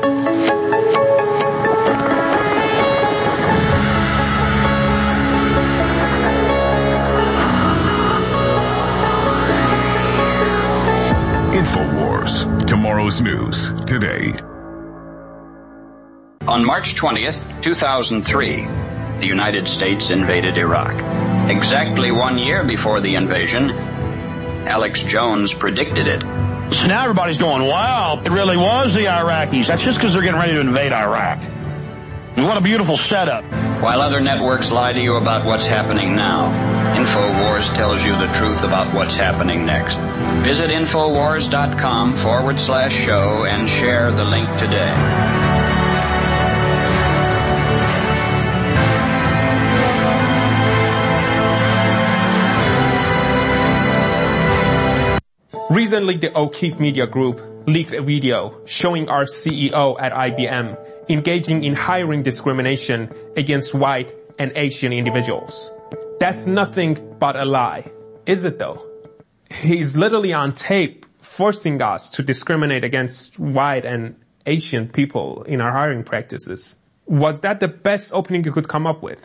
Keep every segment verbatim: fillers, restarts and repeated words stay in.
InfoWars, tomorrow's news today. On March twentieth, two thousand three, the United States invaded Iraq. Exactly one year before the invasion, Alex Jones predicted it. So now everybody's going, wow, it really was the Iraqis. That's just because they're getting ready to invade Iraq. And what a beautiful setup. While other networks lie to you about what's happening now, InfoWars tells you the truth about what's happening next. Visit InfoWars.com forward slash show and share the link today. Recently, the O'Keefe Media Group leaked a video showing our C E O at I B M engaging in hiring discrimination against white and Asian individuals. That's nothing but a lie, is it though? He's literally on tape forcing us to discriminate against white and Asian people in our hiring practices. Was that the best opening you could come up with?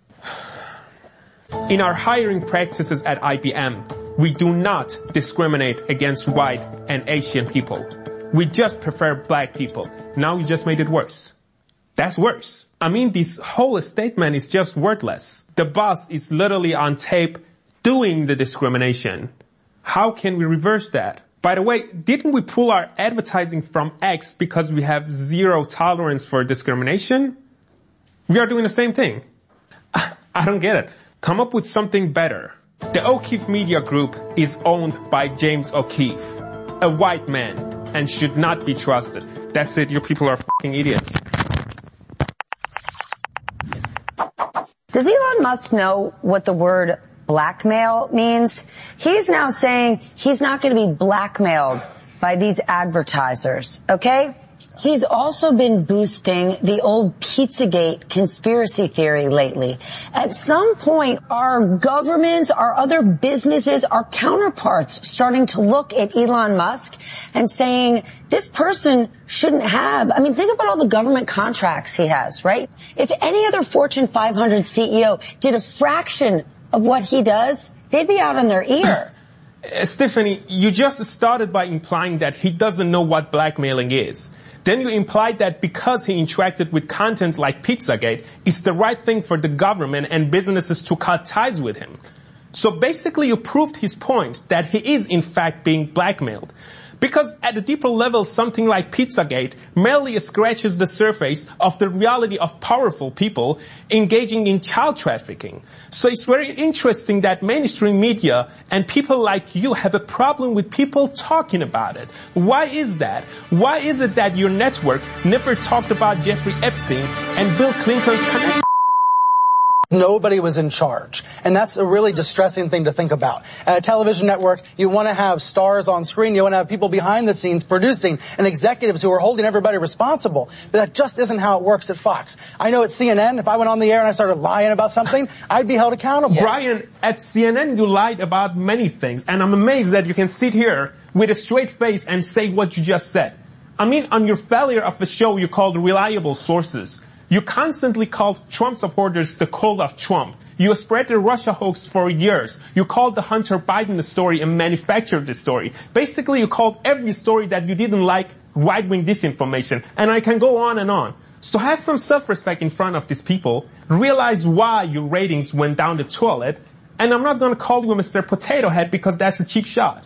In our hiring practices at I B M, we do not discriminate against white and Asian people. We just prefer black people. Now you just made it worse. That's worse. I mean, this whole statement is just worthless. The boss is literally on tape doing the discrimination. How can we reverse that? By the way, didn't we pull our advertising from X because we have zero tolerance for discrimination? We are doing the same thing. I don't get it. Come up with something better. The O'Keefe Media Group is owned by James O'Keefe, a white man, and should not be trusted. That's it. You people are fucking idiots. Does Elon Musk know what the word blackmail means? He's now saying he's not going to be blackmailed by these advertisers, okay? He's also been boosting the old Pizzagate conspiracy theory lately. At some point, our governments, our other businesses, our counterparts starting to look at Elon Musk and saying, this person shouldn't have, I mean, think about all the government contracts he has, right? If any other Fortune five hundred C E O did a fraction of what he does, they'd be out on their ear. Uh, Stephanie, you just started by implying that he doesn't know what blackmailing is. Then you implied that because he interacted with content like Pizzagate, it's the right thing for the government and businesses to cut ties with him. So basically you proved his point that he is in fact being blackmailed. Because at a deeper level, something like Pizzagate merely scratches the surface of the reality of powerful people engaging in child trafficking. So it's very interesting that mainstream media and people like you have a problem with people talking about it. Why is that? Why is it that your network never talked about Jeffrey Epstein and Bill Clinton's connection? Nobody was in charge. And that's a really distressing thing to think about. At a television network, you want to have stars on screen. You want to have people behind the scenes producing and executives who are holding everybody responsible. But that just isn't how it works at Fox. I know at C N N, if I went on the air and I started lying about something, I'd be held accountable. Brian, at C N N you lied about many things. And I'm amazed that you can sit here with a straight face and say what you just said. I mean, on your failure of the show you called reliable sources. You constantly called Trump supporters the cult of Trump. You spread the Russia hoax for years. You called the Hunter Biden story and manufactured the story. Basically, you called every story that you didn't like right-wing disinformation. And I can go on and on. So have some self-respect in front of these people. Realize why your ratings went down the toilet. And I'm not going to call you Mister Potato Head because that's a cheap shot.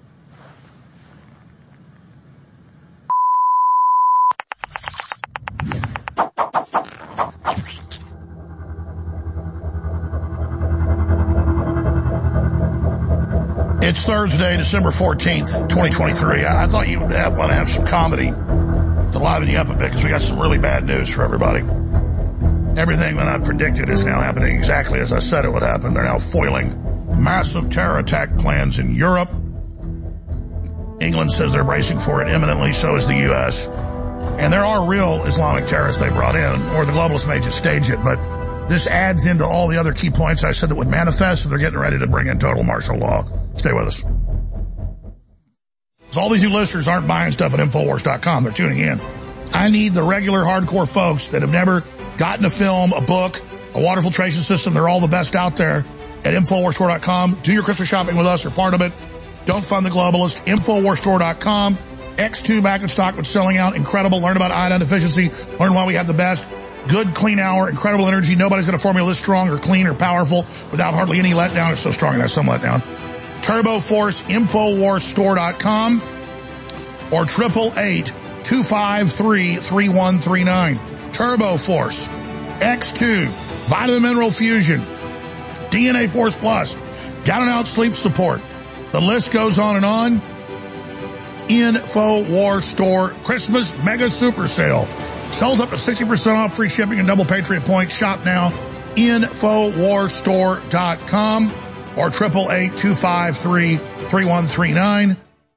It's Thursday, December fourteenth, twenty twenty-three. I thought you would have, want to have some comedy to liven you up a bit because we got some really bad news for everybody. Everything that I predicted is now happening exactly as I said it would happen. They're now foiling massive terror attack plans in Europe. England says they're bracing for it imminently, so is the U S. And there are real Islamic terrorists they brought in, or the globalists may just stage it, but this adds into all the other key points I said that would manifest, so they're getting ready to bring in total martial law. Stay with us. So all these new listeners aren't buying stuff at InfoWars dot com. They're tuning in. I need the regular hardcore folks that have never gotten a film, a book, a water filtration system. They're all the best out there at Infowars Store dot com. Do your Christmas shopping with us or part of it. Don't fund the globalist. Infowars Store dot com. X two back in stock, but selling out. Incredible. Learn about iodine deficiency. Learn why we have the best. Good, clean hour. Incredible energy. Nobody's got a formula this strong or clean or powerful without hardly any letdown. It's so strong it has some letdown. Turbo Force. Infowars Store dot com or triple eight two five three three one three nine. Turbo Force. X two. Vitamin Mineral Fusion. D N A Force Plus. Down and out sleep support. The list goes on and on. Infowars Store Christmas Mega Super Sale. Sells up to sixty percent off, free shipping and double Patriot points. Shop now. Infowars Store dot com or triple eight two five three three one three nine.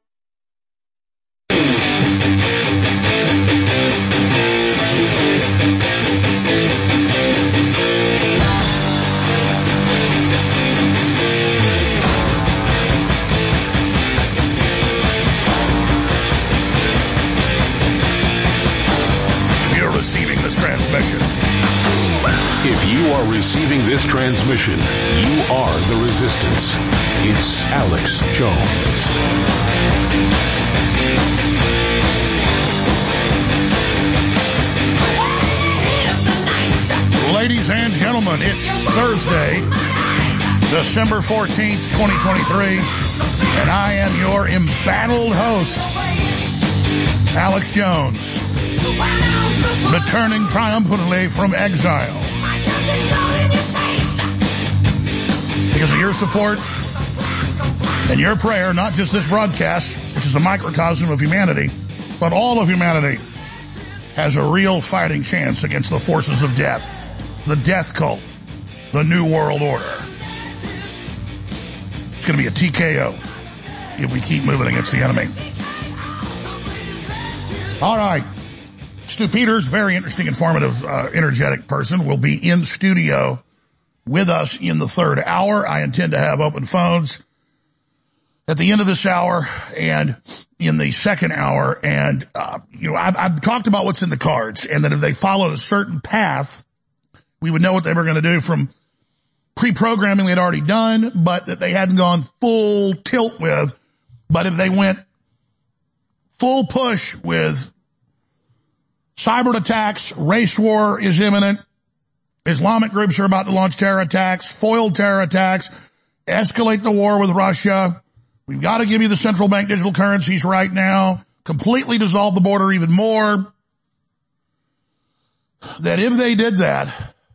If you are receiving this transmission, you are the resistance. It's Alex Jones. Ladies and gentlemen, it's Thursday, December fourteenth, twenty twenty-three, and I am your embattled host, Alex Jones, returning triumphantly from exile. Because of your support and your prayer, not just this broadcast, which is a microcosm of humanity, but all of humanity has a real fighting chance against the forces of death, the death cult, the New World Order. It's going to be a T K O if we keep moving against the enemy. All right. Stu Peters, very interesting, informative, uh, energetic person, will be in studio with us in the third hour. I intend to have open phones at the end of this hour and in the second hour. And, uh, you know, I've, I've talked about what's in the cards, and that if they followed a certain path, we would know what they were going to do from pre-programming they'd already done, but that they hadn't gone full tilt with. But if they went full push with cyber attacks, race war is imminent, Islamic groups are about to launch terror attacks, foiled terror attacks, escalate the war with Russia. We've got to give you the central bank digital currencies right now, completely dissolve the border even more. That if they did that,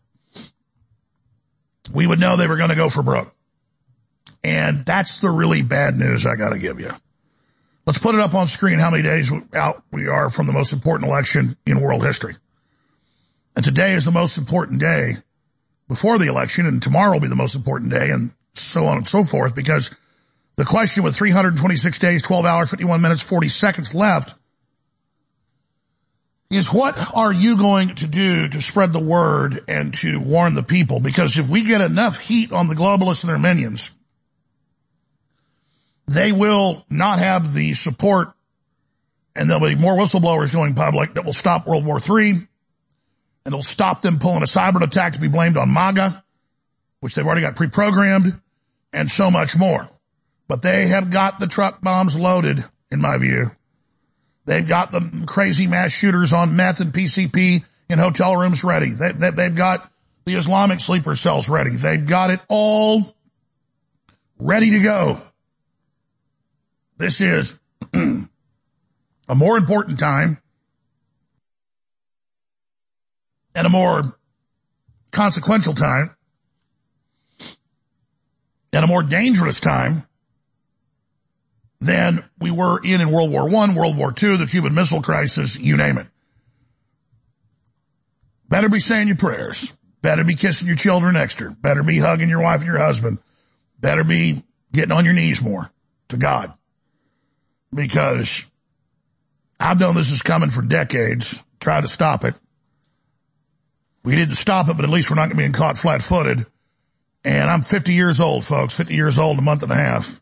we would know they were going to go for broke. And that's the really bad news I got to give you. Let's put it up on screen how many days out we are from the most important election in world history. And today is the most important day before the election, and tomorrow will be the most important day, and so on and so forth, because the question with three hundred twenty-six days, twelve hours, fifty-one minutes, forty seconds left is what are you going to do to spread the word and to warn the people? Because if we get enough heat on the globalists and their minions, they will not have the support, and there'll be more whistleblowers going public that will stop World War Three, and it'll stop them pulling a cyber attack to be blamed on MAGA, which they've already got pre-programmed, and so much more. But they have got the truck bombs loaded, in my view. They've got the crazy mass shooters on meth and P C P in hotel rooms ready. They, they, they've got the Islamic sleeper cells ready. They've got it all ready to go. This is a more important time and a more consequential time and a more dangerous time than we were in in World War One, World War Two, the Cuban Missile Crisis, you name it. Better be saying your prayers. Better be kissing your children extra. Better be hugging your wife and your husband. Better be getting on your knees more to God. Because I've known this is coming for decades, try to stop it. We didn't stop it, but at least we're not going to be caught flat-footed. And I'm fifty years old, folks, fifty years old in a month and a half.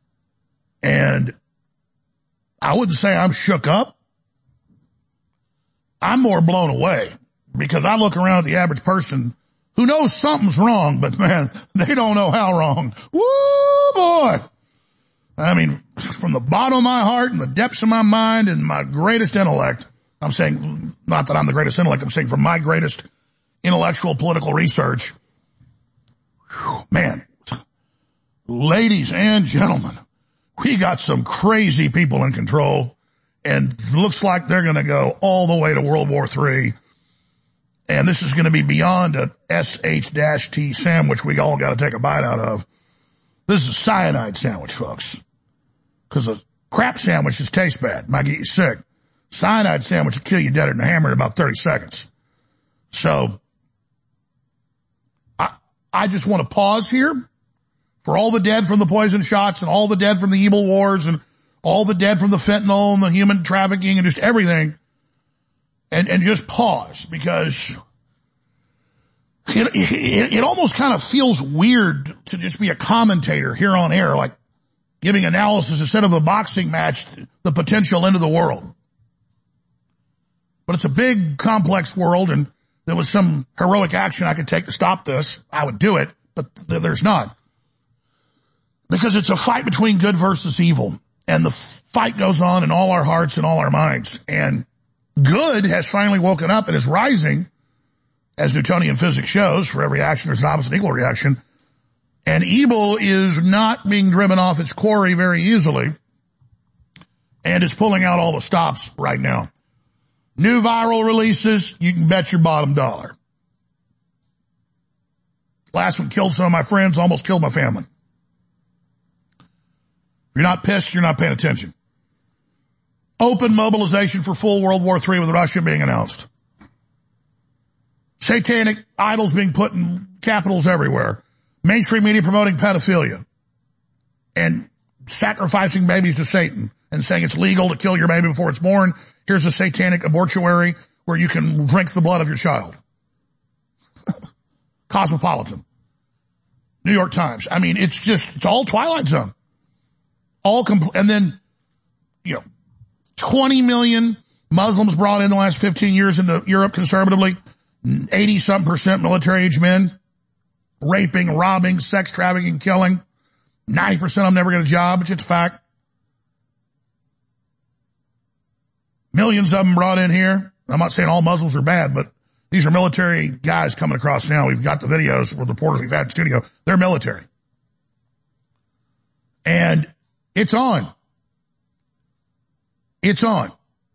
And I wouldn't say I'm shook up, I'm more blown away because I look around at the average person who knows something's wrong, but man, they don't know how wrong. Woo, boy. I mean, from the bottom of my heart and the depths of my mind and my greatest intellect, I'm saying, not that I'm the greatest intellect, I'm saying from my greatest intellectual political research, whew, man, ladies and gentlemen, we got some crazy people in control, and looks like they're going to go all the way to World War Three. And this is going to be beyond a S H T sandwich we all got to take a bite out of. This is a cyanide sandwich, folks. Because a crap sandwich just tastes bad. Might get you sick. Cyanide sandwich will kill you deader than a hammer in about thirty seconds. So, I, I just want to pause here for all the dead from the poison shots and all the dead from the evil wars and all the dead from the fentanyl and the human trafficking and just everything. And, and just pause because it, it, it almost kind of feels weird to just be a commentator here on air, like giving analysis instead of a boxing match, the potential end of the world. But it's a big, complex world, and there was some heroic action I could take to stop this. I would do it, but th- there's not. Because it's a fight between good versus evil, and the fight goes on in all our hearts and all our minds. And good has finally woken up and is rising, as Newtonian physics shows. For every action, there's an opposite and equal reaction. And evil is not being driven off its quarry very easily, and is pulling out all the stops right now. New viral releases, you can bet your bottom dollar. Last one killed some of my friends, almost killed my family. If you're not pissed, you're not paying attention. Open mobilization for full World War Three with Russia being announced. Satanic idols being put in capitals everywhere. Mainstream media promoting pedophilia. And sacrificing babies to Satan and saying it's legal to kill your baby before it's born. Here's a satanic abortuary where you can drink the blood of your child. Cosmopolitan. New York Times. I mean, it's just, it's all Twilight Zone. All compl- and then, you know, twenty million Muslims brought in the last fifteen years into Europe conservatively. eighty something percent military-age men. Raping, robbing, sex trafficking, killing. ninety percent of them never get a job. It's just a fact. Millions of them brought in here. I'm not saying all Muslims are bad, but these are military guys coming across now. We've got the videos with reporters we've had in the studio. They're military. And it's on. It's on.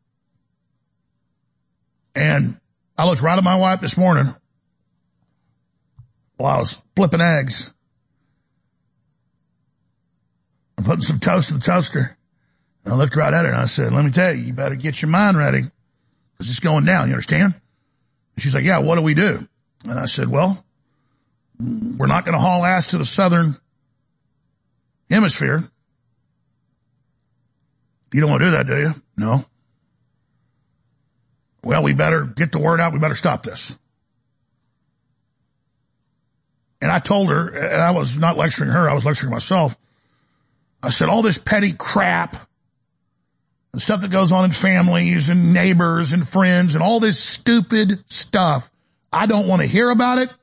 And I looked right at my wife this morning while I was flipping eggs. I'm putting some toast in the toaster. And I looked right at her and I said, let me tell you, you better get your mind ready because it's going down. You understand? And she's like, yeah, what do we do? And I said, well, we're not going to haul ass to the southern hemisphere. You don't want to do that, do you? No. Well, we better get the word out. We better stop this. And I told her, and I was not lecturing her, I was lecturing myself. I said, all this petty crap, the stuff that goes on in families and neighbors and friends and all this stupid stuff, I don't want to hear about it.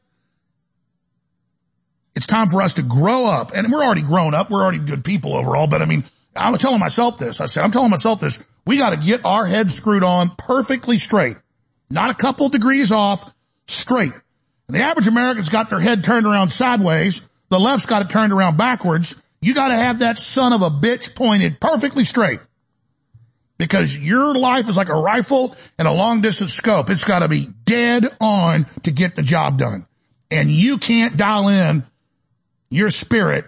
It's time for us to grow up. And we're already grown up. We're already good people overall. But I mean, I was telling myself this. I said, I'm telling myself this. We got to get our heads screwed on perfectly straight. Not a couple degrees off, straight. And the average American's got their head turned around sideways. The left's got it turned around backwards. You got to have that son of a bitch pointed perfectly straight. Because your life is like a rifle and a long distance scope. It's got to be dead on to get the job done. And you can't dial in your spirit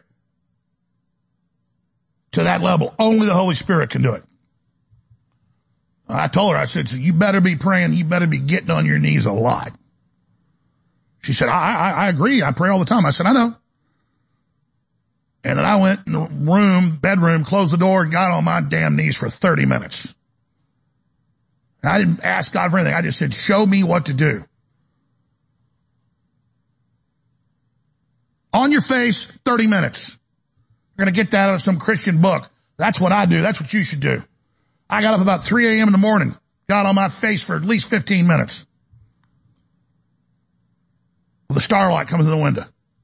to that level. Only the Holy Spirit can do it. I told her, I said, so you better be praying. You better be getting on your knees a lot. She said, I, I, I agree. I pray all the time. I said, I know. And then I went in the room, bedroom, closed the door, and got on my damn knees for thirty minutes. And I didn't ask God for anything. I just said, show me what to do. On your face, thirty minutes. You're going to get that out of some Christian book. That's what I do. That's what you should do. I got up about three a.m. in the morning got on my face for at least fifteen minutes. With a starlight coming through the window.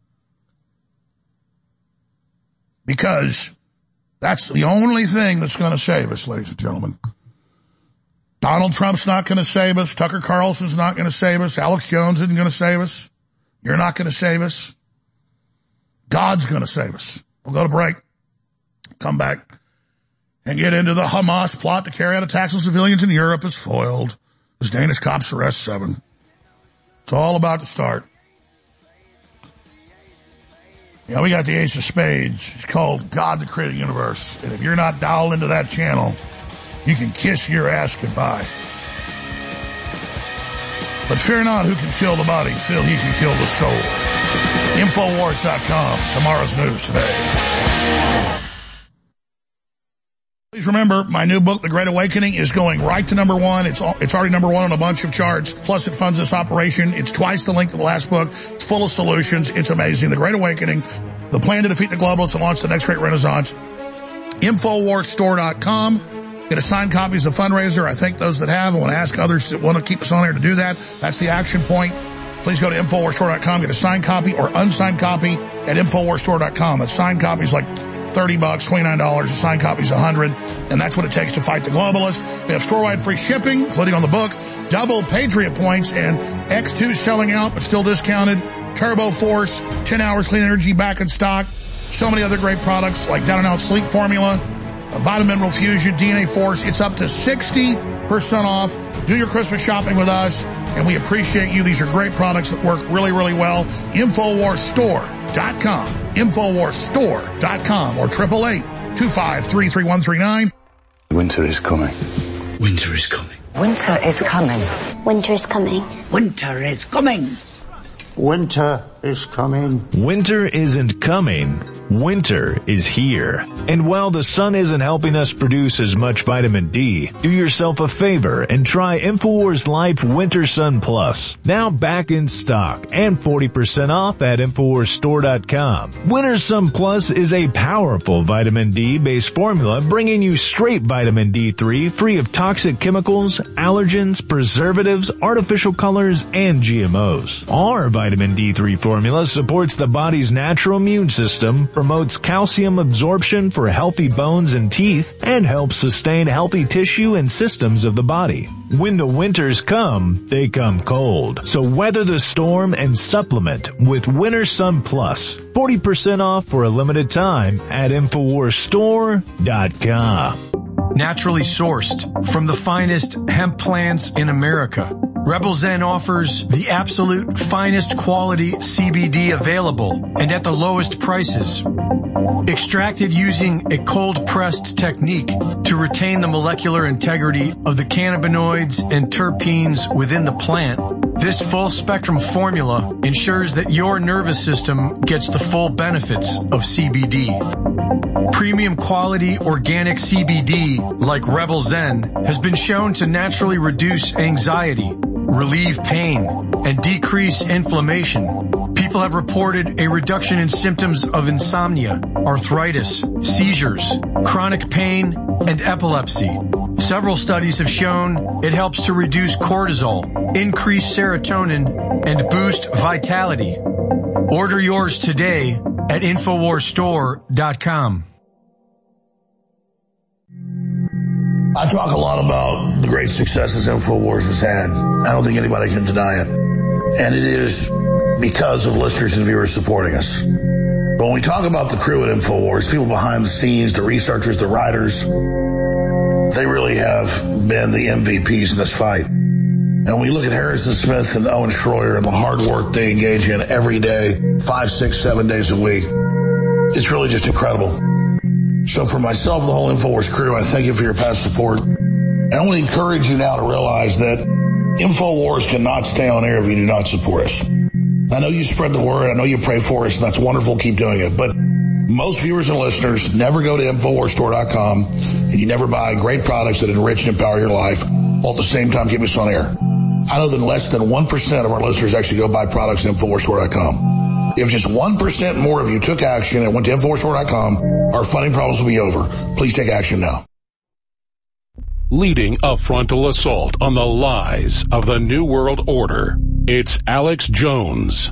Because that's the only thing that's going to save us, ladies and gentlemen. Donald Trump's not going to save us. Tucker Carlson's not going to save us. Alex Jones isn't going to save us. You're not going to save us. God's going to save us. We'll go to break. Come back and get into the Hamas plot to carry out attacks on civilians in Europe is foiled as Danish cops arrest seven. It's all about to start. Yeah, we got the Ace of Spades. It's called God, the Creator Universe. And if you're not dialed into that channel, you can kiss your ass goodbye. But fear not who can kill the body, still he can kill the soul. Infowars dot com, tomorrow's news today. Please remember, my new book, The Great Awakening, is going right to number one. It's all, it's already number one on a bunch of charts. Plus, it funds this operation. It's twice the length of the last book. It's full of solutions. It's amazing. The Great Awakening, the plan to defeat the globalists and launch the next great renaissance. Infowars store dot com. Get a signed copy as a fundraiser. I thank those that have. I want to ask others that want to keep us on air to do that. That's the action point. Please go to Infowars store dot com. Get a signed copy or unsigned copy at Infowars store dot com. A signed copy is like thirty bucks, twenty-nine dollars. A signed copy is one hundred, and that's what it takes to fight the globalists. We have store-wide free shipping, including on the book, double Patriot points, and X two selling out but still discounted, Turbo Force, ten hours clean energy back in stock, so many other great products like Down and Out Sleep Formula, Vitamin Mineral Fusion, D N A Force. It's up to sixty percent off. Do your Christmas shopping with us, and we appreciate you. These are great products that work really, really well. Infowars store dot com. Infowars store dot com or triple eight two five three three one three nine. Winter is coming. Winter is coming. Winter is coming. Winter is coming. Winter is coming. Winter is coming. Winter isn't coming. Winter is here. And while the sun isn't helping us produce as much vitamin D, do yourself a favor and try InfoWars Life Winter Sun Plus. Now back in stock and forty percent off at Infowars store dot com. Winter Sun Plus is a powerful vitamin D based formula bringing you straight vitamin D three free of toxic chemicals, allergens, preservatives, artificial colors, and G M Os. Our vitamin D three formula supports the body's natural immune system, promotes calcium absorption for healthy bones and teeth, and helps sustain healthy tissue and systems of the body. When the winters come, they come cold. So weather the storm and supplement with Winter Sun Plus. forty percent off for a limited time at Infowars store dot com. Naturally sourced from the finest hemp plants in America, Rebel Zen offers the absolute finest quality C B D available and at the lowest prices. Extracted using a cold-pressed technique to retain the molecular integrity of the cannabinoids and terpenes within the plant, this full-spectrum formula ensures that your nervous system gets the full benefits of C B D. Premium quality organic C B D, like Rebel Zen, has been shown to naturally reduce anxiety, relieve pain, and decrease inflammation. People have reported a reduction in symptoms of insomnia, arthritis, seizures, chronic pain, and epilepsy. Several studies have shown it helps to reduce cortisol, increase serotonin, and boost vitality. Order yours today at Infowars store dot com. I talk a lot about the great successes InfoWars has had. I don't think anybody can deny it. And it is because of listeners and viewers supporting us. But when we talk about the crew at InfoWars, people behind the scenes, the researchers, the writers, they really have been the M V Ps in this fight. And when we look at Harrison Smith and Owen Schroyer and the hard work they engage in every day, five, six, seven days a week, it's really just incredible. So for myself and the whole InfoWars crew, I thank you for your past support. And I want to encourage you now to realize that InfoWars cannot stay on air if you do not support us. I know you spread the word. I know you pray for us, and that's wonderful. Keep doing it. But most viewers and listeners never go to Infowars store dot com, and you never buy great products that enrich and empower your life while at the same time keep us on air. I know that less than one percent of our listeners actually go buy products at Infowars store dot com. If just one percent more of you took action and went to Infowars store dot com, our funding problems will be over. Please take action now. leading a frontal assault on the lies of the New World Order. It's Alex Jones.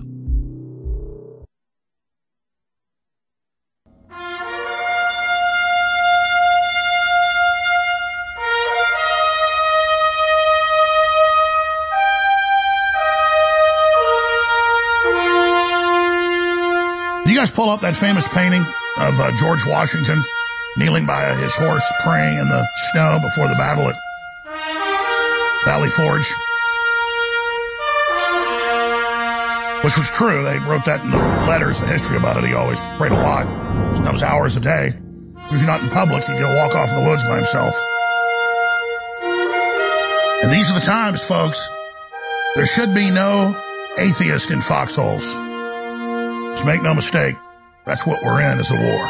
You guys pull up that famous painting of uh, George Washington kneeling by his horse, praying in the snow before the battle at Valley Forge? Which was true. They wrote that in the letters, the history about it. He always prayed a lot. That was hours a day. If you're not in public, he'd go walk off in the woods by himself. And these are the times, folks. There should be no atheist in foxholes. Just make no mistake. That's what we're in, is a war.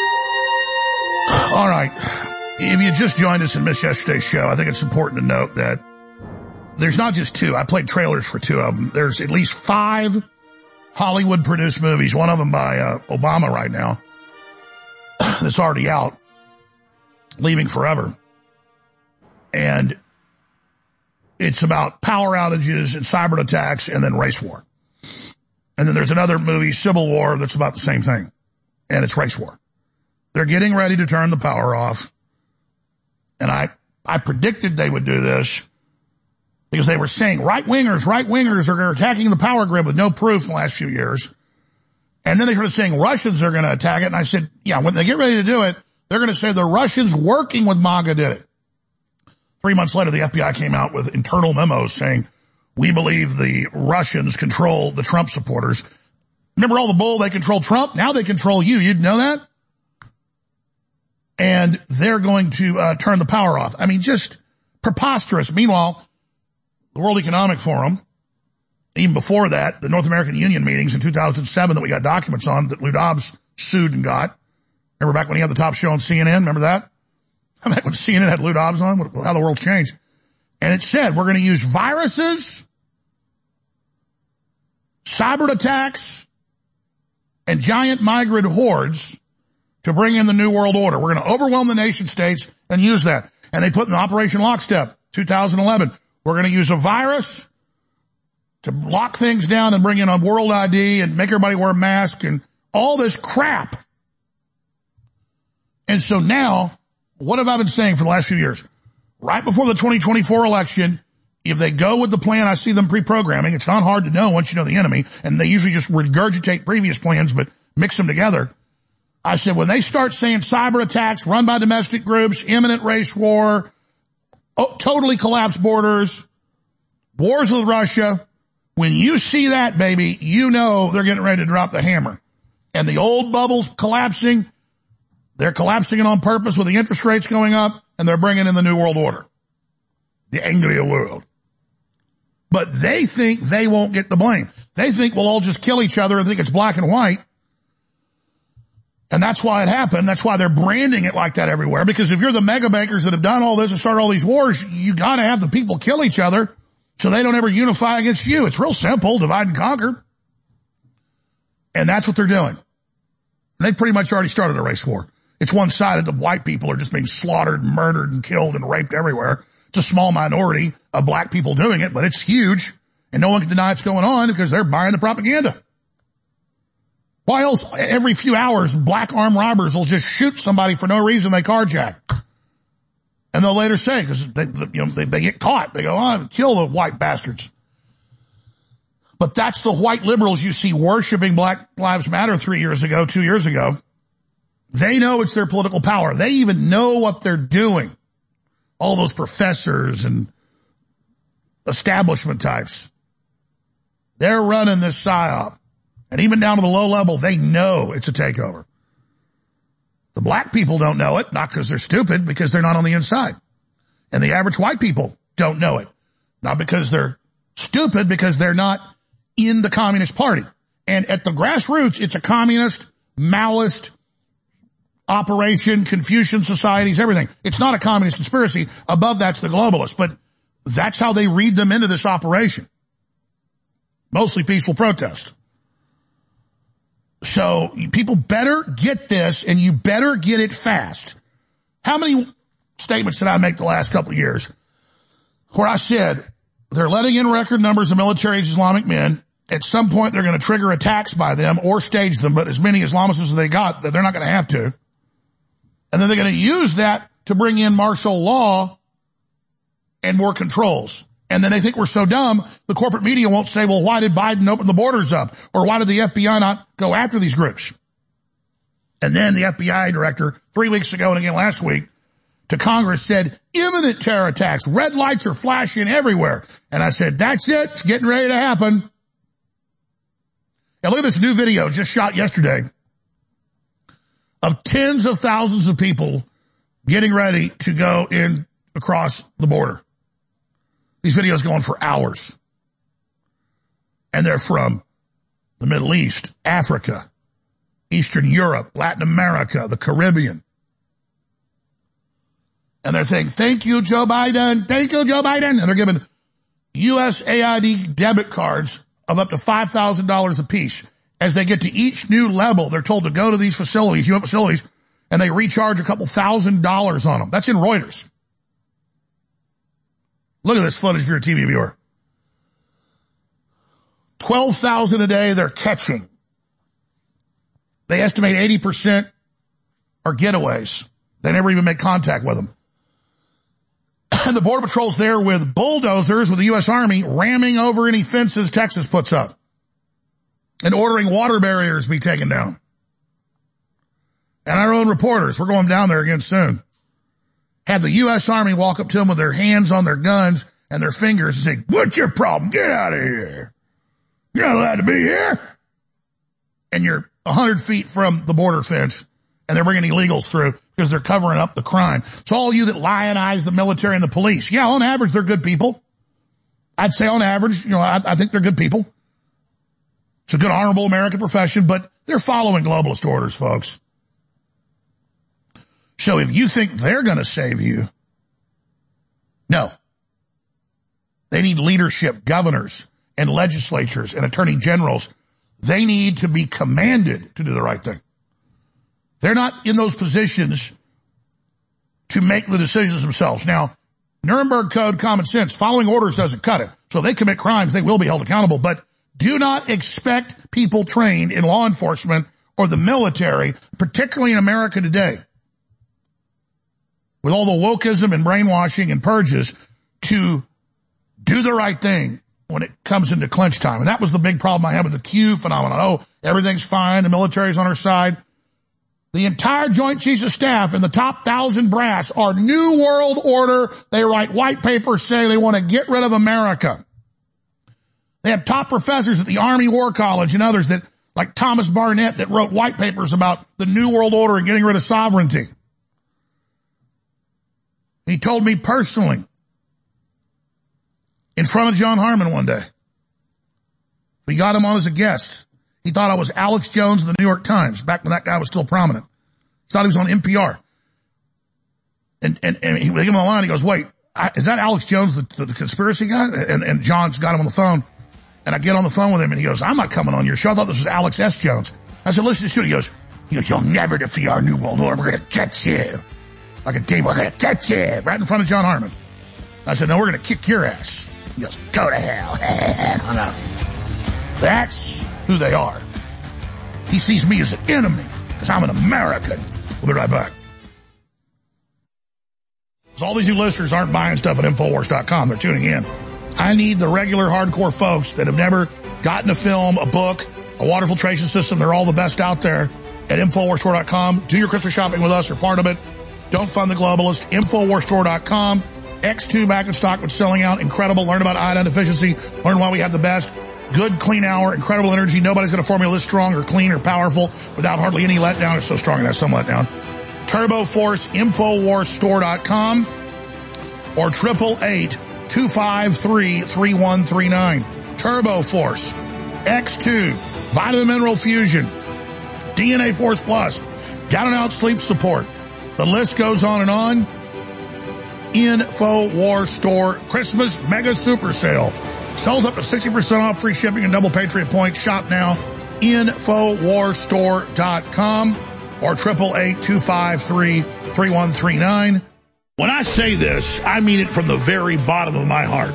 All right. If you just joined us and missed yesterday's show, I think it's important to note that there's not just two. I played trailers for two of them. There's at least five Hollywood-produced movies, one of them by uh, Obama right now, that's already out, Leaving Forever. And it's about power outages and cyber attacks and then race war. And then there's another movie, Civil War, that's about the same thing. And it's race war. They're getting ready to turn the power off. And I, I predicted they would do this because they were saying right-wingers, right-wingers are attacking the power grid with no proof in the last few years. And then they started saying Russians are going to attack it. And I said, yeah, when they get ready to do it, they're going to say the Russians working with MAGA did it. Three months later, the F B I came out with internal memos saying, we believe the Russians control the Trump supporters. Remember all the bull? They control Trump. Now they control you. You'd know that? And they're going to uh, turn the power off. I mean, just preposterous. Meanwhile, the World Economic Forum, even before that, the North American Union meetings in two thousand seven that we got documents on that Lou Dobbs sued and got. Remember back when he had the top show on C N N? Remember that? Back when C N N had Lou Dobbs on? How the world's changed. And it said we're going to use viruses, cyber attacks, and giant migrant hordes to bring in the New World Order. We're going to overwhelm the nation states and use that. And they put in Operation Lockstep, two thousand eleven. We're going to use a virus to lock things down and bring in a world I D and make everybody wear a mask and all this crap. And so now, what have I been saying for the last few years? Right before the twenty twenty-four election, if they go with the plan I see them pre-programming, it's not hard to know once you know the enemy, and they usually just regurgitate previous plans but mix them together. I said, when they start saying cyber attacks run by domestic groups, imminent race war, oh, totally collapsed borders, wars with Russia, when you see that, baby, you know they're getting ready to drop the hammer. And the old bubble's collapsing. They're collapsing it on purpose with the interest rates going up, and they're bringing in the New World Order. The angrier world. But they think they won't get the blame. They think we'll all just kill each other and think it's black and white. And that's why it happened. That's why they're branding it like that everywhere. Because if you're the mega bankers that have done all this and started all these wars, you gotta have the people kill each other so they don't ever unify against you. It's real simple, divide and conquer. And that's what they're doing. And they pretty much already started a race war. It's one-sided. The white people are just being slaughtered, murdered, and killed and raped everywhere. It's a small minority of black people doing it, but it's huge. And no one can deny it's going on because they're buying the propaganda. Why else every few hours black armed robbers will just shoot somebody for no reason they carjack? And they'll later say, because they, you know, they, they get caught, they go, oh, kill the white bastards. But that's the white liberals you see worshiping Black Lives Matter three years ago, two years ago. They know it's their political power. They even know what they're doing. All those professors and establishment types. They're running this psyop. And even down to the low level, they know it's a takeover. The black people don't know it, not because they're stupid, because they're not on the inside. And the average white people don't know it. Not because they're stupid, because they're not in the Communist Party. And at the grassroots, it's a communist, Maoist operation, Confucian societies, everything. It's not a communist conspiracy. Above that's the globalists. But that's how they read them into this operation. Mostly peaceful protest. So people better get this, and you better get it fast. How many statements that I make the last couple of years where I said they're letting in record numbers of military-age Islamic men. At some point, they're going to trigger attacks by them or stage them, but as many Islamists as they got, that they're not going to have to. And then they're going to use that to bring in martial law and more controls. And then they think we're so dumb, the corporate media won't say, well, why did Biden open the borders up? Or why did the F B I not go after these groups? And then the F B I director, three weeks ago and again last week, to Congress said, imminent terror attacks, red lights are flashing everywhere. And I said, that's it, it's getting ready to happen. Now look at this new video just shot yesterday of tens of thousands of people getting ready to go in across the border. These videos go on for hours. And they're from the Middle East, Africa, Eastern Europe, Latin America, the Caribbean. And they're saying, thank you, Joe Biden. Thank you, Joe Biden. And they're giving U S A I D debit cards of up to five thousand dollars apiece. As they get to each new level, they're told to go to these facilities, U N facilities, and they recharge a couple thousand dollars on them. That's in Reuters. Look at this footage if you're a T V viewer. twelve thousand a day they're catching. They estimate eighty percent are getaways. They never even make contact with them. And the Border Patrol's there with bulldozers with the U S Army ramming over any fences Texas puts up and ordering water barriers be taken down. And our own reporters, we're going down there again soon, have the U S Army walk up to them with their hands on their guns and their fingers and say, what's your problem? Get out of here. You're not allowed to be here. And you're a hundred feet from the border fence and they're bringing illegals through because they're covering up the crime. So all you that lionize the military and the police, yeah, on average, they're good people. I'd say on average, you know, I, I think they're good people. It's a good, honorable American profession, but they're following globalist orders, folks. So if you think they're going to save you, no. They need leadership, governors and legislatures and attorney generals. They need to be commanded to do the right thing. They're not in those positions to make the decisions themselves. Now, Nuremberg Code, common sense, following orders doesn't cut it. So if they commit crimes, they will be held accountable. But do not expect people trained in law enforcement or the military, particularly in America today, with all the wokeism and brainwashing and purges, to do the right thing when it comes into clinch time. And that was the big problem I had with the Q phenomenon. Oh, everything's fine. The military's on our side. The entire Joint Chiefs of Staff and the top thousand brass are New World Order. They write white papers saying they want to get rid of America. They have top professors at the Army War College and others that, like Thomas Barnett, that wrote white papers about the New World Order and getting rid of sovereignty. He told me personally in front of John Harmon one day. We got him on as a guest. He thought I was Alex Jones of the New York Times, back when that guy was still prominent. He thought he was on N P R. And, and, and he, they give him a line, he goes, wait, I, is that Alex Jones, the, the, the conspiracy guy? And, and John's got him on the phone. And I get on the phone with him and he goes, I'm not coming on your show. I thought this was Alex S. Jones. I said, listen to the show. He goes, he goes, you'll never defeat our New World Order. We're going to catch you. Like a game, we're going to catch you. Right in front of John Harmon. I said, no, we're going to kick your ass. He goes, go to hell. I know. That's who they are. He sees me as an enemy because I'm an American. We'll be right back. So all these new listeners aren't buying stuff at Infowars dot com. They're tuning in. I need the regular hardcore folks that have never gotten a film, a book, a water filtration system. They're all the best out there at Infowars Store dot com. Do your Christmas shopping with us. You're part of it. Don't fund the globalist. Infowars Store dot com. X two back in stock, which is selling out. Incredible. Learn about iodine deficiency. Learn why we have the best. Good, clean hour, incredible energy. Nobody's got a formula this strong or clean or powerful without hardly any letdown. It's so strong it has some letdown. Turbo Force, Infowars Store dot com or triple eight, two five three, three one three nine. Turbo Force, X two, Vitamin Mineral Fusion, D N A Force Plus, down and out sleep support. The list goes on and on. Infowars Store Christmas Mega Super Sale. Sells up to sixty percent off, free shipping and double Patriot points. Shop now. Infowars Store dot com or triple eight, two five three, three one three nine. When I say this, I mean it from the very bottom of my heart.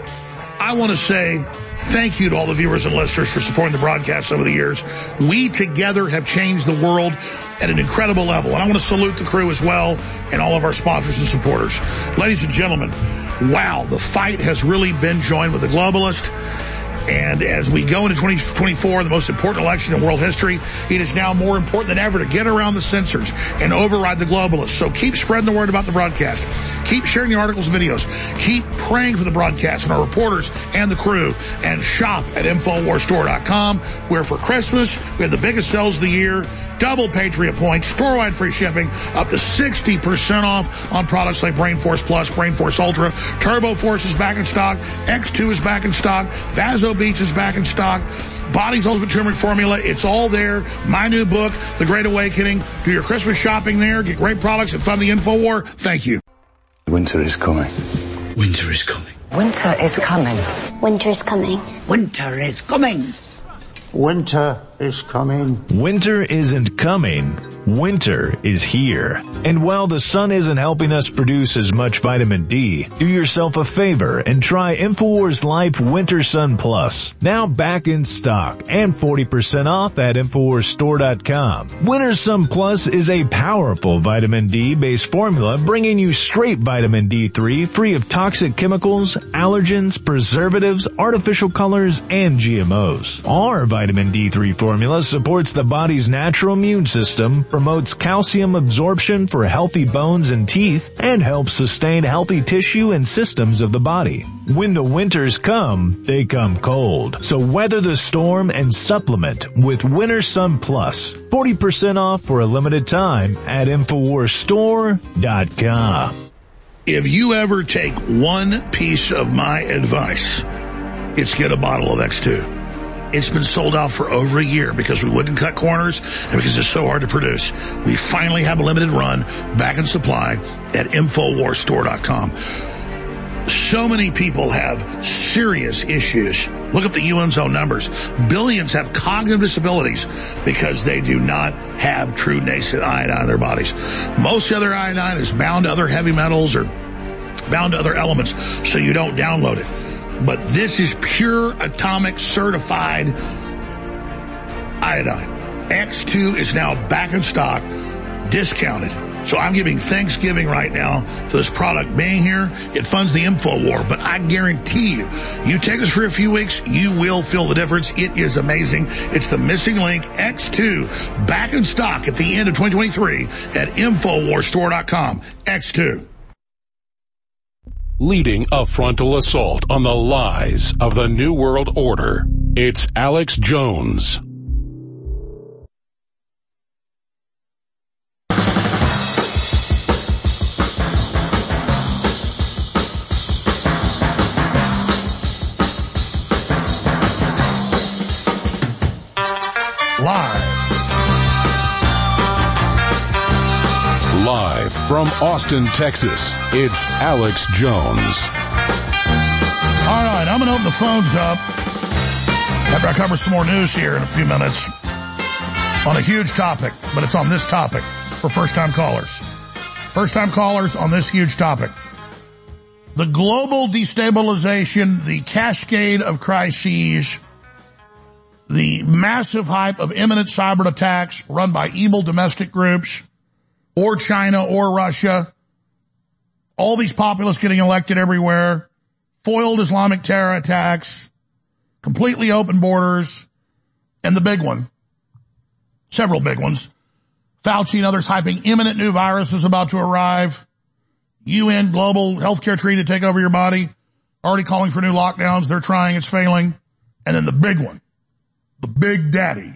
I want to say thank you to all the viewers and listeners for supporting the broadcast over the years. We together have changed the world at an incredible level. And I want to salute the crew as well and all of our sponsors and supporters. Ladies and gentlemen, wow, the fight has really been joined with the globalist. And as we go into twenty twenty-four, the most important election in world history, it is now more important than ever to get around the censors and override the globalists. So keep spreading the word about the broadcast. Keep sharing the articles and videos. Keep praying for the broadcast and our reporters and the crew. And shop at Infowars Store dot com, where for Christmas, we have the biggest sales of the year, double Patriot points, store-wide free shipping, up to sixty percent off on products like Brain Force Plus, Brain Force Ultra. Turbo Force is back in stock. X two is back in stock. Vaso Beats is back in stock. Body's Ultimate Turmeric Formula, it's all there. My new book, The Great Awakening. Do your Christmas shopping there. Get great products and fund the InfoWar. Thank you. Winter is coming. Winter is coming. Winter is coming. Winter is coming. Winter is coming. Winter is coming. Winter isn't coming. Winter is here. And while the sun isn't helping us produce as much vitamin D, do yourself a favor and try InfoWars Life Winter Sun Plus. Now back in stock and forty percent off at Infowars Store dot com. Winter Sun Plus is a powerful vitamin D based formula bringing you straight vitamin D three free of toxic chemicals, allergens, preservatives, artificial colors, and G M Os. Our vitamin D three formula supports the body's natural immune system, promotes calcium absorption for healthy bones and teeth, and helps sustain healthy tissue and systems of the body. When the winters come, they come cold. So weather the storm and supplement with Winter Sun Plus. forty percent off for a limited time at Infowars Store dot com. If you ever take one piece of my advice, it's get a bottle of X two. It's been sold out for over a year because we wouldn't cut corners and because it's so hard to produce. We finally have a limited run back in supply at Infowars Store dot com. So many people have serious issues. Look up the U N's own numbers. Billions have cognitive disabilities because they do not have true nascent iodine in their bodies. Most other iodine is bound to other heavy metals or bound to other elements, so you don't download it. But this is pure atomic certified iodine. X two is now back in stock, discounted. So I'm giving Thanksgiving right now for this product being here. It funds the InfoWar, but I guarantee you, you take this for a few weeks, you will feel the difference. It is amazing. It's the missing link, X two, back in stock at the end of twenty twenty-three at Infowars Store dot com. X two. Leading a frontal assault on the lies of the New World Order, it's Alex Jones. Live. Live from Austin, Texas, it's Alex Jones. All right, I'm going to open the phones up after I cover some more news here in a few minutes on a huge topic, but it's on this topic for first-time callers. First-time callers on this huge topic. The global destabilization, the cascade of crises, the massive hype of imminent cyber attacks run by evil domestic groups, or China, or Russia, all these populists getting elected everywhere, foiled Islamic terror attacks, completely open borders, and the big one, several big ones, Fauci and others hyping imminent new viruses about to arrive, U N global healthcare treaty to take over your body, already calling for new lockdowns, they're trying, it's failing, and then the big one, the big daddy.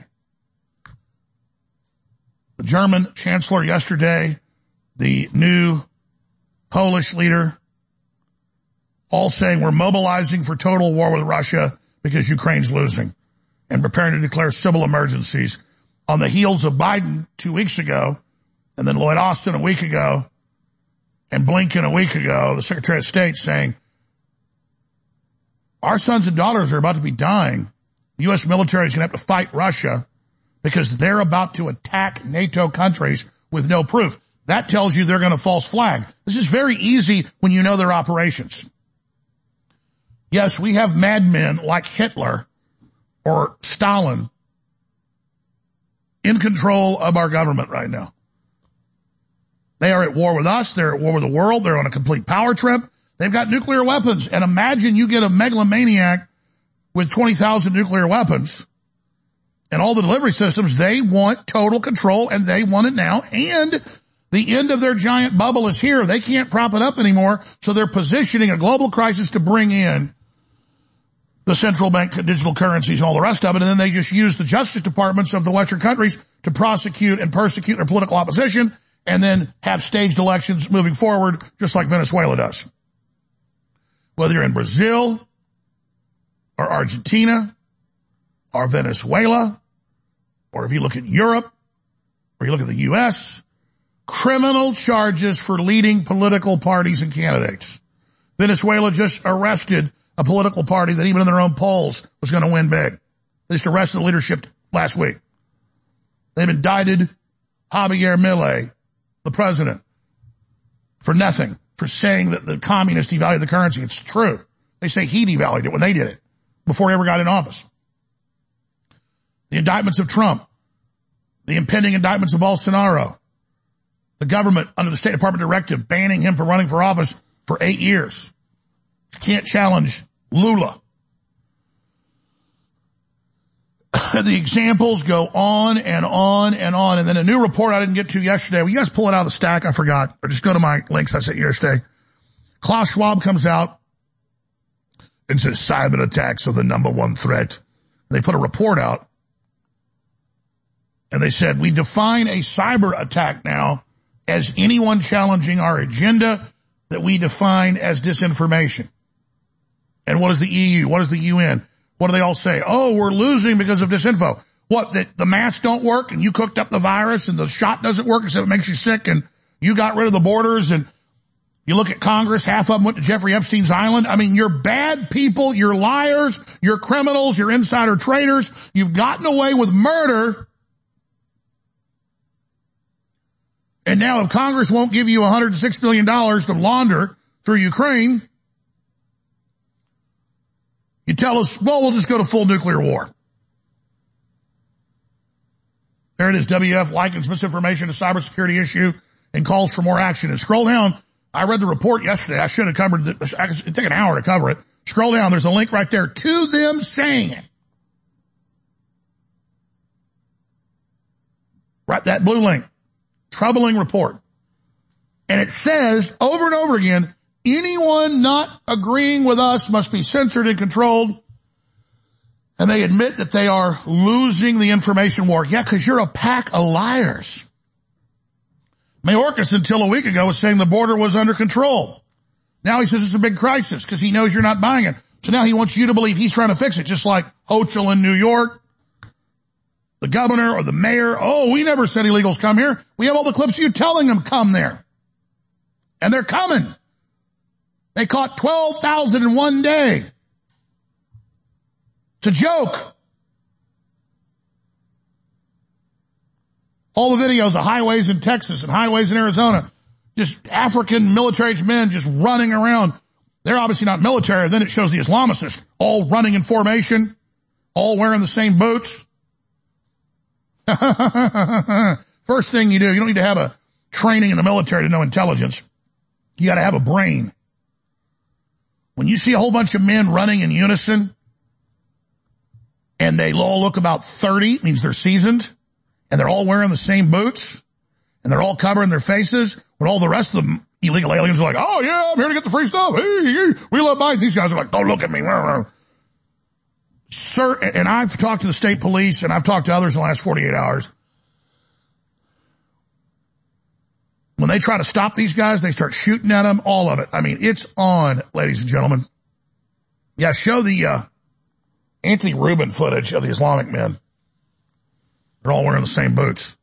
The German chancellor yesterday, the new Polish leader, all saying we're mobilizing for total war with Russia because Ukraine's losing and preparing to declare civil emergencies on the heels of Biden two weeks ago and then Lloyd Austin a week ago and Blinken a week ago, the Secretary of State saying our sons and daughters are about to be dying. The U S military is going to have to fight Russia because they're about to attack NATO countries with no proof. That tells you they're going to false flag. This is very easy when you know their operations. Yes, we have madmen like Hitler or Stalin in control of our government right now. They are at war with us. They're at war with the world. They're on a complete power trip. They've got nuclear weapons. And imagine you get a megalomaniac with twenty thousand nuclear weapons and all the delivery systems. They want total control, and they want it now. And the end of their giant bubble is here. They can't prop it up anymore. So they're positioning a global crisis to bring in the central bank digital currencies and all the rest of it. And then they just use the justice departments of the Western countries to prosecute and persecute their political opposition, and then have staged elections moving forward, just like Venezuela does. Whether you're in Brazil or Argentina or Venezuela, or if you look at Europe or you look at the U S, criminal charges for leading political parties and candidates. Venezuela just arrested a political party that even in their own polls was going to win big. They just arrested the leadership last week. They've indicted Javier Milei, the president, for nothing, for saying that the communists devalued the currency. It's true. They say he devalued it when they did it, before he ever got in office. The indictments of Trump, the impending indictments of Bolsonaro, the government under the State Department directive banning him from running for office for eight years. Can't challenge Lula. The examples go on and on and on. And then a new report I didn't get to yesterday. Will you guys pull it out of the stack? I forgot. Or just go to my links I sent you yesterday. Klaus Schwab comes out and says cyber attacks are the number one threat. And they put a report out. And they said, we define a cyber attack now as anyone challenging our agenda that we define as disinformation. And what is the E U? What is the U N? What do they all say? Oh, we're losing because of disinfo. What, that the masks don't work and you cooked up the virus and the shot doesn't work except it makes you sick and you got rid of the borders, and you look at Congress, half of them went to Jeffrey Epstein's island. I mean, you're bad people, you're liars, you're criminals, you're insider traders. You've gotten away with murder. And now if Congress won't give you one hundred six billion dollars to launder through Ukraine, you tell us, well, we'll just go to full nuclear war. There it is. W F likens misinformation a cybersecurity issue and calls for more action. And scroll down. I read the report yesterday. I should have covered it. I could take an hour to cover it. Scroll down. There's a link right there to them saying it. Right, that blue link. Troubling report. And it says over and over again, anyone not agreeing with us must be censored and controlled. And they admit that they are losing the information war. Yeah, because you're a pack of liars. Mayorkas until a week ago was saying the border was under control. Now he says it's a big crisis because he knows you're not buying it. So now he wants you to believe he's trying to fix it, just like Hochul in New York, the governor or the mayor. Oh, we never said illegals come here. We have all the clips of you telling them come there. And they're coming. They caught twelve thousand in one day. It's a joke. All the videos of highways in Texas and highways in Arizona, just African military-aged men just running around. They're obviously not military. Then it shows the Islamicists all running in formation, all wearing the same boots. First thing you do, you don't need to have a training in the military to know intelligence. You got to have a brain. When you see a whole bunch of men running in unison and they all look about thirty, it means they're seasoned, and they're all wearing the same boots and they're all covering their faces, when all the rest of them illegal aliens are like, oh yeah, I'm here to get the free stuff. Hey, hey, we love Biden. These guys are like, don't look at me. Sir, and I've talked to the state police and I've talked to others in the last forty-eight hours. When they try to stop these guys, they start shooting at them, all of it. I mean, it's on, ladies and gentlemen. Yeah, show the uh Anthony Rubin footage of the Islamic men. They're all wearing the same boots.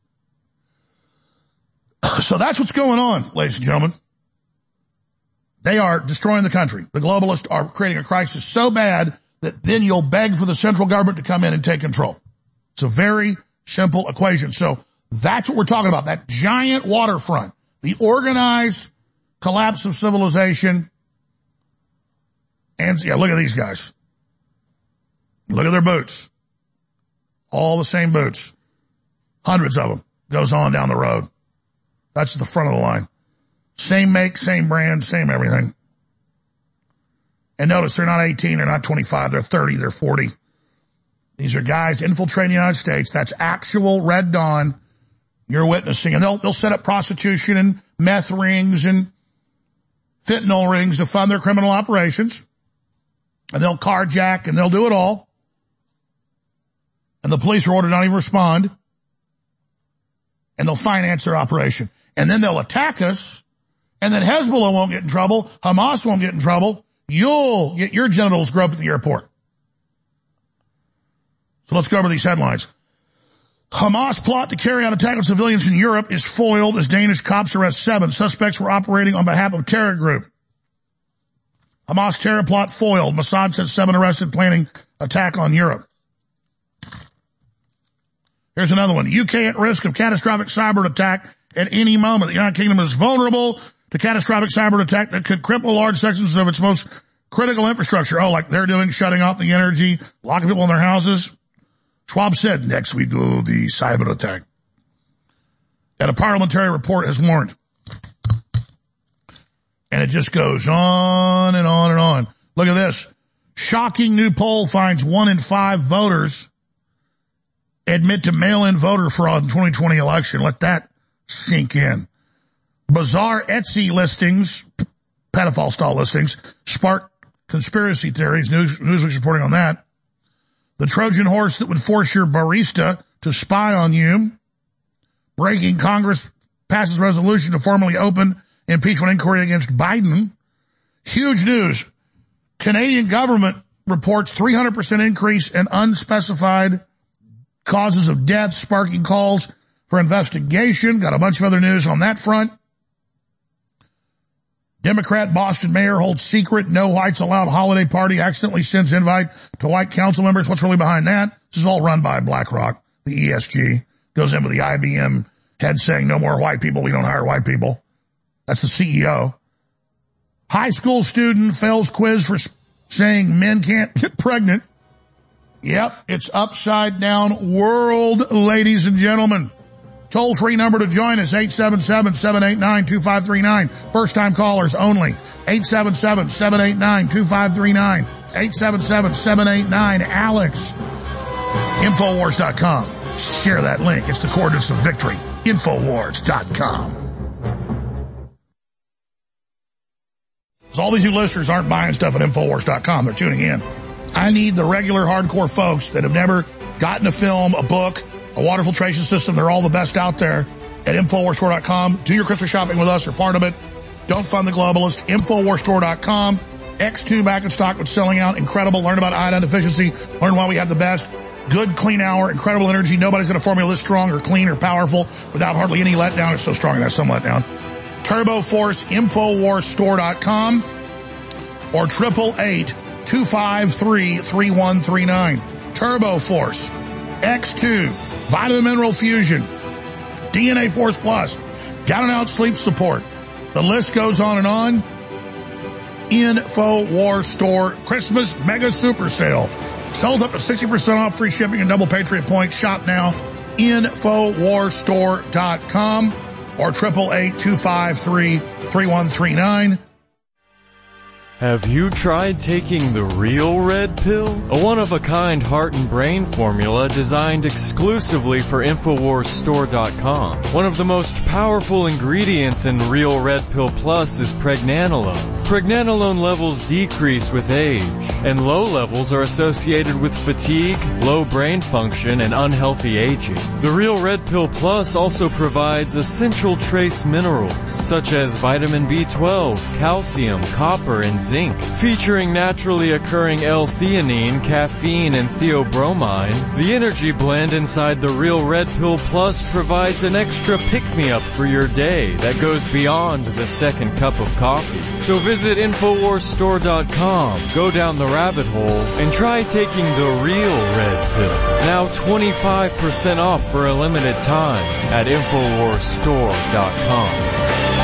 So that's what's going on, ladies and gentlemen. They are destroying the country. The globalists are creating a crisis so bad that then you'll beg for the central government to come in and take control. It's a very simple equation. So that's what we're talking about, that giant waterfront, The organized collapse of civilization. And, yeah, look at these guys. Look at their boots. All the same boots. Hundreds of them. Goes on down the road. That's the front of the line. Same make, same brand, same everything. And notice they're not eighteen, they're not twenty-five, they're thirty, they're forty. These are guys infiltrating the United States. That's actual Red Dawn you're witnessing. And they'll, they'll set up prostitution and meth rings and fentanyl rings to fund their criminal operations. And they'll carjack and they'll do it all. And the police are ordered not even respond. And they'll finance their operation. And then they'll attack us. And then Hezbollah won't get in trouble. Hamas won't get in trouble. You'll get your genitals groped at the airport. So let's go over these headlines. Hamas plot to carry out attack on civilians in Europe is foiled as Danish cops arrest seven. Suspects were operating on behalf of terror group. Hamas terror plot foiled. Mossad says seven arrested planning attack on Europe. Here's another one. U K at risk of catastrophic cyber attack at any moment. The United Kingdom is vulnerable to catastrophic cyber attack that could cripple large sections of its most critical infrastructure. Oh, like they're doing, shutting off the energy, locking people in their houses. Schwab said next we do the cyber attack. And a parliamentary report has warned. And it just goes on and on and on. Look at this. Shocking new poll finds one in five voters admit to mail-in voter fraud in twenty twenty election. Let that sink in. Bizarre Etsy listings, pedophile style listings, spark conspiracy theories. News, Newsweek's reporting on that. The Trojan horse that would force your barista to spy on you. Breaking, Congress passes resolution to formally open impeachment inquiry against Biden. Huge news. Canadian government reports three hundred percent increase in unspecified causes of death, sparking calls for investigation. Got a bunch of other news on that front. Democrat Boston mayor holds secret no whites allowed holiday party, accidentally sends invite to white council members. What's really behind that? This is all run by BlackRock, the E S G. Goes in with the I B M head saying no more white people, we don't hire white people. That's the C E O. High school student fails quiz for saying men can't get pregnant. Yep, it's upside down world, ladies and gentlemen. Toll-free number to join us, eight seven seven, seven eight nine, two five three nine. First-time callers only, eight seven seven, seven eight nine, two five three nine. eight seven seven, seven eight nine, Alex. Infowars dot com. Share that link. It's the coordinates of victory. Infowars dot com. So all these new listeners aren't buying stuff at Infowars dot com. They're tuning in. I need the regular hardcore folks that have never gotten a film, a book, a water filtration system. They're all the best out there at Infowars Store dot com. Do your Christmas shopping with us or part of it. Don't fund the globalist. Infowars Store dot com. X two back in stock with selling out. Incredible. Learn about iodine deficiency. Learn why we have the best. Good, clean hour. Incredible energy. Nobody's going to formula this strong or clean or powerful without hardly any letdown. It's so strong it has some letdown. Turbo Force. Infowars Store dot com or triple eight, two five three, three one three nine. Turbo Force. X two. Vitamin Mineral Fusion. D N A Force Plus. Down and out sleep support. The list goes on and on. Infowars Store Christmas Mega Super Sale. Sells up to sixty percent off, free shipping and double Patriot points. Shop now. Infowars Store dot com or triple eight, two five three, three one three nine. Have you tried taking the Real Red Pill? A one-of-a-kind heart and brain formula designed exclusively for Infowars Store dot com. One of the most powerful ingredients in Real Red Pill Plus is pregnenolone. Pregnenolone levels decrease with age, and low levels are associated with fatigue, low brain function, and unhealthy aging. The Real Red Pill Plus also provides essential trace minerals, such as vitamin B twelve, calcium, copper, and zinc. Zinc. Featuring naturally occurring L-theanine, caffeine, and theobromine, the energy blend inside the Real Red Pill Plus provides an extra pick-me-up for your day that goes beyond the second cup of coffee. So visit Infowars Store dot com, go down the rabbit hole, and try taking the Real Red Pill. Now twenty-five percent off for a limited time at Infowars Store dot com.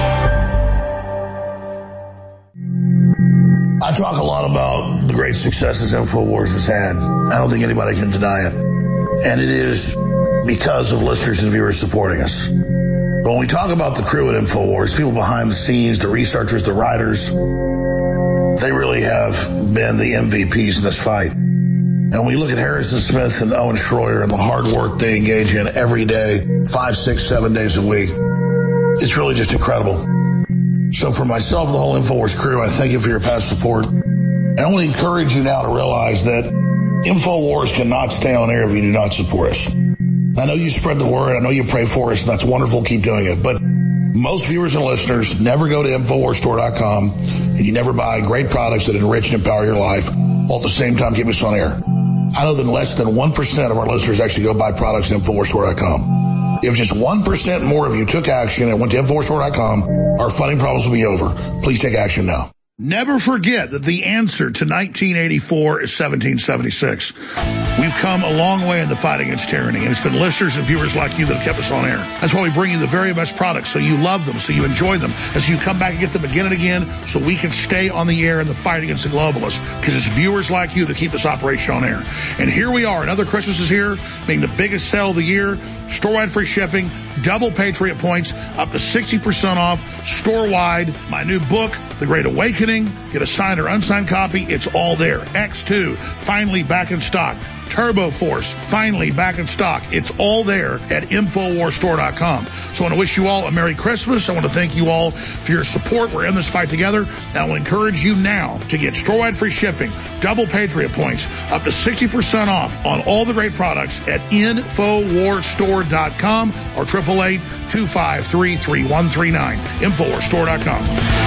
I talk a lot about the great successes InfoWars has had. I don't think anybody can deny it. And it is because of listeners and viewers supporting us. But when we talk about the crew at InfoWars, people behind the scenes, the researchers, the writers, they really have been the M V Ps in this fight. And when we look at Harrison Smith and Owen Schroyer and the hard work they engage in every day, five, six, seven days a week, it's really just incredible. So for myself and the whole InfoWars crew, I thank you for your past support. And I want to encourage you now to realize that InfoWars cannot stay on air if you do not support us. I know you spread the word. I know you pray for us, and that's wonderful. Keep doing it. But most viewers and listeners never go to Infowars Store dot com, and you never buy great products that enrich and empower your life while at the same time keep us on air. I know that less than one percent of our listeners actually go buy products at Infowars Store dot com. If just one percent more of you took action and went to Infowars Store dot com, our funding problems will be over. Please take action now. Never forget that the answer to nineteen eighty-four is seventeen seventy-six. We've come a long way in the fight against tyranny, and it's been listeners and viewers like you that have kept us on air. That's why we bring you the very best products, so you love them, so you enjoy them, and so you come back and get them again and again, so we can stay on the air in the fight against the globalists, because it's viewers like you that keep this operation on air. And here we are. Another Christmas is here, being the biggest sale of the year, store-wide free shipping, double Patriot points, up to sixty percent off, store-wide. My new book, The Great Awakening, get a signed or unsigned copy. It's all there. X two, finally back in stock. Turbo Force, finally back in stock. It's all there at Infowars Store dot com. So I want to wish you all a Merry Christmas. I want to thank you all for your support. We're in this fight together. And I will encourage you now to get store-wide free shipping, double Patriot points, up to sixty percent off on all the great products at Infowars Store dot com or eight eight eight, two five three, three one three nine. Infowars Store dot com.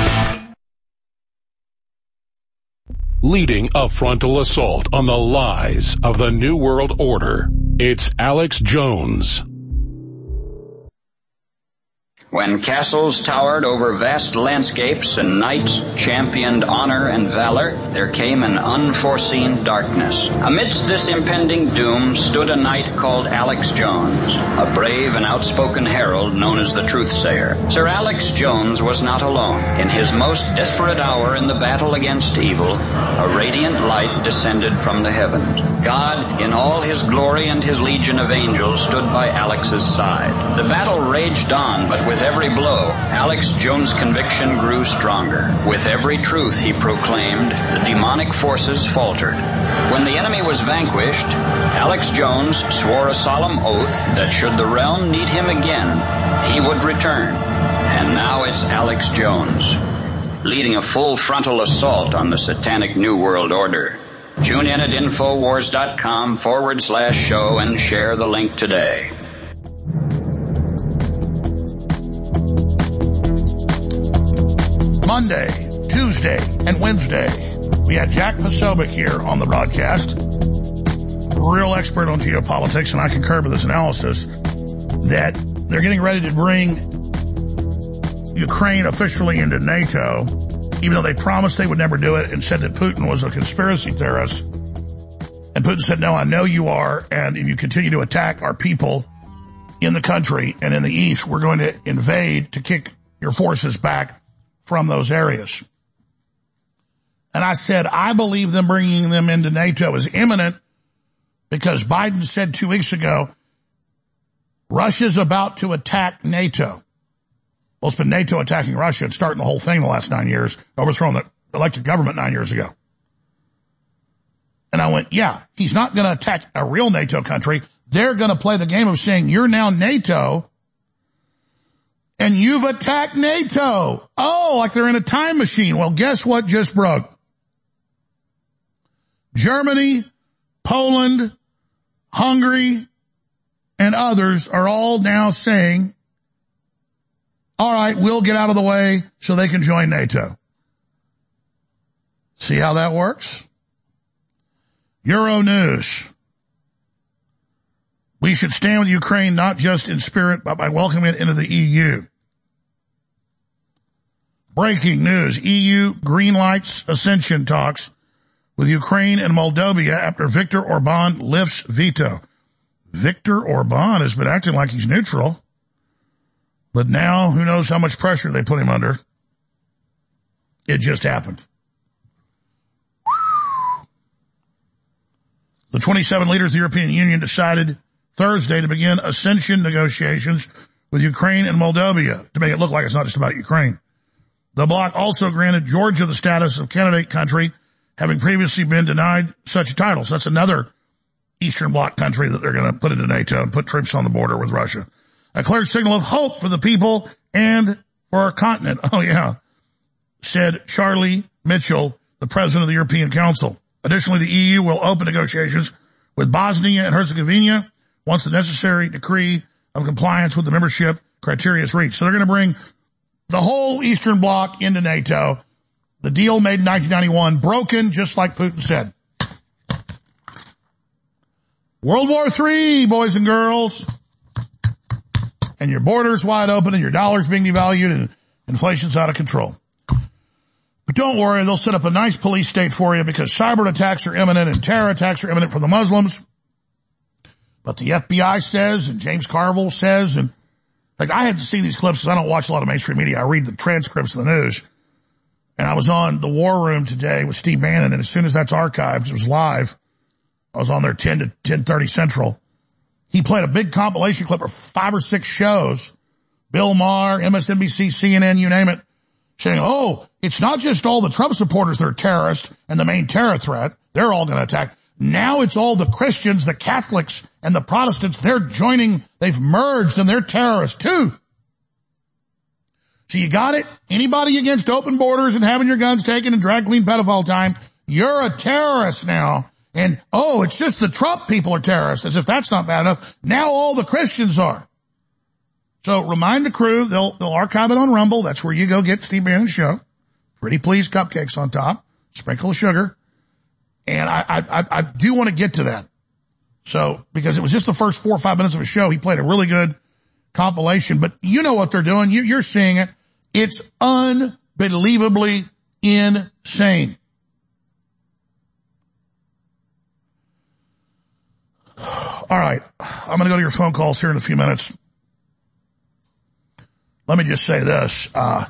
Leading a frontal assault on the lies of the New World Order, it's Alex Jones. When castles towered over vast landscapes and knights championed honor and valor, there came an unforeseen darkness. Amidst this impending doom stood a knight called Alex Jones, a brave and outspoken herald known as the Truthsayer. Sir Alex Jones was not alone. In his most desperate hour in the battle against evil, a radiant light descended from the heavens. God, in all his glory and his legion of angels, stood by Alex's side. The battle raged on, but with every blow, Alex Jones' conviction grew stronger. With every truth he proclaimed, the demonic forces faltered. When the enemy was vanquished, Alex Jones swore a solemn oath that should the realm need him again, he would return. And now it's Alex Jones, leading a full frontal assault on the satanic New World Order. Tune in at Infowars dot com forward slash show and share the link today. Monday, Tuesday, and Wednesday, we had Jack Posobiec here on the broadcast, a real expert on geopolitics, and I concur with his analysis that they're getting ready to bring Ukraine officially into NATO, even though they promised they would never do it and said that Putin was a conspiracy theorist. And Putin said, no, I know you are, and if you continue to attack our people in the country and in the east, we're going to invade to kick your forces back from those areas. And I said, I believe them bringing them into NATO is imminent because Biden said two weeks ago, Russia's about to attack NATO. Well, it's been NATO attacking Russia and starting the whole thing the last nine years, overthrowing the elected government nine years ago. And I went, yeah, he's not going to attack a real NATO country. They're going to play the game of saying, you're now NATO, and you've attacked NATO. Oh, like they're in a time machine. Well, guess what just broke? Germany, Poland, Hungary, and others are all now saying, all right, we'll get out of the way so they can join NATO. See how that works? Euro News. We should stand with Ukraine not just in spirit, but by welcoming it into the E U. Breaking news. E U greenlights accession talks with Ukraine and Moldova after Viktor Orban lifts veto. Viktor Orban has been acting like he's neutral, but now who knows how much pressure they put him under. It just happened. The twenty-seven leaders of the European Union decided Thursday to begin accession negotiations with Ukraine and Moldova to make it look like it's not just about Ukraine. The bloc also granted Georgia the status of candidate country, having previously been denied such a title. So that's another Eastern Bloc country that they're going to put into NATO and put troops on the border with Russia. A clear signal of hope for the people and for our continent. Oh, yeah, said Charlie Mitchell, the president of the European Council. Additionally, the E U will open negotiations with Bosnia and Herzegovina once the necessary decree of compliance with the membership criteria is reached. So they're going to bring the whole Eastern Bloc into NATO. The deal made in nineteen ninety-one, broken just like Putin said. World War Three, boys and girls. And your borders wide open and your dollar's being devalued and inflation's out of control. But don't worry, they'll set up a nice police state for you because cyber attacks are imminent and terror attacks are imminent from the Muslims. But the F B I says, and James Carville says, and like I hadn't seen these clips because I don't watch a lot of mainstream media. I read the transcripts of the news. And I was on the War Room today with Steve Bannon, and as soon as that's archived, it was live. I was on there ten to ten thirty Central. He played a big compilation clip of five or six shows, Bill Maher, M S N B C, C N N, you name it, saying, oh, it's not just all the Trump supporters that are terrorists and the main terror threat. They're all going to attack. Now it's all the Christians, the Catholics, and the Protestants. They're joining. They've merged, and they're terrorists, too. So you got it? Anybody against open borders and having your guns taken and drag queen pedophile time, you're a terrorist now. And, oh, it's just the Trump people are terrorists, as if that's not bad enough. Now all the Christians are. So remind the crew, they'll, they'll archive it on Rumble. That's where you go get Steve Bannon's show. Pretty please cupcakes on top, sprinkle of sugar. And I, I, I do want to get to that. So, because it was just the first four or five minutes of a show, he played a really good compilation, but you know what they're doing. You, you're seeing it. It's unbelievably insane. All right. I'm going to go to your phone calls here in a few minutes. Let me just say this. Uh,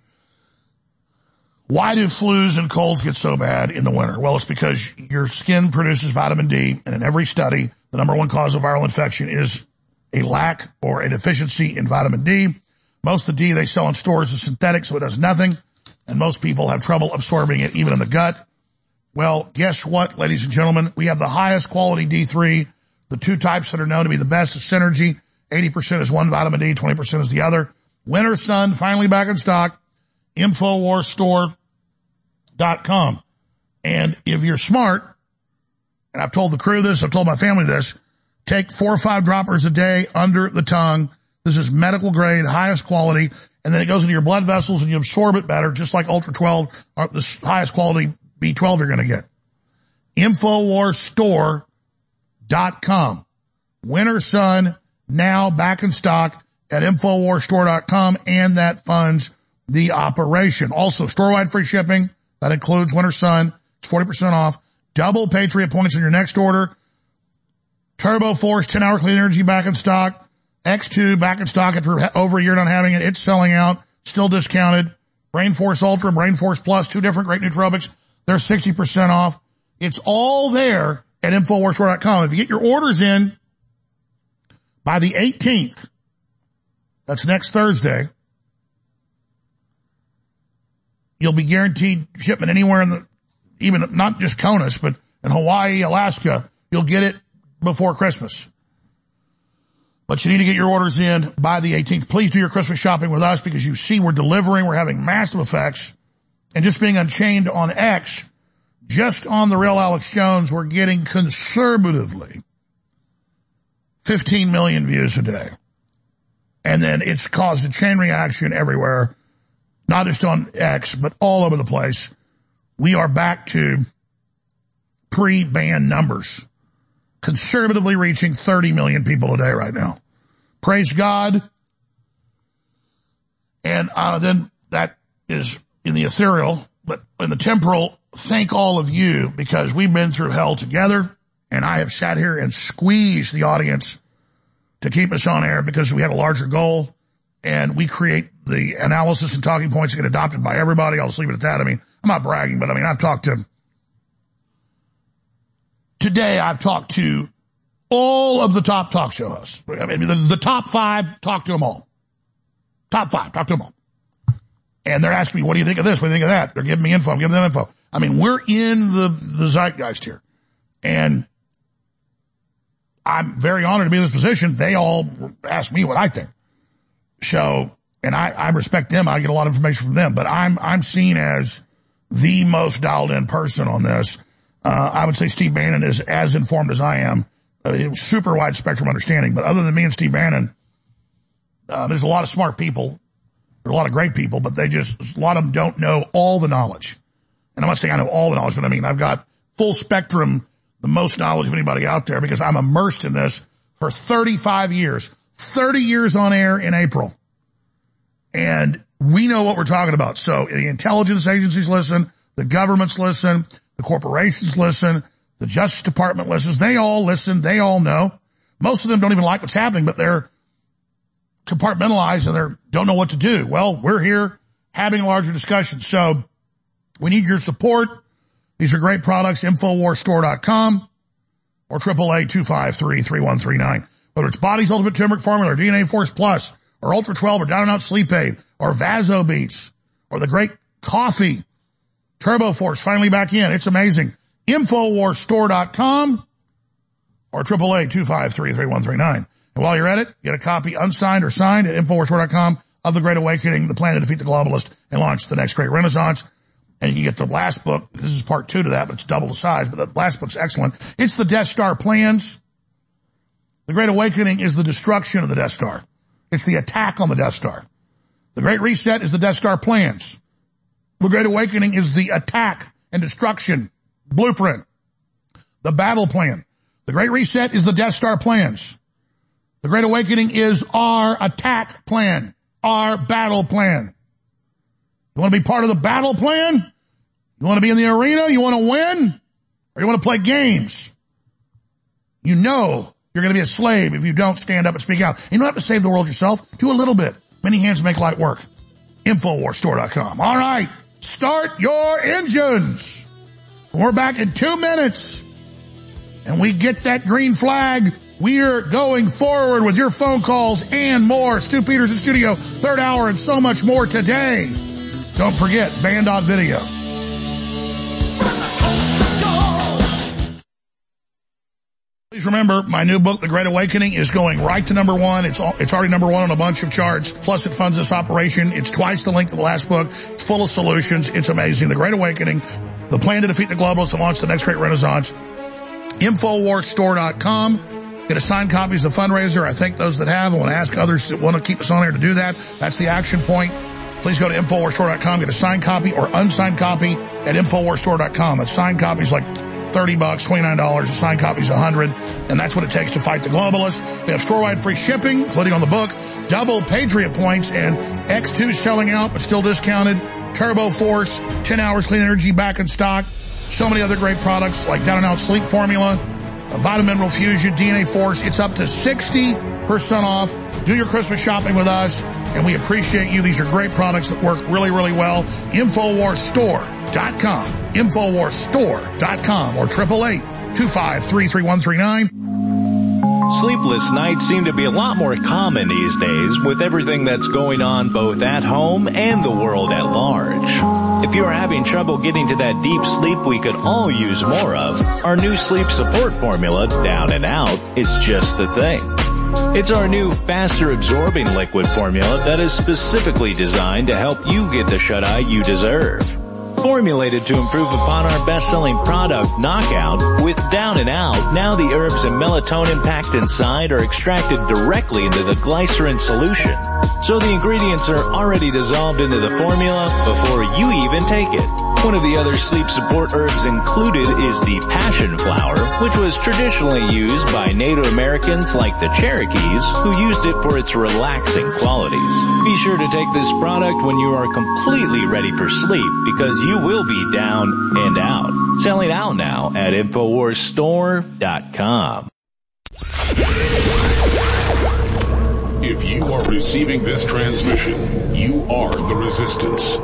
why do flus and colds get so bad in the winter? Well, it's because your skin produces vitamin D, and in every study, the number one cause of viral infection is a lack or a deficiency in vitamin D. Most of the D they sell in stores is synthetic, so it does nothing, and most people have trouble absorbing it, even in the gut. Well, guess what, ladies and gentlemen? We have the highest quality D three. The two types that are known to be the best is Synergy. eighty percent is one vitamin D, twenty percent is the other. Winter Sun, finally back in stock. Infowars Store dot com. And if you're smart, and I've told the crew this, I've told my family this, take four or five droppers a day under the tongue. This is medical grade, highest quality, and then it goes into your blood vessels and you absorb it better, just like Ultra twelve, or the highest quality B twelve you're going to get. Infowars Store dot com. Winter Sun, now back in stock at Infowars Store dot com, and that funds the operation. Also, store-wide free shipping. That includes Winter Sun. It's forty percent off. Double Patriot points on your next order. Turbo Force ten hour clean energy back in stock. X two back in stock after over a year not having it. It's selling out. Still discounted. Brain Force Ultra, Brain Force Plus, two different great nootropics. They're sixty percent off. It's all there at Infowars Store dot com. If you get your orders in by the eighteenth, that's next Thursday, you'll be guaranteed shipment anywhere in the, even not just CONUS, but in Hawaii, Alaska, you'll get it before Christmas. But you need to get your orders in by the eighteenth. Please do your Christmas shopping with us because you see we're delivering, we're having massive effects. And just being unchained on X, just on The Real Alex Jones, we're getting conservatively fifteen million views a day. And then it's caused a chain reaction everywhere, not just on X, but all over the place. We are back to pre-ban numbers, conservatively reaching thirty million people a day right now. Praise God. And uh, then that is in the ethereal, but in the temporal, thank all of you because we've been through hell together, and I have sat here and squeezed the audience to keep us on air because we had a larger goal, and we create the analysis and talking points that get adopted by everybody. I'll just leave it at that. I mean, I'm not bragging, but I mean, I've talked to today I've talked to all of the top talk show hosts. I mean, the, the top five, talk to them all. Top five, talk to them all. And they're asking me, what do you think of this? What do you think of that? They're giving me info. I'm giving them info. I mean, we're in the, the zeitgeist here. And I'm very honored to be in this position. They all ask me what I think. So, and I, I respect them. I get a lot of information from them. But I'm, I'm seen as the most dialed in person on this. Uh, I would say Steve Bannon is as informed as I am. Uh, super wide spectrum understanding. But other than me and Steve Bannon, uh, there's a lot of smart people. There are a lot of great people, but they just, a lot of them don't know all the knowledge. And I'm not saying I know all the knowledge, but I mean, I've got full spectrum, the most knowledge of anybody out there because I'm immersed in this for thirty-five years, thirty years on air in April. And we know what we're talking about. So the intelligence agencies listen, the governments listen, the corporations listen, the Justice Department listens. They all listen. They all know. Most of them don't even like what's happening, but they're compartmentalized and they don't know what to do. Well, we're here having a larger discussion. So we need your support. These are great products, Infowars Store dot com or triple A two five three, three one three nine. Whether it's Body's Ultimate Turmeric Formula or D N A Force Plus or Ultra twelve or Down and Out Sleep Aid or Vaso Beats or the great coffee, Turbo Force finally back in. It's amazing. Infowars Store dot com or triple A two five three, three one three nine. And while you're at it, get a copy unsigned or signed at Infowars Store dot com of The Great Awakening, The Plan to Defeat the Globalist and Launch the Next Great Renaissance. And you get the last book. This is part two to that, but it's double the size. But the last book's excellent. It's the Death Star plans. The Great Awakening is the destruction of the Death Star. It's the attack on the Death Star. The Great Reset is the Death Star plans. The Great Awakening is the attack and destruction blueprint. The battle plan. The Great Reset is the Death Star plans. The Great Awakening is our attack plan, our battle plan. You want to be part of the battle plan? You want to be in the arena? You want to win? Or you want to play games? You know you're going to be a slave if you don't stand up and speak out. You don't have to save the world yourself. Do a little bit. Many hands make light work. Infowars Store dot com. All right. Start your engines. We're back in two minutes. And we get that green flag. We're going forward with your phone calls and more. Stu Peters in studio, third hour and so much more today. Don't forget, Band on Video. Please remember, my new book, The Great Awakening, is going right to number one. It's all, it's already number one on a bunch of charts. Plus, it funds this operation. It's twice the length of the last book. It's full of solutions. It's amazing. The Great Awakening, The Plan to Defeat the Globalists and Launch the Next Great Renaissance. Infowars Store dot com. Get a signed copies of Fundraiser. I thank those that have. I want to ask others that want to keep us on air to do that. That's the action point. Please go to Infowars Store dot com. Get a signed copy or unsigned copy at Infowars Store dot com. A signed copy is like thirty bucks, twenty-nine dollars. A signed copy is one hundred dollars. And that's what it takes to fight the globalists. We have store-wide free shipping, including on the book. Double Patriot points and X two selling out but still discounted. Turbo Force, ten hours clean energy back in stock. So many other great products like Down and Out Sleep Formula, Vitamin Mineral Fusion, D N A Force. It's up to sixty percent off. Do your Christmas shopping with us, and we appreciate you. These are great products that work really, really well. Infowars Store dot com. Infowars Store dot com or triple eight two five three, three one three nine. Sleepless nights seem to be a lot more common these days with everything that's going on both at home and the world at large. If you're having trouble getting to that deep sleep we could all use more of, our new sleep support formula, Down and Out, is just the thing. It's our new faster absorbing liquid formula that is specifically designed to help you get the shut-eye you deserve. Formulated to improve upon our best-selling product, Knockout, with Down and Out, now the herbs and melatonin packed inside are extracted directly into the glycerin solution. So the ingredients are already dissolved into the formula before you even take it. One of the other sleep support herbs included is the passion flower, which was traditionally used by Native Americans like the Cherokees, who used it for its relaxing qualities. Be sure to take this product when you are completely ready for sleep, because you will be down and out. Selling out now at Infowars Store dot com. If you are receiving this transmission, you are the Resistance.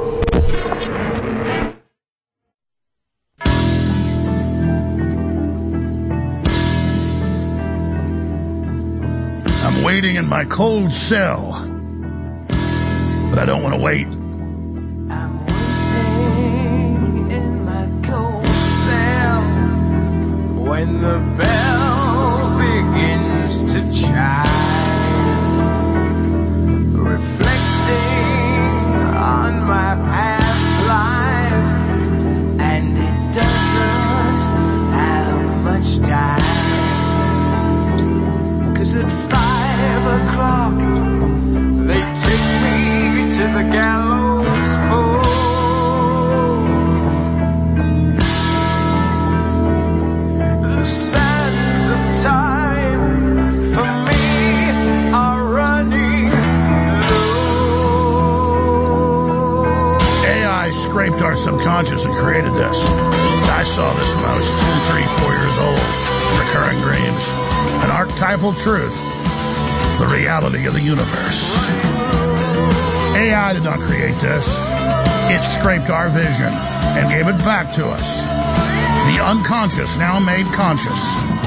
waiting in my cold cell. But I don't want to wait. I'm waiting in my cold cell when the bell begins to chime, reflecting on my past life, and it doesn't have much time. 'Cause at five o'clock they take me to the gallows pole. The sands of time for me are running low. A I scraped our subconscious and created this. I saw this when I was two, three, four years old. Recurring dreams. An archetypal truth. The reality of the universe. A I did not create this. It scraped our vision and gave it back to us. The unconscious now made conscious.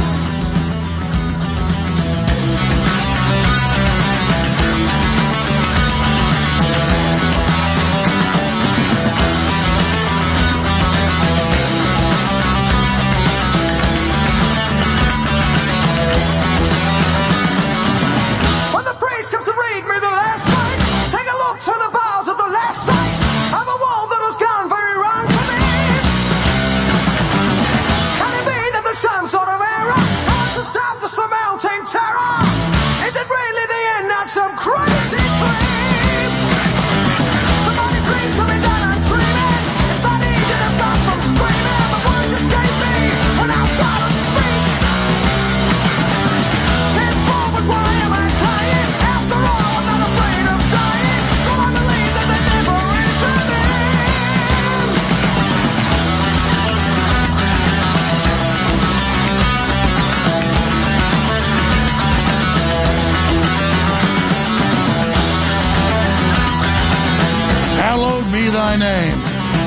Name.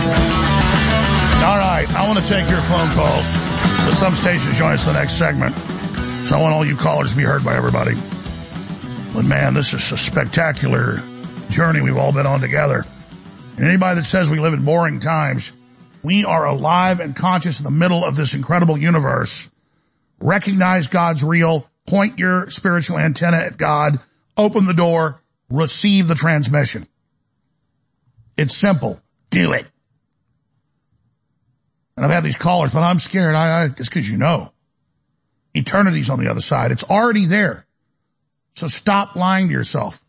All right, I want to take your phone calls, but some stations join us in the next segment, so I want all you callers to be heard by everybody. But man, this is a spectacular journey we've all been on together. And anybody that says we live in boring times, we are alive and conscious in the middle of this incredible universe. Recognize God's real, point your spiritual antenna at God, open the door, receive the transmission. It's simple. Do it. And I've had these callers, but I'm scared. I, I it's because you know. Eternity's on the other side. It's already there. So stop lying to yourself.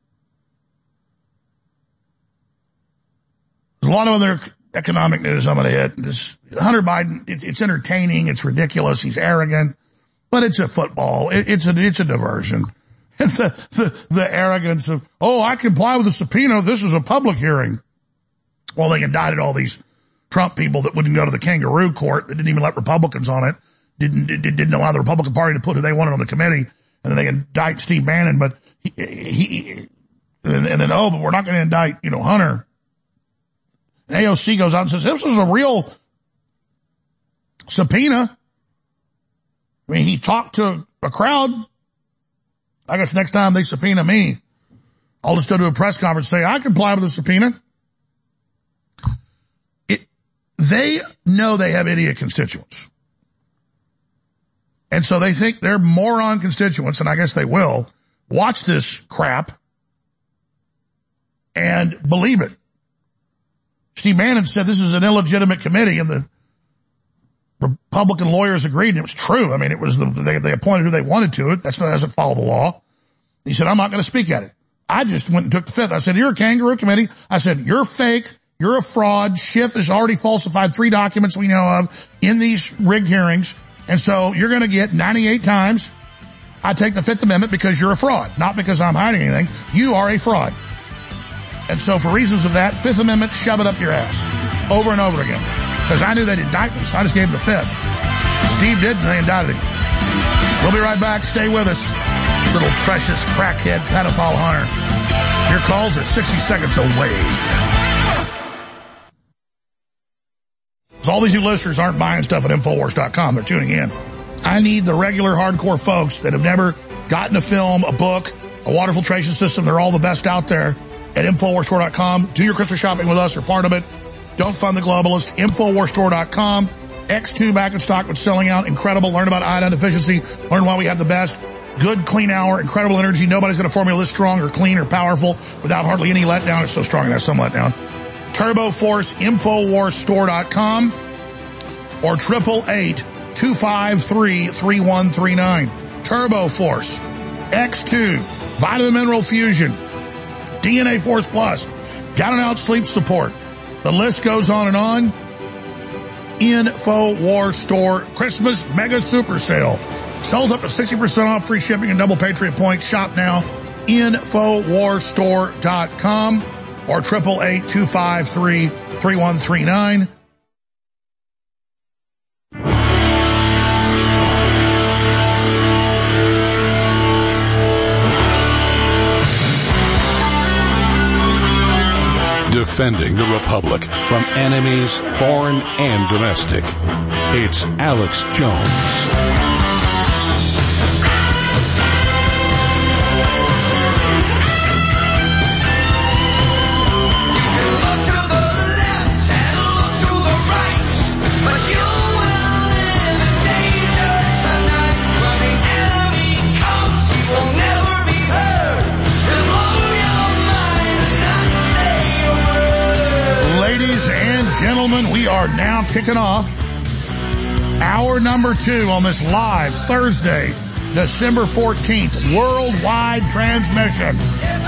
There's a lot of other economic news I'm going to hit. This Hunter Biden, it, it's entertaining. It's ridiculous. He's arrogant. But it's a football. It, it's a, it's a diversion. the, the, the arrogance of, oh, I comply with the subpoena. This is a public hearing. Well, they indicted all these Trump people that wouldn't go to the kangaroo court, that didn't even let Republicans on it, didn't didn't allow the Republican Party to put who they wanted on the committee, and then they indict Steve Bannon. But he, he and, and then oh, but we're not going to indict, you know, Hunter. And A O C goes out and says this was a real subpoena. I mean, he talked to a crowd. I guess next time they subpoena me, I'll just go to a press conference and say I comply with the subpoena. They know they have idiot constituents. And so they think they're moron constituents, and I guess they will, watch this crap and believe it. Steve Bannon said this is an illegitimate committee, and the Republican lawyers agreed, and it was true. I mean, it was the, they, they appointed who they wanted to it. That's not, doesn't follow the law. He said, I'm not going to speak at it. I just went and took the fifth. I said, you're a kangaroo committee. I said, you're fake. You're a fraud. Schiff has already falsified three documents we know of in these rigged hearings. And so you're going to get ninety-eight times. I take the Fifth Amendment because you're a fraud, not because I'm hiding anything. You are a fraud. And so for reasons of that, Fifth Amendment, shove it up your ass over and over again. Because I knew they'd indict me, so I just gave him the Fifth. Steve did, and they indicted him. We'll be right back. Stay with us. Little precious crackhead pedophile Hunter. Your calls are sixty seconds away. All these new listeners aren't buying stuff at Infowars dot com. They're tuning in. I need the regular hardcore folks that have never gotten a film, a book, a water filtration system. They're all the best out there at Infowars Store dot com. Do your Christmas shopping with us. You're part of it. Don't fund the globalist. Infowars Store dot com. X two back in stock but selling out. Incredible. Learn about iodine deficiency. Learn why we have the best. Good, clean hour. Incredible energy. Nobody's got a formula this strong or clean or powerful without hardly any letdown. It's so strong it has some letdown. Turbo Force. Infowars Store dot com or triple eight two five three three one three nine. Turbo Force. X two. Vitamin Mineral Fusion. D N A Force Plus. Down and out sleep support. The list goes on and on. Infowars Store Christmas Mega Super Sale. Sells up to sixty percent off, free shipping and double Patriot points. Shop now. Infowars Store dot com or triple eight two five three three one three nine. Defending the Republic from enemies, foreign and domestic. It's Alex Jones. Gentlemen, we are now kicking off hour number two on this live Thursday, December fourteenth, worldwide transmission.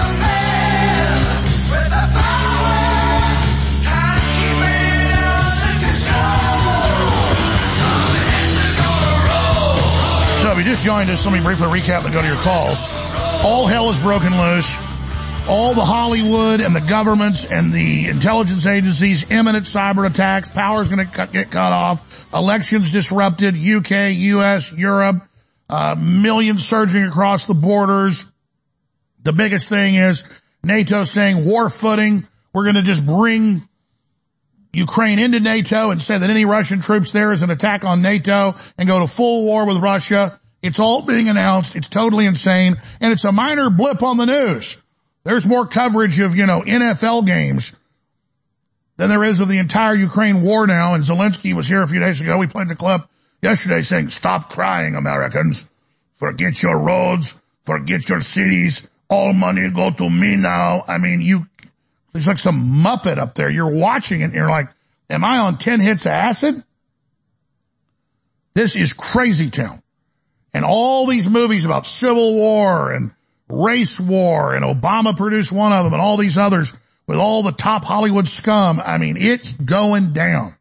So if you just joined us, let me briefly recap and go to your calls. All hell is broken loose. All the Hollywood and the governments and the intelligence agencies, imminent cyber attacks, power's going to get cut off, elections disrupted, U K, U S, Europe, uh, millions surging across the borders. The biggest thing is NATO saying war footing. We're going to just bring Ukraine into NATO and say that any Russian troops there is an attack on NATO and go to full war with Russia. It's all being announced. It's totally insane. And it's a minor blip on the news. There's more coverage of, you know, N F L games than there is of the entire Ukraine war now. And Zelensky was here a few days ago. We played the clip yesterday saying, stop crying, Americans. Forget your roads. Forget your cities. All money go to me now. I mean, you, there's like some Muppet up there. You're watching it and you're like, am I on ten hits of acid? This is crazy town. And all these movies about civil war and race war, and Obama produced one of them, and all these others with all the top Hollywood scum. I mean, it's going down.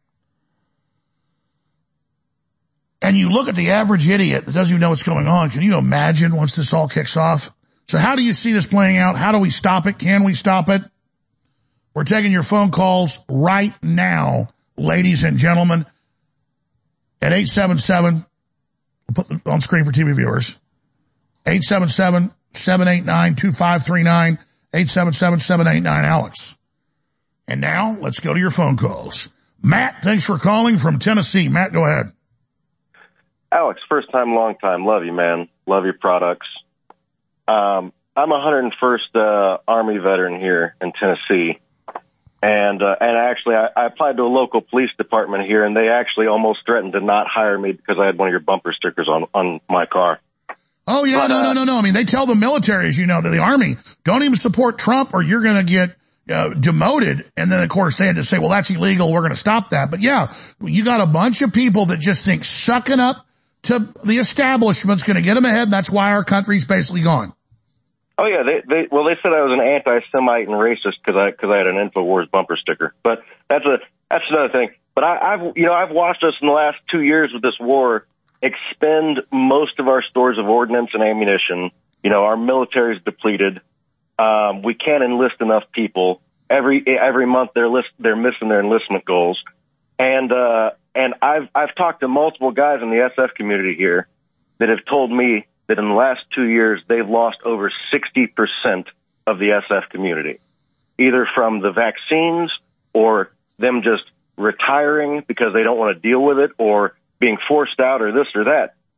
And you look at the average idiot that doesn't even know what's going on. Can you imagine once this all kicks off? So how do you see this playing out? How do we stop it? Can we stop it? We're taking your phone calls right now, ladies and gentlemen, at eight seven seven, we'll put it on screen for T V viewers, eight seven seven, seven eight nine, two five three nine, eight seven seven, seven eight nine, Alex. And now, let's go to your phone calls. Matt, thanks for calling from Tennessee. Matt, go ahead. Alex, first time, long time. Love you, man. Love your products. Um, I'm a one hundred first uh, Army veteran here in Tennessee. And uh, and actually, I, I applied to a local police department here, and they actually almost threatened to not hire me because I had one of your bumper stickers on, on my car. Oh, yeah, but, no, uh, no, no, no. I mean, they tell the military, as you know, that the Army, don't even support Trump or you're going to get uh, demoted. And then, of course, they had to say, well, that's illegal. We're going to stop that. But, yeah, you got a bunch of people that just think sucking up to the establishment's going to get them ahead, and that's why our country's basically gone. Oh, yeah. They, they, well, they said I was an anti-Semite and racist because I, because I had an InfoWars bumper sticker. But that's a, that's another thing. But I, I've, you know, I've watched us in the last two years with this war expend most of our stores of ordnance and ammunition. You know, our military is depleted. Um, we can't enlist enough people. Every every month they're list, they're missing their enlistment goals. And uh, and I've I've talked to multiple guys in the S F community here that have told me that in the last two years they've lost over sixty percent of the S F community, either from the vaccines or them just retiring because they don't want to deal with it, or being forced out, or this or that.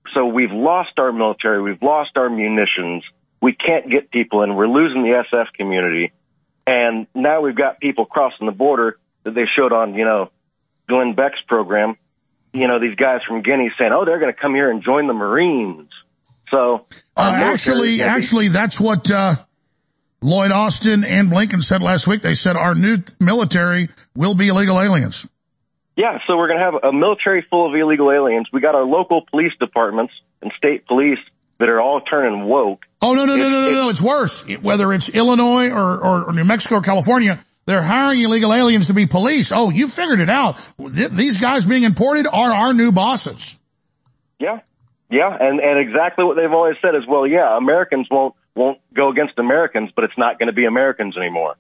so we've lost our military. We've lost our munitions. We can't get people in. We're losing the S F community. And now we've got people crossing the border that they showed on, you know, Glenn Beck's program. You know, these guys from Guinea saying, oh, they're going to come here and join the Marines. So uh, actually, actually, that's what uh, Lloyd Austin and Blinken said last week. They said our new military will be illegal aliens. Yeah, so we're going to have a military full of illegal aliens. We got our local police departments and state police that are all turning woke. Oh, no, no, no, no, no, no, it's worse. Whether it's Illinois or, or, or New Mexico or California, they're hiring illegal aliens to be police. Oh, you figured it out. Th- these guys being imported are our new bosses. Yeah, yeah, and, and exactly what they've always said is, well, yeah, Americans won't won't go against Americans, but it's not going to be Americans anymore.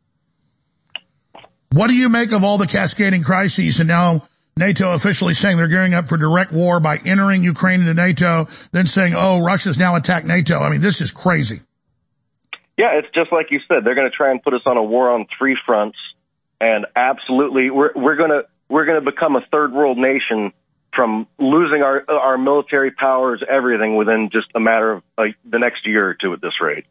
What do you make of all the cascading crises and now NATO officially saying they're gearing up for direct war by entering Ukraine into NATO, then saying, oh, Russia's now attacked NATO? I mean, this is crazy. Yeah, it's just like you said. They're going to try and put us on a war on three fronts, and absolutely, we're we're going to we're going to become a third world nation from losing our our military powers, everything within just a matter of uh, the next year or two at this rate.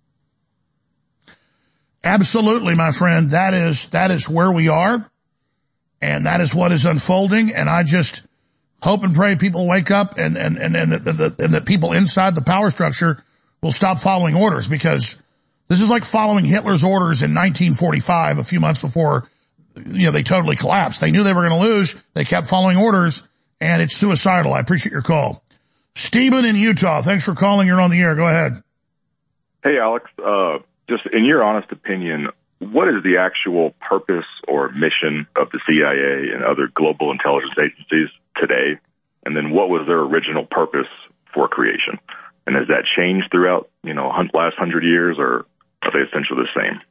Absolutely, my friend. That is that is where we are, and that is what is unfolding. And I just hope and pray people wake up, and and and and that and that people inside the power structure will stop following orders, because this is like following Hitler's orders in nineteen forty-five, a few months before, you know, they totally collapsed. They knew they were going to lose. They kept following orders, and it's suicidal. I appreciate your call. Stephen in Utah, thanks for calling. You're on the air. Go ahead. Hey, Alex. Uh, just in your honest opinion, what is the actual purpose or mission of the C I A and other global intelligence agencies today? And then what was their original purpose for creation? And has that changed throughout, you know, last hundred years, or are they essentially the same?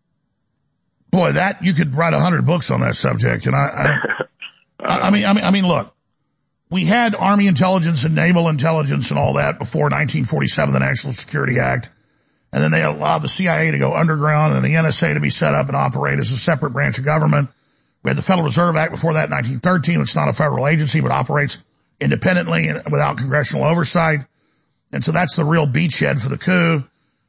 Boy, that you could write a hundred books on that subject. And I, I, I, I mean, I mean, I mean, look, we had Army intelligence and naval intelligence and all that before nineteen forty-seven, the National Security Act. And then they allowed the C I A to go underground and the N S A to be set up and operate as a separate branch of government. We had the Federal Reserve Act before that in nineteen thirteen, which is not a federal agency, but operates independently and without congressional oversight. And so that's the real beachhead for the coup.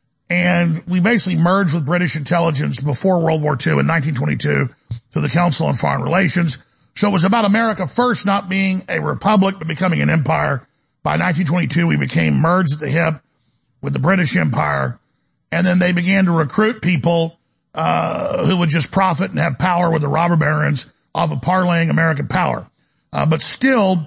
And we basically merged with British intelligence before World War Two in nineteen twenty-two through the Council on Foreign Relations. So it was about America first not being a republic but becoming an empire. By nineteen twenty-two, we became merged at the hip with the British Empire. And then they began to recruit people uh who would just profit and have power with the robber barons off of parlaying American power. Uh, but still,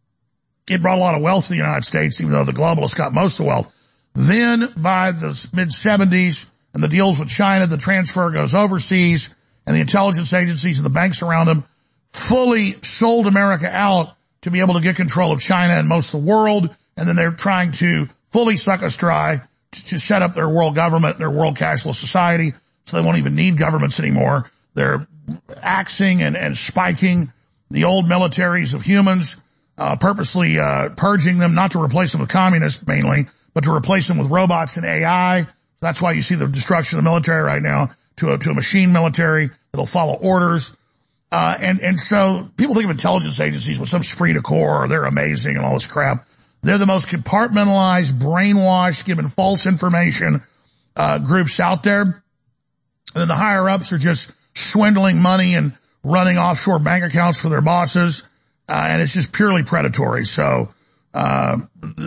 it brought a lot of wealth to the United States, even though the globalists got most of the wealth. Then, by the mid-seventies and the deals with China, the transfer goes overseas, and the intelligence agencies and the banks around them fully sold America out to be able to get control of China and most of the world, and then they're trying to fully suck us dry to, to set up their world government, their world cashless society, so they won't even need governments anymore. They're axing and, and spiking the old militaries of humans, uh, purposely uh purging them, not to replace them with communists mainly, but to replace them with robots and A I. That's why you see the destruction of the military right now to a, to a machine military that'll follow orders. Uh, and, and so people think of intelligence agencies with some esprit de corps, or they're amazing and all this crap. They're the most compartmentalized, brainwashed, given false information, uh, groups out there. And then the higher ups are just swindling money and running offshore bank accounts for their bosses. Uh, and it's just purely predatory. So, uh,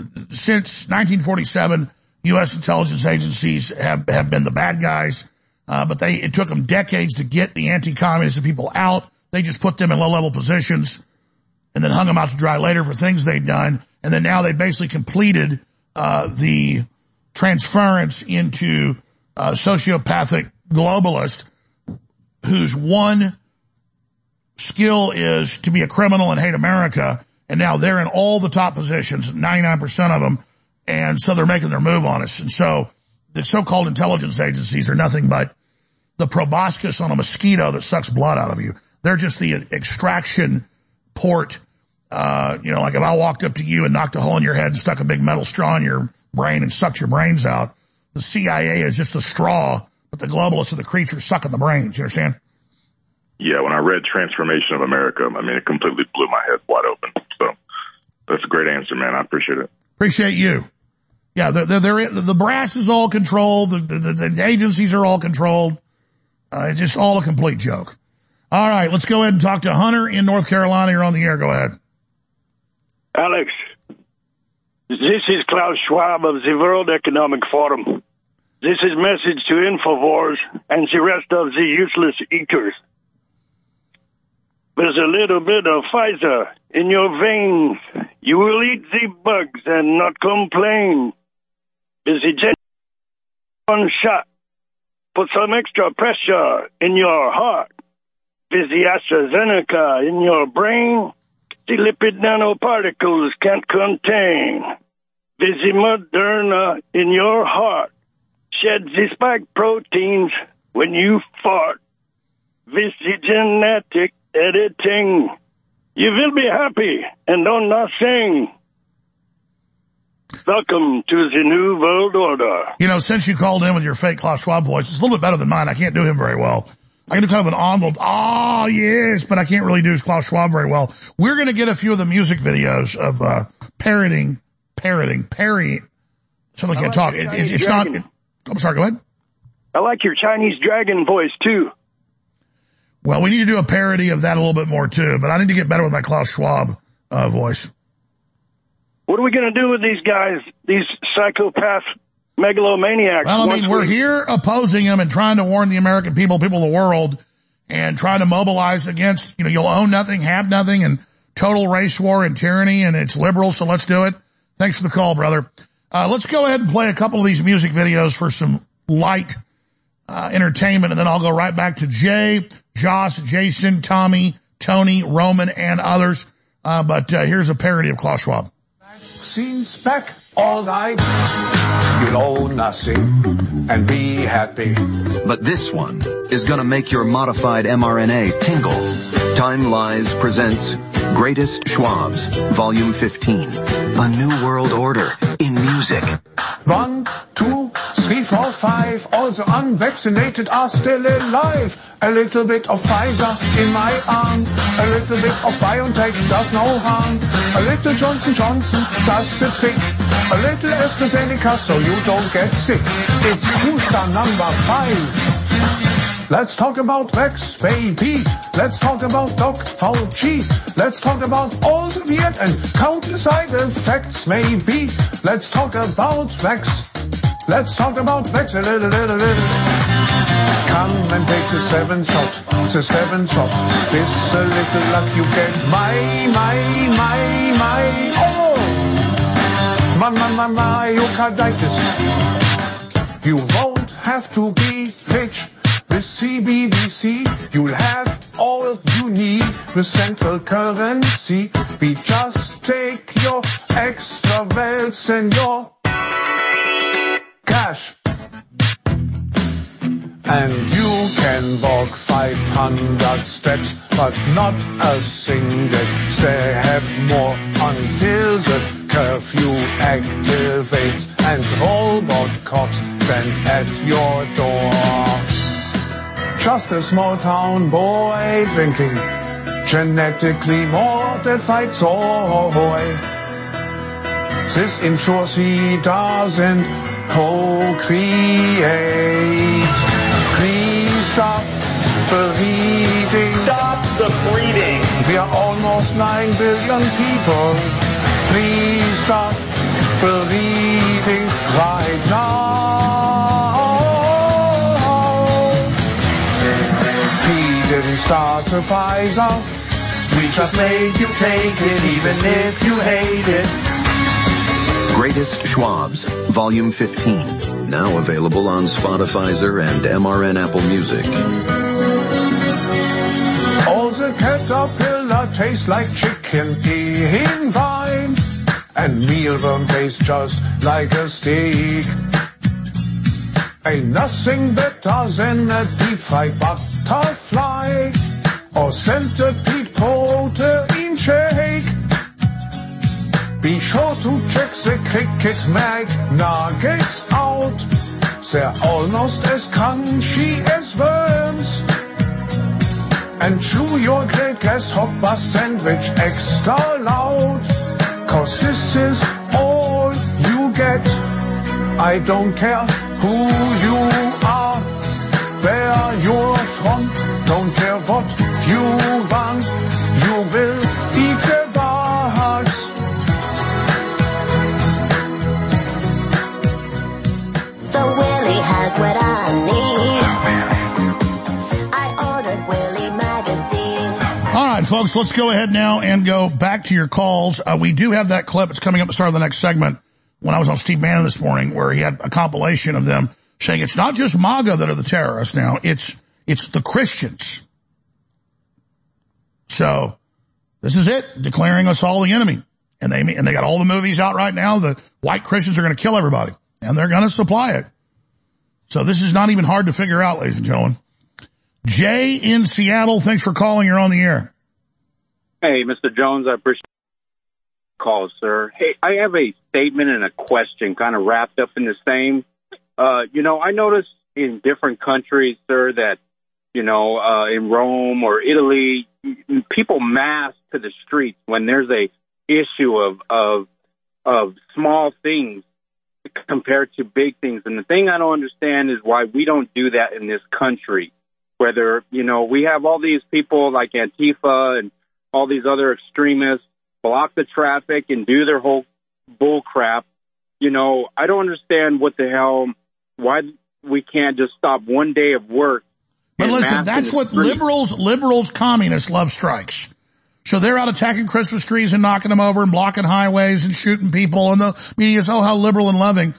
since nineteen forty-seven, U S intelligence agencies have, have been the bad guys. Uh, but they, it took them decades to get the anti-communist people out. They just put them in low-level positions and then hung them out to dry later for things they'd done. And then now they basically completed, uh, the transference into, uh, sociopathic globalist whose one skill is to be a criminal and hate America. And now they're in all the top positions, ninety-nine percent of them. And so they're making their move on us. And so the so-called intelligence agencies are nothing but the proboscis on a mosquito that sucks blood out of you. They're just the extraction port. Uh, you know, like if I walked up to you and knocked a hole in your head and stuck a big metal straw in your brain and sucked your brains out, the C I A is just a straw, but the globalists are the creatures sucking the brains. You understand? Yeah, when I read Transformation of America, I mean, it completely blew my head wide open. So that's great. great answer, man. I appreciate it. Appreciate you. Yeah, they're, they're, they're, the brass is all controlled. The, the, the agencies are all controlled. Uh, it's just all a complete joke. All right, let's go ahead and talk to Hunter in North Carolina. You're on the air. Go ahead. Alex, this is Klaus Schwab of the World Economic Forum. This is message to InfoWars and the rest of the useless eaters. There's a little bit of Pfizer in your veins. You will eat the bugs and not complain. Is the gen- one shot? Put some extra pressure in your heart. Is the AstraZeneca in your brain? The lipid nanoparticles can't contain. Is the Moderna in your heart? Shed the spike proteins when you fart. This is genetic editing. You will be happy and do not sing. Welcome to the New World Order. You know, since you called in with your fake Klaus Schwab voice, it's a little bit better than mine. I can't do him very well. I can do kind of an on, oh yes, but I can't really do Klaus Schwab very well. We're going to get a few of the music videos of, uh, parroting, parroting, parry. Something can't talk. It, it, it's dragon. not, it, I'm sorry, go ahead. I like your Chinese dragon voice too. Well, we need to do a parody of that a little bit more too, but I need to get better with my Klaus Schwab, uh, voice. What are we going to do with these guys, these psychopath megalomaniacs? Well, I mean, we're we... here opposing them and trying to warn the American people, people of the world, and trying to mobilize against, you know, you'll own nothing, have nothing, and total race war and tyranny, and it's liberal, so let's do it. Thanks for the call, brother. Uh, let's go ahead and play a couple of these music videos for some light uh, entertainment, and then I'll go right back to Jay, Joss, Jason, Tommy, Tony, Roman, and others. Uh, but uh, here's a parody of Klaus Schwab. Vaccines back, all right. You'll own nothing and be happy. But this one is gonna make your modified mRNA tingle. Time Lies presents Greatest Schwabs, Volume fifteen. A New World Order in music. One, two, three, four, five. All the unvaccinated are still alive. A little bit of Pfizer in my arm. A little bit of BioNTech does no harm. A little Johnson Johnson does the trick. A little AstraZeneca so you don't get sick. It's booster number five. Let's talk about Vax, baby. Let's talk about Doc Fauci. Let's talk about all the weird and countless side effects, maybe. Let's talk about Vax. Let's talk about Vax a little, little, little. Come and take the seventh shot, the seventh shot. This a little luck you get. My, my, my, my, oh! My, my, my, myocarditis. You won't have to be rich. With C B D C, you'll have all you need with central currency. We just take your extra wealth and your cash. And you can walk five hundred steps, but not a single step more until the curfew activates and robot cops stand at your door. Just a small town boy drinking genetically modified soy. This ensures he doesn't procreate. Please stop breeding. Stop the breeding. We are almost nine billion people. Please stop breeding right now. We didn't start a Pfizer. We just made you take it, even if you hate it. Greatest Schwabs, Volume fifteen. Now available on Spotify and M R N Apple Music. All the caterpillar tastes like chicken in wine. And mealworm tastes just like a steak. Ain't nothing better than a deep-fried butterfly or centipede protein shake. Be sure to check the Cricket McNuggets out. They're almost as crunchy as worms. And chew your grilled grasshopper sandwich extra loud. 'cause this is all you get. I don't care who you are, where you're from, don't care what you want, you will eat the bars. So Willie has what I need. I ordered Willie magazine. All right, folks, let's go ahead now and go back to your calls. Uh, we do have that clip. It's coming up at the start of the next segment when I was on Steve Bannon this morning, where he had a compilation of them saying it's not just MAGA that are the terrorists now, it's it's the Christians. So this is it, declaring us all the enemy. And they and they got all the movies out right now. The white Christians are going to kill everybody, and they're going to supply it. So this is not even hard to figure out, ladies and gentlemen. Jay in Seattle, thanks for calling. You're on the air. Hey, Mister Jones, I appreciate the call, sir. Hey, I have a statement and a question kind of wrapped up in the same. Uh, you know, I noticed in different countries, sir, that, you know, uh, in Rome or Italy, people mass to the streets when there's a issue of, of, of small things compared to big things. And the thing I don't understand is why we don't do that in this country. Whether, you know, we have all these people like Antifa and all these other extremists block the traffic and do their whole bull crap. You know, I don't understand what the hell, why we can't just stop one day of work. But listen, that's what liberals, liberals, communists love strikes. So they're out attacking Christmas trees and knocking them over and blocking highways and shooting people. And the media is, oh, how liberal and loving.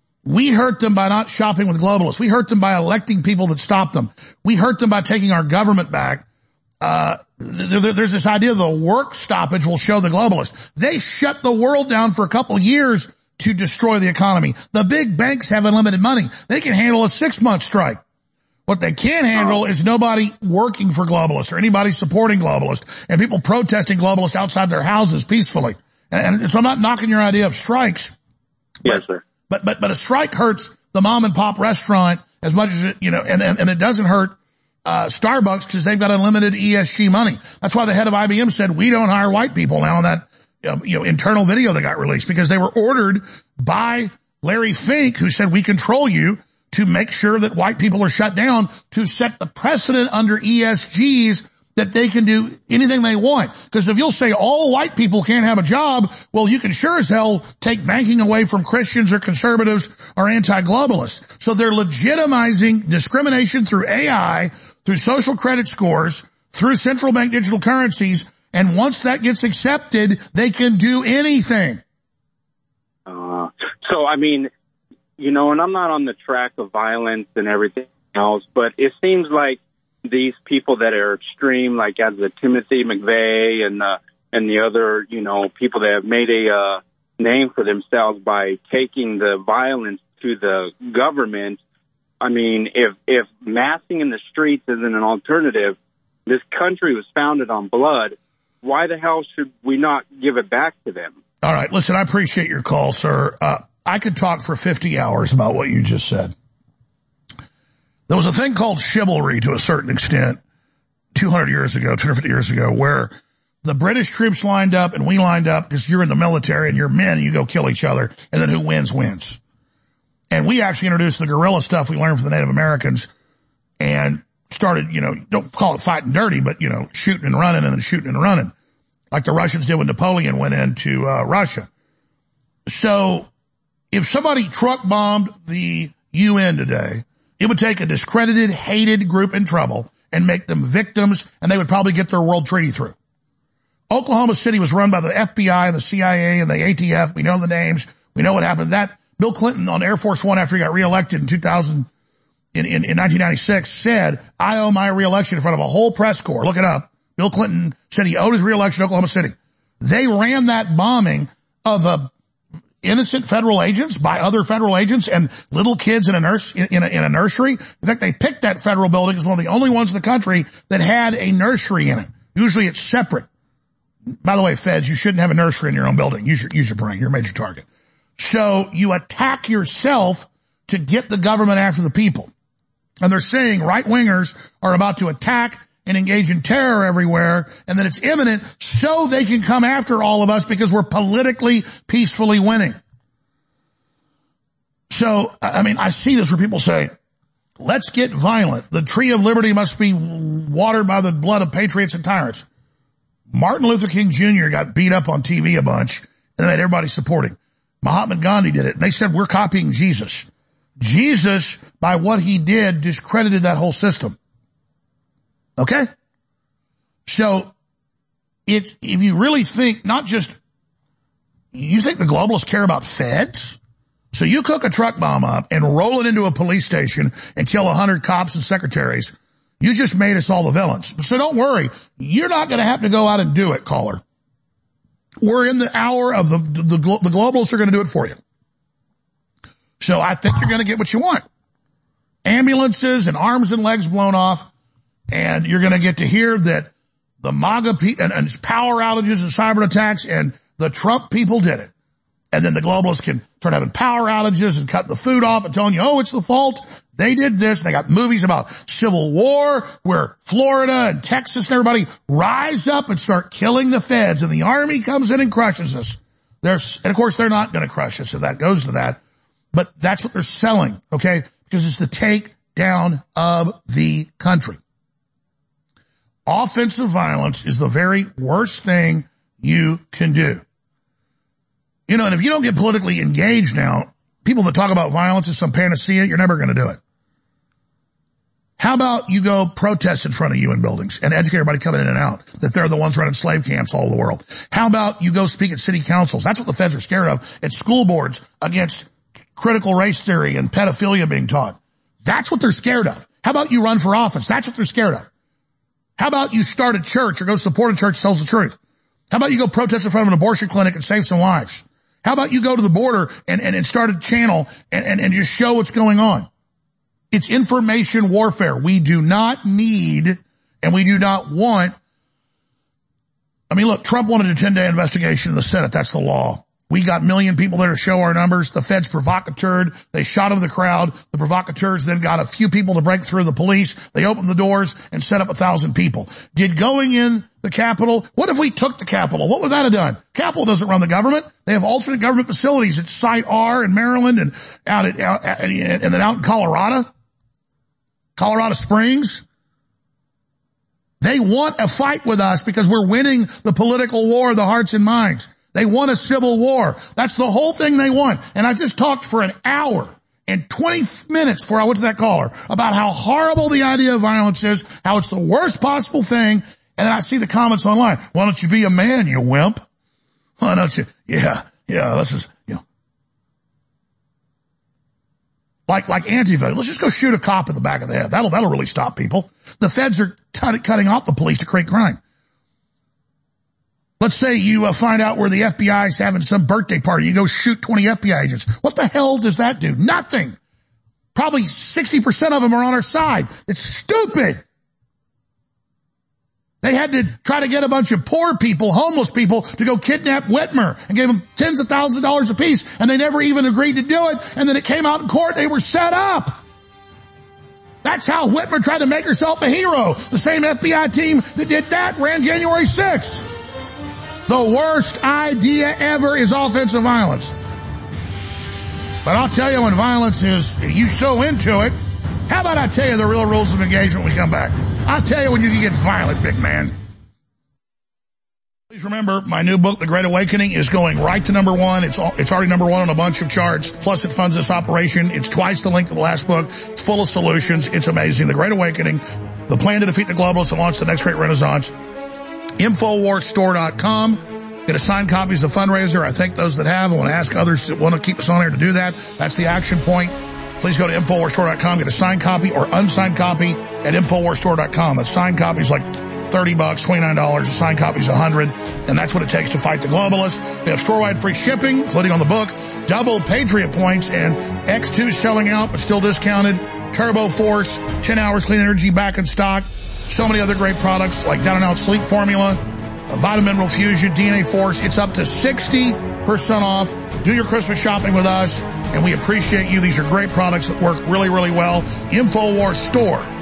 We hurt them by not shopping with globalists. We hurt them by electing people that stop them. We hurt them by taking our government back. Uh, there, there's this idea the work stoppage will show the globalists. They shut the world down for a couple of years to destroy the economy. The big banks have unlimited money. They can handle a six-month strike. What they can't handle is nobody working for globalists or anybody supporting globalists and people protesting globalists outside their houses peacefully. And, and so I'm not knocking your idea of strikes. Yes, sir. But, but, but a strike hurts the mom and pop restaurant as much as it, you know, and, and, and it doesn't hurt, uh, Starbucks because they've got unlimited E S G money. That's why the head of I B M said, we don't hire white people now on that, you know, internal video that got released because they were ordered by Larry Fink, who said, we control you to make sure that white people are shut down to set the precedent under E S Gs that they can do anything they want. Because if you'll say all white people can't have a job, well, you can sure as hell take banking away from Christians or conservatives or anti-globalists. So they're legitimizing discrimination through A I, through social credit scores, through central bank digital currencies. And once that gets accepted, they can do anything. Uh, so, I mean, you know, and I'm not on the track of violence and everything else, but it seems like these people that are extreme, like as the Timothy McVeigh and the, and the other, you know, people that have made a uh, name for themselves by taking the violence to the government. I mean, if if massing in the streets isn't an alternative, this country was founded on blood. Why the hell should we not give it back to them? All right, listen, I appreciate your call, sir. Uh, I could talk for fifty hours about what you just said. There was a thing called chivalry to a certain extent two hundred years ago, two hundred fifty years ago, where the British troops lined up and we lined up because you're in the military and you're men and you go kill each other and then who wins, wins. And we actually introduced the guerrilla stuff we learned from the Native Americans and started, you know, don't call it fighting dirty, but, you know, shooting and running and then shooting and running like the Russians did when Napoleon went into uh, Russia. So if somebody truck bombed the U N today, it would take a discredited, hated group in trouble and make them victims, and they would probably get their world treaty through. Oklahoma City was run by the F B I and the C I A and the A T F. We know the names. We know what happened. That Bill Clinton on Air Force One after he got reelected in two thousand, in, in, in nineteen ninety-six said, I owe my reelection in front of a whole press corps. Look it up. Bill Clinton said he owed his reelection in Oklahoma City. They ran that bombing of a innocent federal agents by other federal agents and little kids in a nurse in, in, a, in a nursery. In fact, they picked that federal building as one of the only ones in the country that had a nursery in it. Usually it's separate. By the way, feds, you shouldn't have a nursery in your own building. Use your, use your brain. You're a major target. So you attack yourself to get the government after the people. And they're saying right wingers are about to attack and engage in terror everywhere, and that it's imminent so they can come after all of us because we're politically, peacefully winning. So, I mean, I see this where people say, let's get violent. The tree of liberty must be watered by the blood of patriots and tyrants. Martin Luther King Junior got beat up on T V a bunch, and they had everybody supporting. Mahatma Gandhi did it, and they said, we're copying Jesus. Jesus, by what he did, discredited that whole system. Okay? So, it, if you really think, not just, you think the globalists care about feds? So you cook a truck bomb up and roll it into a police station and kill a hundred cops and secretaries. You just made us all the villains. So don't worry. You're not going to have to go out and do it, caller. We're in the hour of the, the, the globalists are going to do it for you. So I think you're going to get what you want. Ambulances and arms and legs blown off. And you're going to get to hear that the MAGA pe- and, and power outages and cyber attacks and the Trump people did it. And then the globalists can start having power outages and cut the food off and telling you, oh, it's the fault. They did this. They got movies about civil war where Florida and Texas and everybody rise up and start killing the feds, and the army comes in and crushes us. There's, and of course, they're not going to crush us if that goes to that. But that's what they're selling, okay? Because it's the take down of the country. Offensive violence is the very worst thing you can do. You know, and if you don't get politically engaged now, people that talk about violence as some panacea, you're never going to do it. How about you go protest in front of U N buildings and educate everybody coming in and out that they're the ones running slave camps all over the world? How about you go speak at city councils? That's what the feds are scared of. At school boards against critical race theory and pedophilia being taught. That's what they're scared of. How about you run for office? That's what they're scared of. How about you start a church or go support a church that tells the truth? How about you go protest in front of an abortion clinic and save some lives? How about you go to the border and, and, and start a channel and, and, and just show what's going on? It's information warfare. We do not need and we do not want. I mean, look, Trump wanted a ten-day investigation in the Senate. That's the law. We got a million people there to show our numbers. The feds provocateured. They shot over the crowd. The provocateurs then got a few people to break through the police. They opened the doors and set up a thousand people. Did going in the Capitol, what if we took the Capitol? What would that have done? Capitol doesn't run the government. They have alternate government facilities at Site R in Maryland and out at, out, and then out in Colorado, Colorado Springs. They want a fight with us because we're winning the political war of the hearts and minds. They want a civil war. That's the whole thing they want. And I just talked for an hour and twenty minutes before I went to that caller about how horrible the idea of violence is, how it's the worst possible thing. And then I see the comments online. Why don't you be a man, you wimp? Why don't you? Yeah, yeah, this is, you know. Like, like Antifa. Let's just go shoot a cop in the back of the head. That'll, that'll really stop people. The feds are cut, cutting off the police to create crime. Let's say you uh, find out where the F B I is having some birthday party. You go shoot twenty F B I agents. What the hell does that do? Nothing. Probably sixty percent of them are on our side. It's stupid. They had to try to get a bunch of poor people, homeless people, to go kidnap Whitmer and gave them tens of thousands of dollars apiece, and they never even agreed to do it. And then it came out in court. They were set up. That's how Whitmer tried to make herself a hero. The same F B I team that did that ran January sixth. The worst idea ever is offensive violence. But I'll tell you when violence is, you so into it. How about I tell you the real rules of engagement when we come back? I'll tell you when you can get violent, big man. Please remember, my new book, The Great Awakening, is going right to number one. It's all, it's already number one on a bunch of charts. Plus, it funds this operation. It's twice the length of the last book. It's full of solutions. It's amazing. The Great Awakening, the plan to defeat the globalists and launch the next great renaissance. Infowars Store dot com. Get a signed copy as a fundraiser. I thank those that have. I want to ask others that want to keep us on air to do that. That's the action point. Please go to Infowars Store dot com. Get a signed copy or unsigned copy at Infowars Store dot com. A signed copy is like thirty bucks, twenty-nine dollars. A signed copy is one hundred dollars. And that's what it takes to fight the globalists. We have store-wide free shipping, including on the book. Double Patriot points, and X two is selling out but still discounted. Turbo Force, ten hours clean energy back in stock. So many other great products like Down and Out Sleep Formula, Vitamin Mineral Fusion, D N A Force. It's up to sixty percent off. Do your Christmas shopping with us, and we appreciate you. These are great products that work really, really well. Infowars Store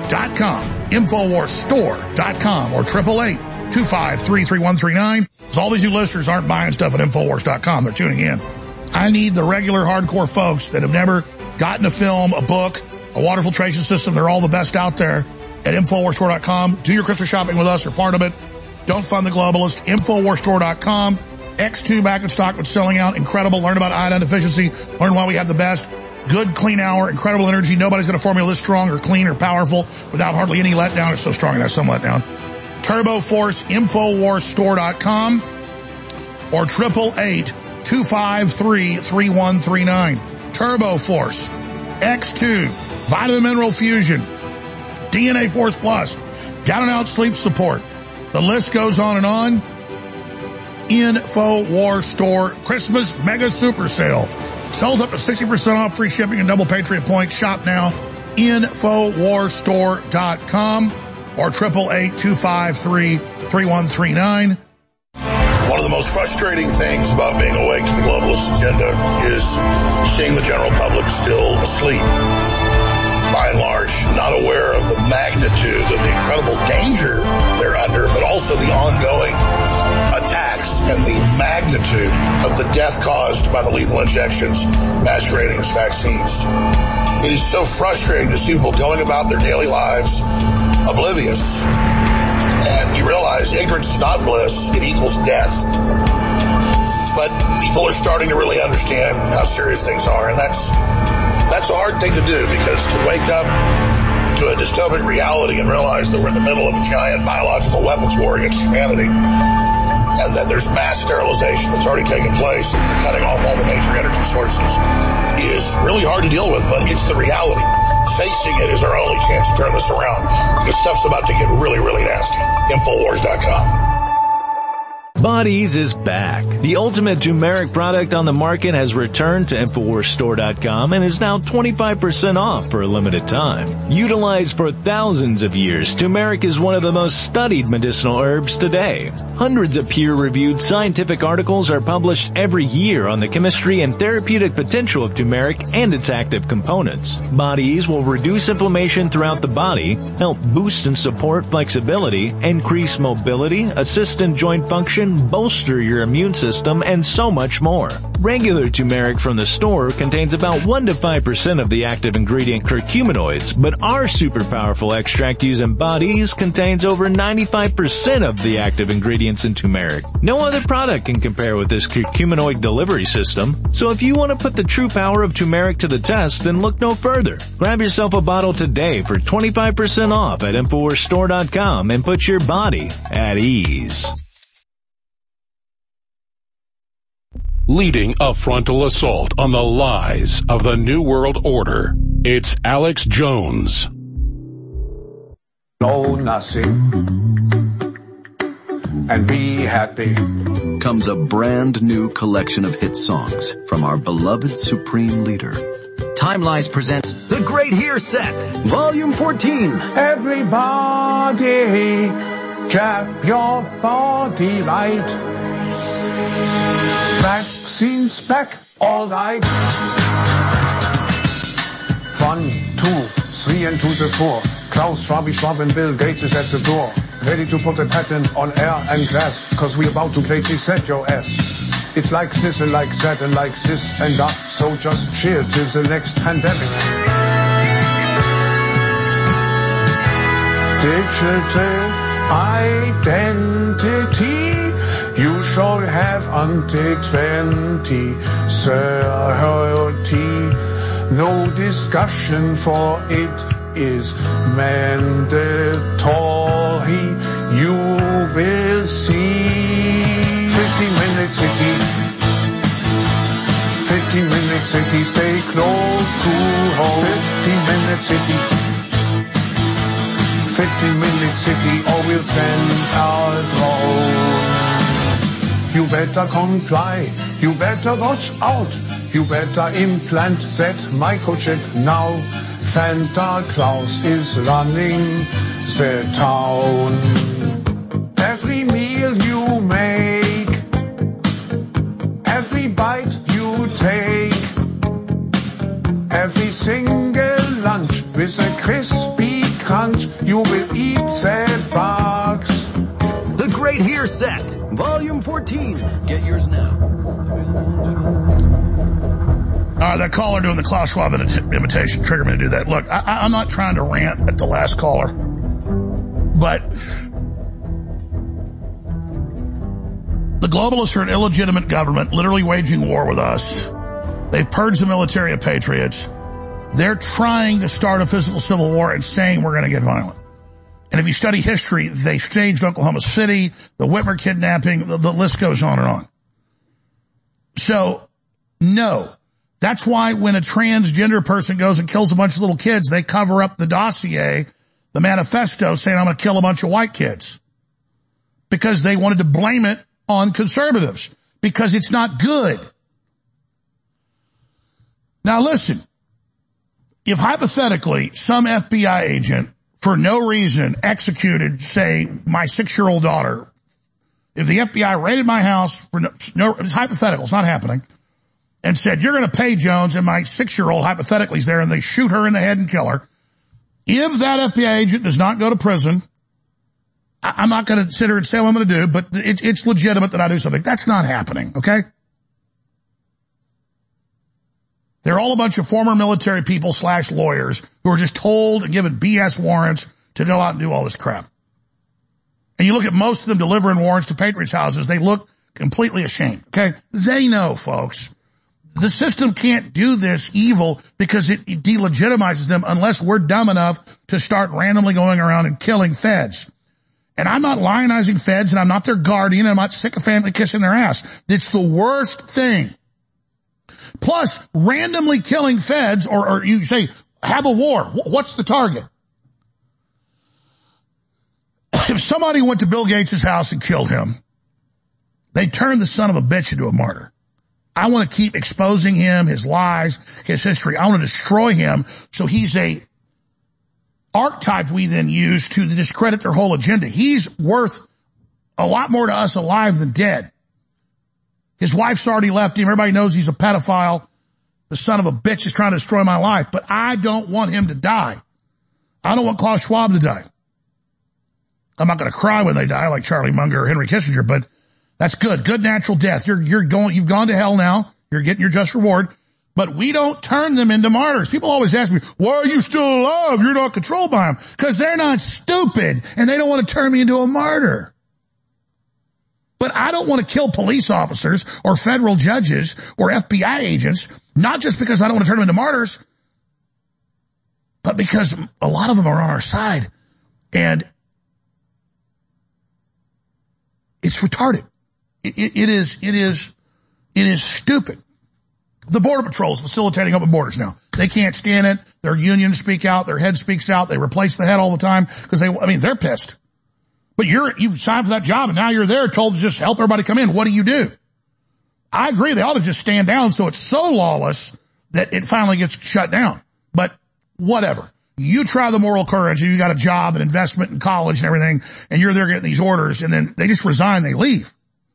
dot com, infowars store dot com, or triple eight two five three three one three nine. Because all these new listeners aren't buying stuff at infowars dot com. They're tuning in. I need the regular hardcore folks that have never gotten a film, a book, a water filtration system. They're all the best out there at infowars store dot com. Do your Christmas shopping with us or part of it. Don't fund the globalists. infowars store dot com. X two back in stock, but selling out. Incredible. Learn about iodine deficiency. Learn why we have the best. Good, clean hour. Incredible energy. Nobody's got a formula this strong or clean or powerful without hardly any letdown. It's so strong it has some letdown. Turbo Force, infowars store dot com or triple eight two five three three one three nine. Turbo Force, X two, Vitamin Mineral Fusion, D N A Force Plus, down and out sleep support. The list goes on and on. InfoWars Store Christmas Mega Super Sale. Sells up to sixty percent off, free shipping and double Patriot points. Shop now. infowars store dot com or triple eight two five three three one three nine. One of the most frustrating things about being awake to the globalist agenda is seeing the general public still asleep. By and large, not aware of the magnitude of the incredible danger they're under, but also the ongoing attacks and the magnitude of the death caused by the lethal injections masquerading as vaccines. It is so frustrating to see people going about their daily lives oblivious. And you realize ignorance is not bliss, it equals death. But people are starting to really understand how serious things are, and that's That's a hard thing to do, because to wake up to a dystopic reality and realize that we're in the middle of a giant biological weapons war against humanity, and that there's mass sterilization that's already taken place, and they're cutting off all the major energy sources, is really hard to deal with, but it's the reality. Facing it is our only chance to turn this around, because stuff's about to get really, really nasty. infowars dot com. Bodease is back. The ultimate turmeric product on the market has returned to infowars store dot com and is now twenty-five percent off for a limited time. Utilized for thousands of years, turmeric is one of the most studied medicinal herbs today. Hundreds of peer-reviewed scientific articles are published every year on the chemistry and therapeutic potential of turmeric and its active components. Bodease will reduce inflammation throughout the body, help boost and support flexibility, increase mobility, assist in joint function, bolster your immune system, and so much more. Regular turmeric from the store contains about one to five percent of the active ingredient curcuminoids, but our super powerful extract used in Bodease contains over ninety-five percent of the active ingredients in turmeric. No other product can compare with this curcuminoid delivery system, so if you want to put the true power of turmeric to the test, then look no further. Grab yourself a bottle today for twenty-five percent off at infowars store dot com and put your body at ease. Leading a frontal assault on the lies of the New World Order, it's Alex Jones. Know nothing and be happy. Comes a brand new collection of hit songs from our beloved Supreme Leader. Time Lies presents The Great Here Set, Volume fourteen. Everybody, jab your body right. Vaccines back, all right. One, two, three and two the four. Klaus, Schwab, Schwab and Bill Gates is at the door. Ready to put a patent on air and glass, cause we're about to greatly set your ass. It's like this and like that and like this and that, so just chill till the next pandemic. Digital identity, you shall have until twenty thirty. No discussion, for it is mandatory. You will see. Fifteen minutes city. Fifteen minutes city. Stay close to home. Fifteen minutes city. Fifteen minutes city, or we'll send our drone. You better comply, you better watch out, you better implant that microchip now. Santa Claus is running the town. Every meal you make, every bite you take, every single lunch with a crispy crunch, you will eat the bugs. The Great Here Set, Volume fourteen. Get yours now. Uh, that caller doing the Klaus Schwab imitation triggered me to do that. Look, I, I'm not trying to rant at the last caller, but the globalists are an illegitimate government, literally waging war with us. They've purged the military of patriots. They're trying to start a physical civil war and saying we're going to get violent. And if you study history, they staged Oklahoma City, the Whitmer kidnapping, the, the list goes on and on. So, no. That's why when a transgender person goes and kills a bunch of little kids, they cover up the dossier, the manifesto, saying I'm going to kill a bunch of white kids. Because they wanted to blame it on conservatives. Because it's not good. Now listen, if hypothetically some F B I agent for no reason executed, say, my six-year-old daughter, if the F B I raided my house for no, no it's hypothetical, it's not happening, and said, you're going to pay Jones, and my six-year-old hypothetically is there, and they shoot her in the head and kill her, if that F B I agent does not go to prison, I, I'm not going to sit here and say what I'm going to do, but it, it's legitimate that I do something. That's not happening, okay? They're all a bunch of former military people slash lawyers who are just told and given B S warrants to go out and do all this crap. And you look at most of them delivering warrants to patriots' houses, they look completely ashamed, okay? They know, folks. The system can't do this evil because it, it delegitimizes them unless we're dumb enough to start randomly going around and killing feds. And I'm not lionizing feds, and I'm not their guardian, and I'm not sycophantically kissing their ass. It's the worst thing. Plus, randomly killing feds, or, or you say, have a war. What's the target? If somebody went to Bill Gates' house and killed him, they turned the son of a bitch into a martyr. I want to keep exposing him, his lies, his history. I want to destroy him so he's a archetype we then use to discredit their whole agenda. He's worth a lot more to us alive than dead. His wife's already left him. Everybody knows he's a pedophile. The son of a bitch is trying to destroy my life. But I don't want him to die. I don't want Klaus Schwab to die. I'm not going to cry when they die like Charlie Munger or Henry Kissinger, but that's good. Good natural death. You're, you're going, you've gone to hell now. You're getting your just reward. But we don't turn them into martyrs. People always ask me, why are you still alive? You're not controlled by them. Because they're not stupid and they don't want to turn me into a martyr. But I don't want to kill police officers or federal judges or F B I agents, not just because I don't want to turn them into martyrs, but because a lot of them are on our side. And it's retarded. It, it, it is, it is, it is stupid. The Border Patrol is facilitating open borders now. They can't stand it. Their unions speak out. Their head speaks out. They replace the head all the time because they, I mean, they're pissed. But you're, you signed for that job and now you're there told to just help everybody come in. What do you do? I agree. They ought to just stand down so it's so lawless that it finally gets shut down. But whatever. You try the moral courage and you got a job and investment in college and everything and you're there getting these orders and then they just resign, they leave.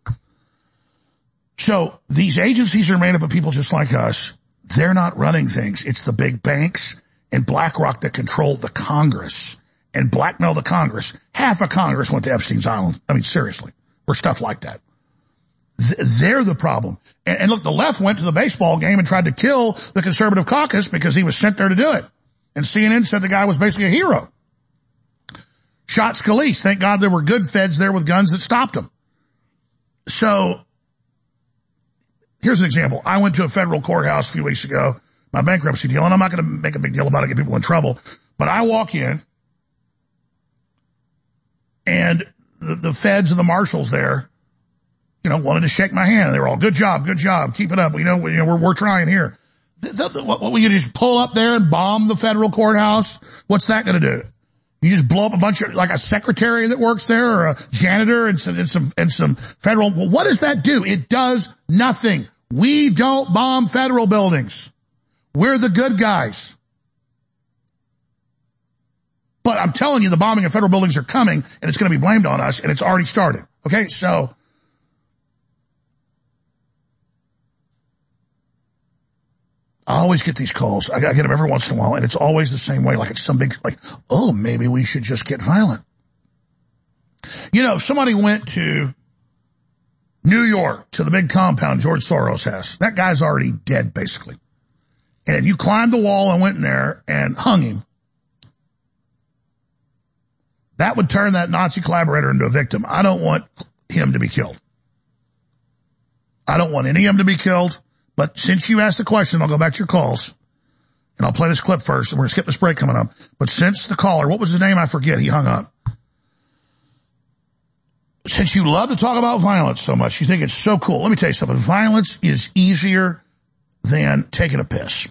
So these agencies are made up of people just like us. They're not running things. It's the big banks and BlackRock that control the Congress and blackmail the Congress. Half of Congress went to Epstein's Island. I mean, seriously, or stuff like that. Th- they're the problem. And, and look, the left went to the baseball game and tried to kill the conservative caucus because he was sent there to do it. And C N N said the guy was basically a hero. Shot Scalise. Thank God there were good feds there with guns that stopped him. So here's an example. I went to a federal courthouse a few weeks ago, my bankruptcy deal, and I'm not going to make a big deal about it, get people in trouble. But I walk in, and the, the feds and the marshals there, you know, wanted to shake my hand. They were all, good job, good job, keep it up. We know, we, you know we're, we're trying here. The, the, the, what, what, will you just pull up there and bomb the federal courthouse? What's that going to do? You just blow up a bunch of, like a secretary that works there or a janitor and some, and some, and some federal, well, what does that do? It does nothing. We don't bomb federal buildings. We're the good guys. But I'm telling you, the bombing of federal buildings are coming, and it's going to be blamed on us, and it's already started. Okay, so I always get these calls. I get them every once in a while, and it's always the same way. Like it's some big, like, oh, maybe we should just get violent. You know, if somebody went to New York to the big compound George Soros has, that guy's already dead, basically. And if you climbed the wall and went in there and hung him, that would turn that Nazi collaborator into a victim. I don't want him to be killed. I don't want any of them to be killed. But since you asked the question, I'll go back to your calls. And I'll play this clip first, and we're going to skip this break coming up. But since the caller, what was his name? I forget. He hung up. Since you love to talk about violence so much, you think it's so cool. Let me tell you something. Violence is easier than taking a piss.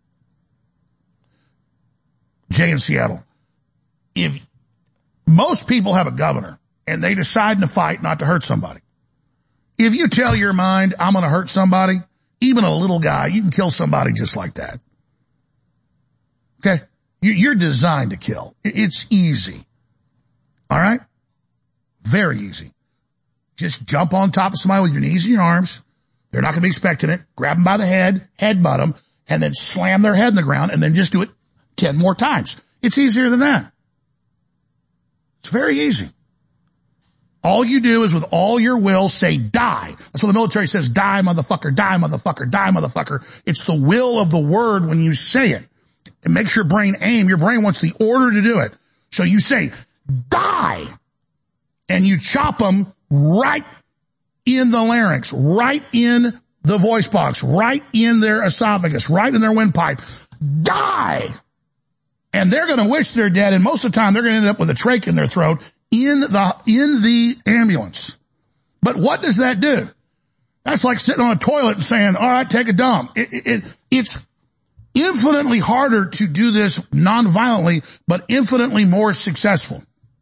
Jay in Seattle. If most people have a governor and they decide in a fight not to hurt somebody. If you tell your mind, I'm going to hurt somebody, even a little guy, you can kill somebody just like that. Okay? You're designed to kill. It's easy. All right? Very easy. Just jump on top of somebody with your knees and your arms. They're not going to be expecting it. Grab them by the head, headbutt them, and then slam their head in the ground, and then just do it ten more times. It's easier than that. It's very easy. All you do is with all your will say die. That's what the military says, die motherfucker, die motherfucker, die motherfucker. It's the will of the word when you say it. It makes your brain aim. Your brain wants the order to do it. So you say die, and you chop them right in the larynx, right in the voice box, right in their esophagus, right in their windpipe. Die! And they're going to wish they're dead, and most of the time they're going to end up with a trach in their throat in the, in the ambulance. But what does that do? That's like sitting on a toilet and saying, all right, take a dump. It, it, it, it's infinitely harder to do this non-violently, but infinitely more successful.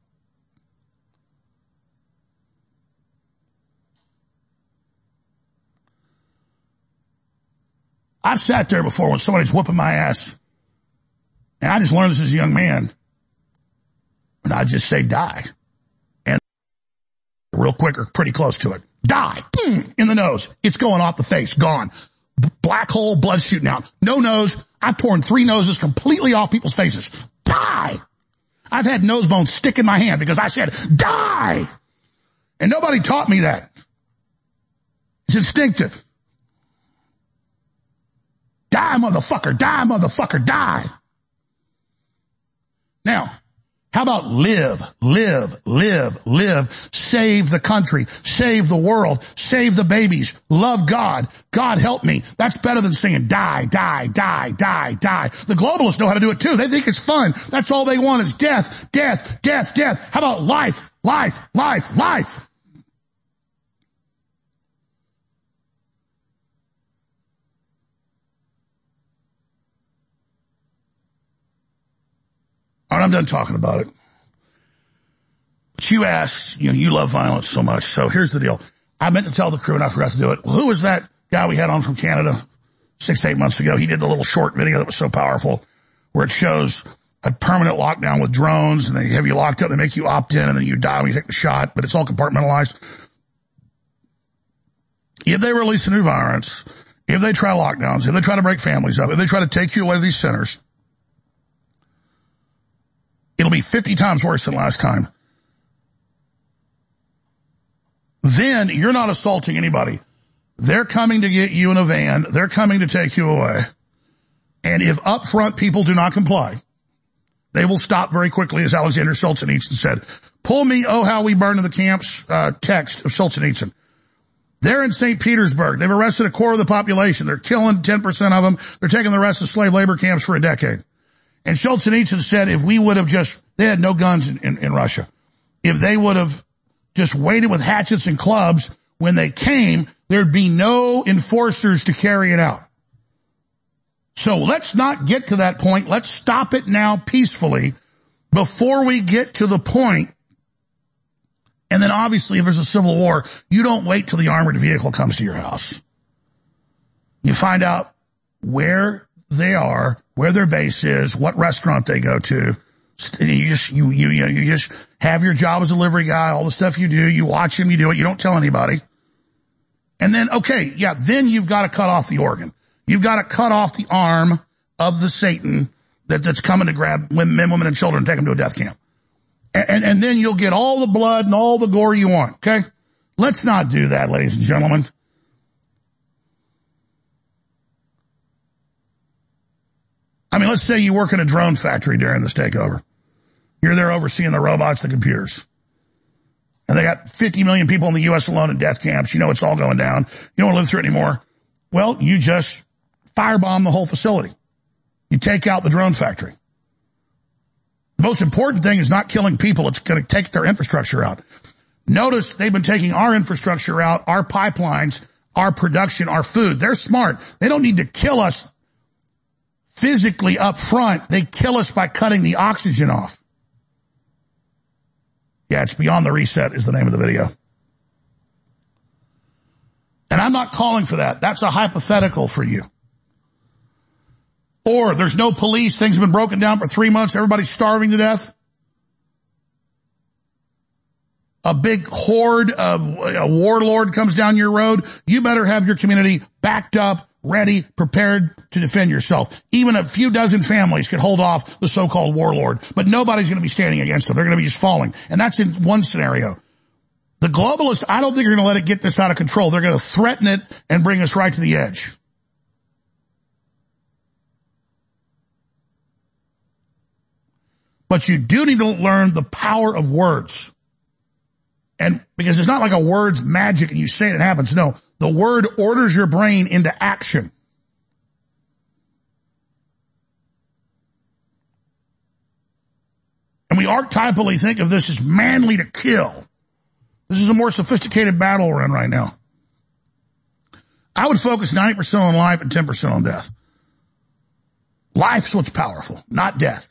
I've sat there before when somebody's whooping my ass, and I just learned this as a young man, and I just say die. And real quick or pretty close to it. Die. In the nose. It's going off the face. Gone. Black hole, blood shooting out. No nose. I've torn three noses completely off people's faces. Die. I've had nose bones stick in my hand because I said, die. And nobody taught me that. It's instinctive. Die, motherfucker. Die, motherfucker. Die. Now, how about live, live, live, live, save the country, save the world, save the babies, love God, God help me. That's better than saying die, die, die, die, die. The globalists know how to do it too. They think it's fun. That's all they want is death, death, death, death. How about life, life, life, life? All right, I'm done talking about it. But you asked, you know, you love violence so much. So here's the deal. I meant to tell the crew and I forgot to do it. Well, who was that guy we had on from Canada six, eight months ago? He did the little short video that was so powerful where it shows a permanent lockdown with drones and they have you locked up. They make you opt in and then you die when you take the shot, but it's all compartmentalized. If they release a new virus, if they try lockdowns, if they try to break families up, if they try to take you away to these centers, it'll be fifty times worse than last time. Then you're not assaulting anybody. They're coming to get you in a van. They're coming to take you away. And if up front people do not comply, they will stop very quickly, as Alexander Solzhenitsyn said. Pull me, oh, how we burn in the camps, uh, text of Solzhenitsyn. They're in Saint Petersburg. They've arrested a quarter of the population. They're killing ten percent of them. They're taking the rest of slave labor camps for a decade. And Solzhenitsyn said if we would have just, they had no guns in, in, in Russia. If they would have just waited with hatchets and clubs, when they came, there'd be no enforcers to carry it out. So let's not get to that point. Let's stop it now peacefully before we get to the point. And then obviously if there's a civil war, you don't wait till the armored vehicle comes to your house. You find out where they are, where their base is, what restaurant they go to. You just, you, you, you know, you just have your job as a delivery guy, all the stuff you do, you watch him, you do it, you don't tell anybody. And then, okay, yeah, then you've got to cut off the organ. You've got to cut off the arm of the Satan that, that's coming to grab men, women, and children and take them to a death camp. And, and, and then you'll get all the blood and all the gore you want, okay? Let's not do that, ladies and gentlemen. I mean, let's say you work in a drone factory during this takeover. You're there overseeing the robots, the computers. And they got fifty million people in the U S alone in death camps. You know it's all going down. You don't want to live through it anymore. Well, you just firebomb the whole facility. You take out the drone factory. The most important thing is not killing people. It's going to take their infrastructure out. Notice they've been taking our infrastructure out, our pipelines, our production, our food. They're smart. They don't need to kill us physically up front. They kill us by cutting the oxygen off. Yeah, it's Beyond the Reset is the name of the video. And I'm not calling for that. That's a hypothetical for you. Or there's no police, things have been broken down for three months, everybody's starving to death. A big horde of a warlord comes down your road. You better have your community backed up, ready, prepared to defend yourself. Even a few dozen families could hold off the so-called warlord, but nobody's going to be standing against them. They're going to be just falling. And that's in one scenario. The globalists, I don't think are going to let it get this out of control. They're going to threaten it and bring us right to the edge. But you do need to learn the power of words. And because it's not like a word's magic and you say it, it happens. No, the word orders your brain into action. And we archetypally think of this as manly to kill. This is a more sophisticated battle we're in right now. I would focus ninety percent on life and ten percent on death. Life's what's powerful, not death.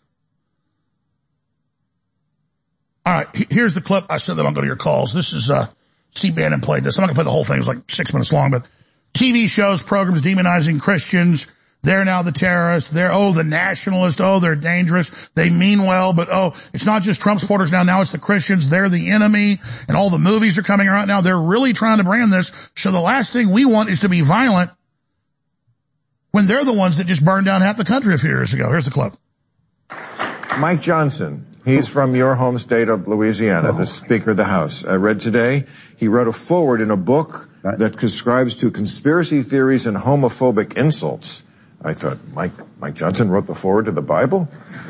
All right, here's the clip. I said that I'll go to your calls. This is, uh, Steve Bannon played this. I'm not going to play the whole thing. It was like six minutes long, but T V shows, programs demonizing Christians. They're now the terrorists. They're, oh, the nationalists. Oh, they're dangerous. They mean well, but oh, it's not just Trump supporters now. Now it's the Christians. They're the enemy. And all the movies are coming out now. They're really trying to brand this. So the last thing we want is to be violent when they're the ones that just burned down half the country a few years ago. Here's the clip. Mike Johnson. He's from your home state of Louisiana, the Speaker of the House. I read today he wrote a foreword in a book that subscribes to conspiracy theories and homophobic insults. I thought, Mike Mike Johnson wrote the foreword to the Bible?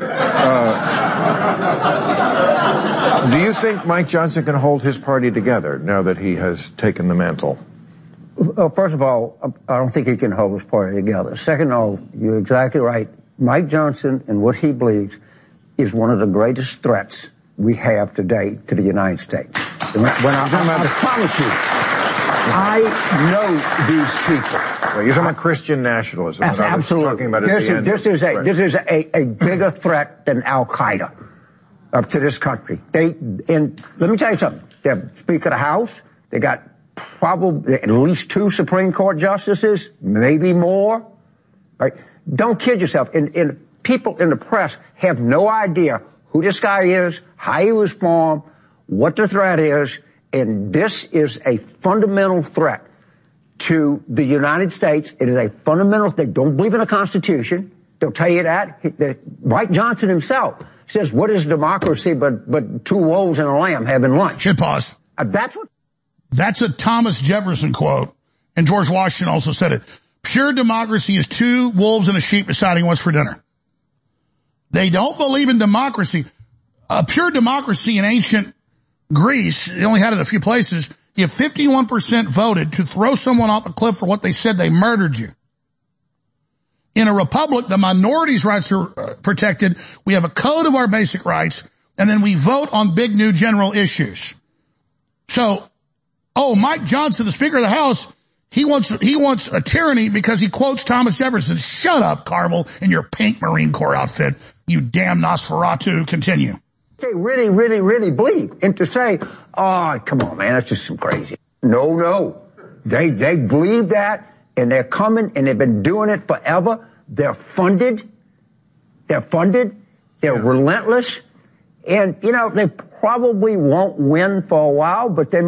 Uh, do you think Mike Johnson can hold his party together now that he has taken the mantle? Well, first of all, I don't think he can hold his party together. Second of all, you're exactly right. Mike Johnson and what he believes is one of the greatest threats we have today to the United States. When, when I, I, I promise you, I know these people. Well, you're talking about Christian nationalism. Absolutely. Talking about this, is, end this is a right. this is a, a bigger threat than Al Qaeda up to this country. They and let me tell you something. They have Speaker of the House. They got probably at least two Supreme Court justices, maybe more. Right? Don't kid yourself. And, and people in the press have no idea who this guy is, how he was formed, what the threat is, and this is a fundamental threat to the United States. It is a fundamental, they don't believe in the Constitution. They'll tell you that. Mike Johnson himself says, what is democracy but, but two wolves and a lamb having lunch? Hit pause. Uh, that's what. That's a Thomas Jefferson quote, and George Washington also said it. Pure democracy is two wolves and a sheep deciding what's for dinner. They don't believe in democracy. A pure democracy in ancient Greece, they only had it a few places, if fifty-one percent voted to throw someone off a cliff for what they said, they murdered you. In a republic, the minorities' rights are protected. We have a code of our basic rights, and then we vote on big new general issues. So, oh, Mike Johnson, the Speaker of the House, He wants, he wants a tyranny because he quotes Thomas Jefferson. Shut up, Carville, in your pink Marine Corps outfit. You damn Nosferatu. Continue. They really, really, really believe. And to say, oh, come on, man, that's just some crazy. No, no. They, they believe that, and they're coming, and they've been doing it forever. They're funded. They're funded. They're yeah. relentless. And, you know, they probably won't win for a while, but they might.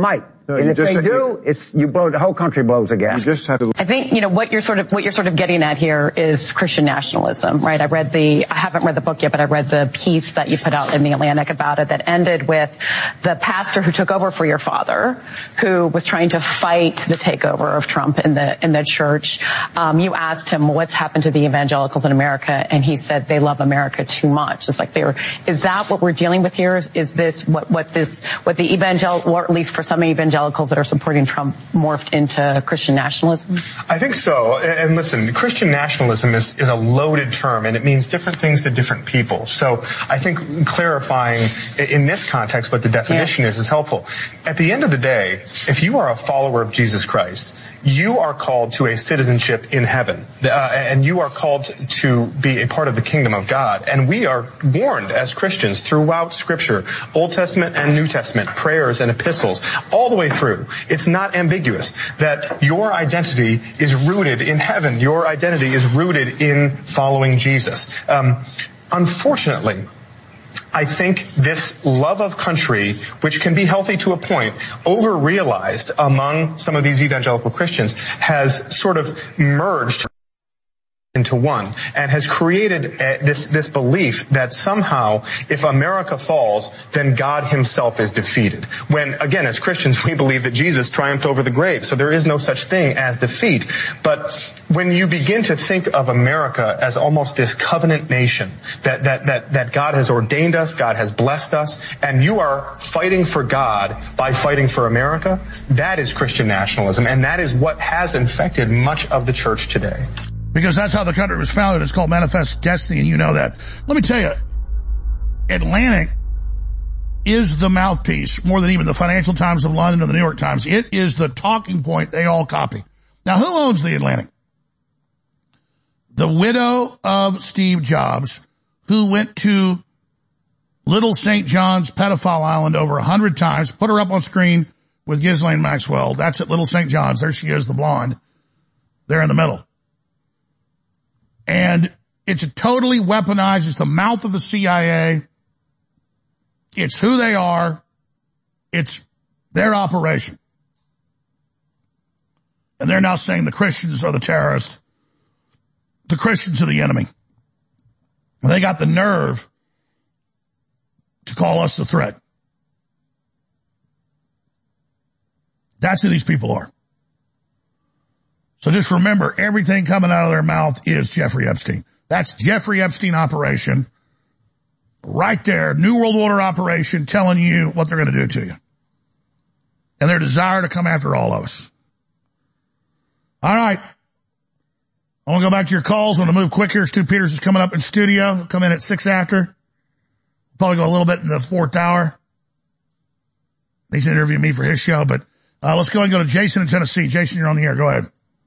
No, and you if just- they do, it's you blow the whole country blows a gas. You just have to. I think, you know, what you're sort of, what you're sort of getting at here is Christian nationalism, right? I read the, I haven't read the book yet, but I read the piece that you put out in the Atlantic about it that ended with the pastor who took over for your father, who was trying to fight the takeover of Trump in the, in the church. Um, you asked him what's happened to the evangelicals in America, and he said they love America too much. It's like they're, is that what we're dealing with here? Is, is this what, what this, what the evangelical, or at least for some evangelicals that are supporting Trump, morphed into Christian nationalism? I think so. And listen, Christian nationalism is, is a loaded term, and it means different things to different people. So I think clarifying in this context what the definition yeah. is is helpful. At the end of the day, if you are a follower of Jesus Christ, you are called to a citizenship in heaven, uh, and you are called to be a part of the kingdom of God. And we are warned as Christians throughout Scripture, Old Testament and New Testament, prayers and epistles, all the way through. It's not ambiguous that your identity is rooted in heaven. Your identity is rooted in following Jesus. Um, unfortunately, I think this love of country, which can be healthy to a point, over-realized among some of these evangelical Christians, has sort of merged into one, and has created uh, this this belief that somehow if America falls, then God himself is defeated. When, again, as Christians, we believe that Jesus triumphed over the grave, so there is no such thing as defeat. But when you begin to think of America as almost this covenant nation, that that that that God has ordained us, God has blessed us, and you are fighting for God by fighting for America, that is Christian nationalism, and that is what has infected much of the church today. Because that's how the country was founded. It's called Manifest Destiny, and you know that. Let me tell you, Atlantic is the mouthpiece, more than even the Financial Times of London or the New York Times. It is the talking point they all copy. Now, who owns the Atlantic? The widow of Steve Jobs, who went to Little Saint John's pedophile island over a hundred times. Put her up on screen with Ghislaine Maxwell. That's at Little Saint John's. There she is, the blonde. There in the middle. And it's a totally weaponized. It's the mouth of the C I A. It's who they are. It's their operation. And they're now saying the Christians are the terrorists. The Christians are the enemy. And they got the nerve to call us the threat. That's who these people are. So just remember, everything coming out of their mouth is Jeffrey Epstein. That's Jeffrey Epstein operation. Right there, New World Order operation telling you what they're going to do to you. And their desire to come after all of us. All right. I want to go back to your calls. I want to move quick here. Stu Peters is coming up in studio. He'll come in at six after. Probably go a little bit in the fourth hour. He's to interview me for his show, but uh, let's go and go to Jason in Tennessee. Jason, you're on the air. Go ahead.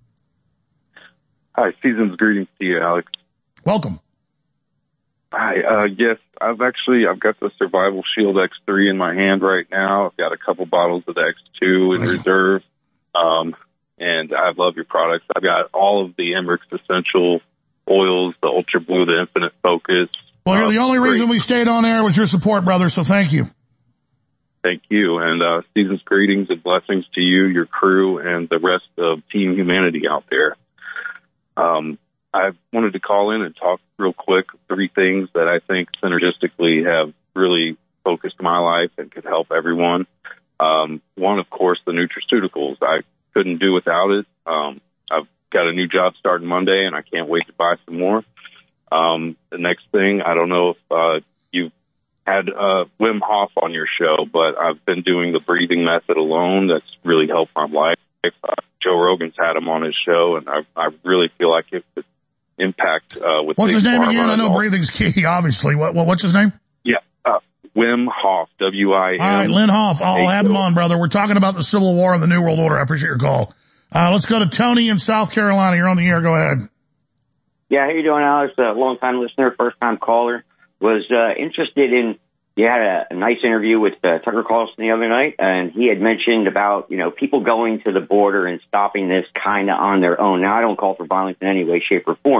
Hi, season's greetings to you, Alex. Welcome. Hi, uh, yes, I've actually, I've got the Survival Shield X three in my hand right now. I've got a couple bottles of the X two in reserve. Um, and I love your products. I've got all of the Emmerich's essential oils, the Ultra Blue, the Infinite Focus. Well, you're um, the only great. reason we stayed on air was your support, brother, so thank you. Thank you. And, uh, season's greetings and blessings to you, your crew, and the rest of Team Humanity out there. Um, I wanted to call in and talk real quick three things that I think synergistically have really focused my life and could help everyone. Um, one, of course, the nutraceuticals. I couldn't do without it. Um, I've got a new job starting Monday, and I can't wait to buy some more. Um, the next thing, I don't know if uh, you've had uh, Wim Hof on your show, but I've been doing the breathing method alone. That's really helped my life. Uh, Joe Rogan's had him on his show, and I, I really feel like it could impact uh, with. What's his name again? I know breathing's key, obviously. What, what what's his name? Yeah, uh, Wim Hof, W I M. All right, Lynn Hof. I'll have him on, brother. We're talking about the Civil War and the New World Order. I appreciate your call. Uh, let's go to Tony in South Carolina. You're on the air. Go ahead. Yeah, how you doing, Alex? A long-time listener, first-time caller. Was uh, interested in. You had a, a nice interview with uh, Tucker Carlson the other night, and he had mentioned about, you know, people going to the border and stopping this kind of on their own. Now, I don't call for violence in any way, shape, or form, but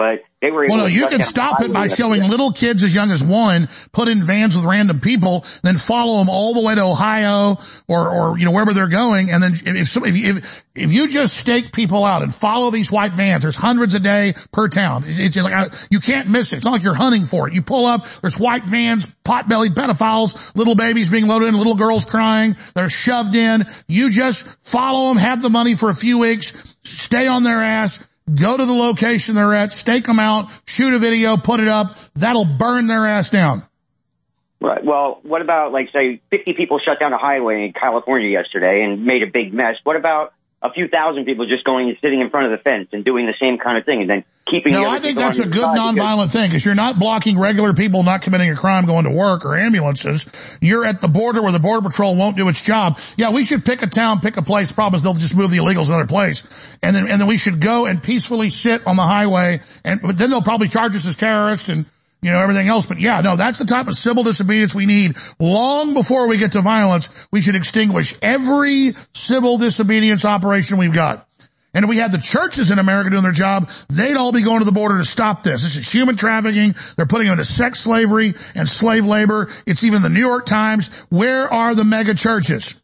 but they were able well, no, to you shut can down stop the it by highway. showing little kids as young as one, put in vans with random people, then follow them all the way to Ohio or, or, you know, wherever they're going. And then if, some, if, you, if, if you just stake people out and follow these white vans, there's hundreds a day per town. It's, it's like, you can't miss it. It's not like you're hunting for it. You pull up, there's white vans, pot-bellied pedophiles, little babies being loaded in, little girls crying. They're shoved in. You just follow them, have the money for a few weeks, stay on their ass, go to the location they're at, stake them out, shoot a video, put it up. That'll burn their ass down. Right. Well, what about, like, say, fifty people shut down a highway in California yesterday and made a big mess? What about a few thousand people just going and sitting in front of the fence and doing the same kind of thing and then keeping No, the other I think people that's on a the good side nonviolent thing, because you're not blocking regular people not committing a crime going to work or ambulances. You're at the border where the Border Patrol won't do its job. Yeah, we should pick a town, pick a place. Problem is they'll just move the illegals to another place. And then, and then we should go and peacefully sit on the highway, and but then they'll probably charge us as terrorists and, you know, everything else. But yeah, no, that's the type of civil disobedience we need. Long before we get to violence, we should extinguish every civil disobedience operation we've got. And if we had the churches in America doing their job, they'd all be going to the border to stop this. This is human trafficking. They're putting them into sex slavery and slave labor. It's even the New York Times. Where are the mega churches?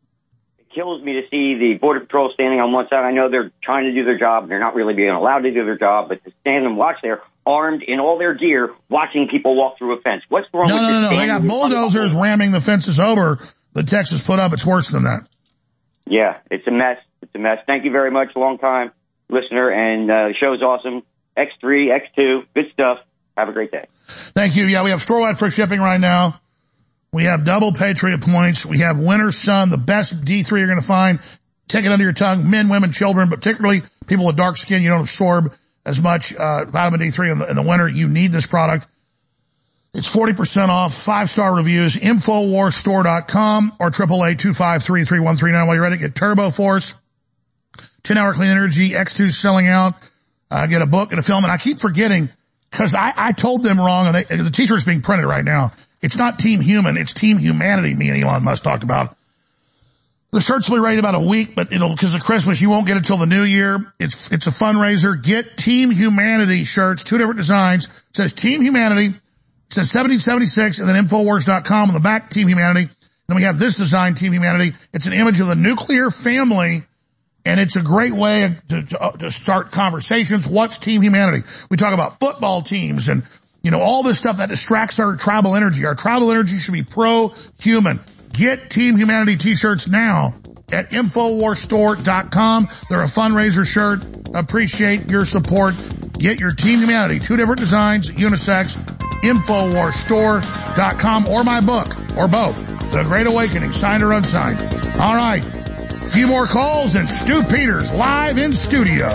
It kills me to see the Border Patrol standing on one side. I know they're trying to do their job. They're not really being allowed to do their job, but to stand and watch there, armed in all their gear, watching people walk through a fence. What's wrong no, with no, this? No, no, no. They got bulldozers ramming the fences over that Texas put up. It's worse than that. Yeah, it's a mess. It's a mess. Thank you very much, long time listener, and uh, the show's awesome. X three, X two, good stuff. Have a great day. Thank you. Yeah, we have store-wide free shipping right now. We have double Patriot points. We have Winter Sun, the best D three you're going to find. Take it under your tongue, men, women, children, but particularly people with dark skin. You don't absorb as much uh, vitamin D three in the, in the winter. You need this product. It's forty percent off, five-star reviews, Infowars Store dot com or eight eight eight, two five three, three one three nine. While you're ready, get Turbo Force, ten hour Clean Energy, X two selling out, uh, get a book and a film. And I keep forgetting, because I, I told them wrong, and they, the t-shirt's being printed right now. It's not Team Human, it's Team Humanity, me and Elon Musk talked about. The shirts will be ready in about a week, but it'll, because of Christmas, you won't get it till the new year. It's, it's a fundraiser. Get Team Humanity shirts, two different designs. It says Team Humanity. It says seventeen seventy-six and then Infowars dot com on the back, Team Humanity. Then we have this design, Team Humanity. It's an image of the nuclear family, and it's a great way to, to, to start conversations. What's Team Humanity? We talk about football teams and, you know, all this stuff that distracts our tribal energy. Our tribal energy should be pro-human. Get Team Humanity t-shirts now at Infowars Store dot com. They're a fundraiser shirt. Appreciate your support. Get your Team Humanity, two different designs, unisex, Infowars Store dot com, or my book, or both. The Great Awakening, signed or unsigned. All right. A few more calls and Stu Peters live in studio.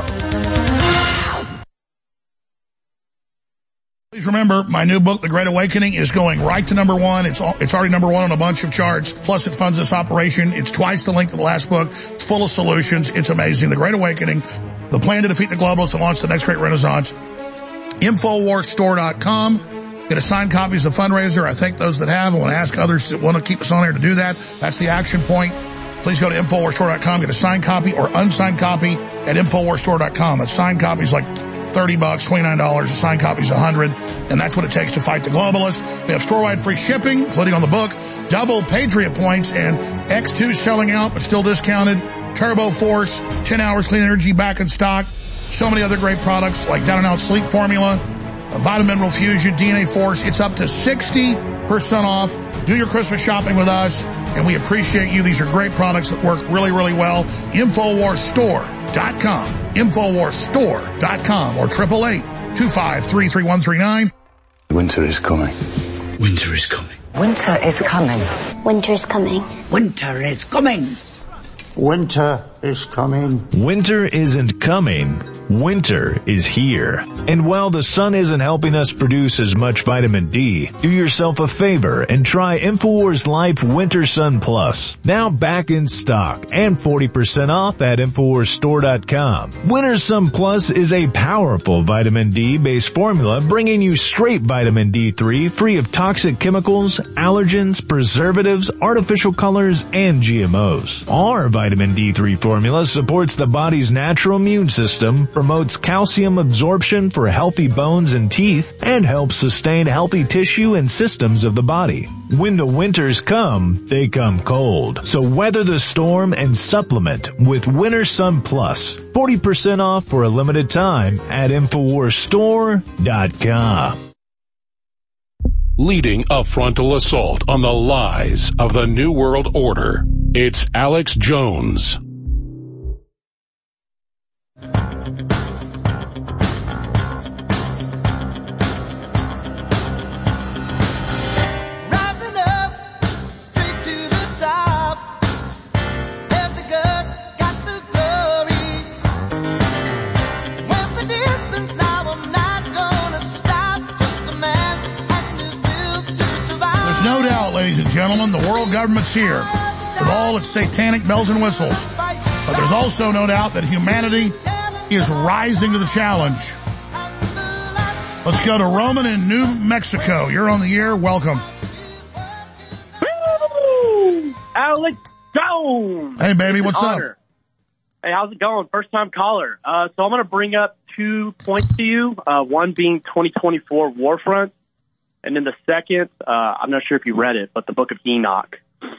Please remember, my new book, The Great Awakening, is going right to number one. It's all, it's already number one on a bunch of charts. Plus, it funds this operation. It's twice the length of the last book. It's full of solutions. It's amazing. The Great Awakening, the plan to defeat the globalists and launch the next great renaissance. Infowars Store dot com. Get a signed copies of Fundraiser. I thank those that have. I want to ask others that want to keep us on air to do that. That's the action point. Please go to Infowars Store dot com. Get a signed copy or unsigned copy at Infowars Store dot com. That signed copy is like thirty bucks, twenty-nine dollars. A signed copy is one hundred, and that's what it takes to fight the globalists. We have store-wide free shipping, including on the book, double Patriot points, and X two selling out but still discounted, Turbo Force, ten hours Clean Energy back in stock, so many other great products like Down and Out Sleep Formula, Vitamin Mineral Fusion, D N A Force. It's up to sixty percent off. Do your Christmas shopping with us, and we appreciate you. These are great products that work really, really well. Infowars Store dot com. Infowars Store dot com or eight eight eight, two five three, three one three nine. Winter is coming. Winter is coming. Winter is coming. Winter is coming. Winter is coming. Winter is coming. Winter isn't coming. Winter is here. And while the sun isn't helping us produce as much vitamin D, do yourself a favor and try Infowars Life Winter Sun Plus. Now back in stock and forty percent off at Infowars Store dot com. Winter Sun Plus is a powerful vitamin D based formula bringing you straight vitamin D three free of toxic chemicals, allergens, preservatives, artificial colors, and G M Os. Our vitamin D three formula supports the body's natural immune system, promotes calcium absorption for healthy bones and teeth, and helps sustain healthy tissue and systems of the body. When the winters come, they come cold. So weather the storm and supplement with Winter Sun Plus. forty percent off for a limited time at Infowars Store dot com. Leading a frontal assault on the lies of the New World Order, it's Alex Jones. No doubt, ladies and gentlemen, the world government's here with all its satanic bells and whistles. But there's also no doubt that humanity is rising to the challenge. Let's go to Roman in New Mexico. You're on the air. Welcome. Woo! Alex Jones. Hey, baby, what's up? Hey, how's it going? First time caller. Uh, so I'm going to bring up two points to you. Uh, one being twenty twenty-four War Front. And then the second, uh, I'm not sure if you read it, but the Book of Enoch.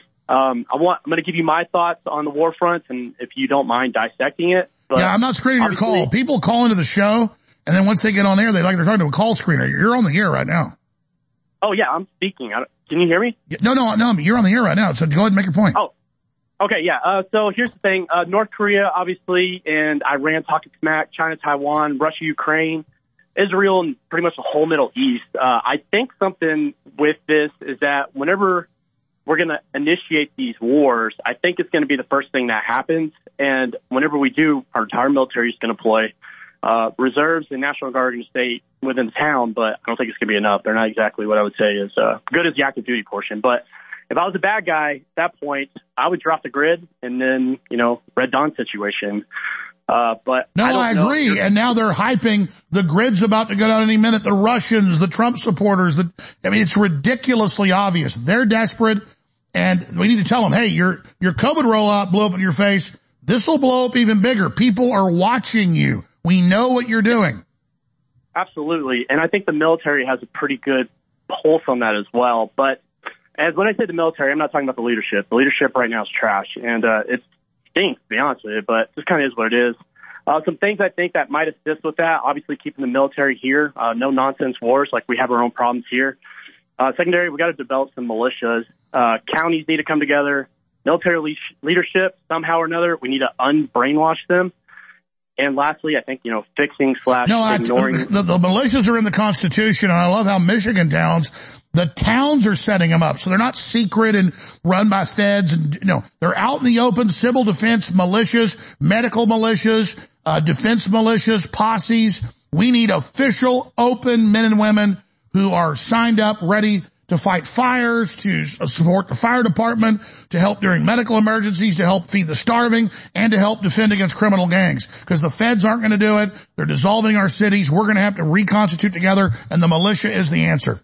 Um, I want, I'm going to give you my thoughts on the war front, and if you don't mind dissecting it. But yeah, I'm not screening your call. People call into the show, and then once they get on there, they like they're talking to a call screener. You're on the air right now. Oh, yeah, I'm speaking. I don't, can you hear me? No, no, no, you're on the air right now, so go ahead and make your point. Oh, okay, yeah. Uh, so here's the thing. Uh, North Korea, obviously, and Iran talking smack, China, Taiwan, Russia, Ukraine, Israel, and pretty much the whole Middle East. Uh, I think something with this is that whenever we're going to initiate these wars, I think it's going to be the first thing that happens. And whenever we do, our entire military is going to play. Uh, reserves and National Guard are going to stay within the town, but I don't think it's going to be enough. They're not exactly what I would say is uh, good as the active duty portion. But if I was a bad guy at that point, I would drop the grid and then, you know, Red Dawn situation. Uh, but no, I, I agree. And now they're hyping the grid's about to go down any minute. The Russians, the Trump supporters, the, I mean, it's ridiculously obvious. They're desperate, and we need to tell them, hey, your, your COVID rollout blew up in your face. This will blow up even bigger. People are watching you. We know what you're doing. Absolutely. And I think the military has a pretty good pulse on that as well. But as when I say the military, I'm not talking about the leadership. The leadership right now is trash, and uh, it's stinks, to be honest with you, but this kind of is what it is. Uh, some things I think that might assist with that, obviously keeping the military here, uh, no nonsense wars, like we have our own problems here. Uh, secondary, we got to develop some militias. Uh, counties need to come together. Military le- leadership, somehow or another, we need to unbrainwash them. And lastly, I think, you know, fixing slash no, ignoring. I, the, the militias are in the Constitution, and I love how Michigan towns, the towns are setting them up. So they're not secret and run by feds. And, you know, they're out in the open, civil defense militias, medical militias, uh, defense militias, posses. We need official, open men and women who are signed up, ready to fight fires, to support the fire department, to help during medical emergencies, to help feed the starving, and to help defend against criminal gangs. Because the feds aren't going to do it. They're dissolving our cities. We're going to have to reconstitute together, and the militia is the answer.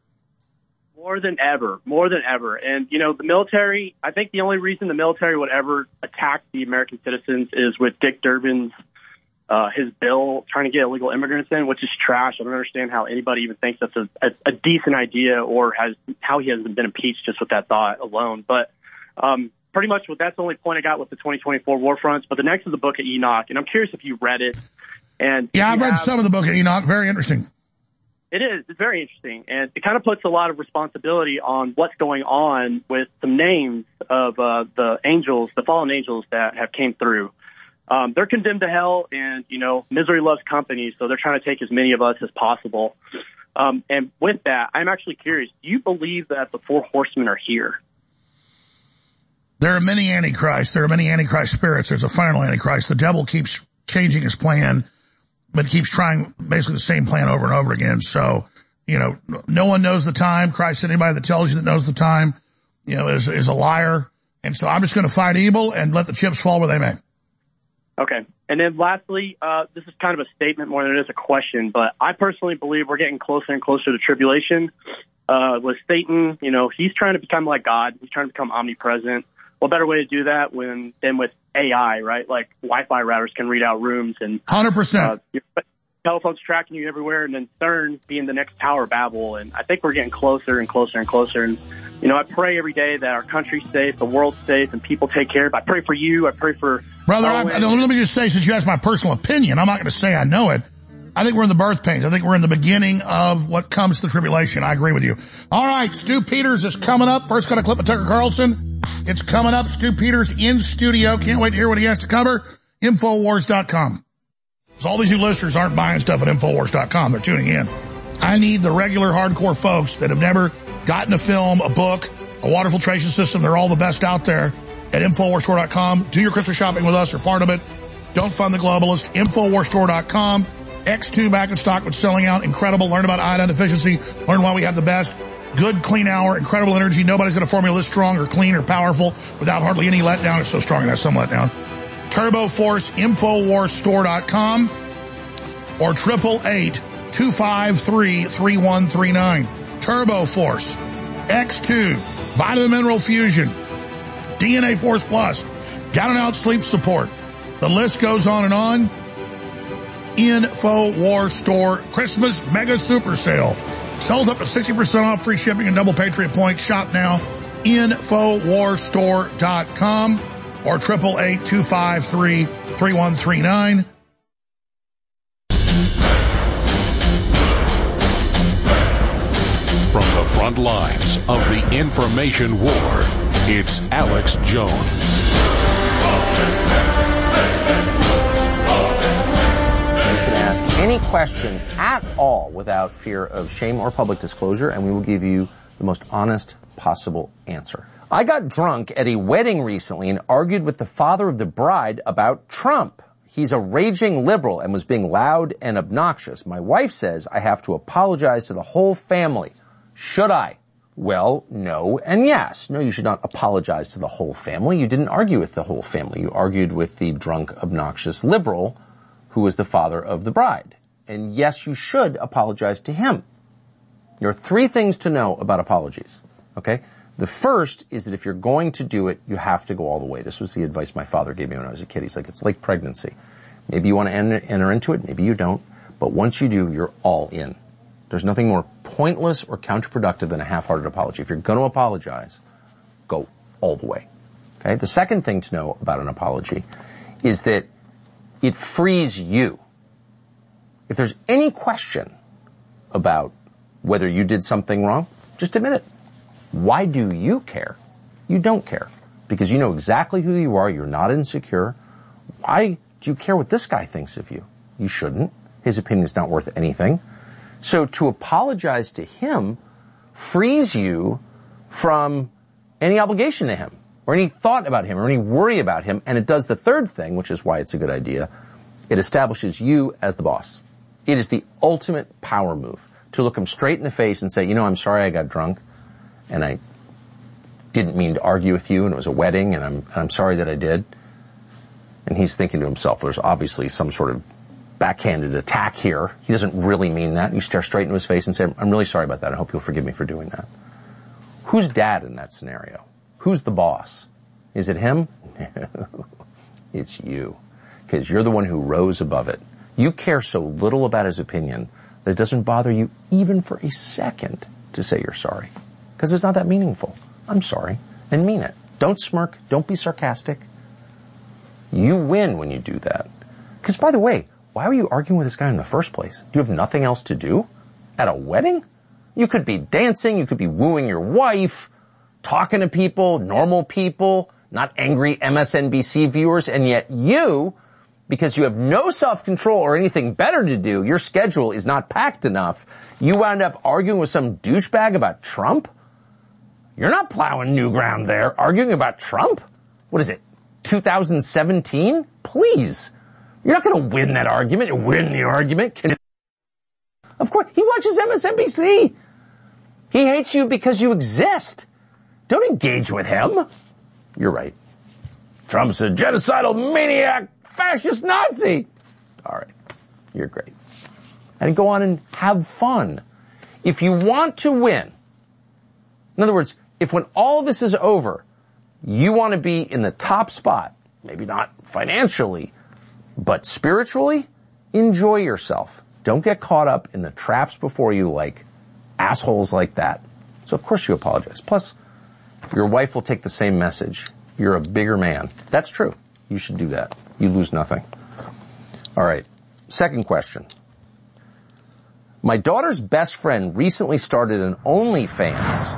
More than ever, more than ever. And, you know, the military, I think the only reason the military would ever attack the American citizens is with Dick Durbin's Uh, his bill trying to get illegal immigrants in, which is trash. I don't understand how anybody even thinks that's a, a, a decent idea, or has how he hasn't been impeached just with that thought alone. But um, pretty much what that's the only point I got with the twenty twenty-four war fronts. But the next is the Book of Enoch, and I'm curious if you read it. And yeah, I've read have, some of the Book of Enoch. Very interesting. It is. It's very interesting, and it kind of puts a lot of responsibility on what's going on with some names of uh, the angels, the fallen angels that have came through. Um, they're condemned to hell, and, you know, misery loves company, so they're trying to take as many of us as possible. Um, and with that, I'm actually curious, do you believe that the four horsemen are here? There are many antichrists. There are many antichrist spirits. There's a final antichrist. The devil keeps changing his plan, but keeps trying basically the same plan over and over again. So, you know, no one knows the time. Christ said anybody that tells you that knows the time, you know, is, is a liar. And so I'm just going to fight evil and let the chips fall where they may. Okay. And then lastly, uh, this is kind of a statement more than it is a question, but I personally believe we're getting closer and closer to tribulation. Uh, with Satan, you know, he's trying to become like God. He's trying to become omnipresent. What better way to do that when than with A I, right? Like Wi-Fi routers can read out rooms and one hundred percent. Uh, telephones tracking you everywhere, and then CERN being the next Tower of Babel. And I think we're getting closer and closer and closer. And, you know, I pray every day that our country's safe, the world's safe, and people take care of it. I pray for you. I pray for... Brother, I, let me just say, since you asked my personal opinion, I'm not going to say I know it. I think we're in the birth pains. I think we're in the beginning of what comes to the tribulation. I agree with you. All right, Stu Peters is coming up. First got a clip of Tucker Carlson. It's coming up. Stu Peters in studio. Can't wait to hear what he has to cover. Infowars dot com. So all these new listeners aren't buying stuff at Infowars dot com. They're tuning in. I need the regular hardcore folks that have never gotten a film, a book, a water filtration system. They're all the best out there at Infowars Store dot com. Do your Christmas shopping with us or part of it. Don't fund the globalist. Infowars Store dot com. X two back in stock with selling out. Incredible. Learn about iodine deficiency. Learn why we have the best. Good, clean hour. Incredible energy. Nobody's got a formula this strong or clean or powerful without hardly any letdown. It's so strong it has some letdown. Turbo Force. Infowars Store dot com or triple eight two five three three one three nine. Turbo Force. X two. Vitamin Mineral Fusion. D N A Force Plus. Down and out sleep support. The list goes on and on. Infowars Store Christmas Mega Super Sale. Sells up to sixty percent off, free shipping and double Patriot points. Shop now. Infowars Store dot com or triple eight two five three three one three nine. From the front lines of the information war, it's Alex Jones. Any question at all without fear of shame or public disclosure, and we will give you the most honest possible answer. I got drunk at a wedding recently and argued with the father of the bride about Trump. He's a raging liberal and was being loud and obnoxious. My wife says I have to apologize to the whole family. Should I? Well, no and yes. No, you should not apologize to the whole family. You didn't argue with the whole family. You argued with the drunk, obnoxious liberal who was the father of the bride. And yes, you should apologize to him. There are three things to know about apologies, okay? The first is that if you're going to do it, you have to go all the way. This was the advice my father gave me when I was a kid. He's like, it's like pregnancy. Maybe you want to enter, enter into it, maybe you don't. But once you do, you're all in. There's nothing more pointless or counterproductive than a half-hearted apology. If you're going to apologize, go all the way, okay? The second thing to know about an apology is that it frees you. If there's any question about whether you did something wrong, just admit it. Why do you care? You don't care. Because you know exactly who you are. You're not insecure. Why do you care what this guy thinks of you? You shouldn't. His opinion's not worth anything. So to apologize to him frees you from any obligation to him, or any thought about him, or any worry about him, and it does the third thing, which is why it's a good idea. It establishes you as the boss. It is the ultimate power move, to look him straight in the face and say, you know, I'm sorry I got drunk, and I didn't mean to argue with you, and it was a wedding, and I'm, and I'm sorry that I did. And he's thinking to himself, there's obviously some sort of backhanded attack here. He doesn't really mean that. You stare straight into his face and say, I'm really sorry about that. I hope you'll forgive me for doing that. Who's dad in that scenario? Who's the boss? Is it him? It's you. Because you're the one who rose above it. You care so little about his opinion that it doesn't bother you even for a second to say you're sorry. Because it's not that meaningful. I'm sorry. And mean it. Don't smirk. Don't be sarcastic. You win when you do that. Because, by the way, why were you arguing with this guy in the first place? Do you have nothing else to do? At a wedding? You could be dancing. You could be wooing your wife, talking to people, normal people, not angry M S N B C viewers, and yet you, because you have no self-control or anything better to do, your schedule is not packed enough, you wound up arguing with some douchebag about Trump? You're not plowing new ground there, arguing about Trump? What is it, two thousand seventeen? Please. You're not going to win that argument, you win the argument. Of course, he watches M S N B C. He hates you because you exist. Don't engage with him. You're right. Trump's a genocidal maniac, fascist Nazi. All right. You're great. And go on and have fun. If you want to win, in other words, if when all of this is over, you want to be in the top spot, maybe not financially, but spiritually, enjoy yourself. Don't get caught up in the traps before you like assholes like that. So of course you apologize. Plus, your wife will take the same message. You're a bigger man. That's true. You should do that. You lose nothing. All right. Second question. My daughter's best friend recently started an OnlyFans.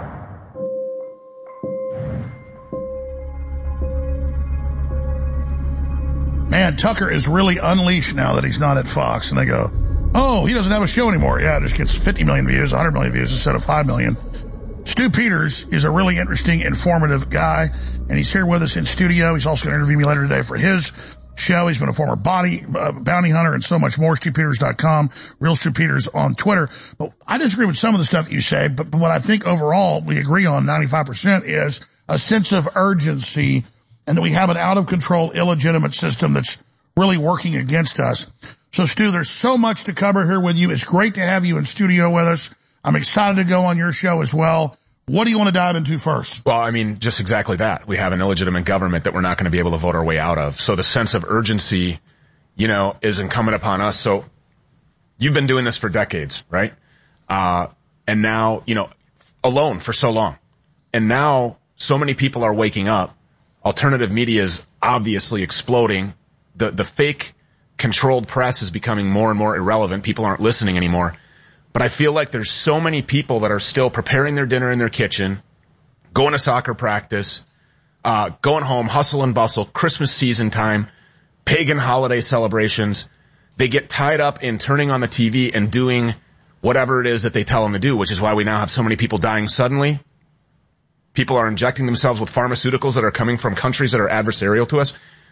Man, Tucker is really unleashed now that he's not at Fox. And they go, oh, he doesn't have a show anymore. Yeah, it just gets fifty million views, one hundred million views instead of five million. Stu Peters is a really interesting, informative guy, and he's here with us in studio. He's also going to interview me later today for his show. He's been a former body uh, bounty hunter and so much more. Stu Peters dot com, Real Stu Peters on Twitter. But I disagree with some of the stuff you say, but, but what I think overall we agree on ninety-five percent is a sense of urgency and that we have an out-of-control, illegitimate system that's really working against us. So, Stu, there's so much to cover here with you. It's great to have you in studio with us. I'm excited to go on your show as well. What do you want to dive into first? Well, I mean, just exactly that. We have an illegitimate government that we're not going to be able to vote our way out of. So the sense of urgency, you know, is incumbent upon us. So you've been doing this for decades, right? Uh, and now, you know, alone for so long. And now so many people are waking up. Alternative media is obviously exploding. The, the fake controlled press is becoming more and more irrelevant. People aren't listening anymore. But I feel like there's so many people that are still preparing their dinner in their kitchen, going to soccer practice, uh, going home, hustle and bustle, Christmas season time, pagan holiday celebrations. They get tied up in turning on the T V and doing whatever it is that they tell them to do, which is why we now have so many people dying suddenly. People are injecting themselves with pharmaceuticals that are coming from countries that are adversarial to us.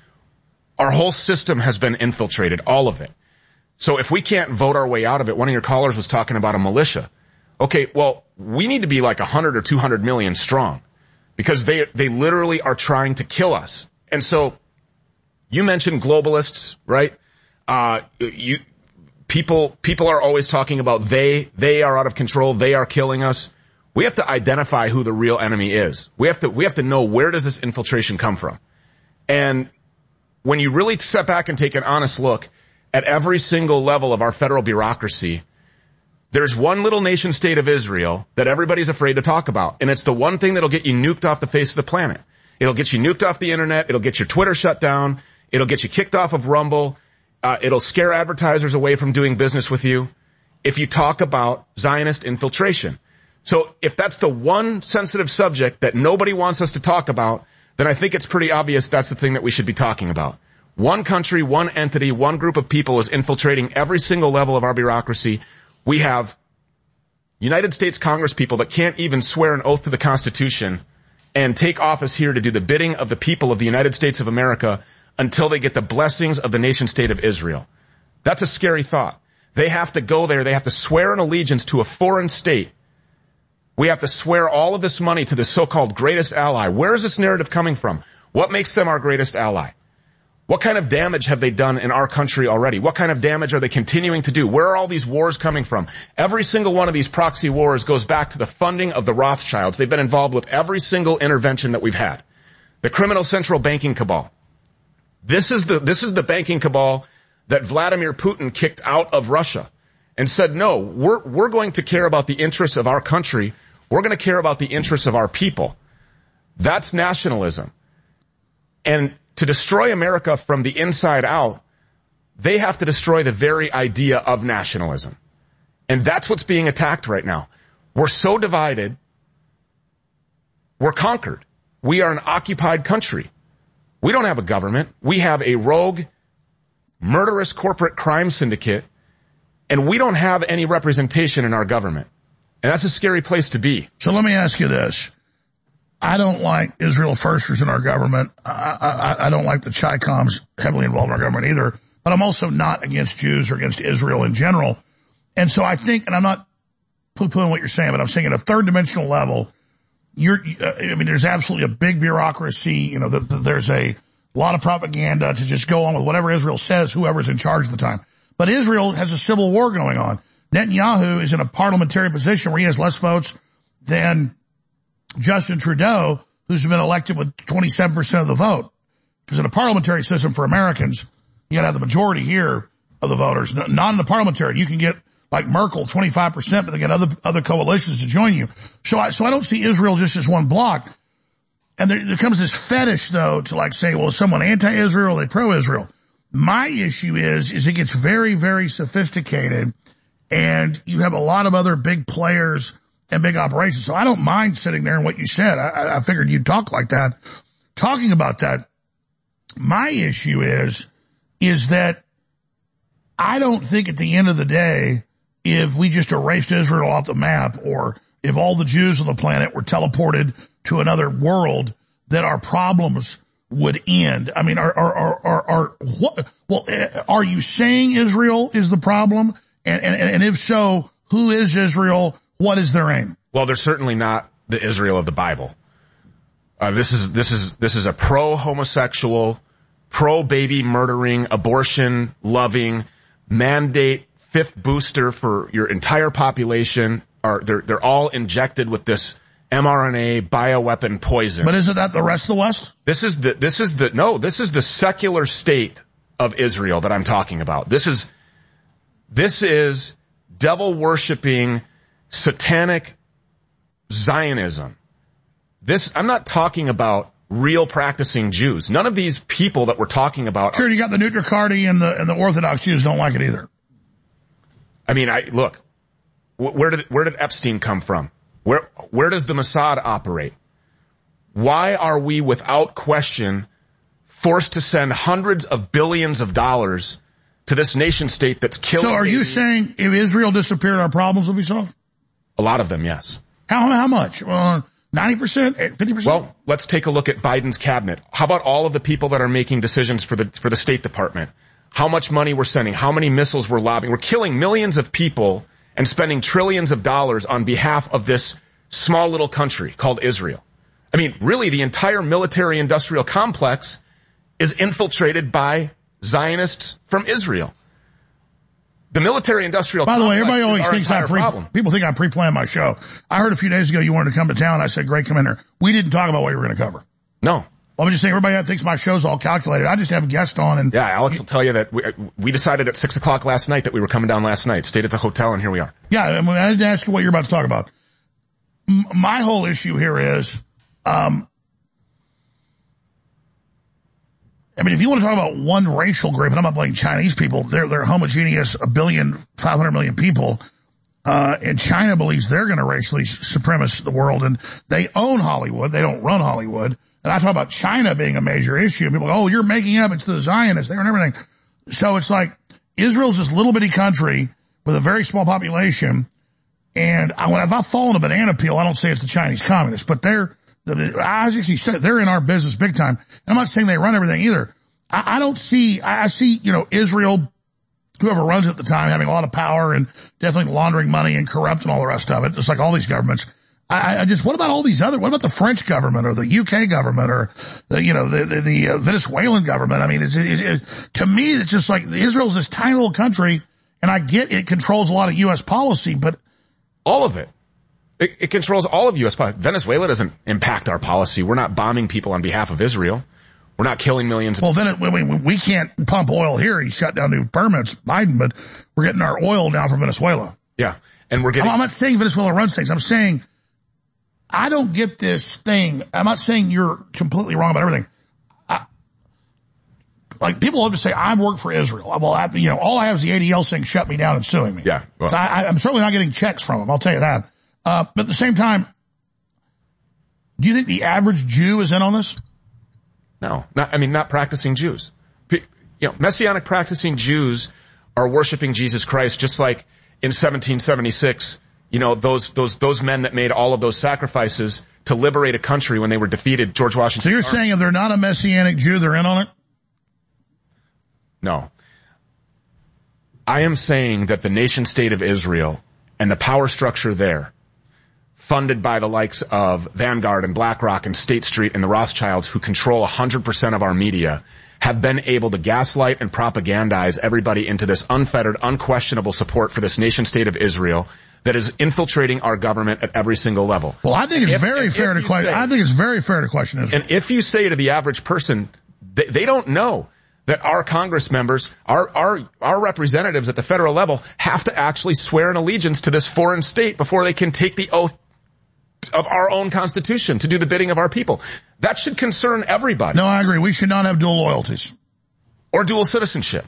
Our whole system has been infiltrated, all of it. So if we can't vote our way out of it, one of your callers was talking about a militia. Okay, well, we need to be like one hundred or two hundred million strong because they they literally are trying to kill us. And so you mentioned globalists, right? Uh, you people people are always talking about they they are out of control, they are killing us. We have to identify who the real enemy is. We have to we have to know where does this infiltration come from. And when you really step back and take an honest look at every single level of our federal bureaucracy, there's one little nation state of Israel that everybody's afraid to talk about. And it's the one thing that'll get you nuked off the face of the planet. It'll get you nuked off the internet. It'll get your Twitter shut down. It'll get you kicked off of Rumble. Uh, it'll scare advertisers away from doing business with you if you talk about Zionist infiltration. So if that's the one sensitive subject that nobody wants us to talk about, then I think it's pretty obvious that's the thing that we should be talking about. One country, one entity, one group of people is infiltrating every single level of our bureaucracy. We have United States Congress people that can't even swear an oath to the Constitution and take office here to do the bidding of the people of the United States of America until they get the blessings of the nation state of Israel. That's a scary thought. They have to go there. They have to swear an allegiance to a foreign state. We have to swear all of this money to the so-called greatest ally. Where is this narrative coming from? What makes them our greatest ally? What kind of damage have they done in our country already? What kind of damage are they continuing to do? Where are all these wars coming from? Every single one of these proxy wars goes back to the funding of the Rothschilds. They've been involved with every single intervention that we've had. The criminal central banking cabal. This is the, this is the banking cabal that Vladimir Putin kicked out of Russia and said, no, we're, we're going to care about the interests of our country. We're going to care about the interests of our people. That's nationalism. And to destroy America from the inside out, they have to destroy the very idea of nationalism. And that's what's being attacked right now. We're so divided, we're conquered. We are an occupied country. We don't have a government. We have a rogue, murderous corporate crime syndicate, and we don't have any representation in our government. And that's a scary place to be. So let me ask you this. I don't like Israel firsters in our government. I, I, I don't like the Chi-Coms heavily involved in our government either. But I'm also not against Jews or against Israel in general. And so I think, and I'm not poo-pooing what you're saying, but I'm saying at a third dimensional level, you're, uh, I mean, there's absolutely a big bureaucracy. You know, the, the, there's a lot of propaganda to just go on with whatever Israel says, whoever's in charge at the time. But Israel has a civil war going on. Netanyahu is in a parliamentary position where he has less votes than Justin Trudeau, who's been elected with twenty-seven percent of the vote. Because in a parliamentary system for Americans, you gotta have the majority here of the voters, not in the parliamentary. You can get, like Merkel, twenty-five percent, but they get other other coalitions to join you. So I, so I don't see Israel just as one block. And there, there comes this fetish, though, to like say, well, is someone anti-Israel or they pro-Israel? My issue is, is it gets very, very sophisticated, and you have a lot of other big players and big operations. So I don't mind sitting there and what you said. I, I figured you'd talk like that. Talking about that, my issue is, is that I don't think at the end of the day, if we just erased Israel off the map, or if all the Jews on the planet were teleported to another world, that our problems would end. I mean, are, are, are, are, are what, well, are you saying Israel is the problem? And, and, and if so, who is Israel? What is their aim? Well, they're certainly not the Israel of the Bible. Uh, this is, this is, this is a pro-homosexual, pro-baby murdering, abortion loving, mandate fifth booster for your entire population. Are they're they're all injected with this mRNA bioweapon poison. But isn't that the rest of the West? This is the this is the no, this is the secular state of Israel that I'm talking about. This is this is devil worshiping satanic Zionism. This I'm not talking about real practicing Jews. None of these people that we're talking about. Sure, you got the Nutricardi and the and the Orthodox Jews don't like it either. I mean, I look. Where did where did Epstein come from? Where where does the Mossad operate? Why are we, without question, forced to send hundreds of billions of dollars to this nation state that's killing? So, are you saying if Israel disappeared, our problems would be solved? A lot of them, yes. How how much? Well, ninety percent, fifty percent. Well, let's take a look at Biden's cabinet. How about all of the people that are making decisions for the for the State Department? How much money we're sending, how many missiles we're lobbing. We're killing millions of people and spending trillions of dollars on behalf of this small little country called Israel. I mean, really, the entire military-industrial complex is infiltrated by Zionists from Israel. The military-industrial complex. By the way, everybody always thinks I pre- problem. people think I pre-planned my show. I heard a few days ago you wanted to come to town. I said, great, come in here. We didn't talk about what you were going to cover. No. I'm just saying, everybody thinks my show's all calculated. I just have a guest on, and yeah, Alex will tell you that we, we decided at six o'clock last night that we were coming down last night. Stayed at the hotel, and here we are. Yeah, I, mean, I didn't ask you what you're about to talk about. M- my whole issue here is, um, I mean, if you want to talk about one racial group, and I'm not blaming Chinese people, they're they're homogeneous, a billion, five hundred million people, uh, and China believes they're going to racially supremacize the world, and they own Hollywood. They don't run Hollywood. And I talk about China being a major issue, and people go, oh, you're making up, it's the Zionists, they and everything. So it's like, Israel's this little bitty country with a very small population, and I, when if I fall in a banana peel, I don't say it's the Chinese communists, but they're, I actually, they're in our business big time. And I'm not saying they run everything either. I, I don't see, I see, you know, Israel, whoever runs it at the time, having a lot of power and definitely laundering money and corrupt and all the rest of it, just like all these governments. I, I just, what about all these other, what about the French government or the U K government or the, you know, the, the, the uh, Venezuelan government? I mean, it's, it, it, to me, it's just like Israel's this tiny little country, and I get it controls a lot of U S policy, but. All of it. It, it controls all of U S policy. Venezuela doesn't impact our policy. We're not bombing people on behalf of Israel. We're not killing millions of Well, then it, I mean, we can't pump oil here. He shut down new permits, Biden, but we're getting our oil now from Venezuela. Yeah. And we're getting. I'm not saying Venezuela runs things. I'm saying, I don't get this thing. I'm not saying you're completely wrong about everything. I, like, people love to say, I work for Israel. Well, I, you know, all I have is the A D L saying shut me down and suing me. Yeah. Well. So I, I'm certainly not getting checks from them. I'll tell you that. Uh, but at the same time, do you think the average Jew is in on this? No. Not, I mean, not practicing Jews. You know, Messianic practicing Jews are worshiping Jesus Christ, just like in seventeen seventy-six, you know, those, those, those men that made all of those sacrifices to liberate a country when they were defeated, George Washington. So you're saying if they're not a Messianic Jew, they're in on it? No. I am saying that the nation state of Israel and the power structure there, funded by the likes of Vanguard and BlackRock and State Street and the Rothschilds, who control one hundred percent of our media, have been able to gaslight and propagandize everybody into this unfettered, unquestionable support for this nation state of Israel that is infiltrating our government at every single level. Well, I think it's if, very fair to question. I think it's very fair to question Israel. And if you say to the average person, they, they don't know. that our Congress members, our, our, our representatives at the federal level have to actually swear an allegiance to this foreign state before they can take the oath of our own Constitution to do the bidding of our people. That should concern everybody. No, I agree. We should not have dual loyalties. Or dual citizenship.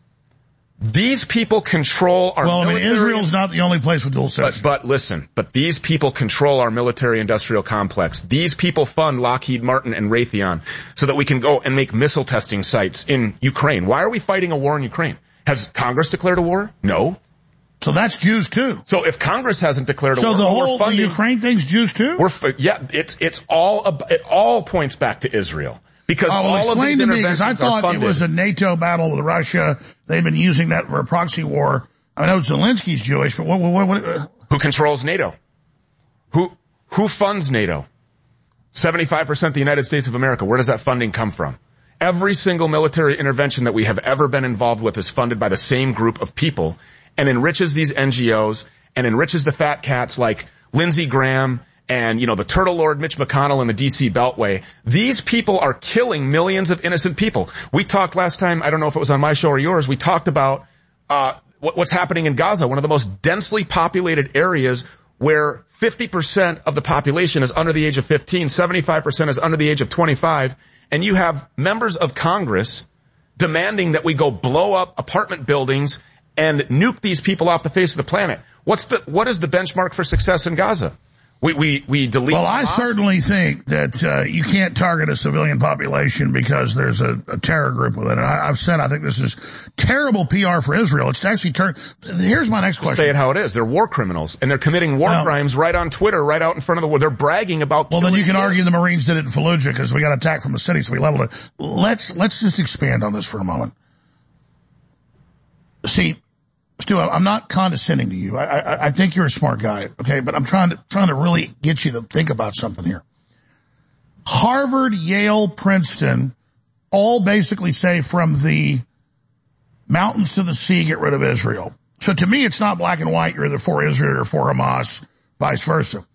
These people control our Well, I mean, military... Israel's not the only place with dual citizenship. But, but listen, but these people control our military-industrial complex. These people fund Lockheed Martin and Raytheon so that we can go and make missile testing sites in Ukraine. Why are we fighting a war in Ukraine? Has Congress declared a war? No. So that's Jews too. So if Congress hasn't declared a so war, the we're whole funding, the Ukraine thing's Jews too. We're yeah, it's it's all it all points back to Israel because oh, well, all explain of these to me because I thought it was a NATO battle with Russia. They've been using that for a proxy war. I know Zelensky's Jewish, but what? what, what uh, who controls NATO? Who who funds NATO? Seventy-five percent the United States of America. Where does that funding come from? Every single military intervention that we have ever been involved with is funded by the same group of people and enriches these N G Os and enriches the fat cats like Lindsey Graham and, you know, the Turtle Lord Mitch McConnell in the D C Beltway. These people are killing millions of innocent people. We talked last time, I don't know if it was on my show or yours, we talked about uh what, what's happening in Gaza, one of the most densely populated areas where fifty percent of the population is under the age of fifteen, seventy-five percent is under the age of twenty-five, and you have members of Congress demanding that we go blow up apartment buildings and nuke these people off the face of the planet. What's the, what is the benchmark for success in Gaza? We, we, we delete. Well, I certainly think that, uh, you can't target a civilian population because there's a, a terror group within it. I, I've said I think this is terrible P R for Israel. It's actually turn, here's my next question. Say it how it is. They're war criminals and they're committing war now, crimes right on Twitter, right out in front of the war. They're bragging about. Well, then you can argue the Marines did it in Fallujah because we got attacked from the city, so we leveled it. Let's, let's just expand on this for a moment. See, Stu, I'm not condescending to you. I, I, I think you're a smart guy, okay? But I'm trying to, trying to really get you to think about something here. Harvard, Yale, Princeton, all basically say from the mountains to the sea, get rid of Israel. So to me, it's not black and white. You're either for Israel or for Hamas, vice versa.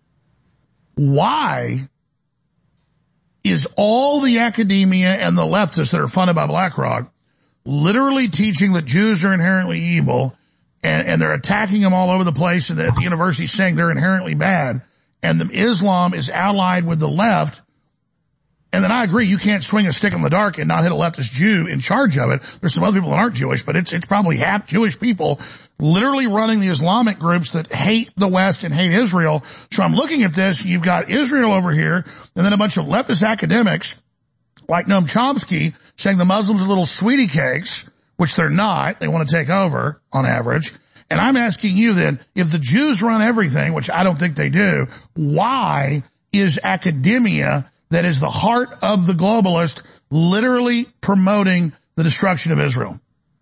Why is all the academia and the leftists that are funded by BlackRock literally teaching that Jews are inherently evil, and, and they're attacking them all over the place, and at the university saying they're inherently bad, and the Islam is allied with the left? And then I agree, you can't swing a stick in the dark and not hit a leftist Jew in charge of it. There's some other people that aren't Jewish, but it's it's probably half Jewish people literally running the Islamic groups that hate the West and hate Israel. So I'm looking at this, you've got Israel over here, and then a bunch of leftist academics like Noam Chomsky saying the Muslims are little sweetie cakes, which they're not. They want to take over on average. And I'm asking you then, if the Jews run everything, which I don't think they do, why is academia that is the heart of the globalist literally promoting the destruction of Israel?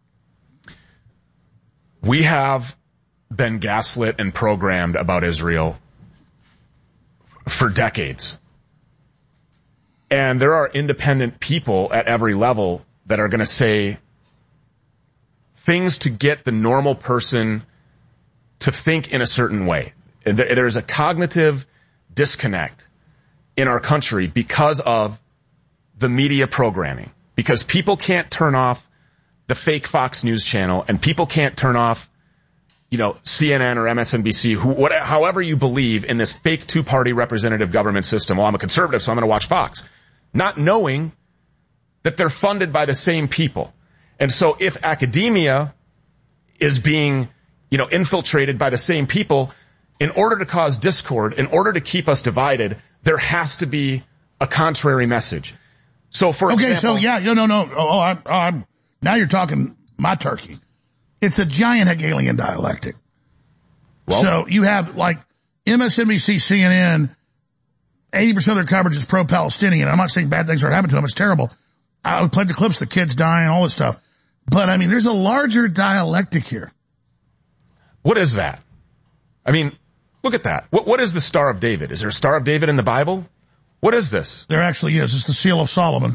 We have been gaslit and programmed about Israel for decades. And there are independent people at every level that are going to say things to get the normal person to think in a certain way. There's a cognitive disconnect in our country because of the media programming. Because people can't turn off the fake Fox News channel, and people can't turn off, you know, C N N or M S N B C, who, what, however you believe in this fake two-party representative government system. Well, I'm a conservative, so I'm going to watch Fox. Not knowing that they're funded by the same people. And so if academia is being, you know, infiltrated by the same people, in order to cause discord, in order to keep us divided, there has to be a contrary message. So for okay, example, so yeah, no, no, no. Oh, I'm, I'm, now you're talking my turkey. It's a giant Hegelian dialectic. Well, so you have like M S N B C, C N N, eighty percent of their coverage is pro-Palestinian. I'm not saying bad things are happening to them. It's terrible. I played the clips, the kids dying, all this stuff. But I mean, there's a larger dialectic here. What is that? I mean, look at that. What, what is the Star of David? Is there a Star of David in the Bible? What is this? There actually is. It's the Seal of Solomon.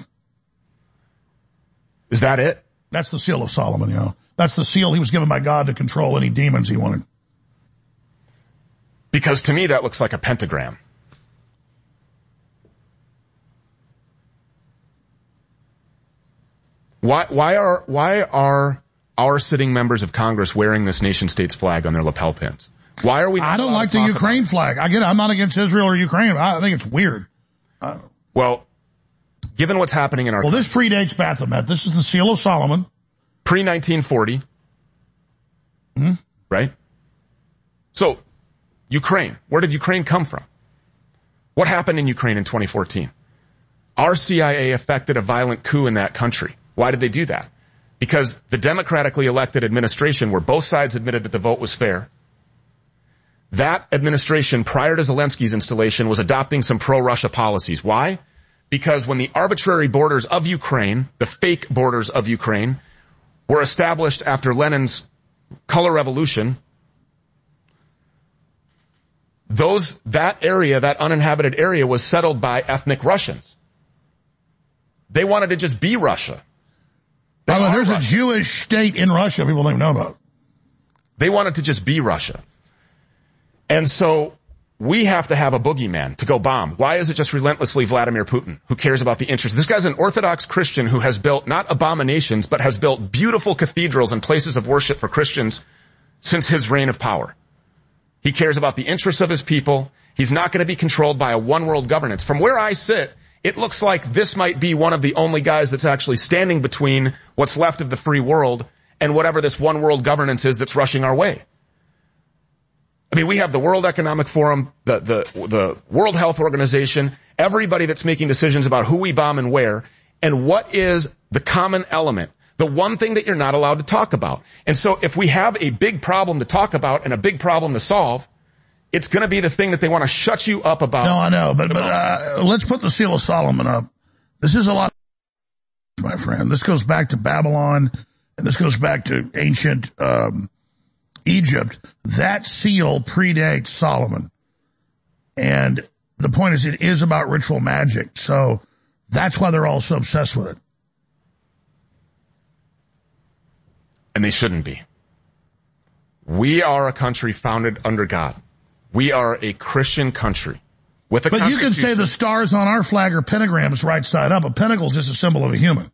Is that it? That's the Seal of Solomon, you know. That's the seal he was given by God to control any demons he wanted. Because to me, that looks like a pentagram. Why, why are, why are our sitting members of Congress wearing this nation state's flag on their lapel pins? Why are we? I don't like the Ukraine flag. I get it. I'm not against Israel or Ukraine. I think it's weird. Uh, well, given what's happening in our well, this predates Baphomet. This is the Seal of Solomon, pre nineteen forty, mm-hmm. right? So, Ukraine. Where did Ukraine come from? What happened in Ukraine in twenty fourteen? Our C I A effected a violent coup in that country. Why did they do that? Because the democratically elected administration, where both sides admitted that the vote was fair, that administration, prior to Zelensky's installation, was adopting some pro-Russia policies. Why? Because when the arbitrary borders of Ukraine, the fake borders of Ukraine, were established after Lenin's color revolution, those, that area, that uninhabited area, was settled by ethnic Russians. They wanted to just be Russia. By the way, there's Russia. A Jewish state in Russia people don't even know about. They wanted to just be Russia. And so we have to have a boogeyman to go bomb. Why is it just relentlessly Vladimir Putin who cares about the interests? This guy's an Orthodox Christian who has built not abominations, but has built beautiful cathedrals and places of worship for Christians since his reign of power. He cares about the interests of his people. He's not going to be controlled by a one-world governance. From where I sit, it looks like this might be one of the only guys that's actually standing between what's left of the free world and whatever this one-world governance is that's rushing our way. I mean, we have the World Economic Forum, the, the, the World Health Organization, everybody that's making decisions about who we bomb and where, and what is the common element, the one thing that you're not allowed to talk about. And so if we have a big problem to talk about and a big problem to solve, it's going to be the thing that they want to shut you up about. No, I know, but, but, uh, let's put the Seal of Solomon up. This is a lot, my friend. This goes back to Babylon, and this goes back to ancient, um, Egypt. That seal predates Solomon. And the point is, it is about ritual magic. So that's why they're all so obsessed with it. And they shouldn't be. We are a country founded under God. We are a Christian country with a But you can say the stars on our flag are pentagrams right side up. A pentacle is just a symbol of a human.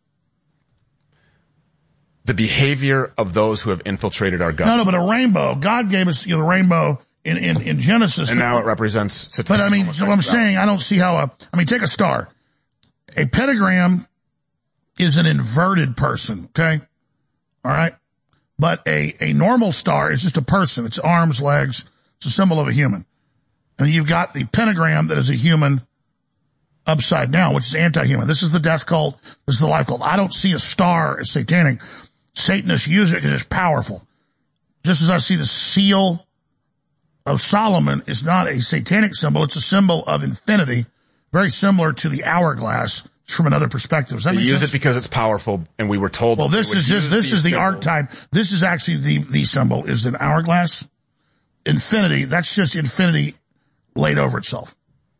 The behavior of those who have infiltrated our government. No, no, but a rainbow. God gave us, you know, the rainbow in, in, in Genesis. And now it represents... But I mean, so what I'm saying, I don't see how a, I mean, take a star. A pentagram is an inverted person, okay? All right? But a, a normal star is just a person. It's arms, legs. It's a symbol of a human. And you've got the pentagram that is a human upside down, which is anti-human. This is the death cult. This is the life cult. I don't see a star as satanic. Satanists use it because it's powerful. Just as I see the seal of Solomon is not a satanic symbol, it's a symbol of infinity, very similar to the hourglass from another perspective. Does that they make use sense? it because it's powerful, and we were told. Well, this is just this is the archetype. This is actually the the symbol is an hourglass. Infinity. That's just infinity laid over itself.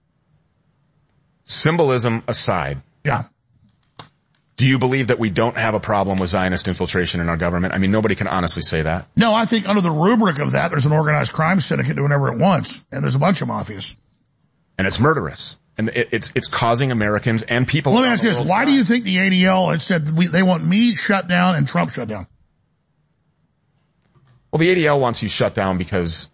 Symbolism aside. Yeah. Do you believe that we don't have a problem with Zionist infiltration in our government? I mean, nobody can honestly say that. No, I think under the rubric of that, there's an organized crime syndicate doing whatever it wants, and there's a bunch of mafias. And it's murderous. And it, it's it's causing Americans and people... Let me ask you this. Why do you think the A D L had said we, they want me shut down and Trump shut down? Well, the A D L wants you shut down because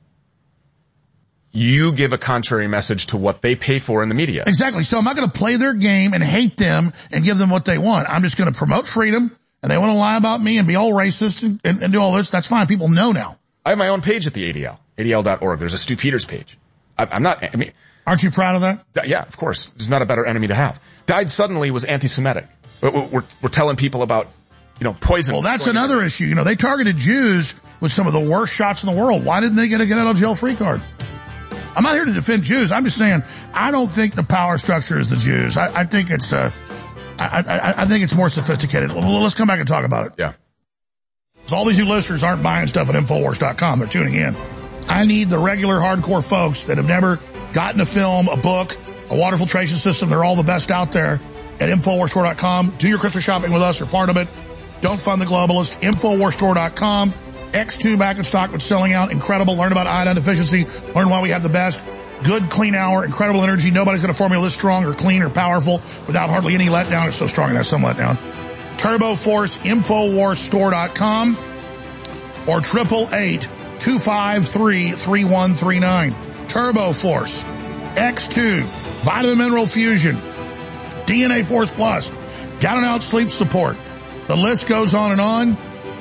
you give a contrary message to what they pay for in the media. Exactly. So I'm not going to play their game and hate them and give them what they want. I'm just going to promote freedom, and they want to lie about me and be all racist and, and, and do all this. That's fine. People know now. I have my own page at the A D L, A D L dot org. There's a Stu Peters page. I, I'm not, I mean... Aren't you proud of that? Yeah, of course. There's not a better enemy to have. Died Suddenly was anti-Semitic. We're, we're, we're telling people about, you know, poison. Well, that's another issue. You know, they targeted Jews with some of the worst shots in the world. Why didn't they get a get out of jail free card? I'm not here to defend Jews. I'm just saying I don't think the power structure is the Jews. I, I think it's uh, I, I, I think it's more sophisticated. Well, let's come back and talk about it. Yeah. So all these new listeners aren't buying stuff at Infowars dot com. They're tuning in. I need the regular hardcore folks that have never gotten a film, a book, a water filtration system. They're all the best out there at Infowars Store dot com. Do your Christmas shopping with us. You're part of it. Don't fund the globalist. Infowars Store dot com. X two back in stock, but selling out. Incredible. Learn about iodine deficiency. Learn why we have the best. Good, clean hour. Incredible energy. Nobody's going to formula this strong or clean or powerful without hardly any letdown. It's so strong it has some letdown. TurboForce, Infowars Store dot com, or triple eight, two five three, three one three nine. TurboForce, X two, Vitamin Mineral Fusion, D N A Force Plus, down and out sleep support. The list goes on and on.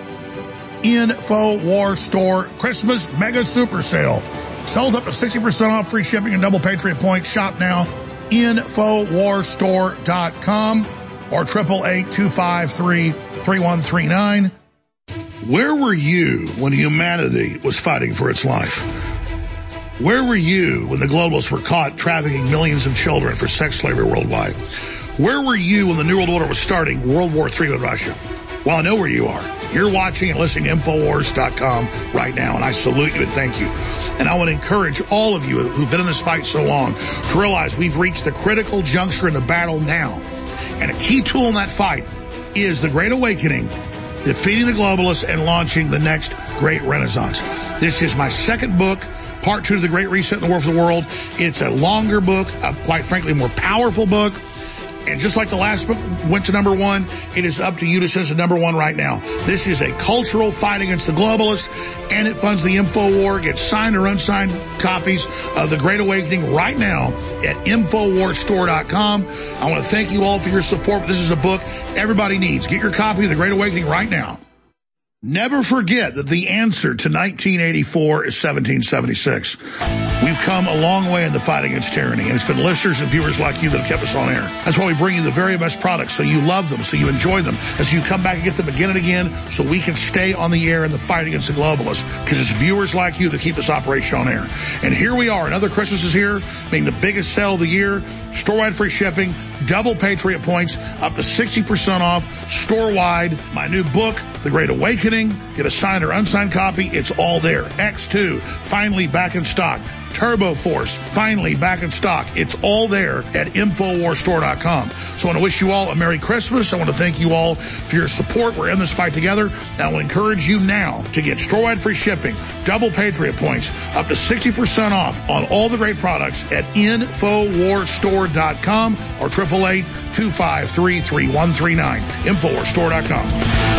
Infowars Store Christmas Mega Super Sale. Sells up to sixty percent off, free shipping and double Patriot points. Shop now. Infowars Store dot com or triple eight, two five three, three one three nine. Where were you when humanity was fighting for its life? Where were you when the globalists were caught trafficking millions of children for sex slavery worldwide? Where were you when the New World Order was starting World War Three with Russia? Well, I know where you are. You're watching and listening to Infowars dot com right now, and I salute you and thank you. And I want to encourage all of you who've been in this fight so long to realize we've reached the critical juncture in the battle now. And a key tool in that fight is the Great Awakening, defeating the globalists and launching the next great renaissance. This is my second book, part two of the Great Reset and the War for the World. It's a longer book, a, quite frankly, more powerful book. And just like the last book went to number one, it is up to you to send us to number one right now. This is a cultural fight against the globalists, and it funds the InfoWar. Get signed or unsigned copies of The Great Awakening right now at Infowars Store dot com. I want to thank you all for your support. This is a book everybody needs. Get your copy of The Great Awakening right now. Never forget that the answer to nineteen eighty-four is seventeen seventy-six. We've come a long way in the fight against tyranny, and it's been listeners and viewers like you that have kept us on air. That's why we bring you the very best products, so you love them, so you enjoy them, as you come back and get them again and again, so we can stay on the air in the fight against the globalists, because it's viewers like you that keep this operation on air. And here we are, another Christmas is here, being the biggest sale of the year, store-wide free shipping, double Patriot points, up to sixty percent off, store-wide. My new book, The Great Awakening, get a signed or unsigned copy. It's all there. X two, finally back in stock. Turbo Force, finally back in stock. It's all there at Infowars Store dot com. So I want to wish you all a Merry Christmas. I want to thank you all for your support. We're in this fight together. And I will encourage you now to get store-wide free shipping, double Patriot points, up to sixty percent off on all the great products at Infowars Store dot com or triple eight, two five three, three one three nine. Infowars Store dot com.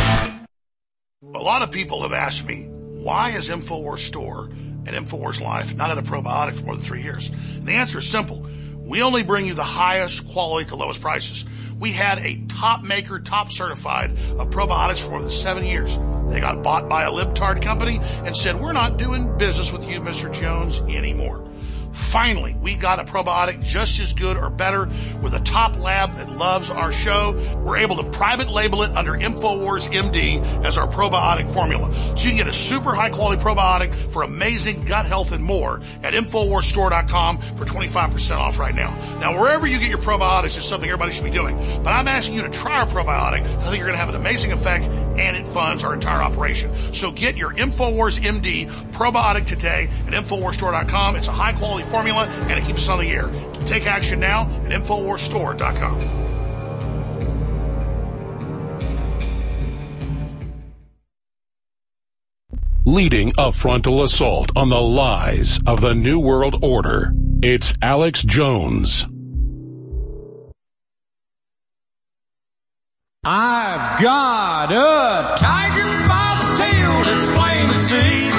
A lot of people have asked me, why is Infowars Store and Infowars Life not at a probiotic for more than three years? And the answer is simple. We only bring you the highest quality at the lowest prices. We had a top maker, top certified of probiotics for more than seven years. They got bought by a libtard company and said, we're not doing business with you, Mister Jones, anymore. Finally, we got a probiotic just as good or better with a top lab that loves our show. We're able to private label it under InfoWars M D as our probiotic formula. So you can get a super high quality probiotic for amazing gut health and more at Infowars Store dot com for twenty-five percent off right now. Now, wherever you get your probiotics is something everybody should be doing. But I'm asking you to try our probiotic. I think you're going to have an amazing effect, and it funds our entire operation. So get your InfoWars M D probiotic today at Infowars Store dot com. It's a high quality formula, and it keeps us on the air. Take action now at Infowars Store dot com. Leading a frontal assault on the lies of the New World Order, it's Alex Jones. I've got a tiger by the tail that's plain to see.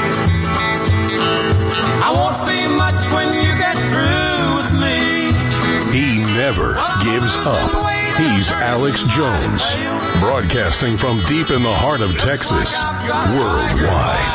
I won't be much when you get through with me. He never gives up. He's Alex Jones, broadcasting from deep in the heart of Texas, worldwide.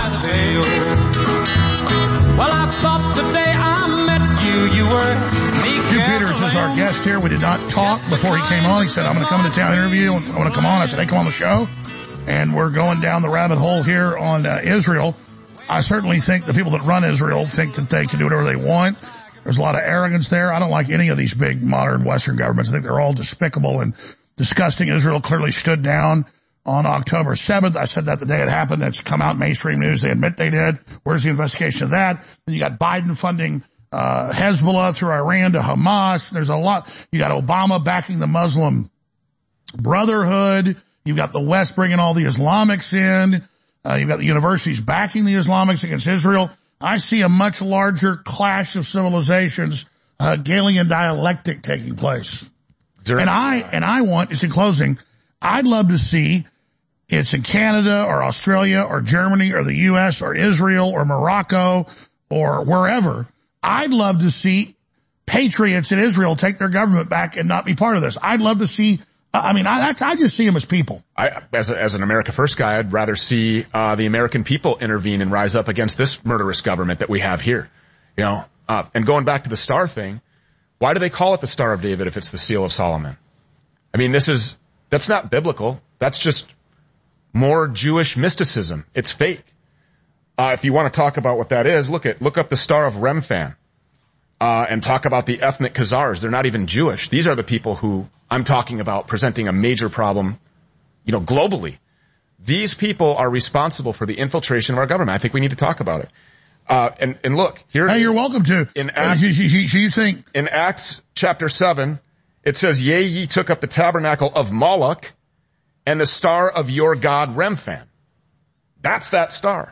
Well, I thought the day I met you, you were... Hugh Peters is our guest here. We did not talk before he came on. He said, I'm going to come into town interview. I want to come on. I said, hey, come on the show. And we're going down the rabbit hole here on uh, Israel. I certainly think the people that run Israel think that they can do whatever they want. There's a lot of arrogance there. I don't like any of these big modern Western governments. I think they're all despicable and disgusting. Israel clearly stood down on October seventh. I said that the day it happened. It's come out in mainstream news. They admit they did. Where's the investigation of that? Then you got Biden funding uh Hezbollah through Iran to Hamas. There's a lot. You got Obama backing the Muslim Brotherhood. You've got the West bringing all the Islamics in. Uh, you've got the universities backing the Islamics against Israel. I see a much larger clash of civilizations, uh, Hegelian dialectic taking place. And I, and I want, just in closing, I'd love to see it's in Canada or Australia or Germany or the U S or Israel or Morocco or wherever. I'd love to see patriots in Israel take their government back and not be part of this. I'd love to see, uh, I mean, I, that's, I just see them as people. I, as, a, as an America First guy, I'd rather see uh, the American people intervene and rise up against this murderous government that we have here. You know, uh, and going back to the star thing, why do they call it the Star of David if it's the Seal of Solomon? I mean, this is, that's not biblical. That's just more Jewish mysticism. It's fake. Uh, if you want to talk about what that is, look at, look up the Star of Remphan, uh, and talk about the ethnic Khazars. They're not even Jewish. These are the people who I'm talking about presenting a major problem, you know, globally. These people are responsible for the infiltration of our government. I think we need to talk about it. Uh, and, and look, here. Hey, you're welcome to. In Acts, uh, so you think. In Acts chapter seven, it says, yea, ye took up the tabernacle of Moloch and the star of your god Remphan. That's that star.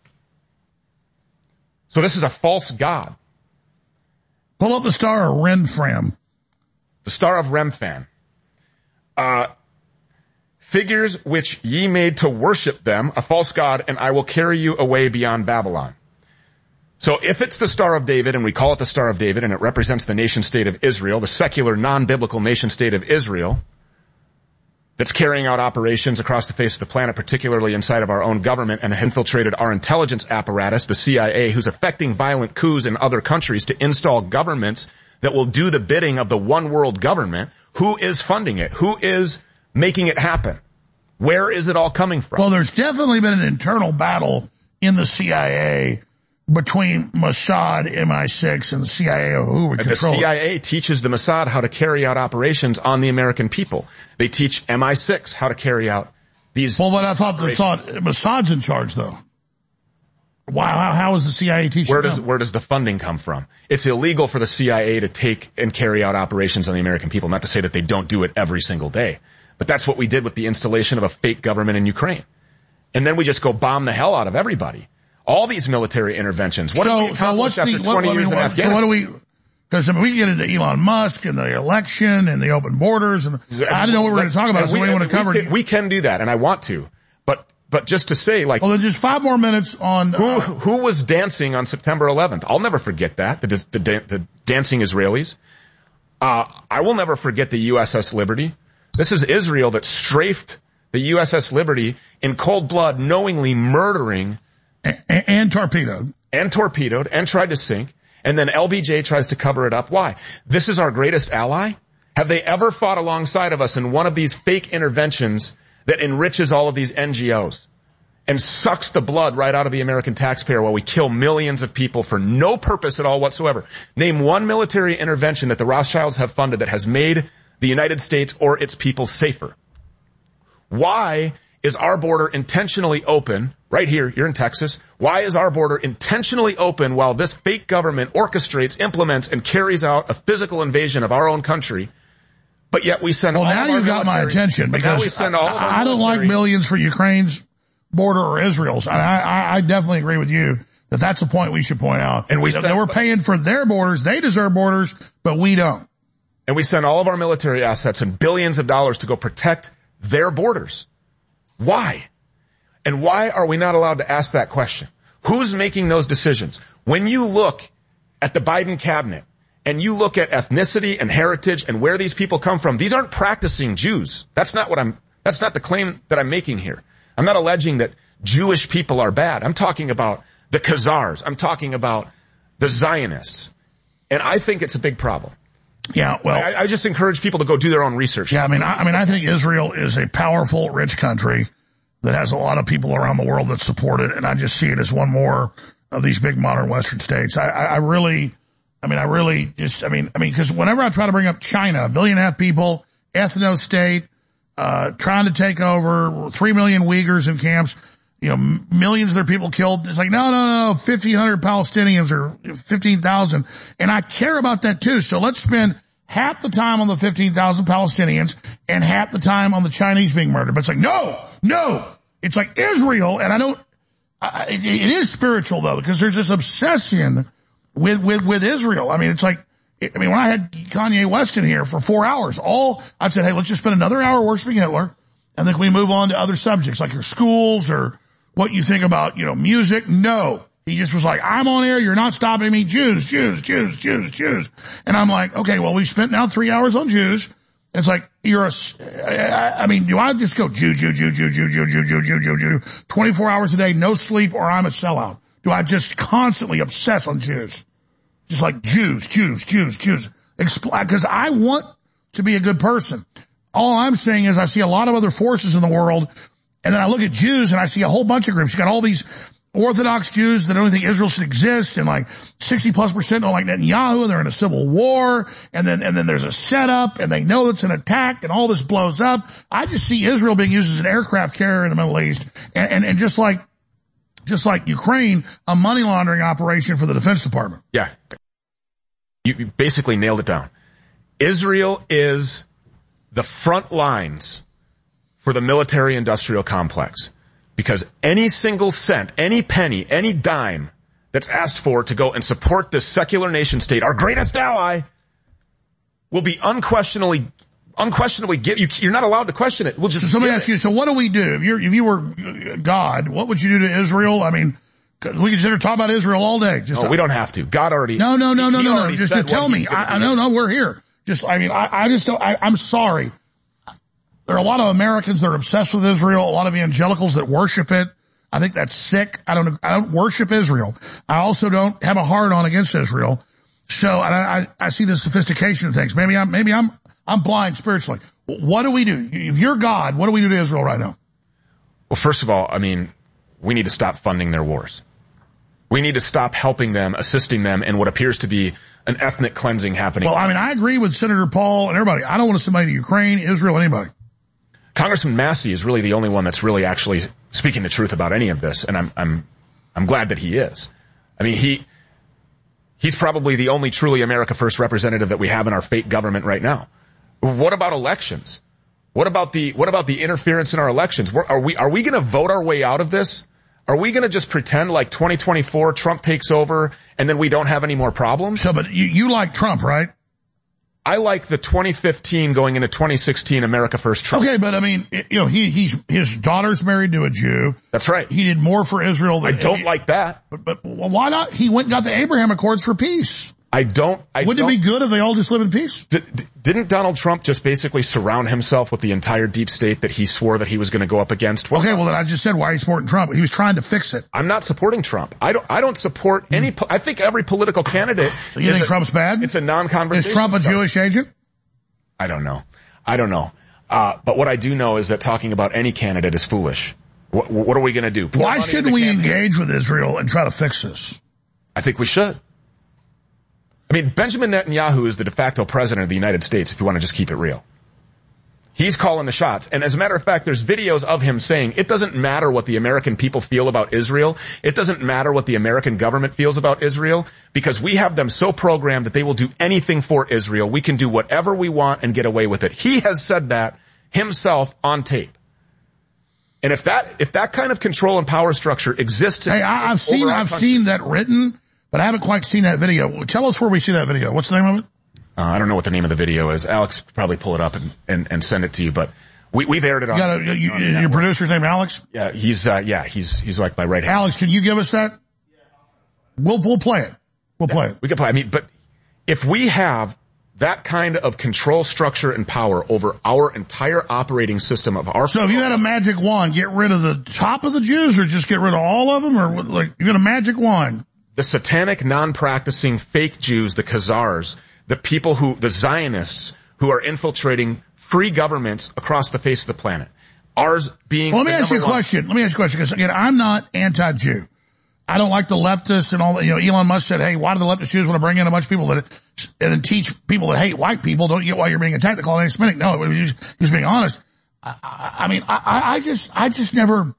So this is a false god. Pull up the star of Remphan. The star of Remphan. Uh, figures which ye made to worship them, a false god, and I will carry you away beyond Babylon. So if it's the Star of David, and we call it the Star of David, and it represents the nation-state of Israel, the secular, non-biblical nation-state of Israel, that's carrying out operations across the face of the planet, particularly inside of our own government, and infiltrated our intelligence apparatus, the C I A, who's effecting violent coups in other countries to install governments that will do the bidding of the one world government. Who is funding it? Who is making it happen? Where is it all coming from? Well, there's definitely been an internal battle in the C I A between Mossad, M I six, and the C I A, who would control it. The C I A teaches the Mossad how to carry out operations on the American people. They teach M I six how to carry out these. Well, but I thought the thought Mossad's in charge, though. Wow, how, how is the C I A teaching Where does them? where does the funding come from? It's illegal for the C I A to take and carry out operations on the American people. Not to say that they don't do it every single day, but that's what we did with the installation of a fake government in Ukraine. And then we just go bomb the hell out of everybody. All these military interventions. What so, so what's the, what, I mean, what, so what do we, because I mean, we get into Elon Musk and the election and the open borders, and I didn't know what we were going to talk about, so we, we want to cover we can, we can do that, and I want to. But, but just to say, like. Well, then just five more minutes on. Uh, who, who was dancing on September eleventh? I'll never forget that. The, the, the dancing Israelis. Uh, I will never forget the U S S Liberty. This is Israel that strafed the U S S Liberty in cold blood, knowingly murdering. And, and torpedoed. And torpedoed, and tried to sink. And then L B J tries to cover it up. Why? This is our greatest ally? Have they ever fought alongside of us in one of these fake interventions that enriches all of these N G Os and sucks the blood right out of the American taxpayer while we kill millions of people for no purpose at all whatsoever? Name one military intervention that the Rothschilds have funded that has made the United States or its people safer. Why is our border intentionally open? Right here, you're in Texas. Why is our border intentionally open while this fake government orchestrates, implements, and carries out a physical invasion of our own country? But yet we send well, all now of our you got my attention because we send all I, of our I don't like millions for Ukraine's border or Israel's. And I, I, I definitely agree with you that that's a point we should point out. And we that send, they were paying for their borders. They deserve borders, but we don't. And we send all of our military assets and billions of dollars to go protect their borders. Why? And why are we not allowed to ask that question? Who's making those decisions? When you look at the Biden cabinet and you look at ethnicity and heritage and where these people come from, these aren't practicing Jews. That's not what I'm, that's not the claim that I'm making here. I'm not alleging that Jewish people are bad. I'm talking about the Khazars. I'm talking about the Zionists. And I think it's a big problem. Yeah, well, I, I just encourage people to go do their own research. Yeah, I mean, I, I mean, I think Israel is a powerful, rich country that has a lot of people around the world that support it, and I just see it as one more of these big modern Western states. I, I, I really, I mean, I really just, I mean, I mean, because whenever I try to bring up China, a billion and a half people, ethno-state, uh, trying to take over, three million Uyghurs in camps, you know, millions of their people killed. It's like, no, no, no, fifteen hundred Palestinians or fifteen thousand. And I care about that too. So let's spend half the time on the fifteen thousand Palestinians and half the time on the Chinese being murdered. But it's like, no, no. It's like Israel, and I don't, I, it, it is spiritual though, because there's this obsession with, with, with Israel. I mean, it's like, I mean, when I had Kanye West in here for four hours, all, I said, hey, let's just spend another hour worshiping Hitler, And then can we move on to other subjects like your schools or what you think about, you know, music? No. He just was like, I'm on air. You're not stopping me. Jews, Jews, Jews, Jews, Jews. And I'm like, okay, well, we spent now three hours on Jews. It's like, you're a, I mean, do I just go Jew, Jew, Jew, Jew, Jew, Jew, Jew, Jew, Jew, Jew, Jew, twenty-four hours a day, no sleep, or I'm a sellout? Do I just constantly obsess on Jews? Just like Jews, Jews, Jews, Jews. Because I want to be a good person. All I'm saying is I see a lot of other forces in the world, and then I look at Jews and I see a whole bunch of groups. You got all these Orthodox Jews that don't think Israel should exist, and like sixty plus percent don't like Netanyahu. They're in a civil war, and then and then there's a setup, and they know it's an attack, and all this blows up. I just see Israel being used as an aircraft carrier in the Middle East, and and, and just like just like Ukraine, a money laundering operation for the Defense Department. Yeah, you, you basically nailed it down. Israel is the front lines for the military-industrial complex. Because any single cent, any penny, any dime that's asked for to go and support this secular nation state, our greatest ally, will be unquestionably, unquestionably get you. You're not allowed to question it. We'll just. So somebody ask you. So what do we do if you're if you were God? What would you do to Israel? I mean, we could sit here and talk about Israel all day. Just no, we don't have to. God already. No, no, no, no, he no, no. Just, just tell me. I, I no, no. We're here. Just. I mean, I, I just don't. I, I'm sorry. There are a lot of Americans that are obsessed with Israel, a lot of evangelicals that worship it. I think that's sick. I don't, I don't worship Israel. I also don't have a hard-on against Israel. So I, I, I see the sophistication of things. Maybe I'm, maybe I'm, I'm blind spiritually. What do we do? If you're God, what do we do to Israel right now? Well, first of all, I mean, we need to stop funding their wars. We need to stop helping them, assisting them in what appears to be an ethnic cleansing happening. Well, I mean, I agree with Senator Paul and everybody. I don't want to send money to Ukraine, Israel, anybody. Congressman Massey is really the only one that's really actually speaking the truth about any of this, and I'm I'm I'm glad that he is. I mean, he he's probably the only truly America First representative that we have in our fake government right now. What about elections? What about the what about the interference in our elections? Are we are we going to vote our way out of this? Are we going to just pretend like twenty twenty-four Trump takes over and then we don't have any more problems? So, but you, you like Trump, right? I like the twenty fifteen going into twenty sixteen America First Trump. Okay, but I mean, you know, he, he's, his daughter's married to a Jew. That's right. He did more for Israel than... I don't he, like that. But, but why not? He went and got the Abraham Accords for peace. I don't, I Wouldn't don't, it be good if they all just live in peace? D- d- didn't Donald Trump just basically surround himself with the entire deep state that he swore that he was going to go up against? What okay, well then I just said why are you supporting Trump? He was trying to fix it. I'm not supporting Trump. I don't, I don't support any, po- I think every political candidate. So you think a, Trump's bad? It's a non-conversation. Is Trump a stuff. Jewish agent? I don't know. I don't know. Uh, but what I do know is that talking about any candidate is foolish. What, what are we going to do? Why shouldn't we engage with Israel and try to fix this? I think we should. I mean, Benjamin Netanyahu is the de facto president of the United States, if you want to just keep it real. He's calling the shots. And as a matter of fact, there's videos of him saying, it doesn't matter what the American people feel about Israel. It doesn't matter what the American government feels about Israel, because we have them so programmed that they will do anything for Israel. We can do whatever we want and get away with it. He has said that himself on tape. And if that, if that kind of control and power structure exists. Hey, I, I've seen, I've country, seen that written, but I haven't quite seen that video. Tell us where we see that video. What's the name of it? Uh, I don't know what the name of the video is. Alex could probably pull it up and, and, and send it to you, but we, we've aired it on. You got a, you, on your producer's name Alex? Yeah, he's, uh, yeah, he's, he's like my right hand. Alex, can you give us that? We'll, we'll play it. We'll yeah, play it. We can play. I mean, but if we have that kind of control structure and power over our entire operating system of our. So if you had a magic wand, get rid of the top of the Jews or just get rid of all of them, or what, like, you got a magic wand? The satanic, non-practicing fake Jews, the Khazars, the people who, the Zionists who are infiltrating free governments across the face of the planet. Ours being. Well, let me ask you a question. Let me ask you a question, because again, I'm not anti-Jew. I don't like the leftists and all that. You know, Elon Musk said, hey, why do the leftist Jews want to bring in a bunch of people that, and then teach people that hate white people? Don't get why you're being attacked. They call it anti-Semitic. No, it was just, he was being honest. I, I, I mean, I, I just, I just never,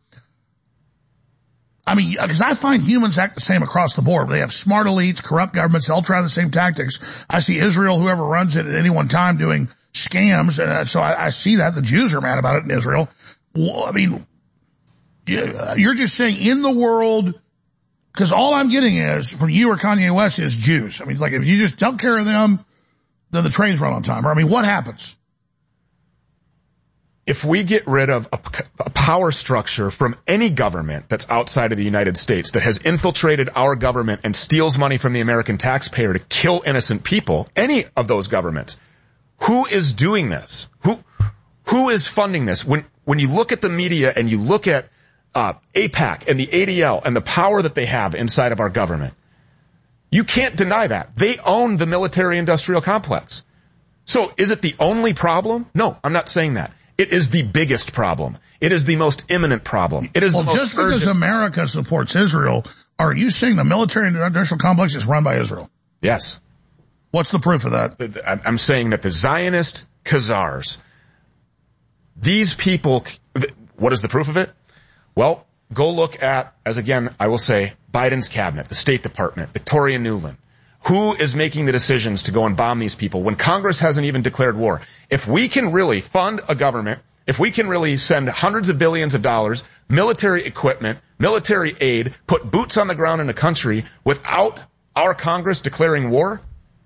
I mean, because I find humans act the same across the board. They have smart elites, corrupt governments. They all try the same tactics. I see Israel, whoever runs it at any one time, doing scams. And so I, I see that. The Jews are mad about it in Israel. Well, I mean, you're just saying in the world, because all I'm getting is, from you or Kanye West, is Jews. I mean, like, if you just take care of them, then the trains run on time. Or, I mean, what happens? if we get rid of a, a power structure from any government that's outside of the United States that has infiltrated our government and steals money from the American taxpayer to kill innocent people, any of those governments, who is doing this? Who, who is funding this? When, when you look at the media and you look at, uh, AIPAC and the A D L and the power that they have inside of our government, you can't deny that. They own the military-industrial complex. So is it the only problem? No, I'm not saying that. It is the biggest problem. It is the most imminent problem. It is well, the most just because urgent. America supports Israel, are you saying the military-industrial complex is run by Israel? Yes. What's the proof of that? I'm saying that the Zionist Khazars, these people, what is the proof of it? Well, go look at, as again, I will say, Biden's cabinet, the State Department, Victoria Nuland. Who is making the decisions to go and bomb these people when Congress hasn't even declared war? If we can really fund a government, if we can really send hundreds of billions of dollars, military equipment, military aid, put boots on the ground in a country without our Congress declaring war,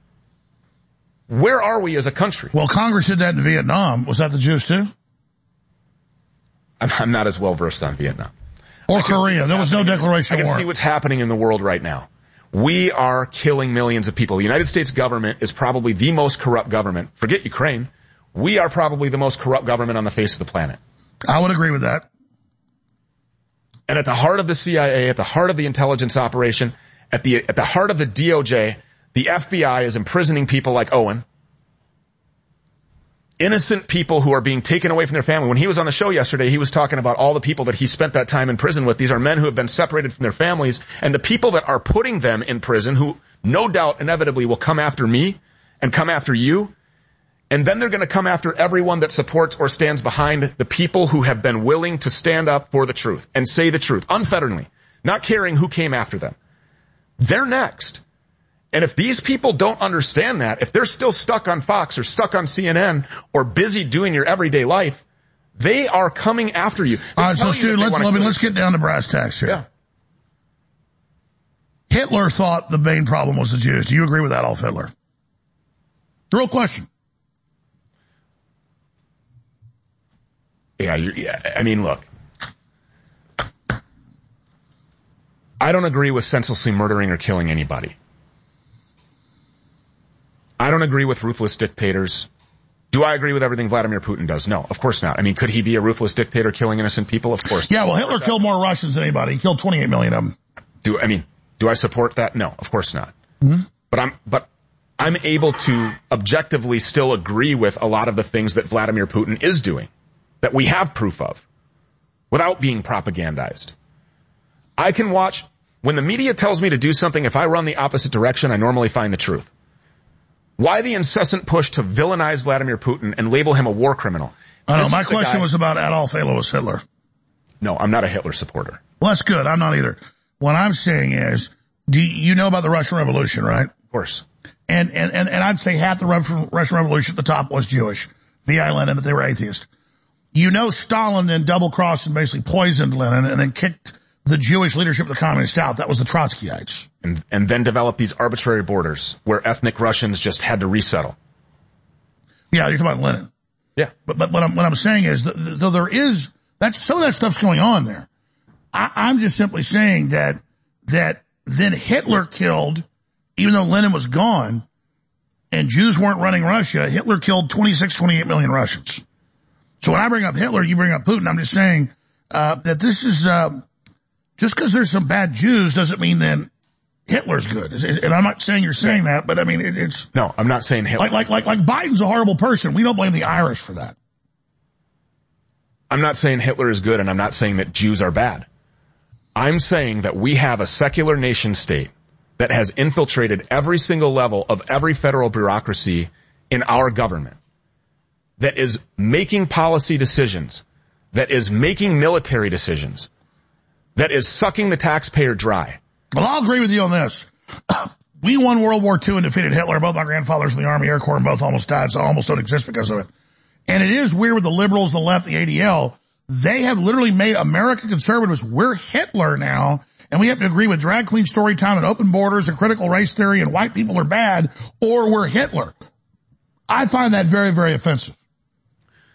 where are we as a country? Well, Congress did that in Vietnam. Was that the Jews too? I'm, I'm not as well versed on Vietnam. Or Korea. There was no declaration of war. I can see what's happening in the world right now. We are killing millions of people. The United States government is probably the most corrupt government. Forget Ukraine. We are probably the most corrupt government on the face of the planet. I would agree with that. And at the heart of the C I A, at the heart of the intelligence operation, at the at the heart of the D O J, the F B I is imprisoning people like Owen. Innocent people who are being taken away from their family. When he was on the show yesterday, he was talking about all the people that he spent that time in prison with. These are men who have been separated from their families, and the people that are putting them in prison, who no doubt inevitably will come after me and come after you, and then they're going to come after everyone that supports or stands behind the people who have been willing to stand up for the truth and say the truth, unfetteredly, not caring who came after them. They're next. And if these people don't understand that, if they're still stuck on Fox or stuck on C N N or busy doing your everyday life, they are coming after you. All right, so Stu, let's, let me, let's get down to brass tacks here. Yeah. Hitler thought the main problem was the Jews. Do you agree with Adolf Hitler? Real question. Yeah, you're, yeah, I mean, look. I don't agree with senselessly murdering or killing anybody. I don't agree with ruthless dictators. Do I agree with everything Vladimir Putin does? No, of course not. I mean, could he be a ruthless dictator killing innocent people? Of course. Yeah, well, Hitler killed more Russians than anybody. He killed twenty-eight million of them. Do, I mean, do I support that? No, of course not. Mm-hmm. But I'm, but I'm able to objectively still agree with a lot of the things that Vladimir Putin is doing, that we have proof of, without being propagandized. I can watch, when the media tells me to do something, if I run the opposite direction, I normally find the truth. Why the incessant push to villainize Vladimir Putin and label him a war criminal? I don't know. My question guy, was about Adolf Alois Hitler. No, I'm not a Hitler supporter. Well, that's good. I'm not either. What I'm saying is, do you, you know about the Russian Revolution, right? Of course. And, and, and, and I'd say half the Russian Revolution at the top was Jewish. V I Lenin, that they were atheist. You know Stalin then double-crossed and basically poisoned Lenin and then kicked the Jewish leadership of the communists out. That was the Trotskyites. And, and then developed these arbitrary borders where ethnic Russians just had to resettle. Yeah, you're talking about Lenin. Yeah. But, but what I'm, what I'm saying is, though there is, that's, some of that stuff's going on there. I, I'm just simply saying that, that then Hitler killed, even though Lenin was gone and Jews weren't running Russia, Hitler killed twenty-six, twenty-eight million Russians. So when I bring up Hitler, you bring up Putin. I'm just saying, uh, that this is, uh, just because there's some bad Jews doesn't mean then Hitler's good. And I'm not saying you're saying that, but I mean, it, it's... No, I'm not saying Hitler. Like, like, like, like Biden's a horrible person. We don't blame the Irish for that. I'm not saying Hitler is good, and I'm not saying that Jews are bad. I'm saying that we have a secular nation state that has infiltrated every single level of every federal bureaucracy in our government, that is making policy decisions, that is making military decisions, that is sucking the taxpayer dry. Well, I'll agree with you on this. We won World War Two and defeated Hitler. Both my grandfathers in the Army Air Corps and both almost died, so I almost don't exist because of it. And it is weird with the liberals, the left, the A D L. They have literally made American conservatives, we're Hitler now, and we have to agree with drag queen story time and open borders and critical race theory and white people are bad, or we're Hitler. I find that very, very offensive.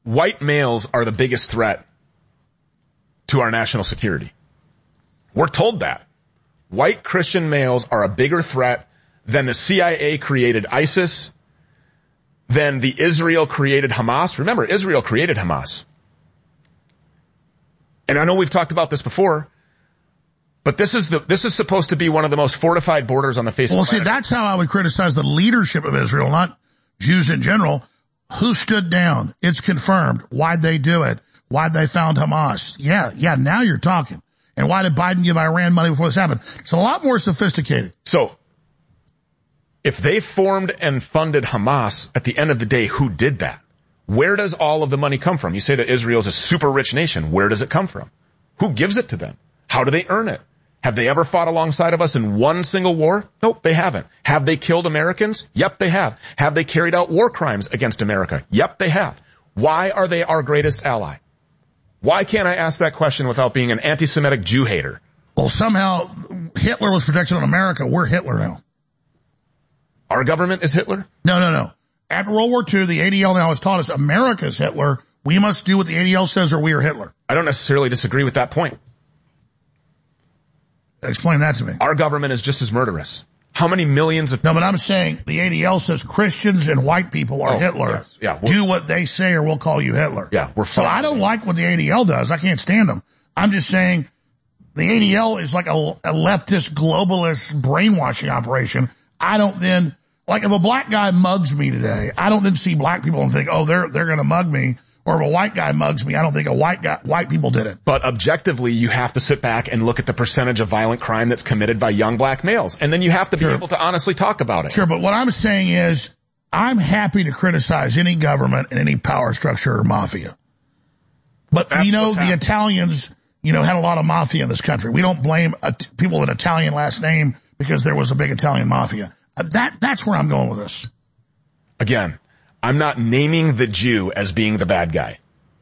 white males are the biggest threat to our national security. We're told that. White Christian males are a bigger threat than the C I A-created ISIS, than the Israel-created Hamas. Remember, Israel created Hamas. And I know we've talked about this before, but this is the this is supposed to be one of the most fortified borders on the face well, of the planet. planet. Well, see, that's how I would criticize the leadership of Israel, not Jews in general. Who stood down? It's confirmed. Why'd they do it? Why'd they found Hamas? Yeah, yeah, now you're talking. And why did Biden give Iran money before this happened? It's a lot more sophisticated. So, if they formed and funded Hamas, at the end of the day, who did that? Where does all of the money come from? You say that Israel is a super rich nation. Where does it come from? Who gives it to them? How do they earn it? Have they ever fought alongside of us in one single war? Nope, they haven't. Have they killed Americans? Yep, they have. Have they carried out war crimes against America? Yep, they have. Why are they our greatest ally? Why can't I ask that question without being an anti-Semitic Jew hater? Well, somehow Hitler was protected in America. We're Hitler now. Our government is Hitler? No, no, no. After World War Two, the A D L now has taught us America's Hitler. We must do what the A D L says or we are Hitler. I don't necessarily disagree with that point. Explain that to me. Our government is just as murderous. How many millions of... No, but I'm saying the A D L says Christians and white people are oh, Hitler. Yes. Yeah, do what they say or we'll call you Hitler. Yeah, we're So I don't like what the A D L does. I can't stand them. I'm just saying the A D L is like a, a leftist, globalist brainwashing operation. I don't then... Like if a black guy mugs me today, I don't then see black people and think, oh, they're, they're going to mug me. Or if a white guy mugs me, I don't think a white guy, white people did it. But objectively, you have to sit back and look at the percentage of violent crime that's committed by young black males. And then you have to Sure. be able to honestly talk about it. Sure, but what I'm saying is I'm happy to criticize any government and any power structure or mafia. But That's we know what's the happening. Italians, you know, had a lot of mafia in this country. We don't blame uh, people with an Italian last name because there was a big Italian mafia. Uh, that, that's where I'm going with this. Again, I'm not naming the Jew as being the bad guy.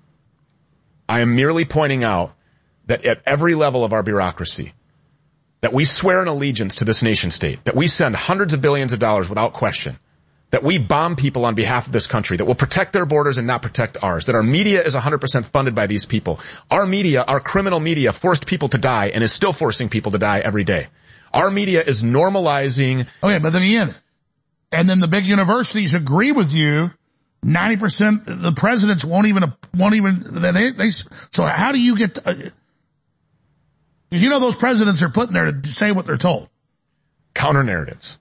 I am merely pointing out that at every level of our bureaucracy, that we swear an allegiance to this nation state, that we send hundreds of billions of dollars without question, that we bomb people on behalf of this country, that will protect their borders and not protect ours, that our media is one hundred percent funded by these people. Our media, our criminal media, forced people to die and is still forcing people to die every day. Our media is normalizing... Okay, but then again, and then the big universities agree with you. ninety percent the presidents won't even, won't even, they, they, so how do you get, uh, cause you know those presidents are put in there to say what they're told. Counter narratives.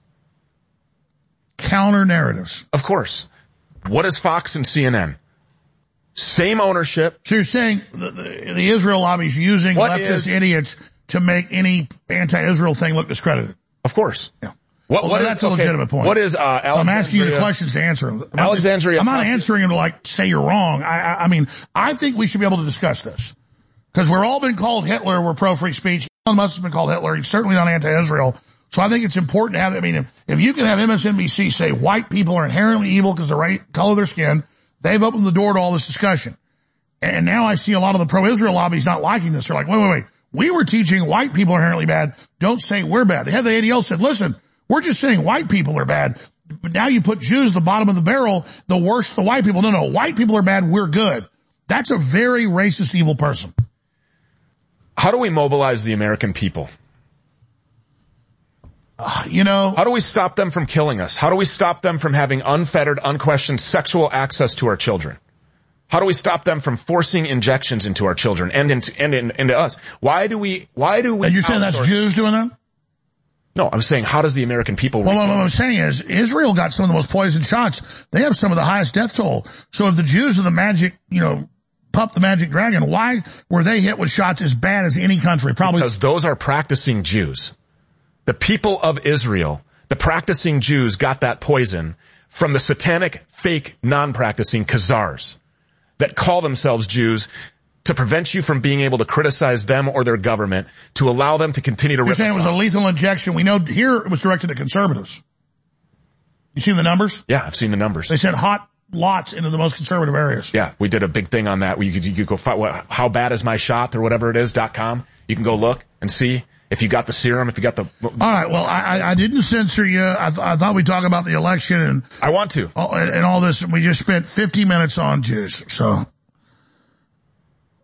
Counter narratives. Of course. What is Fox and C N N? Same ownership. So you're saying the, the, the Israel lobby's using What leftist is, idiots to make any anti-Israel thing look discredited? Of course. Yeah. What, well, what that's is, a okay, legitimate point. What is, uh, so I'm asking you the questions to answer them. I'm Alexandria. Not, I'm not answering them to like say you're wrong. I, I, I mean, I think we should be able to discuss this. Cause we're all been called Hitler. We're pro-free speech. Elon Musk has been called Hitler. He's certainly not anti-Israel. So I think it's important to have, I mean, if, if you can have M S N B C say white people are inherently evil because of the right color of their skin, they've opened the door to all this discussion. And now I see a lot of the pro-Israel lobbies not liking this. They're like, wait, wait, wait. We were teaching white people are inherently bad. Don't say we're bad. They had the A D L said, listen, we're just saying white people are bad. But now you put Jews at the bottom of the barrel, the worst the white people. No, no, white people are bad. We're good. That's a very racist, evil person. How do we mobilize the American people? Uh, you know, how do we stop them from killing us? How do we stop them from having unfettered, unquestioned sexual access to our children? How do we stop them from forcing injections into our children and into, and in, into us? Why do we, why do we... And you're saying that's Jews doing that? No, I'm saying how does the American people... Well, what I'm saying is Israel got some of the most poisoned shots. They have some of the highest death toll. So if the Jews are the magic, you know, pup the magic dragon, why were they hit with shots as bad as any country? Probably because those are practicing Jews. The people of Israel, the practicing Jews got that poison from the satanic, fake, non-practicing Khazars that call themselves Jews to prevent you from being able to criticize them or their government, to allow them to continue to... You're saying it was a lethal injection. We know here it was directed at conservatives. You seen the numbers? Yeah, I've seen the numbers. They sent hot lots into the most conservative areas. Yeah, we did a big thing on that. You could, you could go find what, how bad is my shot or whatever it is, dot com. You can go look and see if you got the serum, if you got the... All right, well, I, I didn't censor you. I, th- I thought we'd talk about the election and... I want to. All, and, and all this, and we just spent fifty minutes on Jews, so...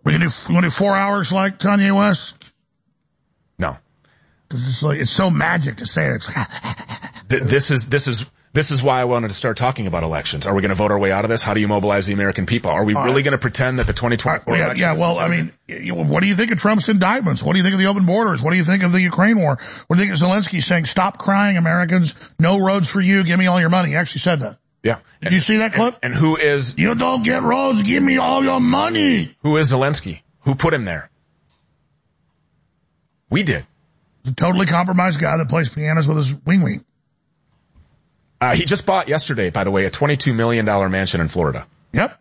We can do, we want to do four hours like Kanye West? No. Because it's like, it's so magic to say it. It's like, this is, this is, this is why I wanted to start talking about elections. Are we going to vote our way out of this? How do you mobilize the American people? Are we All really right. going to pretend that the twenty twenty-four yeah, yeah, well, I mean, you- what do you think of Trump's indictments? What do you think of the open borders? What do you think of the Ukraine war? What do you think of Zelensky saying, stop crying, Americans, no roads for you, give me all your money? He actually said that. Yeah. Did and, you see that clip? And, and who is... You don't get roads, give me all your money. Who is Zelensky? Who put him there? We did. The totally compromised guy that plays pianos with his wing wing. Uh, he just bought yesterday, by the way, a twenty-two million dollars mansion in Florida. Yep.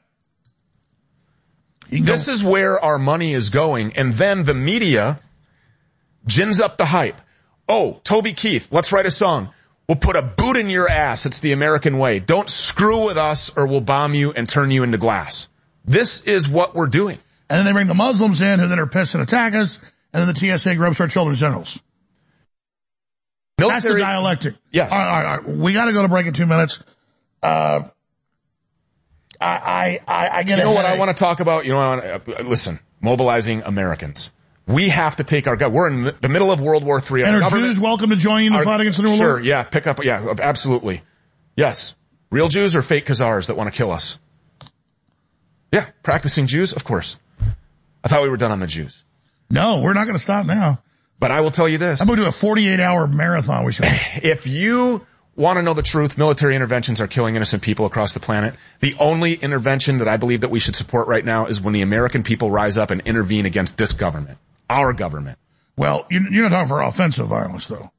This is where our money is going, and then the media gins up the hype. Oh, Toby Keith, let's write a song. We'll put a boot in your ass. It's the American way. Don't screw with us or we'll bomb you and turn you into glass. This is what we're doing. And then they bring the Muslims in who then are pissed and attack us, and then the T S A groups our children's generals. Military, That's the dialectic. Yes. All right, all right, all right. We got to go to break in two minutes. Uh, I, I, I get You know a what I headache. want to talk about? You know, I wanna, uh, listen, mobilizing Americans. We have to take our gut. We're in the middle of World War Three. And Our are Jews welcome to join in the our, fight against the New World Sure, Order? yeah, pick up, yeah, absolutely. Yes. Real Jews or fake Khazars that want to kill us? Yeah, practicing Jews, of course. I thought we were done on the Jews. No, we're not going to stop now. But I will tell you this. I'm going to do a forty-eight hour marathon. We should. If you want to know the truth, military interventions are killing innocent people across the planet. The only intervention that I believe that we should support right now is when the American people rise up and intervene against this government, our government. Well, you're not talking for offensive violence, though.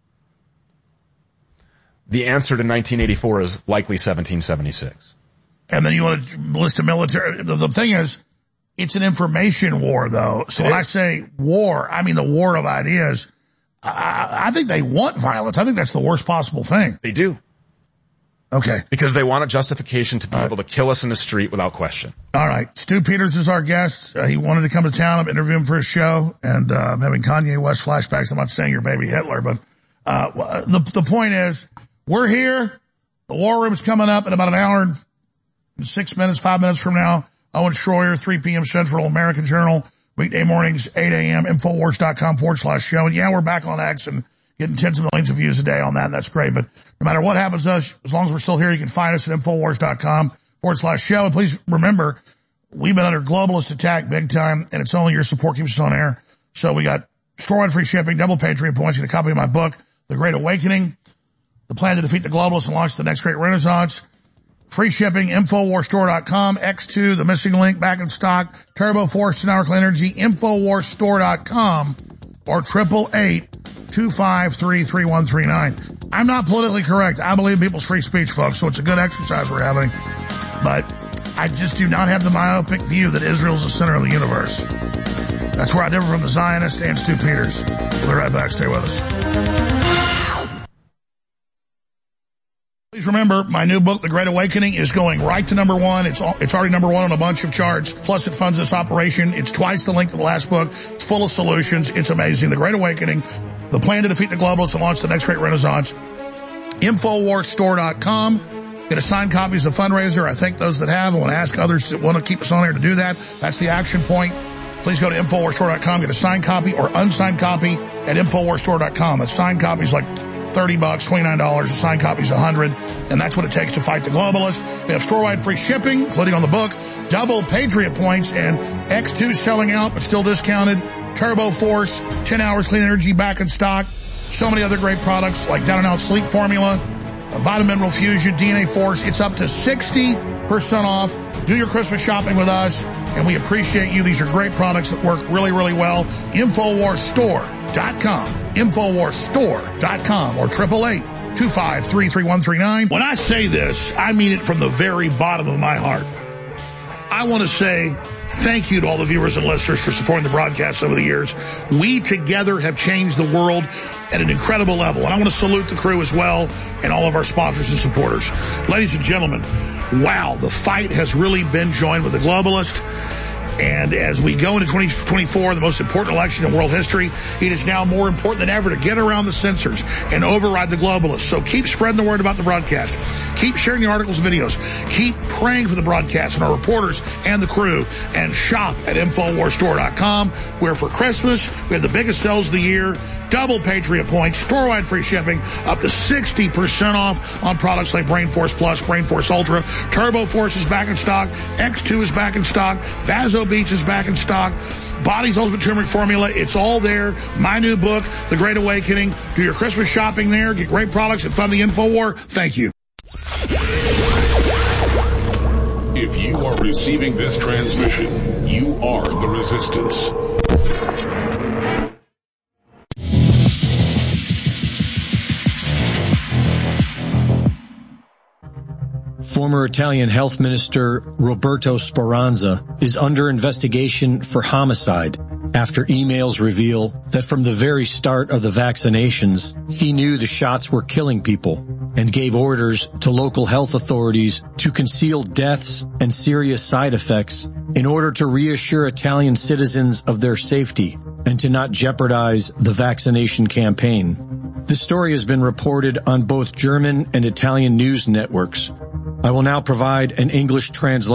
The answer to nineteen eighty-four is likely seventeen seventy-six. And then you want to list a military. The, the thing is, it's an information war, though. So when I say war, I mean the war of ideas. I, I think they want violence. I think that's the worst possible thing. They do. Okay. Because they want a justification to be able to kill us in the street without question. All right. Stu Peters is our guest. Uh, he wanted to come to town. I'm interviewing him for his show. And uh, I'm having Kanye West flashbacks. I'm not saying you're baby Hitler, but uh, the, the point is, we're here. The war room's coming up in about an hour and six minutes, five minutes from now. Owen Schroyer, three p.m. Central, American Journal, weekday mornings, eight a.m., Infowars.com forward slash show. And yeah, we're back on X and getting tens of millions of views a day on that, and that's great. But no matter what happens to us, as long as we're still here, you can find us at Infowars.com forward slash show. And please remember, we've been under globalist attack big time, and it's only your support keeps us on air. So we got store-wide free shipping, double Patreon points, you get a copy of my book, The Great Awakening, the plan to defeat the globalists and launch the next great renaissance. Free shipping, Infowars Store dot com, X two, the missing link, back in stock, Turbo Force, ten hour clean energy, Infowars Store dot com, or triple eight, two five three, three one three nine. I'm not politically correct. I believe in people's free speech, folks, so it's a good exercise we're having. But I just do not have the myopic view that Israel's the center of the universe. That's where I differ from the Zionist and Stu Peters. We'll be right back. Stay with us. Please remember, my new book, The Great Awakening, is going right to number one. It's all, it's already number one on a bunch of charts. Plus, it funds this operation. It's twice the length of the last book. It's full of solutions. It's amazing. The Great Awakening, the plan to defeat the globalists and launch the next great renaissance. Infowars Store dot com. Get a signed copies of Fundraiser. I thank those that have. I want to ask others that want to keep us on air to do that. That's the action point. Please go to Infowars Store dot com. Get a signed copy or unsigned copy at Infowars Store dot com. A signed copy is like thirty bucks, twenty-nine dollars. A signed copy is one hundred, and that's what it takes to fight the globalists. They have store-wide free shipping, including on the book, double Patriot points, and X two selling out but still discounted. Turbo Force, ten hours clean energy back in stock. So many other great products like Down and Out Sleep Formula, Vitamin Mineral Fusion, D N A Force. It's up to sixty percent off. Do your Christmas shopping with us, and we appreciate you. These are great products that work really, really well. Infowars Store dot com. Infowars Store dot com or triple eight, two five three, three one three nine. When I say this, I mean it from the very bottom of my heart. I want to say thank you to all the viewers and listeners for supporting the broadcast over the years. We together have changed the world at an incredible level. And I want to salute the crew as well and all of our sponsors and supporters. Ladies and gentlemen, wow, the fight has really been joined with the globalist. And as we go into twenty twenty-four, the most important election in world history, it is now more important than ever to get around the censors and override the globalists. So keep spreading the word about the broadcast. Keep sharing the articles and videos. Keep praying for the broadcast and our reporters and the crew. And shop at Infowars Store dot com, where for Christmas, we have the biggest sales of the year, double Patriot points, store-wide free shipping, up to sixty percent off on products like Brain Force Plus, Brain Force Ultra. Turbo Force is back in stock. X two is back in stock. Vaso Beats is back in stock. Body's Ultimate Turmeric Formula, it's all there. My new book, The Great Awakening. Do your Christmas shopping there. Get great products and fund the InfoWar. Thank you. If you are receiving this transmission, you are the resistance. Former Italian Health Minister Roberto Speranza is under investigation for homicide after emails reveal that from the very start of the vaccinations, he knew the shots were killing people and gave orders to local health authorities to conceal deaths and serious side effects in order to reassure Italian citizens of their safety and to not jeopardize the vaccination campaign. This story has been reported on both German and Italian news networks. I will now provide an English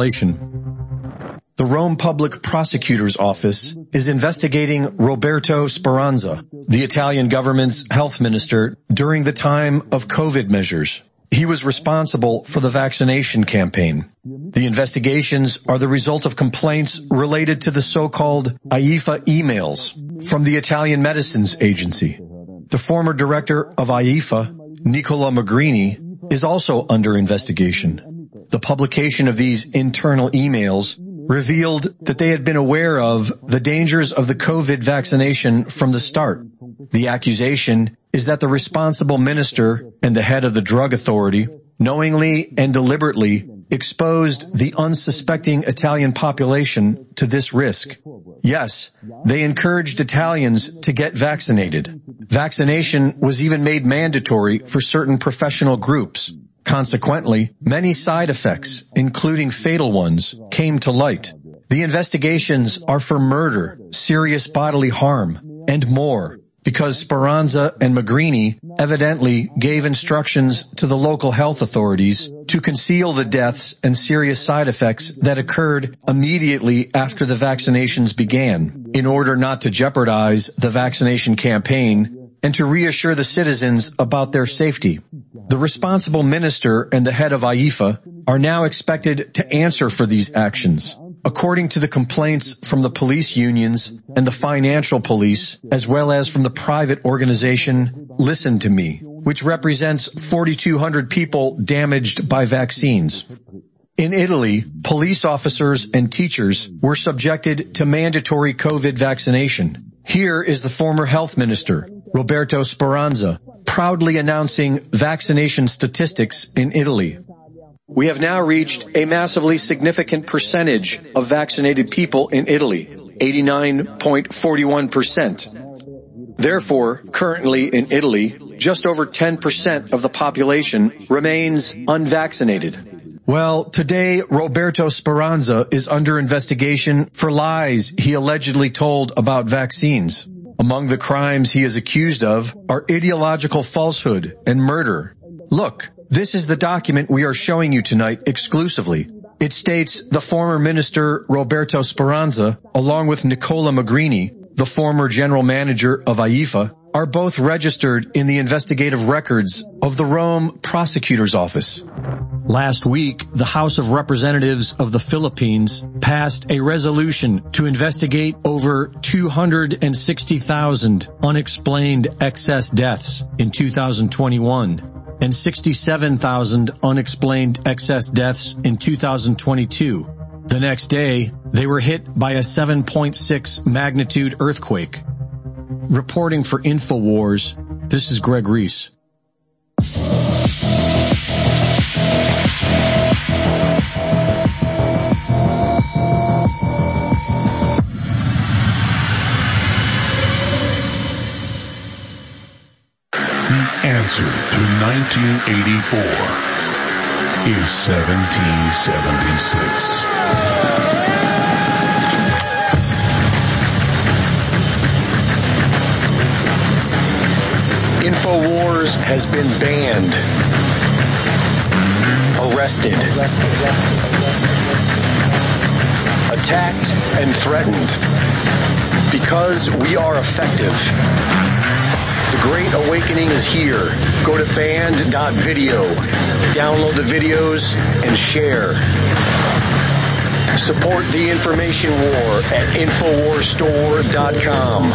translation. The Rome Public Prosecutor's Office is investigating Roberto Speranza, the Italian government's health minister, during the time of COVID measures. He was responsible for the vaccination campaign. The investigations are the result of complaints related to the so-called AIFA emails from the Italian Medicines Agency. The former director of AIFA, Nicola Magrini, is also under investigation. The publication of these internal emails revealed that they had been aware of the dangers of the COVID vaccination from the start. The accusation is that the responsible minister and the head of the drug authority knowingly and deliberately exposed the unsuspecting Italian population to this risk. Yes, they encouraged Italians to get vaccinated. Vaccination was even made mandatory for certain professional groups. Consequently, many side effects, including fatal ones, came to light. The investigations are for murder, serious bodily harm, and more, because Speranza and Magrini evidently gave instructions to the local health authorities to conceal the deaths and serious side effects that occurred immediately after the vaccinations began, in order not to jeopardize the vaccination campaign and to reassure the citizens about their safety. The responsible minister and the head of AIFA are now expected to answer for these actions. According to the complaints from the police unions and the financial police, as well as from the private organization Listen to Me, which represents forty-two hundred people damaged by vaccines. In Italy, police officers and teachers were subjected to mandatory COVID vaccination. Here is the former health minister, Roberto Speranza, proudly announcing vaccination statistics in Italy. We have now reached a massively significant percentage of vaccinated people in Italy, eighty-nine point four one percent. Therefore, currently in Italy, just over ten percent of the population remains unvaccinated. Well, today, Roberto Speranza is under investigation for lies he allegedly told about vaccines. Among the crimes he is accused of are ideological falsehood and murder. Look, this is the document we are showing you tonight exclusively. It states the former minister Roberto Speranza, along with Nicola Magrini, the former general manager of AIFA, are both registered in the investigative records of the Rome Prosecutor's Office. Last week, the House of Representatives of the Philippines passed a resolution to investigate over two hundred sixty thousand unexplained excess deaths in two thousand twenty-one and sixty-seven thousand unexplained excess deaths in two thousand twenty-two. The next day, they were hit by a seven point six magnitude earthquake. Reporting for InfoWars, this is Greg Reese. The answer to nineteen eighty-four is seventeen seventy-six. InfoWars has been banned, arrested, attacked, and threatened because we are effective. The Great Awakening is here. Go to banned dot video, download the videos, and share. Support the information war at infowars store dot com.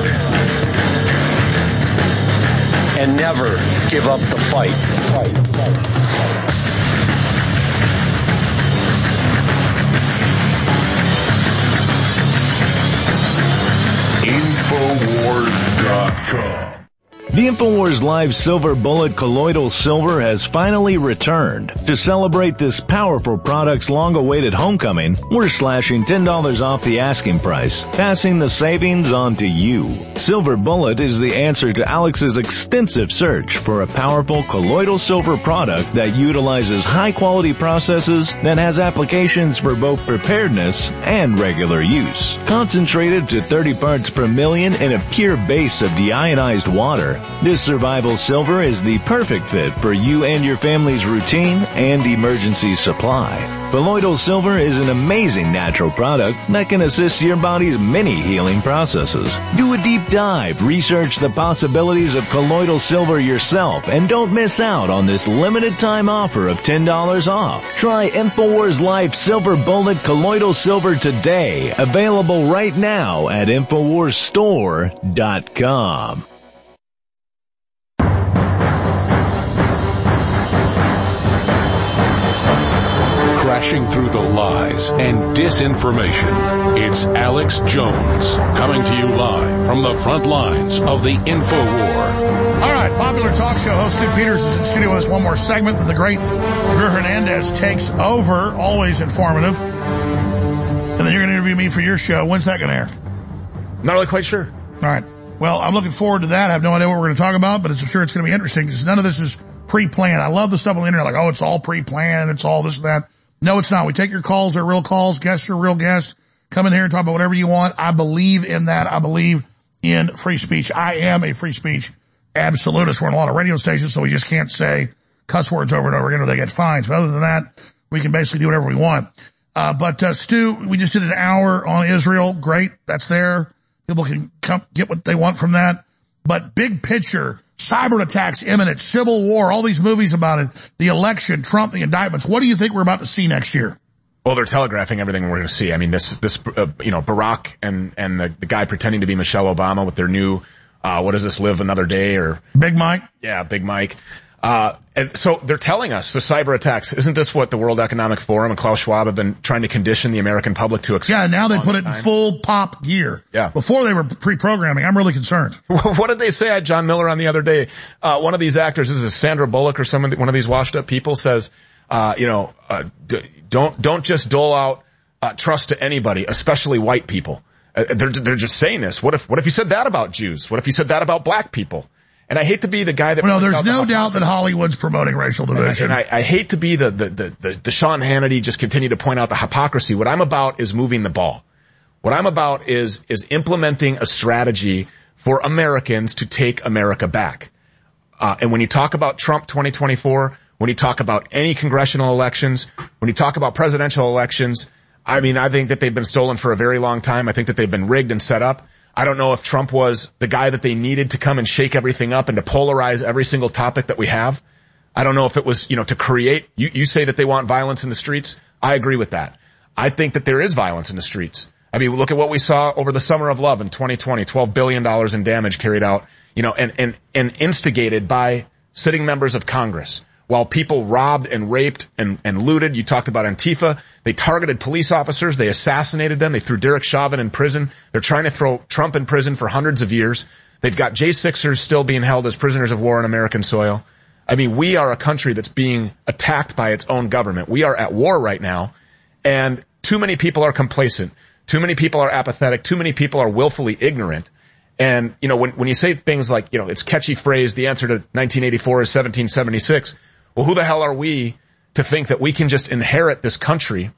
And never give up the fight. infowars dot com. The InfoWars Live Silver Bullet Colloidal Silver has finally returned. To celebrate this powerful product's long-awaited homecoming, we're slashing ten dollars off the asking price, passing the savings on to you. Silver Bullet is the answer to Alex's extensive search for a powerful colloidal silver product that utilizes high-quality processes that has applications for both preparedness and regular use. Concentrated to thirty parts per million in a pure base of deionized water, this survival silver is the perfect fit for you and your family's routine and emergency supply. Colloidal silver is an amazing natural product that can assist your body's many healing processes. Do a deep dive, research the possibilities of colloidal silver yourself, and don't miss out on this limited time offer of ten dollars off. Try InfoWars Life Silver Bullet Colloidal Silver today, available right now at infowars store dot com. Crashing through the lies and disinformation. It's Alex Jones coming to you live from the front lines of the InfoWar. All right, popular talk show host Stu Peters is in studio with us. One more segment that the great Drew Hernandez takes over. Always informative. And then you're going to interview me for your show. When's that going to air? Not really quite sure. All right. Well, I'm looking forward to that. I have no idea what we're going to talk about, but I'm sure it's going to be interesting because none of this is pre-planned. I love the stuff on the internet, like, oh, it's all pre-planned, it's all this and that. No, it's not. We take your calls, they're real calls, guests are real guests. Come in here and talk about whatever you want. I believe in that. I believe in free speech. I am a free speech absolutist. We're in a lot of radio stations, so we just can't say cuss words over and over again or they get fines. But other than that, we can basically do whatever we want. Uh, but, uh, Stu, we just did an hour on Israel. Great. That's there. People can come get what they want from that. But big picture, cyber attacks imminent, civil war, all these movies about it, the election, Trump, the indictments. What do you think we're about to see next year? Well, they're telegraphing everything we're going to see. I mean, this, this, uh, you know, Barack and, and the, the guy pretending to be Michelle Obama with their new, uh, what is this, Live Another Day or? Big Mike? Yeah, Big Mike. Uh, and so they're telling us the cyber attacks. Isn't this what the World Economic Forum and Klaus Schwab have been trying to condition the American public to expect? Yeah, now they put it in full pop gear. Yeah. Before they were pre-programming. I'm really concerned. What did they say? I had John Miller on the other day. Uh, one of these actors, this is Sandra Bullock or someone, one of these washed up people says, uh, you know, uh, d- don't, don't just dole out, uh, trust to anybody, especially white people. Uh, they're, they're just saying this. What if, what if he said that about Jews? What if he said that about black people? And I hate to be the guy that... Well, no, there's no doubt that Hollywood's promoting racial division. And I, and I, I hate to be the, the, the, the, the Sean Hannity, just continue to point out the hypocrisy. What I'm about is moving the ball. What I'm about is, is implementing a strategy for Americans to take America back. Uh, and when you talk about Trump twenty twenty-four, when you talk about any congressional elections, when you talk about presidential elections, I mean, I think that they've been stolen for a very long time. I think that they've been rigged and set up. I don't know if Trump was the guy that they needed to come and shake everything up and to polarize every single topic that we have. I don't know if it was, you know, to create, you, you say that they want violence in the streets. I agree with that. I think that there is violence in the streets. I mean, look at what we saw over the summer of love in twenty twenty, twelve billion dollars in damage carried out, you know, and, and, and instigated by sitting members of Congress. While people robbed and raped and, and looted, you talked about Antifa. They targeted police officers. They assassinated them. They threw Derek Chauvin in prison. They're trying to throw Trump in prison for hundreds of years. They've got J sixers still being held as prisoners of war on American soil. I mean, we are a country that's being attacked by its own government. We are at war right now, and too many people are complacent. Too many people are apathetic. Too many people are willfully ignorant. And, you know, when, when you say things like, you know, it's catchy phrase, the answer to nineteen eighty-four is seventeen seventy-six. Well, who the hell are we to think that we can just inherit this country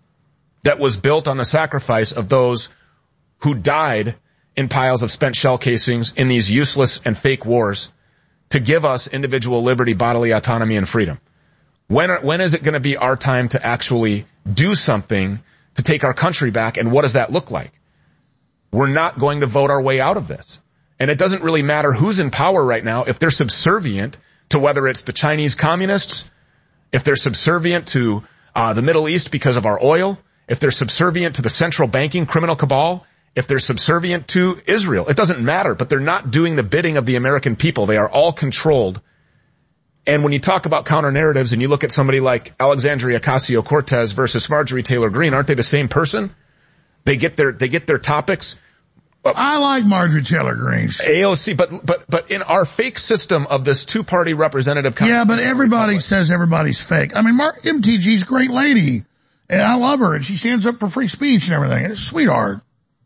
that was built on the sacrifice of those who died in piles of spent shell casings in these useless and fake wars to give us individual liberty, bodily autonomy, and freedom? When are, when is it going to be our time to actually do something to take our country back, and what does that look like? We're not going to vote our way out of this. And it doesn't really matter who's in power right now if they're subservient to whether it's the Chinese communists, if they're subservient to uh, the Middle East because of our oil, if they're subservient to the central banking criminal cabal, if they're subservient to Israel. It doesn't matter, but they're not doing the bidding of the American people. They are all controlled. And when you talk about counter-narratives and you look at somebody like Alexandria Ocasio-Cortez versus Marjorie Taylor Greene, aren't they the same person? They get their, they get their topics. I like Marjorie Taylor Greene. A O C, but, but, but in our fake system of this two-party representative. Yeah, but everybody Republic. says everybody's fake. I mean, Mark, M T G's a great lady. And I love her, and she stands up for free speech and everything. It's a sweetheart.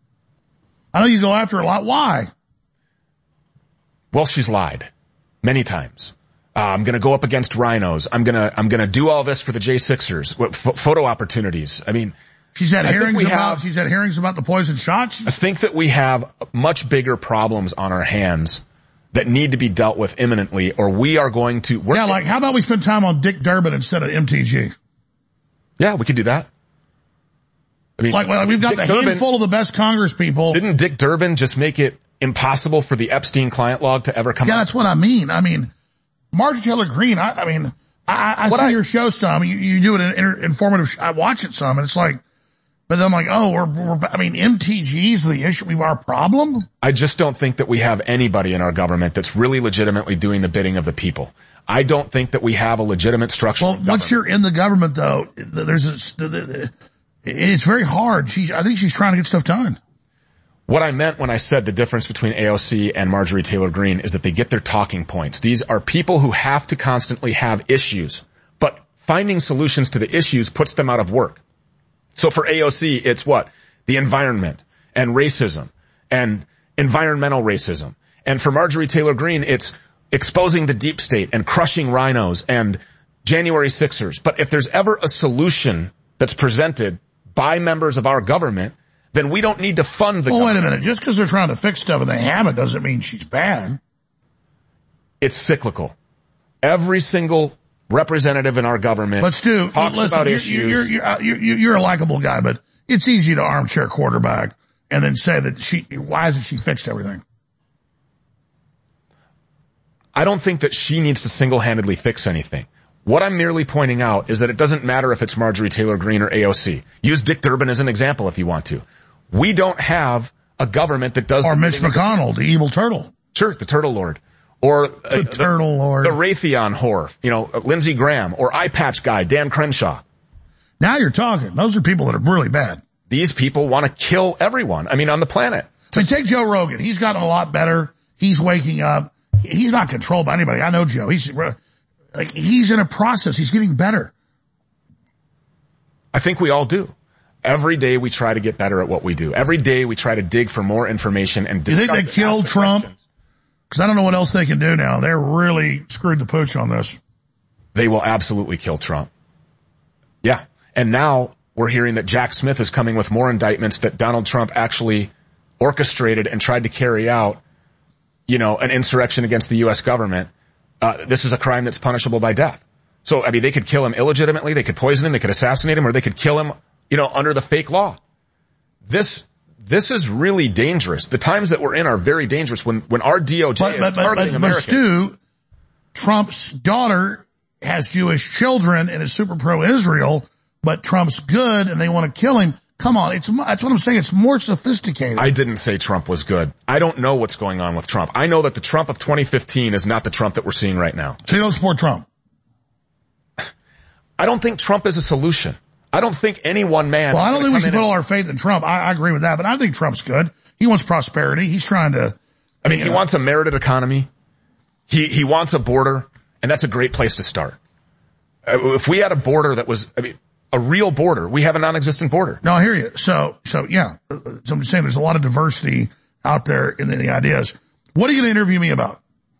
I know you go after her a lot. Why? Well, she's lied many times. Uh, I'm going to go up against rhinos. I'm going to I'm going to do all this for the J sixers. What, f- photo opportunities. I mean, she's had I hearings about have, she's had hearings about the poison shots. I think that we have much bigger problems on our hands that need to be dealt with imminently, or we are going to. Work yeah, like how about we spend time on Dick Durbin instead of M T G? Yeah, we could do that. I mean, like, well, we've got Dick the Durbin, handful of the best Congress people. Didn't Dick Durbin just make it impossible for the Epstein client log to ever come yeah, out? Yeah, that's what I mean. I mean, Marjorie Taylor Greene, I, I mean, I, I see I, your show some. You, you do an inter, informative, I watch it some, and it's like, but then I'm like, oh, we're, we're, I mean, M T G's the issue. We've our problem. I just don't think that we have anybody in our government that's really legitimately doing the bidding of the people. I don't think that we have a legitimate structure. Well, once you're in the government, though, there's a, it's very hard. She's, I think she's trying to get stuff done. What I meant when I said the difference between A O C and Marjorie Taylor Greene is that they get their talking points. These are people who have to constantly have issues, but finding solutions to the issues puts them out of work. So for A O C, it's what? The environment and racism and environmental racism. And for Marjorie Taylor Greene, it's exposing the deep state and crushing rhinos and January sixers. But if there's ever a solution that's presented by members of our government, then we don't need to fund the well, government. Wait a minute. Just because they're trying to fix stuff and they haven't doesn't mean she's bad. It's cyclical. Every single representative in our government Let's do, talks listen, about you're, issues. You're, you're, you're, you're a likable guy, but it's easy to armchair quarterback and then say that she, why hasn't she fixed everything? I don't think that she needs to single-handedly fix anything. What I'm merely pointing out is that it doesn't matter if it's Marjorie Taylor Greene or A O C. Use Dick Durbin as an example if you want to. We don't have a government that does... Or Mitch McConnell, the evil turtle. Sure, the Turtle Lord. Or... The uh, Turtle the, Lord. The Raytheon whore, you know, Lindsey Graham. Or Eye Patch guy, Dan Crenshaw. Now you're talking. Those are people that are really bad. These people want to kill everyone. I mean, on the planet. I mean, take Joe Rogan. He's gotten a lot better. He's waking up. He's not controlled by anybody. I know Joe. He's like, he's in a process. He's getting better. I think we all do. Every day we try to get better at what we do. Every day we try to dig for more information and discuss. Do you think they killed Trump? Because I don't know what else they can do now. They're really screwed the pooch on this. They will absolutely kill Trump. Yeah. And now we're hearing that Jack Smith is coming with more indictments that Donald Trump actually orchestrated and tried to carry out, you know, an insurrection against the U S government. Uh, this is a crime that's punishable by death. So, I mean, they could kill him illegitimately, they could poison him, they could assassinate him, or they could kill him, you know, under the fake law. This, this is really dangerous. The times that we're in are very dangerous when, when our D O J but, is but, targeting but, but, Americans. But Stu, Trump's daughter has Jewish children and is super pro-Israel, but Trump's good and they want to kill him. Come on, it's, that's what I'm saying. It's more sophisticated. I didn't say Trump was good. I don't know what's going on with Trump. I know that the Trump of twenty fifteen is not the Trump that we're seeing right now. So you don't support Trump? I don't think Trump is a solution. I don't think any one man... Well, I don't think we should put all our faith in Trump. I, I agree with that, but I think Trump's good. He wants prosperity. He's trying to... I mean, he know. wants a merited economy. He, he wants a border, and that's a great place to start. If we had a border that was... I mean, a real border. We have a non-existent border. No, I hear you. So, so yeah. So I'm just saying there's a lot of diversity out there in the, the ideas. What are you going to interview me about?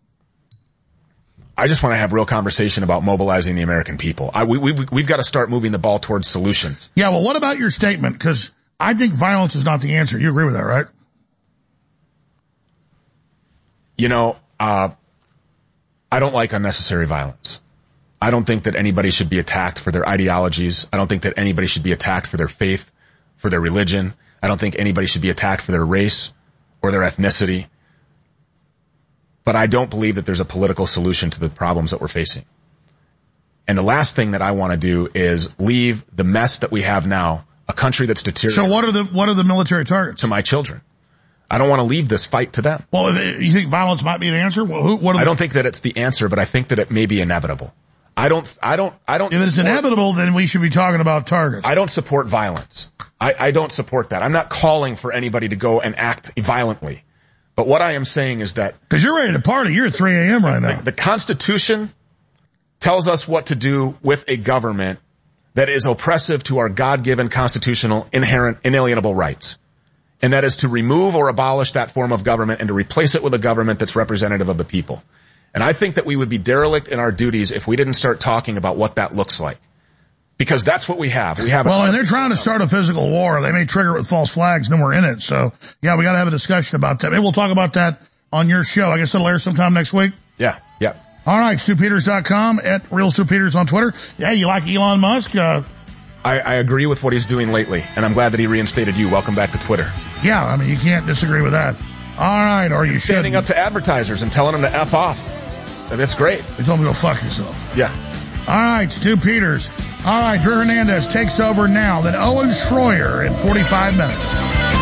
I just want to have real conversation about mobilizing the American people. I, we, we've, we've got to start moving the ball towards solutions. Yeah, well, what about your statement? Because I think violence is not the answer. You agree with that, right? You know, uh, I don't like unnecessary violence. I don't think that anybody should be attacked for their ideologies. I don't think that anybody should be attacked for their faith, for their religion. I don't think anybody should be attacked for their race or their ethnicity. But I don't believe that there's a political solution to the problems that we're facing. And the last thing that I want to do is leave the mess that we have now, a country that's deteriorating. So what are the what are the military targets? To my children. I don't want to leave this fight to them. Well, you think violence might be an answer? Well, who, what are I the... don't think that it's the answer, but I think that it may be inevitable. I don't, I don't, I don't. If it's support, inevitable, then we should be talking about targets. I don't support violence. I, I don't support that. I'm not calling for anybody to go and act violently. But what I am saying is that... Because you're ready to party. You're at three a.m. right now. The, the Constitution tells us what to do with a government that is oppressive to our God-given constitutional inherent inalienable rights. And that is to remove or abolish that form of government and to replace it with a government that's representative of the people. And I think that we would be derelict in our duties if we didn't start talking about what that looks like. Because that's what we have. We have. Well, and they're trying to start a physical war. They may trigger it with false flags, and then we're in it. So, yeah, we got to have a discussion about that. Maybe we'll talk about that on your show. I guess it'll air sometime next week. Yeah, yeah. All right, Stu Peters dot com, at Real Stu Peters on Twitter. Yeah, you like Elon Musk? Uh, I, I agree with what he's doing lately, and I'm glad that he reinstated you. Welcome back to Twitter. Yeah, I mean, you can't disagree with that. All right, or you should. Standing up to advertisers and telling them to F off. That's great. They told me to go fuck yourself. Yeah. All right, Stu Peters. All right, Drew Hernandez takes over now. Then Owen Schroyer in forty-five minutes.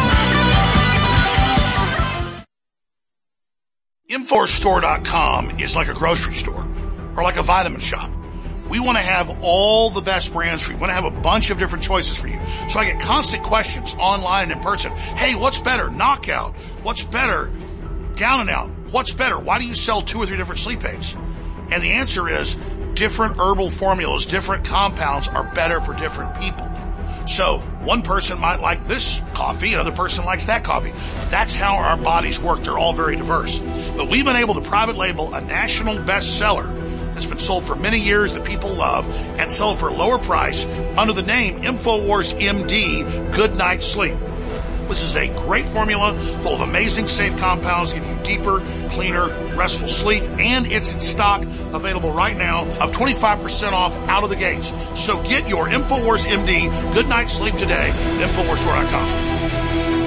Infowars Store dot com is like a grocery store or like a vitamin shop. We want to have all the best brands for you. We want to have a bunch of different choices for you. So I get constant questions online and in person. Hey, what's better? Knockout. What's better? Down and Out. What's better? Why do you sell two or three different sleep aids? And the answer is different herbal formulas, different compounds are better for different people. So one person might like this coffee, another person likes that coffee. That's how our bodies work. They're all very diverse. But we've been able to private label a national bestseller that's been sold for many years that people love and sell it for a lower price under the name InfoWars M D Good Night Sleep. This is a great formula full of amazing safe compounds, give you deeper, cleaner, restful sleep, and it's in stock available right now of twenty-five percent off out of the gates. So get your InfoWars M D Good Night Sleep today at Infowars Store dot com.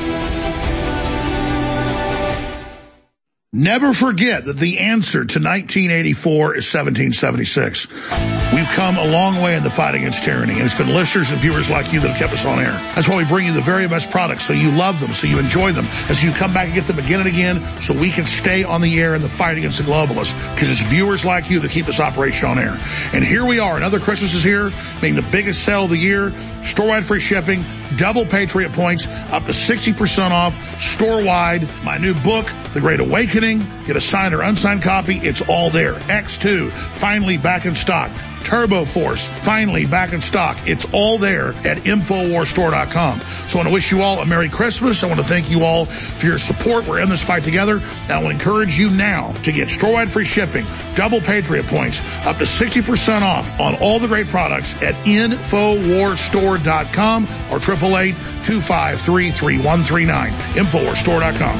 Never forget that the answer to nineteen eighty-four is seventeen seventy-six. We've come a long way in the fight against tyranny, and it's been listeners and viewers like you that have kept us on air. That's why we bring you the very best products, so you love them, so you enjoy them, and so you come back and get them again and again, so we can stay on the air in the fight against the globalists, because it's viewers like you that keep this operation on air. And here we are, another Christmas is here, being the biggest sale of the year, store-wide free shipping, double Patriot points, up to sixty percent off, store-wide, my new book, The Great Awakening, get a signed or unsigned copy, it's all there. X two, finally back in stock. Turbo Force, finally back in stock. It's all there at Infowars Store dot com. So I want to wish you all a Merry Christmas. I want to thank you all for your support. We're in this fight together. And I will encourage you now to get store-wide free shipping, double Patriot points, up to sixty percent off on all the great products at Infowars Store dot com or eight eight eight, two five three, three one three nine. Infowars Store dot com.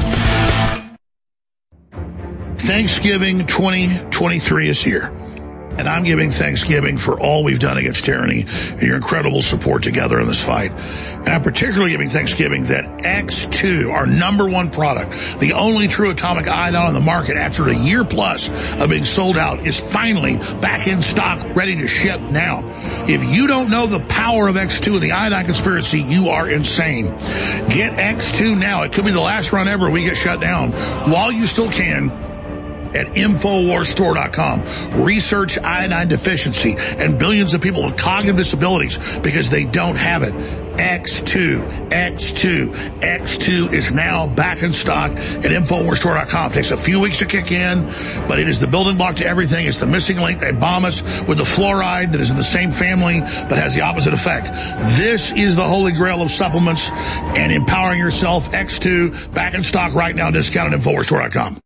Thanksgiving twenty twenty-three is here. And I'm giving Thanksgiving for all we've done against tyranny and your incredible support together in this fight. And I'm particularly giving Thanksgiving that X two, our number one product, the only true atomic iodine on the market after a year plus of being sold out, is finally back in stock, ready to ship now. If you don't know the power of X two and the iodine conspiracy, you are insane. Get X two now. It could be the last run ever we get shut down while you still can. At Infowars Store dot com. Research iodine deficiency and billions of people with cognitive disabilities because they don't have it. X two, X two, X two is now back in stock at Infowars Store dot com. It takes a few weeks to kick in, but it is the building block to everything. It's the missing link. They bomb us with the fluoride that is in the same family but has the opposite effect. This is the holy grail of supplements and empowering yourself. X two, back in stock right now, discount at Infowars Store dot com.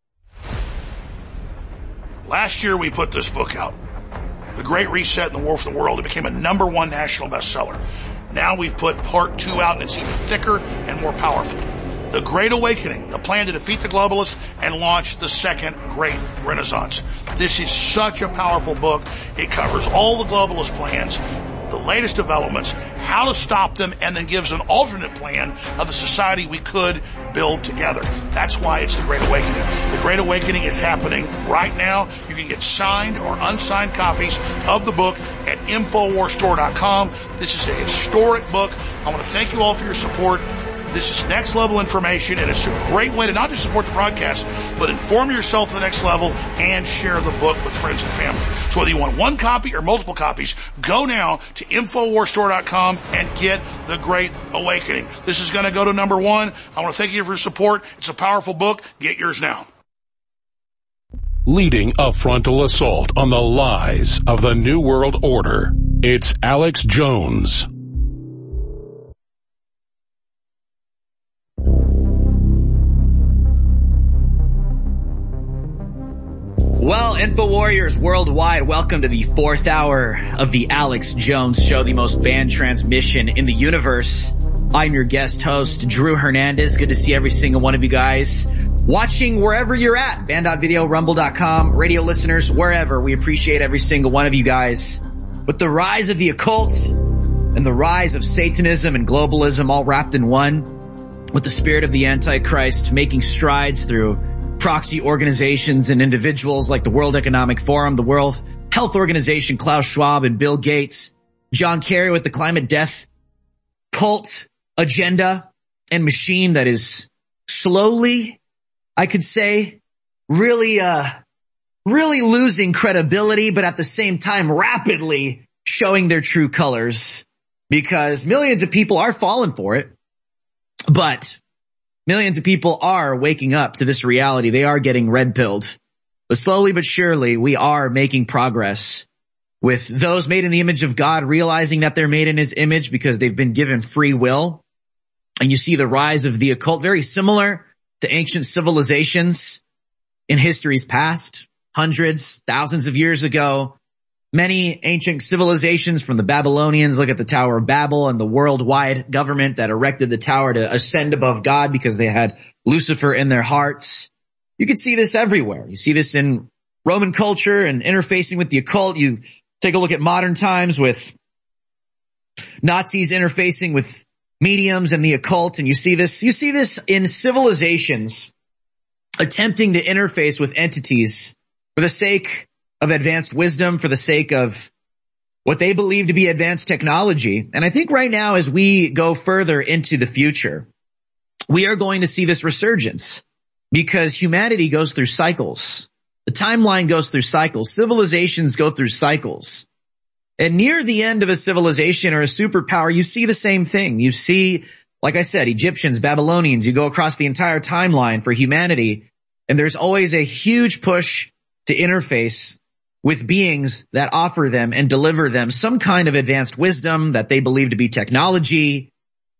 Last year we put this book out, The Great Reset and the War for the World. It became a number one national bestseller. Now we've put part two out, and it's even thicker and more powerful. The Great Awakening, the plan to defeat the globalists and launch the second great renaissance. This is such a powerful book. It covers all the globalist plans, the latest developments, how to stop them, and then gives an alternate plan of the society we could build together. That's why it's the Great Awakening. The Great Awakening is happening right now. You can get signed or unsigned copies of the book at infowars store dot com. This is a historic book. I want to thank you all for your support. This is next level information, and it's a great way to not just support the broadcast, but inform yourself to the next level and share the book with friends and family. So whether you want one copy or multiple copies, go now to infowars store dot com and get The Great Awakening. This is going to go to number one. I want to thank you for your support. It's a powerful book. Get yours now. Leading a frontal assault on the lies of the New World Order, it's Alex Jones. Well, InfoWarriors worldwide, welcome to the fourth hour of the Alex Jones Show, the most banned transmission in the universe. I'm your guest host, Drew Hernandez. Good to see every single one of you guys watching wherever you're at. Band dot video, rumble dot com, radio listeners, wherever. We appreciate every single one of you guys. With the rise of the occult and the rise of Satanism and globalism all wrapped in one, with the spirit of the Antichrist making strides through proxy organizations and individuals like the World Economic Forum, the World Health Organization, Klaus Schwab and Bill Gates, John Kerry with the climate death cult agenda and machine that is slowly, I could say, really, uh, really losing credibility, but at the same time rapidly showing their true colors, because millions of people are falling for it, but millions of people are waking up to this reality. They are getting red-pilled. But slowly but surely, we are making progress with those made in the image of God realizing that they're made in his image because they've been given free will. And you see the rise of the occult, very similar to ancient civilizations in history's past, hundreds, thousands of years ago. Many ancient civilizations, from the Babylonians, look at the Tower of Babel and the worldwide government that erected the tower to ascend above God because they had Lucifer in their hearts. You can see this everywhere. You see this in Roman culture and interfacing with the occult. You take a look at modern times with Nazis interfacing with mediums and the occult, and you see this, you see this in civilizations attempting to interface with entities for the sake of advanced wisdom, for the sake of what they believe to be advanced technology. And I think right now, as we go further into the future, we are going to see this resurgence because humanity goes through cycles. The timeline goes through cycles. Civilizations go through cycles. And near the end of a civilization or a superpower, you see the same thing. You see, like I said, Egyptians, Babylonians, you go across the entire timeline for humanity, and there's always a huge push to interface with beings that offer them and deliver them some kind of advanced wisdom that they believe to be technology,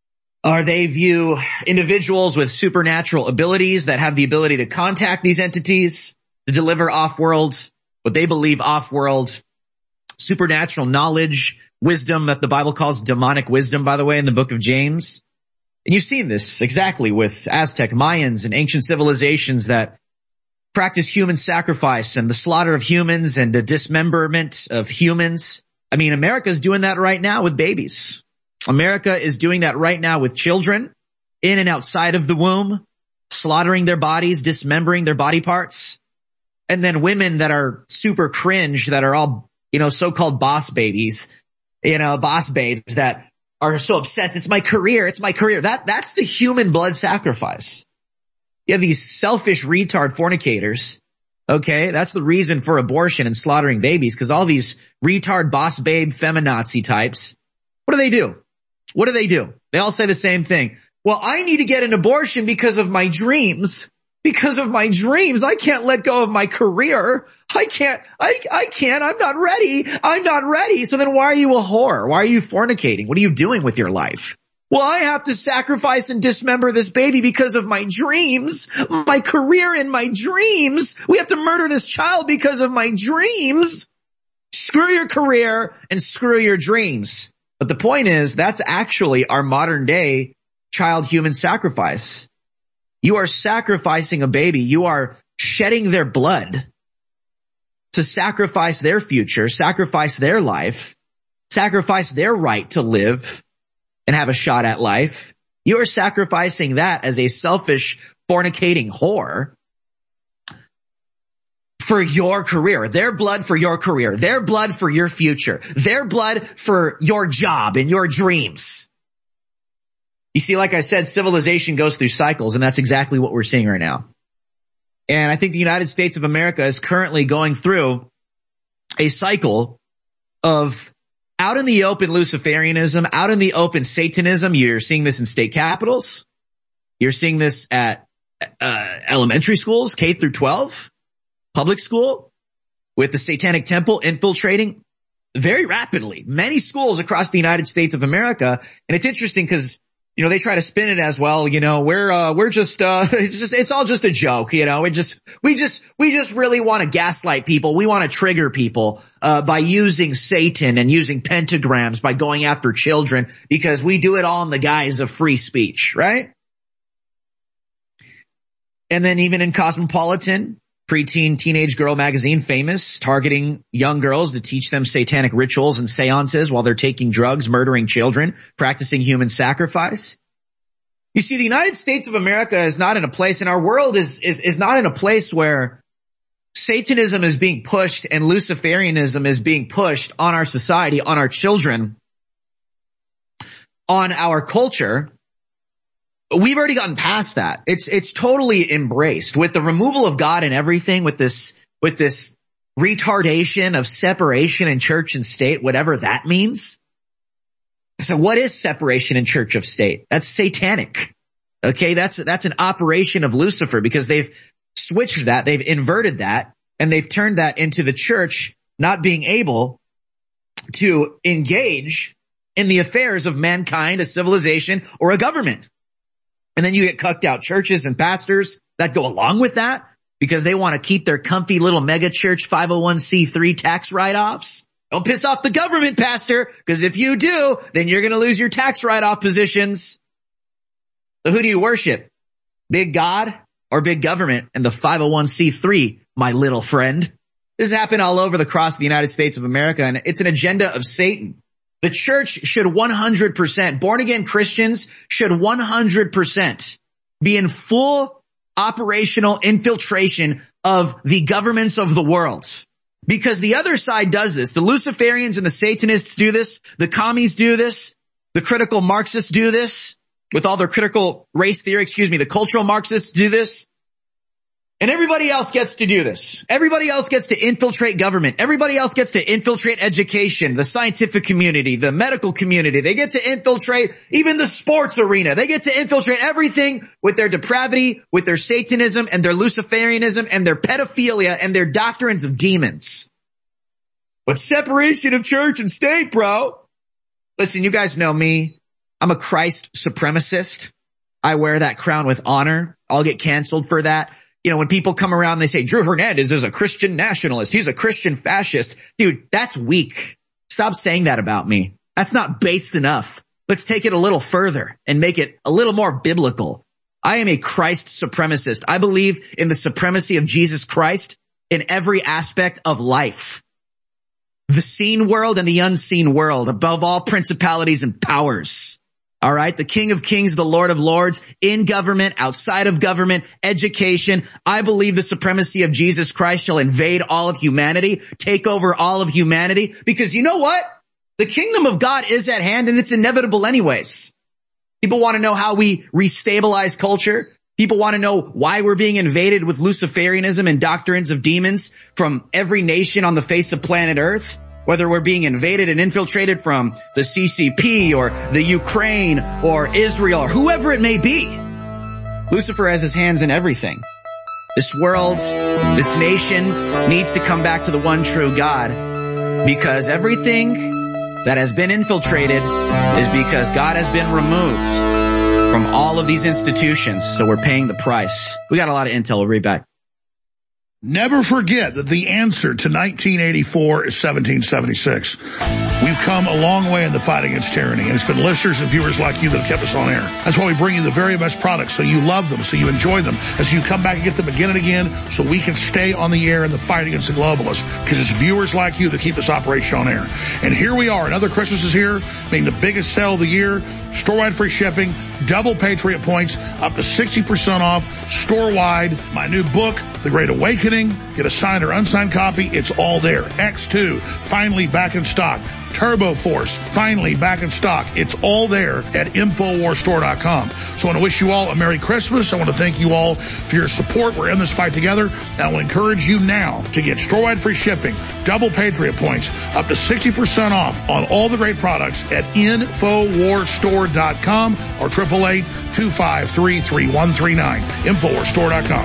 or they view individuals with supernatural abilities that have the ability to contact these entities, to deliver off-world, what they believe off-world supernatural knowledge, wisdom that the Bible calls demonic wisdom, by the way, in the book of James. And you've seen this exactly with Aztec, Mayans, and ancient civilizations that practice human sacrifice and the slaughter of humans and the dismemberment of humans. I mean, America's doing that right now with babies. America is doing that right now with children in and outside of the womb, slaughtering their bodies, dismembering their body parts. And then women that are super cringe, that are all, you know, so-called boss babies, you know, boss babes that are so obsessed. It's my career. It's my career. That, that's the human blood sacrifice. You have these selfish retard fornicators. Okay. That's the reason for abortion and slaughtering babies, because all these retard boss babe feminazi types, what do they do? What do they do? They all say the same thing. Well, I need to get an abortion because of my dreams. Because of my dreams. I can't let go of my career. I can't, I, I can't, I'm not ready. I'm not ready. So then why are you a whore? Why are you fornicating? What are you doing with your life? Well, I have to sacrifice and dismember this baby because of my dreams, my career and my dreams. We have to murder this child because of my dreams. Screw your career and screw your dreams. But the point is, that's actually our modern day child human sacrifice. You are sacrificing a baby. You are shedding their blood to sacrifice their future, sacrifice their life, sacrifice their right to live and have a shot at life. You are sacrificing that as a selfish, fornicating whore for your career, their blood for your career, their blood for your future, their blood for your job and your dreams. You see, like I said, civilization goes through cycles, and that's exactly what we're seeing right now. And I think the United States of America is currently going through a cycle of out in the open Luciferianism, out in the open Satanism. You're seeing this in state capitals. You're seeing this at uh, elementary schools, K through twelve, public school, with the Satanic Temple infiltrating very rapidly many schools across the United States of America. And it's interesting because, you know, they try to spin it as, well, you know, we're, uh, we're just, uh, it's just, it's all just a joke, you know, it just, we just, we just really want to gaslight people. We want to trigger people, uh, by using Satan and using pentagrams, by going after children, because we do it all in the guise of free speech, right? And then even in Cosmopolitan, preteen teenage girl magazine, Famous, targeting young girls to teach them satanic rituals and seances while they're taking drugs, murdering children, practicing human sacrifice. You see, the United States of America is not in a place, and our world is, is, is not in a place where Satanism is being pushed and Luciferianism is being pushed on our society, on our children, on our culture. We've already gotten past that. It's, it's totally embraced with the removal of God and everything, with this, with this retardation of separation in church and state, whatever that means. So what is separation in church of state? That's satanic. Okay. That's, that's an operation of Lucifer, because they've switched that. They've inverted that, and they've turned that into the church not being able to engage in the affairs of mankind, a civilization, or a government. And then you get cucked out churches and pastors that go along with that because they want to keep their comfy little mega church five oh one c three tax write-offs. Don't piss off the government, pastor, because if you do, then you're going to lose your tax write-off positions. So who do you worship? Big God or big government? And the five oh one c three, my little friend. This has happened all over the cross of the United States of America, and it's an agenda of Satan. The church should one hundred percent, born-again Christians should one hundred percent be in full operational infiltration of the governments of the world. Because the other side does this. The Luciferians and the Satanists do this. The commies do this. The critical Marxists do this with all their critical race theory. Excuse me. The cultural Marxists do this. And everybody else gets to do this. Everybody else gets to infiltrate government. Everybody else gets to infiltrate education, the scientific community, the medical community. They get to infiltrate even the sports arena. They get to infiltrate everything with their depravity, with their Satanism and their Luciferianism and their pedophilia and their doctrines of demons. But separation of church and state, bro. Listen, you guys know me. I'm a Christ supremacist. I wear that crown with honor. I'll get canceled for that. You know, when people come around, they say, Drew Hernandez is a Christian nationalist. He's a Christian fascist. Dude, that's weak. Stop saying that about me. That's not based enough. Let's take it a little further and make it a little more biblical. I am a Christ supremacist. I believe in the supremacy of Jesus Christ in every aspect of life. The seen world and the unseen world, above all principalities and powers. All right. The King of Kings, the Lord of Lords, in government, outside of government, education. I believe the supremacy of Jesus Christ shall invade all of humanity, take over all of humanity, because you know what? The kingdom of God is at hand, and it's inevitable anyways. People want to know how we restabilize culture. People want to know why we're being invaded with Luciferianism and doctrines of demons from every nation on the face of planet Earth. Whether we're being invaded and infiltrated from the C C P or the Ukraine or Israel or whoever it may be. Lucifer has his hands in everything. This world, this nation needs to come back to the one true God, because everything that has been infiltrated is because God has been removed from all of these institutions. So we're paying the price. We got a lot of intel. We'll read back. Never forget that the answer to nineteen eighty-four is seventeen seventy-six. We've come a long way in the fight against tyranny, and it's been listeners and viewers like you that have kept us on air. That's why we bring you the very best products, so you love them, so you enjoy them, as you come back and get them again and again, so we can stay on the air in the fight against the globalists, because it's viewers like you that keep this operation on air. And here we are, another Christmas is here, being the biggest sale of the year, store-wide free shipping, double Patriot points, up to sixty percent off, store-wide. My new book, The Great Awakening, get a signed or unsigned copy, it's all there. X two, finally back in stock. Turbo Force, finally back in stock. It's all there at Infowars Store dot com. So I want to wish you all a Merry Christmas. I want to thank you all for your support. We're in this fight together. And I will encourage you now to get store-wide free shipping, double Patriot points, up to sixty percent off on all the great products at Infowars Store dot com or eight eight eight, two five three, three one three nine. Infowars Store dot com.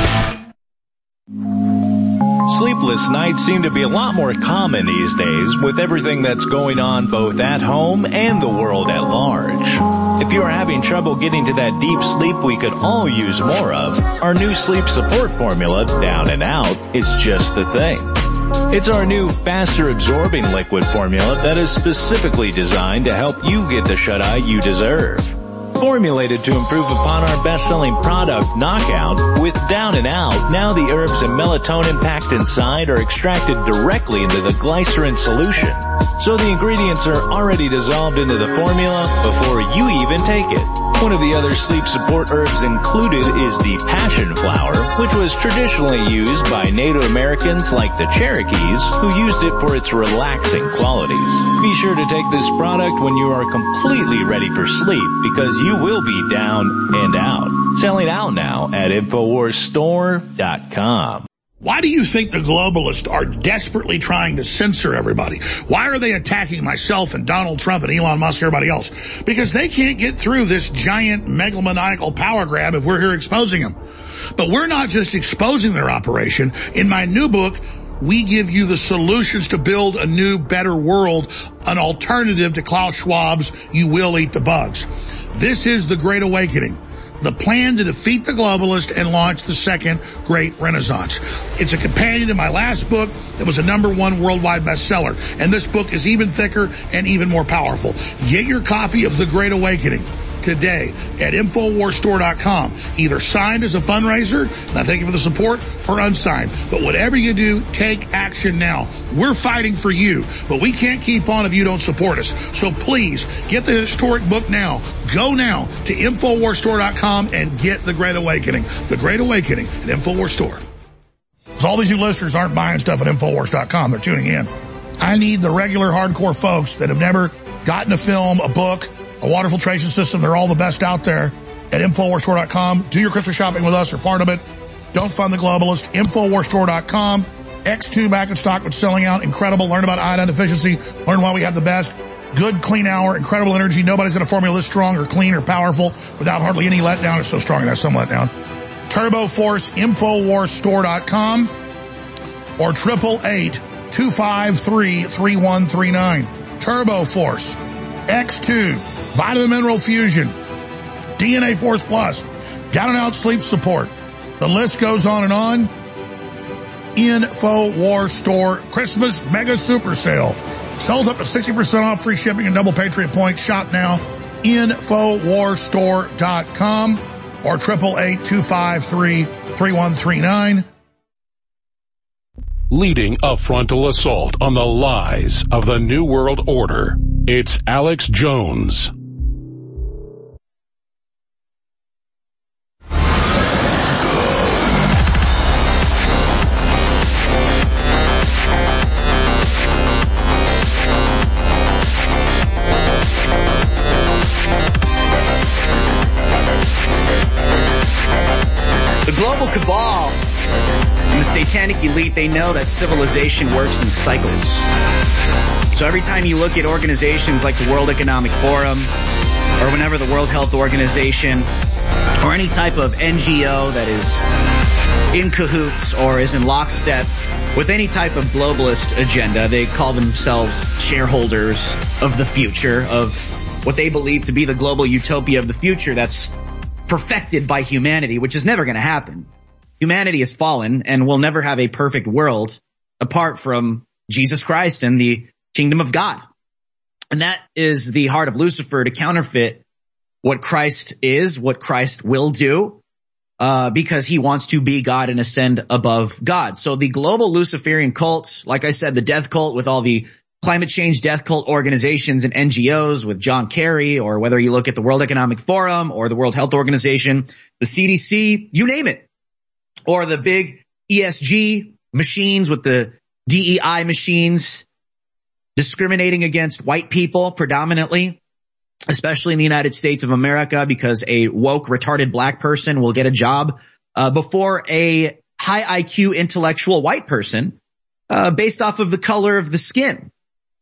Sleepless nights seem to be a lot more common these days with everything that's going on both at home and the world at large. If you are having trouble getting to that deep sleep we could all use more of, our new sleep support formula, Down and Out, is just the thing. It's our new faster absorbing liquid formula that is specifically designed to help you get the shut-eye you deserve. Formulated to improve upon our best-selling product, Knockout, with Down and Out, now the herbs and melatonin packed inside are extracted directly into the glycerin solution. So the ingredients are already dissolved into the formula before you even take it. One of the other sleep support herbs included is the passion flower, which was traditionally used by Native Americans like the Cherokees, who used it for its relaxing qualities. Be sure to take this product when you are completely ready for sleep, because you will be down and out. Selling out now at Infowars Store dot com. Why do you think the globalists are desperately trying to censor everybody? Why are they attacking myself and Donald Trump and Elon Musk and everybody else? Because they can't get through this giant megalomaniacal power grab if we're here exposing them. But we're not just exposing their operation. In my new book, we give you the solutions to build a new, better world, an alternative to Klaus Schwab's You Will Eat the Bugs. This is the Great Awakening. The plan to defeat the globalists and launch the second great renaissance. It's a companion to my last book that was a number one worldwide bestseller. And this book is even thicker and even more powerful. Get your copy of The Great Awakening today at Infowars Store dot com. Either signed as a fundraiser, and I thank you for the support, or unsigned. But whatever you do, take action now. We're fighting for you, but we can't keep on if you don't support us. So please, get the historic book now. Go now to Infowars Store dot com and get The Great Awakening. The Great Awakening at Infowars Store. So all these new listeners aren't buying stuff at Infowars dot com. They're tuning in. I need the regular hardcore folks that have never gotten a film, a book, a water filtration system. They're all the best out there at Infowars Store dot com. Do your Christmas shopping with us or part of it. Don't fund the globalist. Infowars Store dot com. X two back in stock, but selling out. Incredible. Learn about iodine deficiency. Learn why we have the best. Good, clean hour. Incredible energy. Nobody's going to formula this strong or clean or powerful without hardly any letdown. It's so strong it has some letdown. Turbo Force. Infowars Store dot com or eight eight eight, two five three, three one three nine. Turbo Force. X two. Vitamin Mineral Fusion, D N A Force Plus, Down and Out Sleep Support. The list goes on and on. Infowars Store Christmas Mega Super Sale. Sells up to sixty percent off, free shipping and double Patriot points. Shop now. Infowars Store dot com or eight eight eight, two five three, three one three nine. Leading a frontal assault on the lies of the New World Order, it's Alex Jones. The global cabal and the satanic elite, they know that civilization works in cycles. So every time you look at organizations like the World Economic Forum, or whenever the World Health Organization, or any type of N G O that is in cahoots or is in lockstep with any type of globalist agenda, they call themselves shareholders of the future, of what they believe to be the global utopia of the future that's perfected by humanity, which is never going to happen. humanity has fallen and will never have a perfect world apart from Jesus Christ and the kingdom of God. And that is the heart of Lucifer, to counterfeit what Christ is, what Christ will do, uh, because he wants to be God and ascend above God. So the global Luciferian cult, like I said, the death cult with all the climate change death cult organizations and N G Os with John Kerry, or whether you look at the World Economic Forum or the World Health Organization, the C D C, you name it, or the big E S G machines with the D E I machines discriminating against white people predominantly, especially in the United States of America, because a woke, retarded black person will get a job uh, before a high I Q intellectual white person uh, based off of the color of the skin.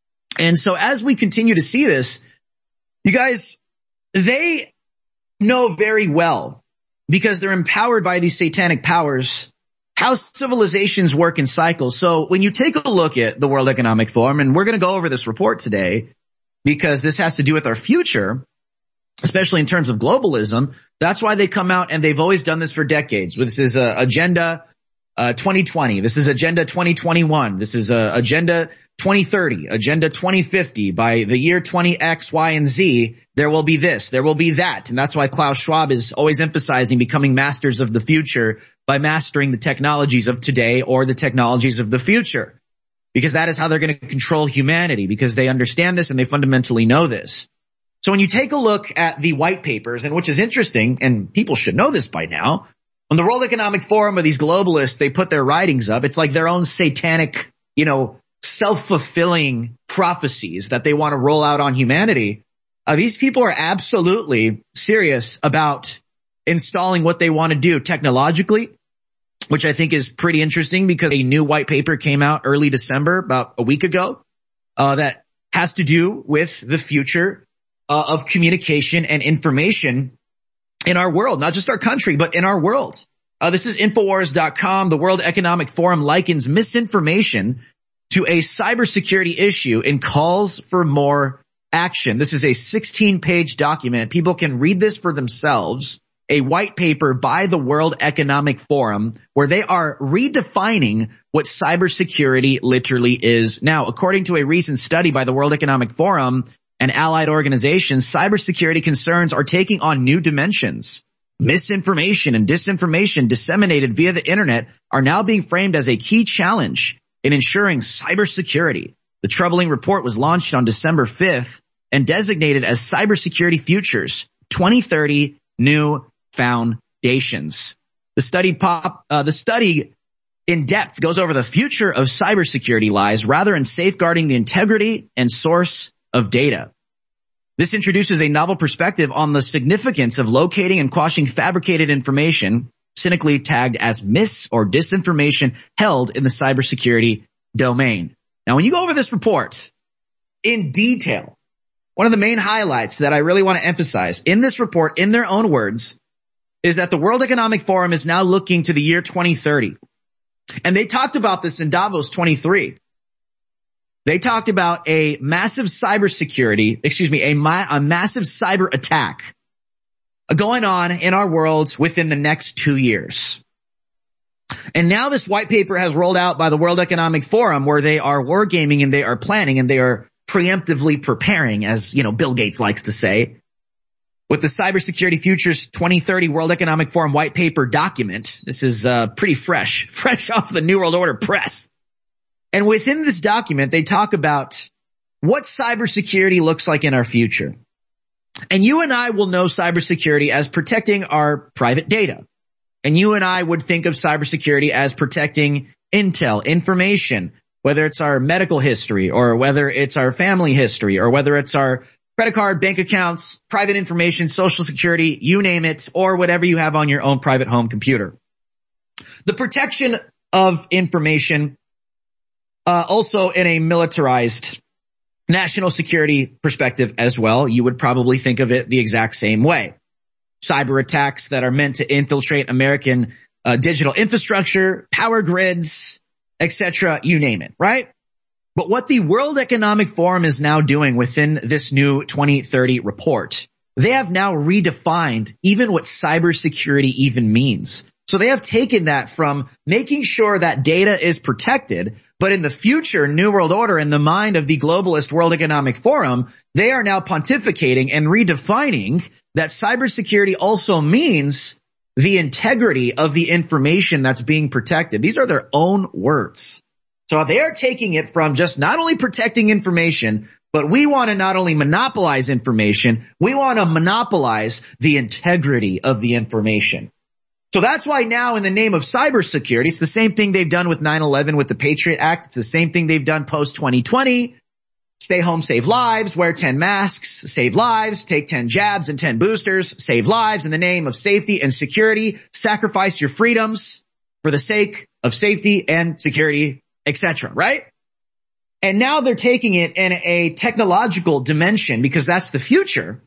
And so as we continue to see this, you guys, they know very well, because they're empowered by these satanic powers, how civilizations work in cycles. So when you take a look at the World Economic Forum, and we're going to go over this report today because this has to do with our future, especially in terms of globalism. That's why they come out, and they've always done this for decades. This is uh, Agenda uh, twenty twenty. This is Agenda twenty twenty-one. This is uh, Agenda twenty thirty, Agenda twenty fifty. By the year twenty X, Y, and Z, there will be this, there will be that. And that's why Klaus Schwab is always emphasizing becoming masters of the future by mastering the technologies of today or the technologies of the future, because that is how they're going to control humanity, because they understand this and they fundamentally know this. So when you take a look at the white papers, and which is interesting, and people should know this by now, when the World Economic Forum or these globalists, they put their writings up, it's like their own satanic, you know, self-fulfilling prophecies that they want to roll out on humanity. Uh, these people are absolutely serious about installing what they want to do technologically, which I think is pretty interesting, because a new white paper came out early December, about a week ago, uh, that has to do with the future uh, of communication and information in our world, not just our country, but in our world. Uh, this is Infowars dot com. The World Economic Forum likens misinformation to a cybersecurity issue and calls for more action. This is a sixteen page document. People can read this for themselves. A white paper by the World Economic Forum where they are redefining what cybersecurity literally is. Now, according to a recent study by the World Economic Forum and allied organizations, cybersecurity concerns are taking on new dimensions. Misinformation and disinformation disseminated via the internet are now being framed as a key challenge in ensuring cybersecurity. The troubling report was launched on December fifth and designated as Cybersecurity Futures twenty thirty New Foundations. The study pop, uh, the study in depth goes over the future of cybersecurity lies rather in safeguarding the integrity and source of data. This introduces a novel perspective on the significance of locating and quashing fabricated information, cynically tagged as mis or disinformation, held in the cybersecurity domain. Now, when you go over this report in detail, one of the main highlights that I really want to emphasize in this report, in their own words, is that the World Economic Forum is now looking to the year twenty thirty. And they talked about this in Davos twenty-three. They talked about a massive cybersecurity, excuse me, a, ma- a massive cyber attack going on in our world within the next two years. And now this white paper has rolled out by the World Economic Forum, where they are wargaming and they are planning and they are preemptively preparing, as, you know, Bill Gates likes to say, with the Cybersecurity Futures twenty thirty World Economic Forum white paper document. This is uh, pretty fresh, fresh off the New World Order press. And within this document, they talk about what cybersecurity looks like in our future. And you and I will know cybersecurity as protecting our private data. And you and I would think of cybersecurity as protecting intel, information, whether it's our medical history or whether it's our family history or whether it's our credit card, bank accounts, private information, social security, you name it, or whatever you have on your own private home computer. The protection of information, uh, also in a militarized national security perspective as well, you would probably think of it the exact same way. Cyber attacks that are meant to infiltrate American uh, digital infrastructure, power grids, et cetera, you name it, right? But what the World Economic Forum is now doing within this new twenty thirty report, they have now redefined even what cybersecurity even means. So they have taken that from making sure that data is protected, but in the future New World Order, in the mind of the globalist World Economic Forum, they are now pontificating and redefining that cybersecurity also means the integrity of the information that's being protected. These are their own words. So they are taking it from just not only protecting information, but we want to not only monopolize information, we want to monopolize the integrity of the information. So that's why now in the name of cybersecurity, it's the same thing they've done with nine eleven with the Patriot Act. It's the same thing they've done post twenty twenty. Stay home, save lives, wear ten masks, save lives, take ten jabs and ten boosters, save lives in the name of safety and security, sacrifice your freedoms for the sake of safety and security, et cetera, right? And now they're taking it in a technological dimension because that's the future.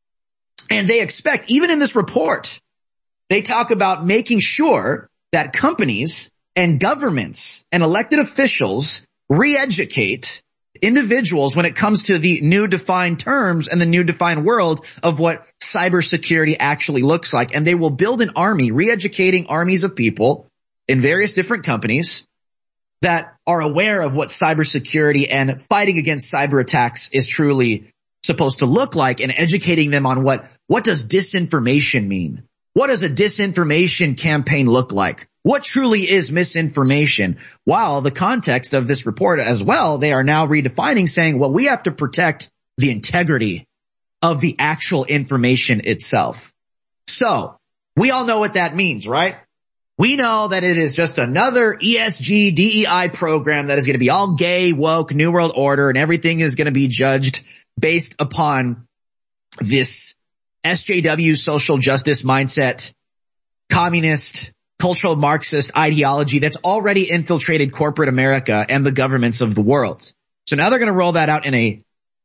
And they expect, even in this report, they talk about making sure that companies and governments and elected officials re-educate individuals when it comes to the new defined terms and the new defined world of what cybersecurity actually looks like. And they will build an army, re-educating armies of people in various different companies that are aware of what cybersecurity and fighting against cyber attacks is truly supposed to look like, and educating them on what, what does disinformation mean? What does a disinformation campaign look like? What truly is misinformation? While the context of this report as well, they are now redefining, saying, well, we have to protect the integrity of the actual information itself. So we all know what that means, right? We know that it is just another E S G D E I program that is going to be all gay, woke, New World Order, and everything is going to be judged based upon this S J W social justice mindset, communist, cultural Marxist ideology that's already infiltrated corporate America and the governments of the world. So now they're going to roll that out in a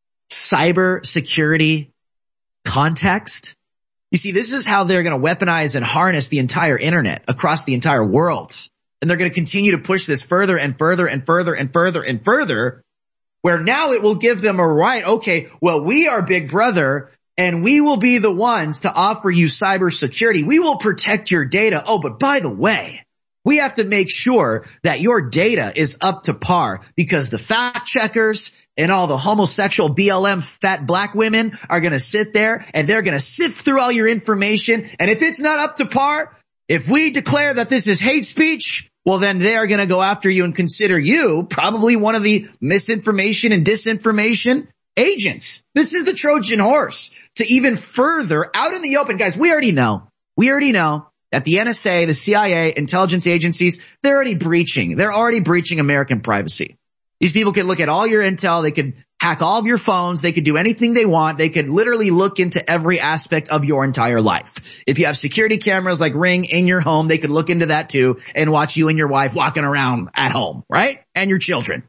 cyber security context. You see, this is how they're going to weaponize and harness the entire internet across the entire world. And they're going to continue to push this further and further and further and further and further, where now it will give them a right. Okay, well, we are Big Brother, and we will be the ones to offer you cybersecurity. We will protect your data. Oh, but by the way, we have to make sure that your data is up to par, because the fact checkers and all the homosexual B L M fat black women are going to sit there and they're going to sift through all your information. And if it's not up to par, if we declare that this is hate speech, well, then they are going to go after you and consider you probably one of the misinformation and disinformation agents. This is the Trojan horse to even further out in the open. Guys, we already know, we already know that the N S A, the C I A, intelligence agencies, they're already breaching. They're already breaching American privacy. These people could look at all your intel. They could hack all of your phones. They could do anything they want. They could literally look into every aspect of your entire life. If you have security cameras like Ring in your home, they could look into that too and watch you and your wife walking around at home, right? And your children.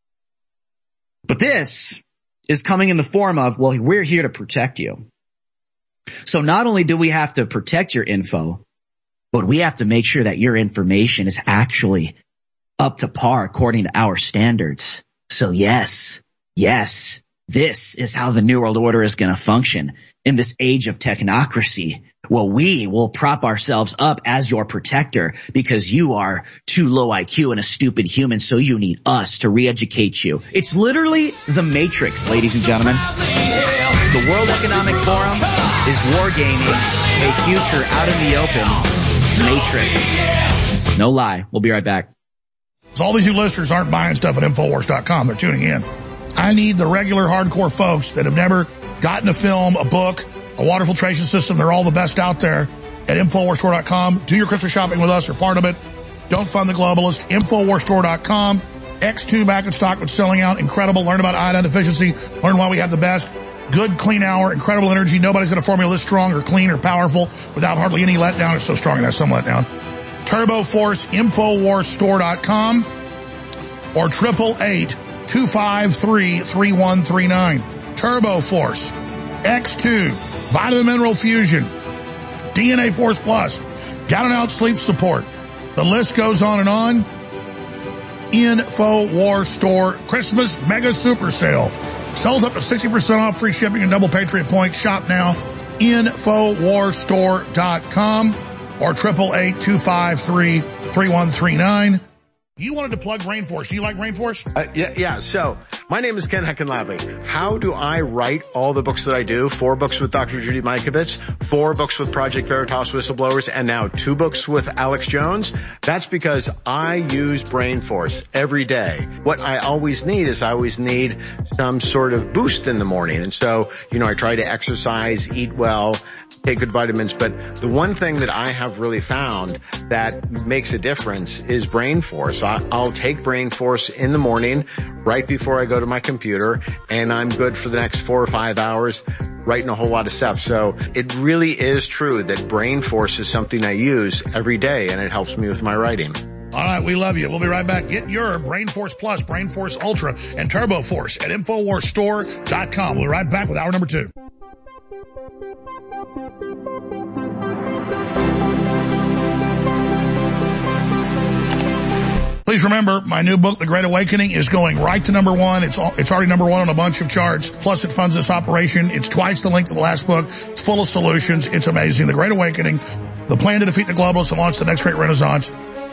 But this is coming in the form of, well, we're here to protect you. So not only do we have to protect your info, but we have to make sure that your information is actually up to par according to our standards. So yes, yes, this is how the New World Order is going to function in this age of technocracy. Well, we will prop ourselves up as your protector because you are too low I Q and a stupid human, so you need us to re-educate you. It's literally the Matrix, ladies and gentlemen. The World Economic Forum is wargaming a future out in the open Matrix. No lie. We'll be right back. So all these new listeners aren't buying stuff at Infowars dot com. They're tuning in. I need the regular hardcore folks that have never gotten a film, a book, a water filtration system. They're all the best out there at Infowars Store dot com. Do your Christmas shopping with us. You're part of it. Don't fund the globalist. Infowars Store dot com. X two back in stock, but selling out. Incredible. Learn about iodine deficiency. Learn why we have the best. Good, clean hour, incredible energy. Nobody's got a formula this strong or clean or powerful without hardly any letdown. It's so strong it has some letdown. Turbo Force, Infowars Store dot com or eight eight eight, two five three, three one three nine. Turbo Force, X two, Vitamin Mineral Fusion, D N A Force Plus, Down and Out Sleep Support. The list goes on and on. Infowars Store Christmas Mega Super Sale. Sells up to sixty percent off, free shipping and double Patriot points. Shop now. Infowars Store dot com. or triple eight two five three three one three nine. You wanted to plug Rainforest. Do you like Rainforest? Uh, yeah, yeah. So, my name is Ken Heckenlabby. How do I write all the books that I do? Four books with Doctor Judy Mikovits, four books with Project Veritas Whistleblowers, and now two books with Alex Jones. That's because I use Brainforce every day. What I always need is I always need some sort of boost in the morning. And so, you know, I try to exercise, eat well, take good vitamins. But the one thing that I have really found that makes a difference is Brainforce. I'll take Brainforce in the morning right before I go to my computer, and I'm good for the next four or five hours writing a whole lot of stuff. So it really is true that Brainforce is something I use every day, and it helps me with my writing. All right, we love you. We'll be right back. Get your Brainforce Plus, Brainforce Ultra, and Turbo Force at Infowars Store dot com. We'll be right back with hour number two. Please remember, my new book, The Great Awakening, is going right to number one. It's all, it's already number one on a bunch of charts. Plus, it funds this operation. It's twice the length of the last book. It's full of solutions. It's amazing. The Great Awakening, the plan to defeat the globalists and launch the next great renaissance.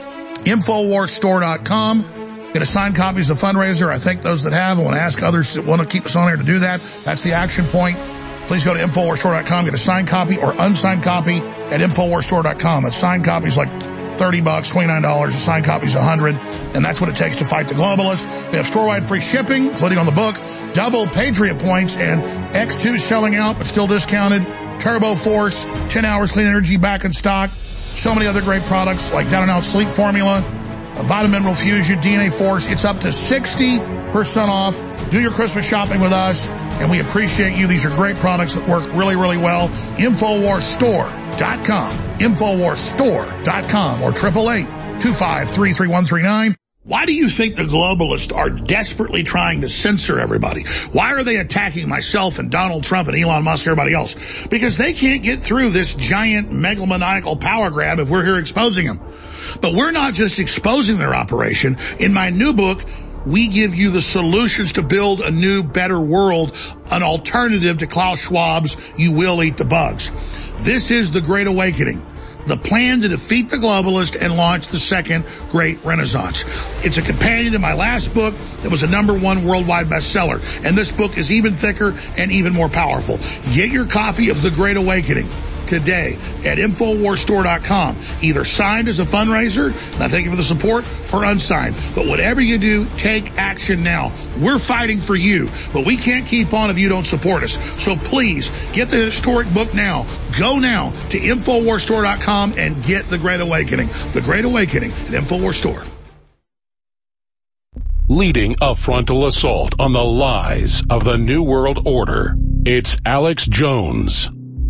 Infowars Store dot com. Get a signed copy as a fundraiser. I thank those that have. I want to ask others that want to keep us on air to do that. That's the action point. Please go to Infowars Store dot com. Get a signed copy or unsigned copy at Infowars Store dot com. A signed copy is like thirty bucks, twenty-nine dollars. A signed copy is one hundred, and that's what it takes to fight the globalists. They have store-wide free shipping, including on the book, double Patriot points, and X two is selling out but still discounted. Turbo Force, ten hours clean energy back in stock. So many other great products like Down and Out Sleep Formula, Vitamin Mineral Fusion, D N A Force. It's up to sixty percent off. Do your Christmas shopping with us, and we appreciate you. These are great products that work really, really well. Infowars Store dot com. Infowars Store dot com or triple eight two five three three one three nine. Why do you think the globalists are desperately trying to censor everybody? Why are they attacking myself and Donald Trump and Elon Musk and everybody else? Because they can't get through this giant megalomaniacal power grab if we're here exposing them. But we're not just exposing their operation. In my new book, we give you the solutions to build a new, better world, an alternative to Klaus Schwab's You Will Eat the Bugs. This is the Great Awakening, the plan to defeat the globalists and launch the second great renaissance. It's a companion to my last book that was a number one worldwide bestseller. And this book is even thicker and even more powerful. Get your copy of The Great Awakening today at Infowars Store dot com. Either signed as a fundraiser, and I thank you for the support, or unsigned. But whatever you do, take action now. We're fighting for you, but we can't keep on if you don't support us. So please, get the historic book now. Go now to Infowars Store dot com and get The Great Awakening. The Great Awakening at Infowars Store. Leading a frontal assault on the lies of the New World Order, it's Alex Jones.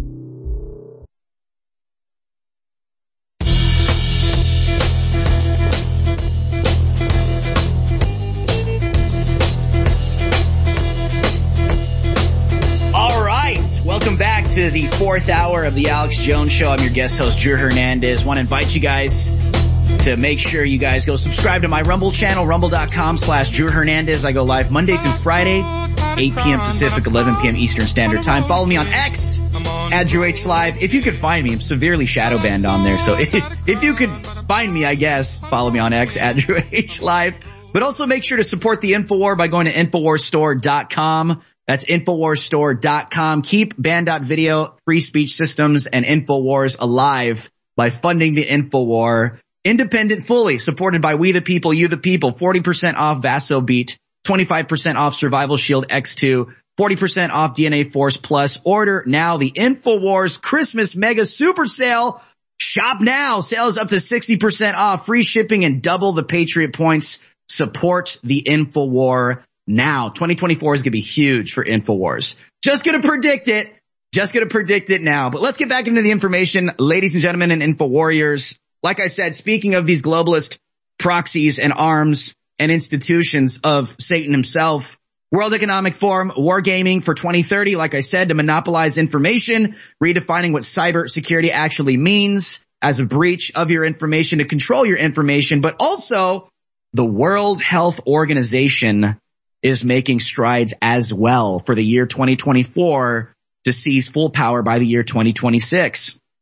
Welcome back to the fourth hour of the Alex Jones Show. I'm your guest host, Drew Hernandez. Want to invite you guys to make sure you guys go subscribe to my Rumble channel, rumble dot com slash Drew Hernandez. I go live Monday through Friday, eight p.m. Pacific, eleven p.m. Eastern Standard Time. Follow me on X, at Drew H Live. If you could find me, I'm severely shadow banned on there. So if, if you could find me, I guess, follow me on X, at Drew H Live. But also make sure to support the Infowar by going to Infowars Store dot com. That's Infowars Store dot com. Keep Band.video, Free Speech Systems, and Infowars alive by funding the Infowar. Independent fully, supported by We the People, You the People. forty percent off Vaso Beat, twenty-five percent off Survival Shield X two, forty percent off D N A Force Plus. Order now the Infowars Christmas Mega Super Sale. Shop now. Sales up to sixty percent off. Free shipping and double the Patriot points. Support the Infowar now. twenty twenty-four is going to be huge for Infowars. Just going to predict it. Just going to predict it now. But let's get back into the information, ladies and gentlemen and Info Warriors. Like I said, speaking of these globalist proxies and arms and institutions of Satan himself, World Economic Forum, wargaming for twenty thirty, like I said, to monopolize information, redefining what cybersecurity actually means as a breach of your information to control your information, but also the World Health Organization is making strides as well for the year twenty twenty-four to seize full power by the year twenty twenty-six.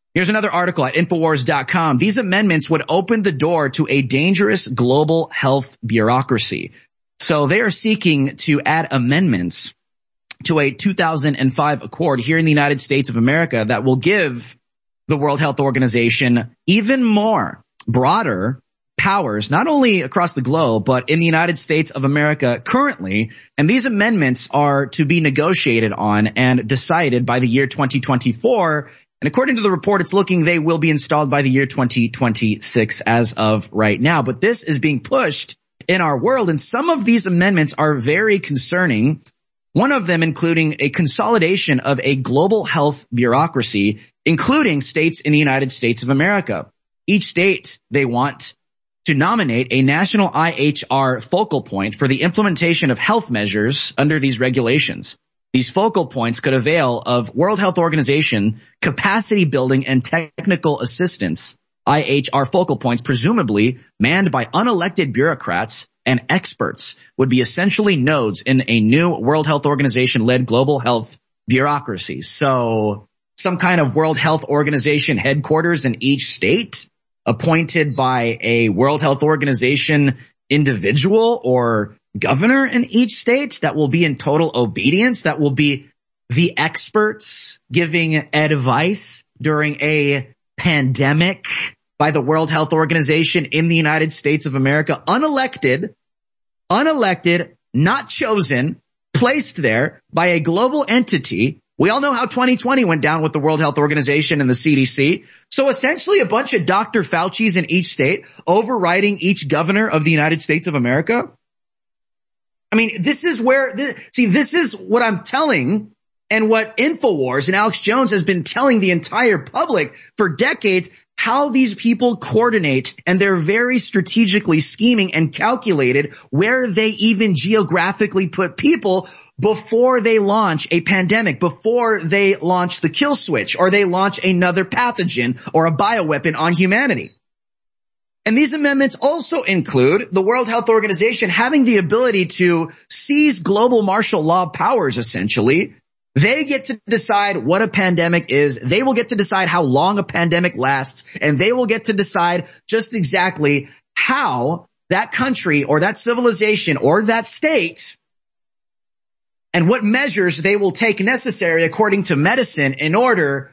Here's another article at Infowars dot com. These amendments would open the door to a dangerous global health bureaucracy. So they are seeking to add amendments to a two thousand five accord here in the United States of America that will give the World Health Organization even more broader powers, not only across the globe, but in the United States of America currently. And these amendments are to be negotiated on and decided by the year twenty twenty-four. And according to the report, it's looking they will be installed by the year twenty twenty-six as of right now. But this is being pushed in our world, and some of these amendments are very concerning. One of them including a consolidation of a global health bureaucracy, including states in the United States of America. Each state, they want to nominate a national I H R focal point for the implementation of health measures under these regulations. These focal points could avail of World Health Organization capacity building and technical assistance. I H R focal points, presumably manned by unelected bureaucrats and experts, would be essentially nodes in a new World Health Organization-led global health bureaucracy. So some kind of World Health Organization headquarters in each state, appointed by a World Health Organization individual or governor in each state that will be in total obedience, that will be the experts giving advice during a pandemic by the World Health Organization in the United States of America, unelected, unelected, not chosen, placed there by a global entity. We all know how twenty twenty went down with the World Health Organization and the C D C. So essentially a bunch of Doctor Fauci's in each state overriding each governor of the United States of America. I mean, this is where, this, see, this is what I'm telling and what InfoWars and Alex Jones has been telling the entire public for decades, how these people coordinate, and they're very strategically scheming and calculated where they even geographically put people before they launch a pandemic, before they launch the kill switch, or they launch another pathogen or a bioweapon on humanity. And these amendments also include the World Health Organization having the ability to seize global martial law powers, essentially. They get to decide what a pandemic is. They will get to decide how long a pandemic lasts, and they will get to decide just exactly how that country or that civilization or that state and what measures they will take necessary according to medicine in order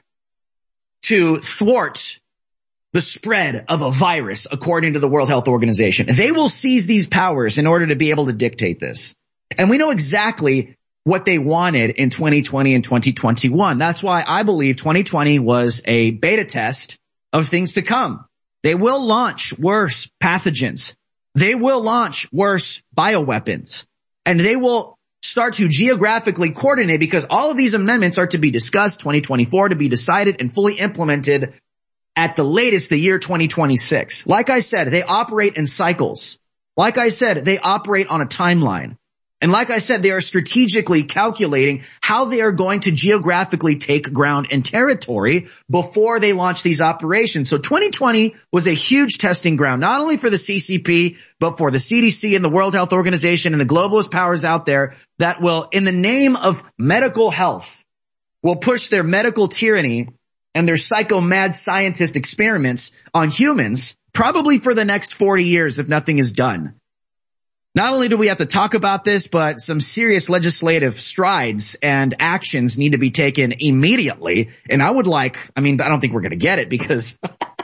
to thwart the spread of a virus, according to the World Health Organization. They will seize these powers in order to be able to dictate this. And we know exactly what they wanted in twenty twenty and twenty twenty-one. That's why I believe twenty twenty was a beta test of things to come. They will launch worse pathogens. They will launch worse bioweapons. And they will start to geographically coordinate, because all of these amendments are to be discussed twenty twenty-four, to be decided and fully implemented at the latest the year twenty twenty-six. Like I said, they operate in cycles. Like I said, they operate on a timeline. And like I said, they are strategically calculating how they are going to geographically take ground and territory before they launch these operations. So twenty twenty was a huge testing ground, not only for the C C P, but for the C D C and the World Health Organization and the globalist powers out there that will, in the name of medical health, will push their medical tyranny and their psycho-mad scientist experiments on humans, probably for the next forty years if nothing is done. Not only do we have to talk about this, but some serious legislative strides and actions need to be taken immediately. And I would like, I mean, I don't think we're going to get it, because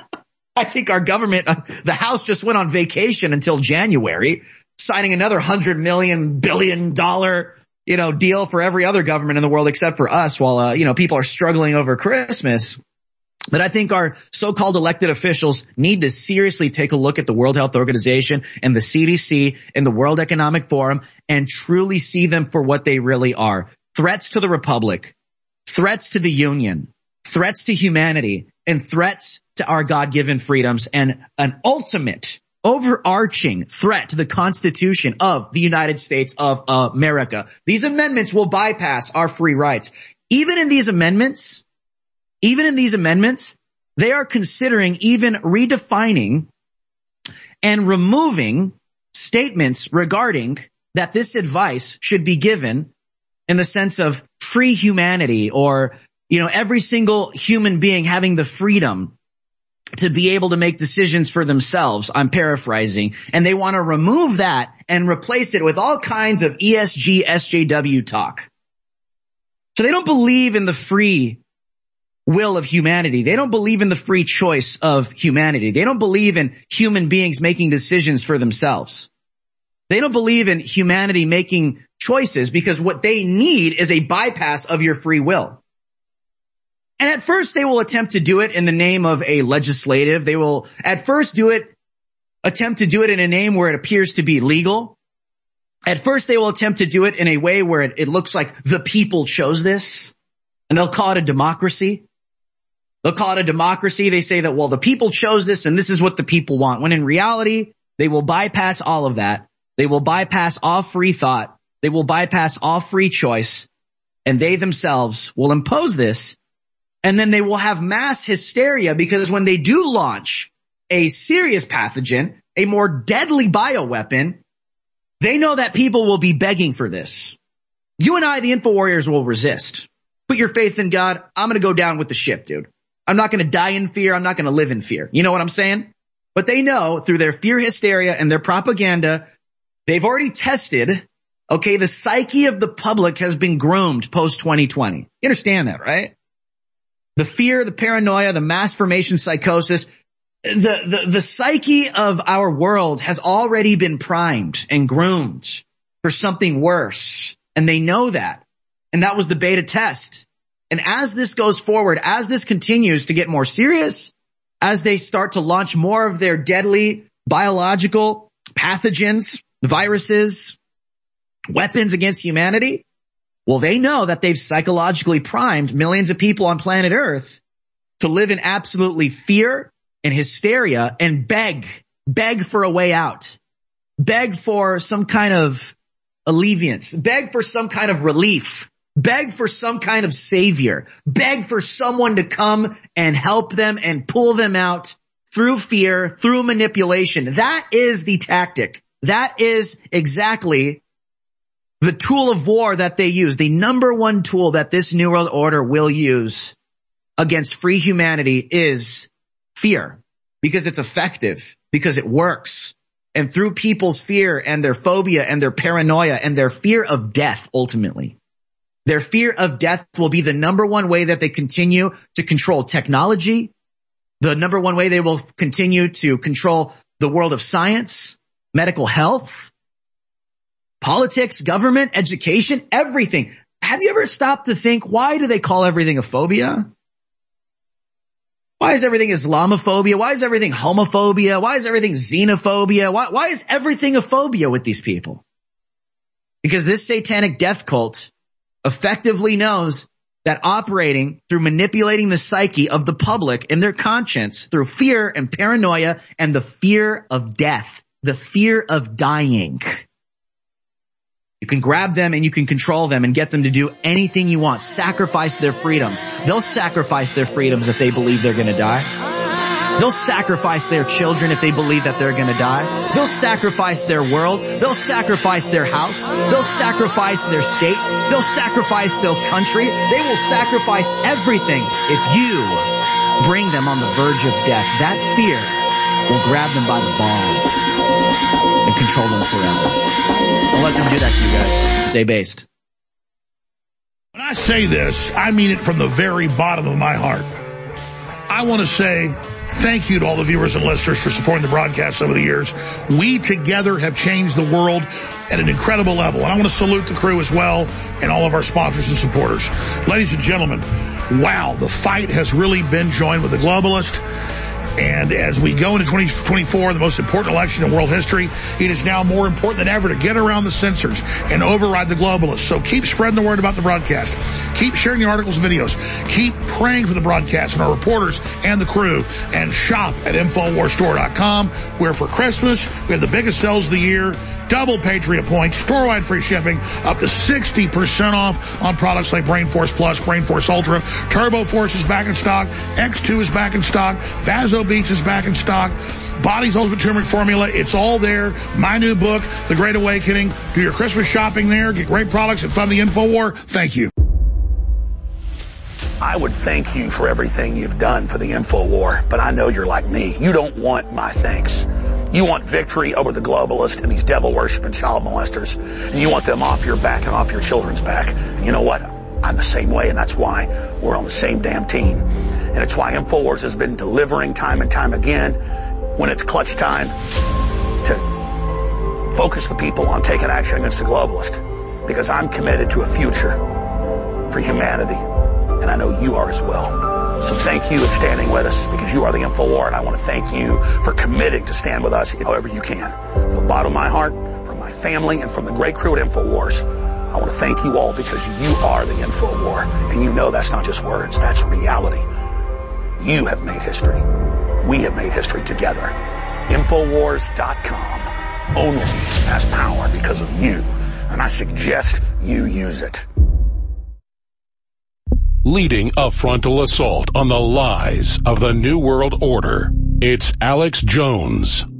I think our government, the House just went on vacation until January, signing another hundred million billion dollar, you know, deal for every other government in the world except for us, while, uh, you know, people are struggling over Christmas. But I think our so-called elected officials need to seriously take a look at the World Health Organization and the C D C and the World Economic Forum and truly see them for what they really are. Threats to the Republic, threats to the Union, threats to humanity, and threats to our God-given freedoms, and an ultimate overarching threat to the Constitution of the United States of America. These amendments will bypass our free rights. Even in these amendments, Even in these amendments, they are considering even redefining and removing statements regarding that this advice should be given in the sense of free humanity, or, you know, every single human being having the freedom to be able to make decisions for themselves. I'm paraphrasing. And they want to remove that and replace it with all kinds of E S G, S J W talk. So they don't believe in the free will of humanity. They don't believe in the free choice of humanity. They don't believe in human beings making decisions for themselves. They don't believe in humanity making choices because what they need is a bypass of your free will. And at first they will attempt to do it in the name of a legislative. They will at first do it, attempt to do it in a name where it appears to be legal. At first they will attempt to do it in a way where it, it looks like the people chose this, and they'll call it a democracy. They'll call it a democracy. They say that, well, the people chose this and this is what the people want. When in reality, they will bypass all of that. They will bypass all free thought. They will bypass all free choice, and they themselves will impose this. And then they will have mass hysteria because when they do launch a serious pathogen, a more deadly bioweapon, they know that people will be begging for this. You and I, the InfoWarriors, will resist. Put your faith in God. I'm going to go down with the ship, dude. I'm not going to die in fear. I'm not going to live in fear. You know what I'm saying? But they know through their fear hysteria and their propaganda, they've already tested, okay, the psyche of the public has been groomed post twenty twenty. You understand that, right? The fear, the paranoia, the mass formation psychosis, the, the, the psyche of our world has already been primed and groomed for something worse. And they know that. And that was the beta test. And as this goes forward, as this continues to get more serious, as they start to launch more of their deadly biological pathogens, viruses, weapons against humanity, well, they know that they've psychologically primed millions of people on planet Earth to live in absolutely fear and hysteria and beg, beg for a way out, beg for some kind of alleviance, beg for some kind of relief, beg for some kind of savior, beg for someone to come and help them and pull them out through fear, through manipulation. That is the tactic. That is exactly the tool of war that they use. The number one tool that this New World Order will use against free humanity is fear, because it's effective, because it works. And through people's fear and their phobia and their paranoia and their fear of death, ultimately, their fear of death will be the number one way that they continue to control technology, the number one way they will continue to control the world of science, medical health, politics, government, education, everything. Have you ever stopped to think, why do they call everything a phobia? Why is everything Islamophobia? Why is everything homophobia? Why is everything xenophobia? Why, why is everything a phobia with these people? Because this satanic death cult effectively knows that operating through manipulating the psyche of the public and their conscience through fear and paranoia and the fear of death, the fear of dying. You can grab them and you can control them and get them to do anything you want. Sacrifice their freedoms. They'll sacrifice their freedoms if they believe they're going to die. They'll sacrifice their children if they believe that they're going to die. They'll sacrifice their world. They'll sacrifice their house. They'll sacrifice their state. They'll sacrifice their country. They will sacrifice everything if you bring them on the verge of death. That fear will grab them by the balls and control them forever. Don't let them do that to you guys. Stay based. When I say this, I mean it from the very bottom of my heart. I want to say thank you to all the viewers and listeners for supporting the broadcast over the years. We together have changed the world at an incredible level. And I want to salute the crew as well and all of our sponsors and supporters. Ladies and gentlemen, wow, the fight has really been joined with the globalists. And as we go into twenty twenty-four, the most important election in world history, it is now more important than ever to get around the censors and override the globalists. So keep spreading the word about the broadcast. Keep sharing the articles and videos. Keep praying for the broadcast and our reporters and the crew. And shop at Infowars Store dot com, where for Christmas, we have the biggest sales of the year, double Patriot points, store-wide free shipping, up to sixty percent off on products like Brain Force Plus, Brain Force Ultra. Turbo Force is back in stock. X two is back in stock. Vaso Beats is back in stock. Body's Ultimate Turmeric Formula, it's all there. My new book, The Great Awakening. Do your Christmas shopping there. Get great products and fund the InfoWar. Thank you. I would thank you for everything you've done for the InfoWar, but I know you're like me. You don't want my thanks. You want victory over the globalists and these devil-worshipping child molesters, and you want them off your back and off your children's back. And you know what? I'm the same way, and that's why we're on the same damn team. And it's why InfoWars has been delivering time and time again when it's clutch time to focus the people on taking action against the globalist. Because I'm committed to a future for humanity, and I know you are as well. So thank you for standing with us, because you are the InfoWar, and I want to thank you for committing to stand with us however you can. From the bottom of my heart, from my family, and from the great crew at InfoWars, I want to thank you all because you are the InfoWar, and you know that's not just words, that's reality. You have made history. We have made history together. Infowars dot com only has power because of you, and I suggest you use it. Leading a frontal assault on the lies of the New World Order, it's Alex Jones